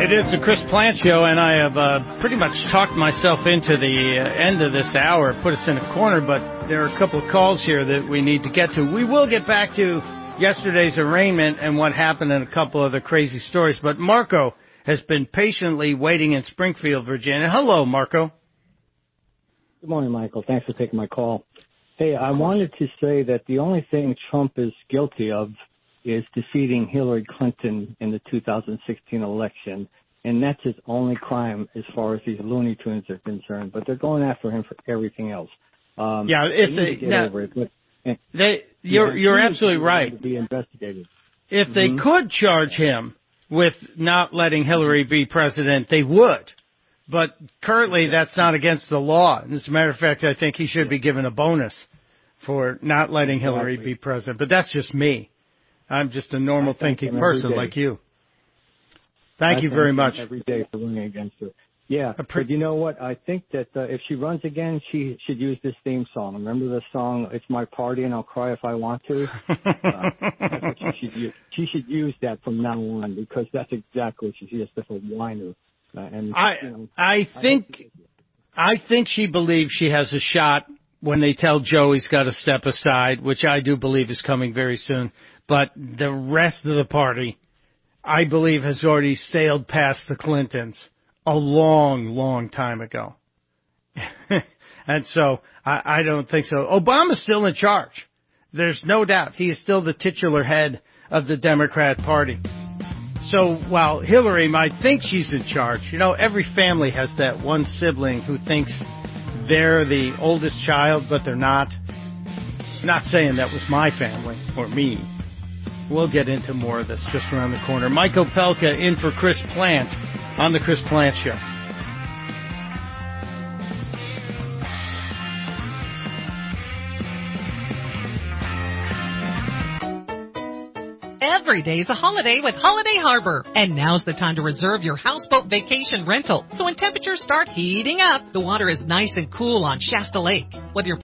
It is the Chris Plant Show, and I have uh, pretty much talked myself into the uh, end of this hour, put us in a corner, but there are a couple of calls here that we need to get to. We will get back to yesterday's arraignment and what happened and a couple of the crazy stories, but Marco has been patiently waiting in Springfield, Virginia. Hello, Marco. Good morning, Michael. Thanks for taking my call. Hey, I wanted to say that the only thing Trump is guilty of is defeating Hillary Clinton in the two thousand sixteen election, and that's his only crime as far as these Looney Tunes are concerned. But they're going after him for everything else. Um, yeah, if they, they, get now, over it, but, and, they, you're yeah, you're absolutely right. To be investigated. If they mm-hmm. could charge him with not letting Hillary be president, they would. But currently, that's not against the law. As a matter of fact, I think he should be given a bonus for not letting Hillary exactly. be president. But that's just me. I'm just a normal thinking person like you. Thank I you very much. Every day for running against her. Yeah, but you know what? I think that uh, if she runs again, she should use this theme song. Remember the song, It's My Party and I'll Cry If I Want To? uh, that's what she should use. She should use that from now on because that's exactly what she is, just a whiner. Uh, and, I, you know, I think, I think she believes she has a shot when they tell Joe he's got to step aside, which I do believe is coming very soon. But the rest of the party, I believe, has already sailed past the Clintons a long, long time ago. And so I, I don't think so. Obama's still in charge. There's no doubt. He is still the titular head of the Democrat Party. So while Hillary might think she's in charge, you know, every family has that one sibling who thinks they're the oldest child, but they're not. I'm not saying that was my family or me. We'll get into more of this just around the corner. Mike Opelka in for Chris Plant on the Chris Plant Show. Every day is a holiday with Holiday Harbor. And now's the time to reserve your houseboat vacation rental. So when temperatures start heating up, the water is nice and cool on Shasta Lake. Whether you're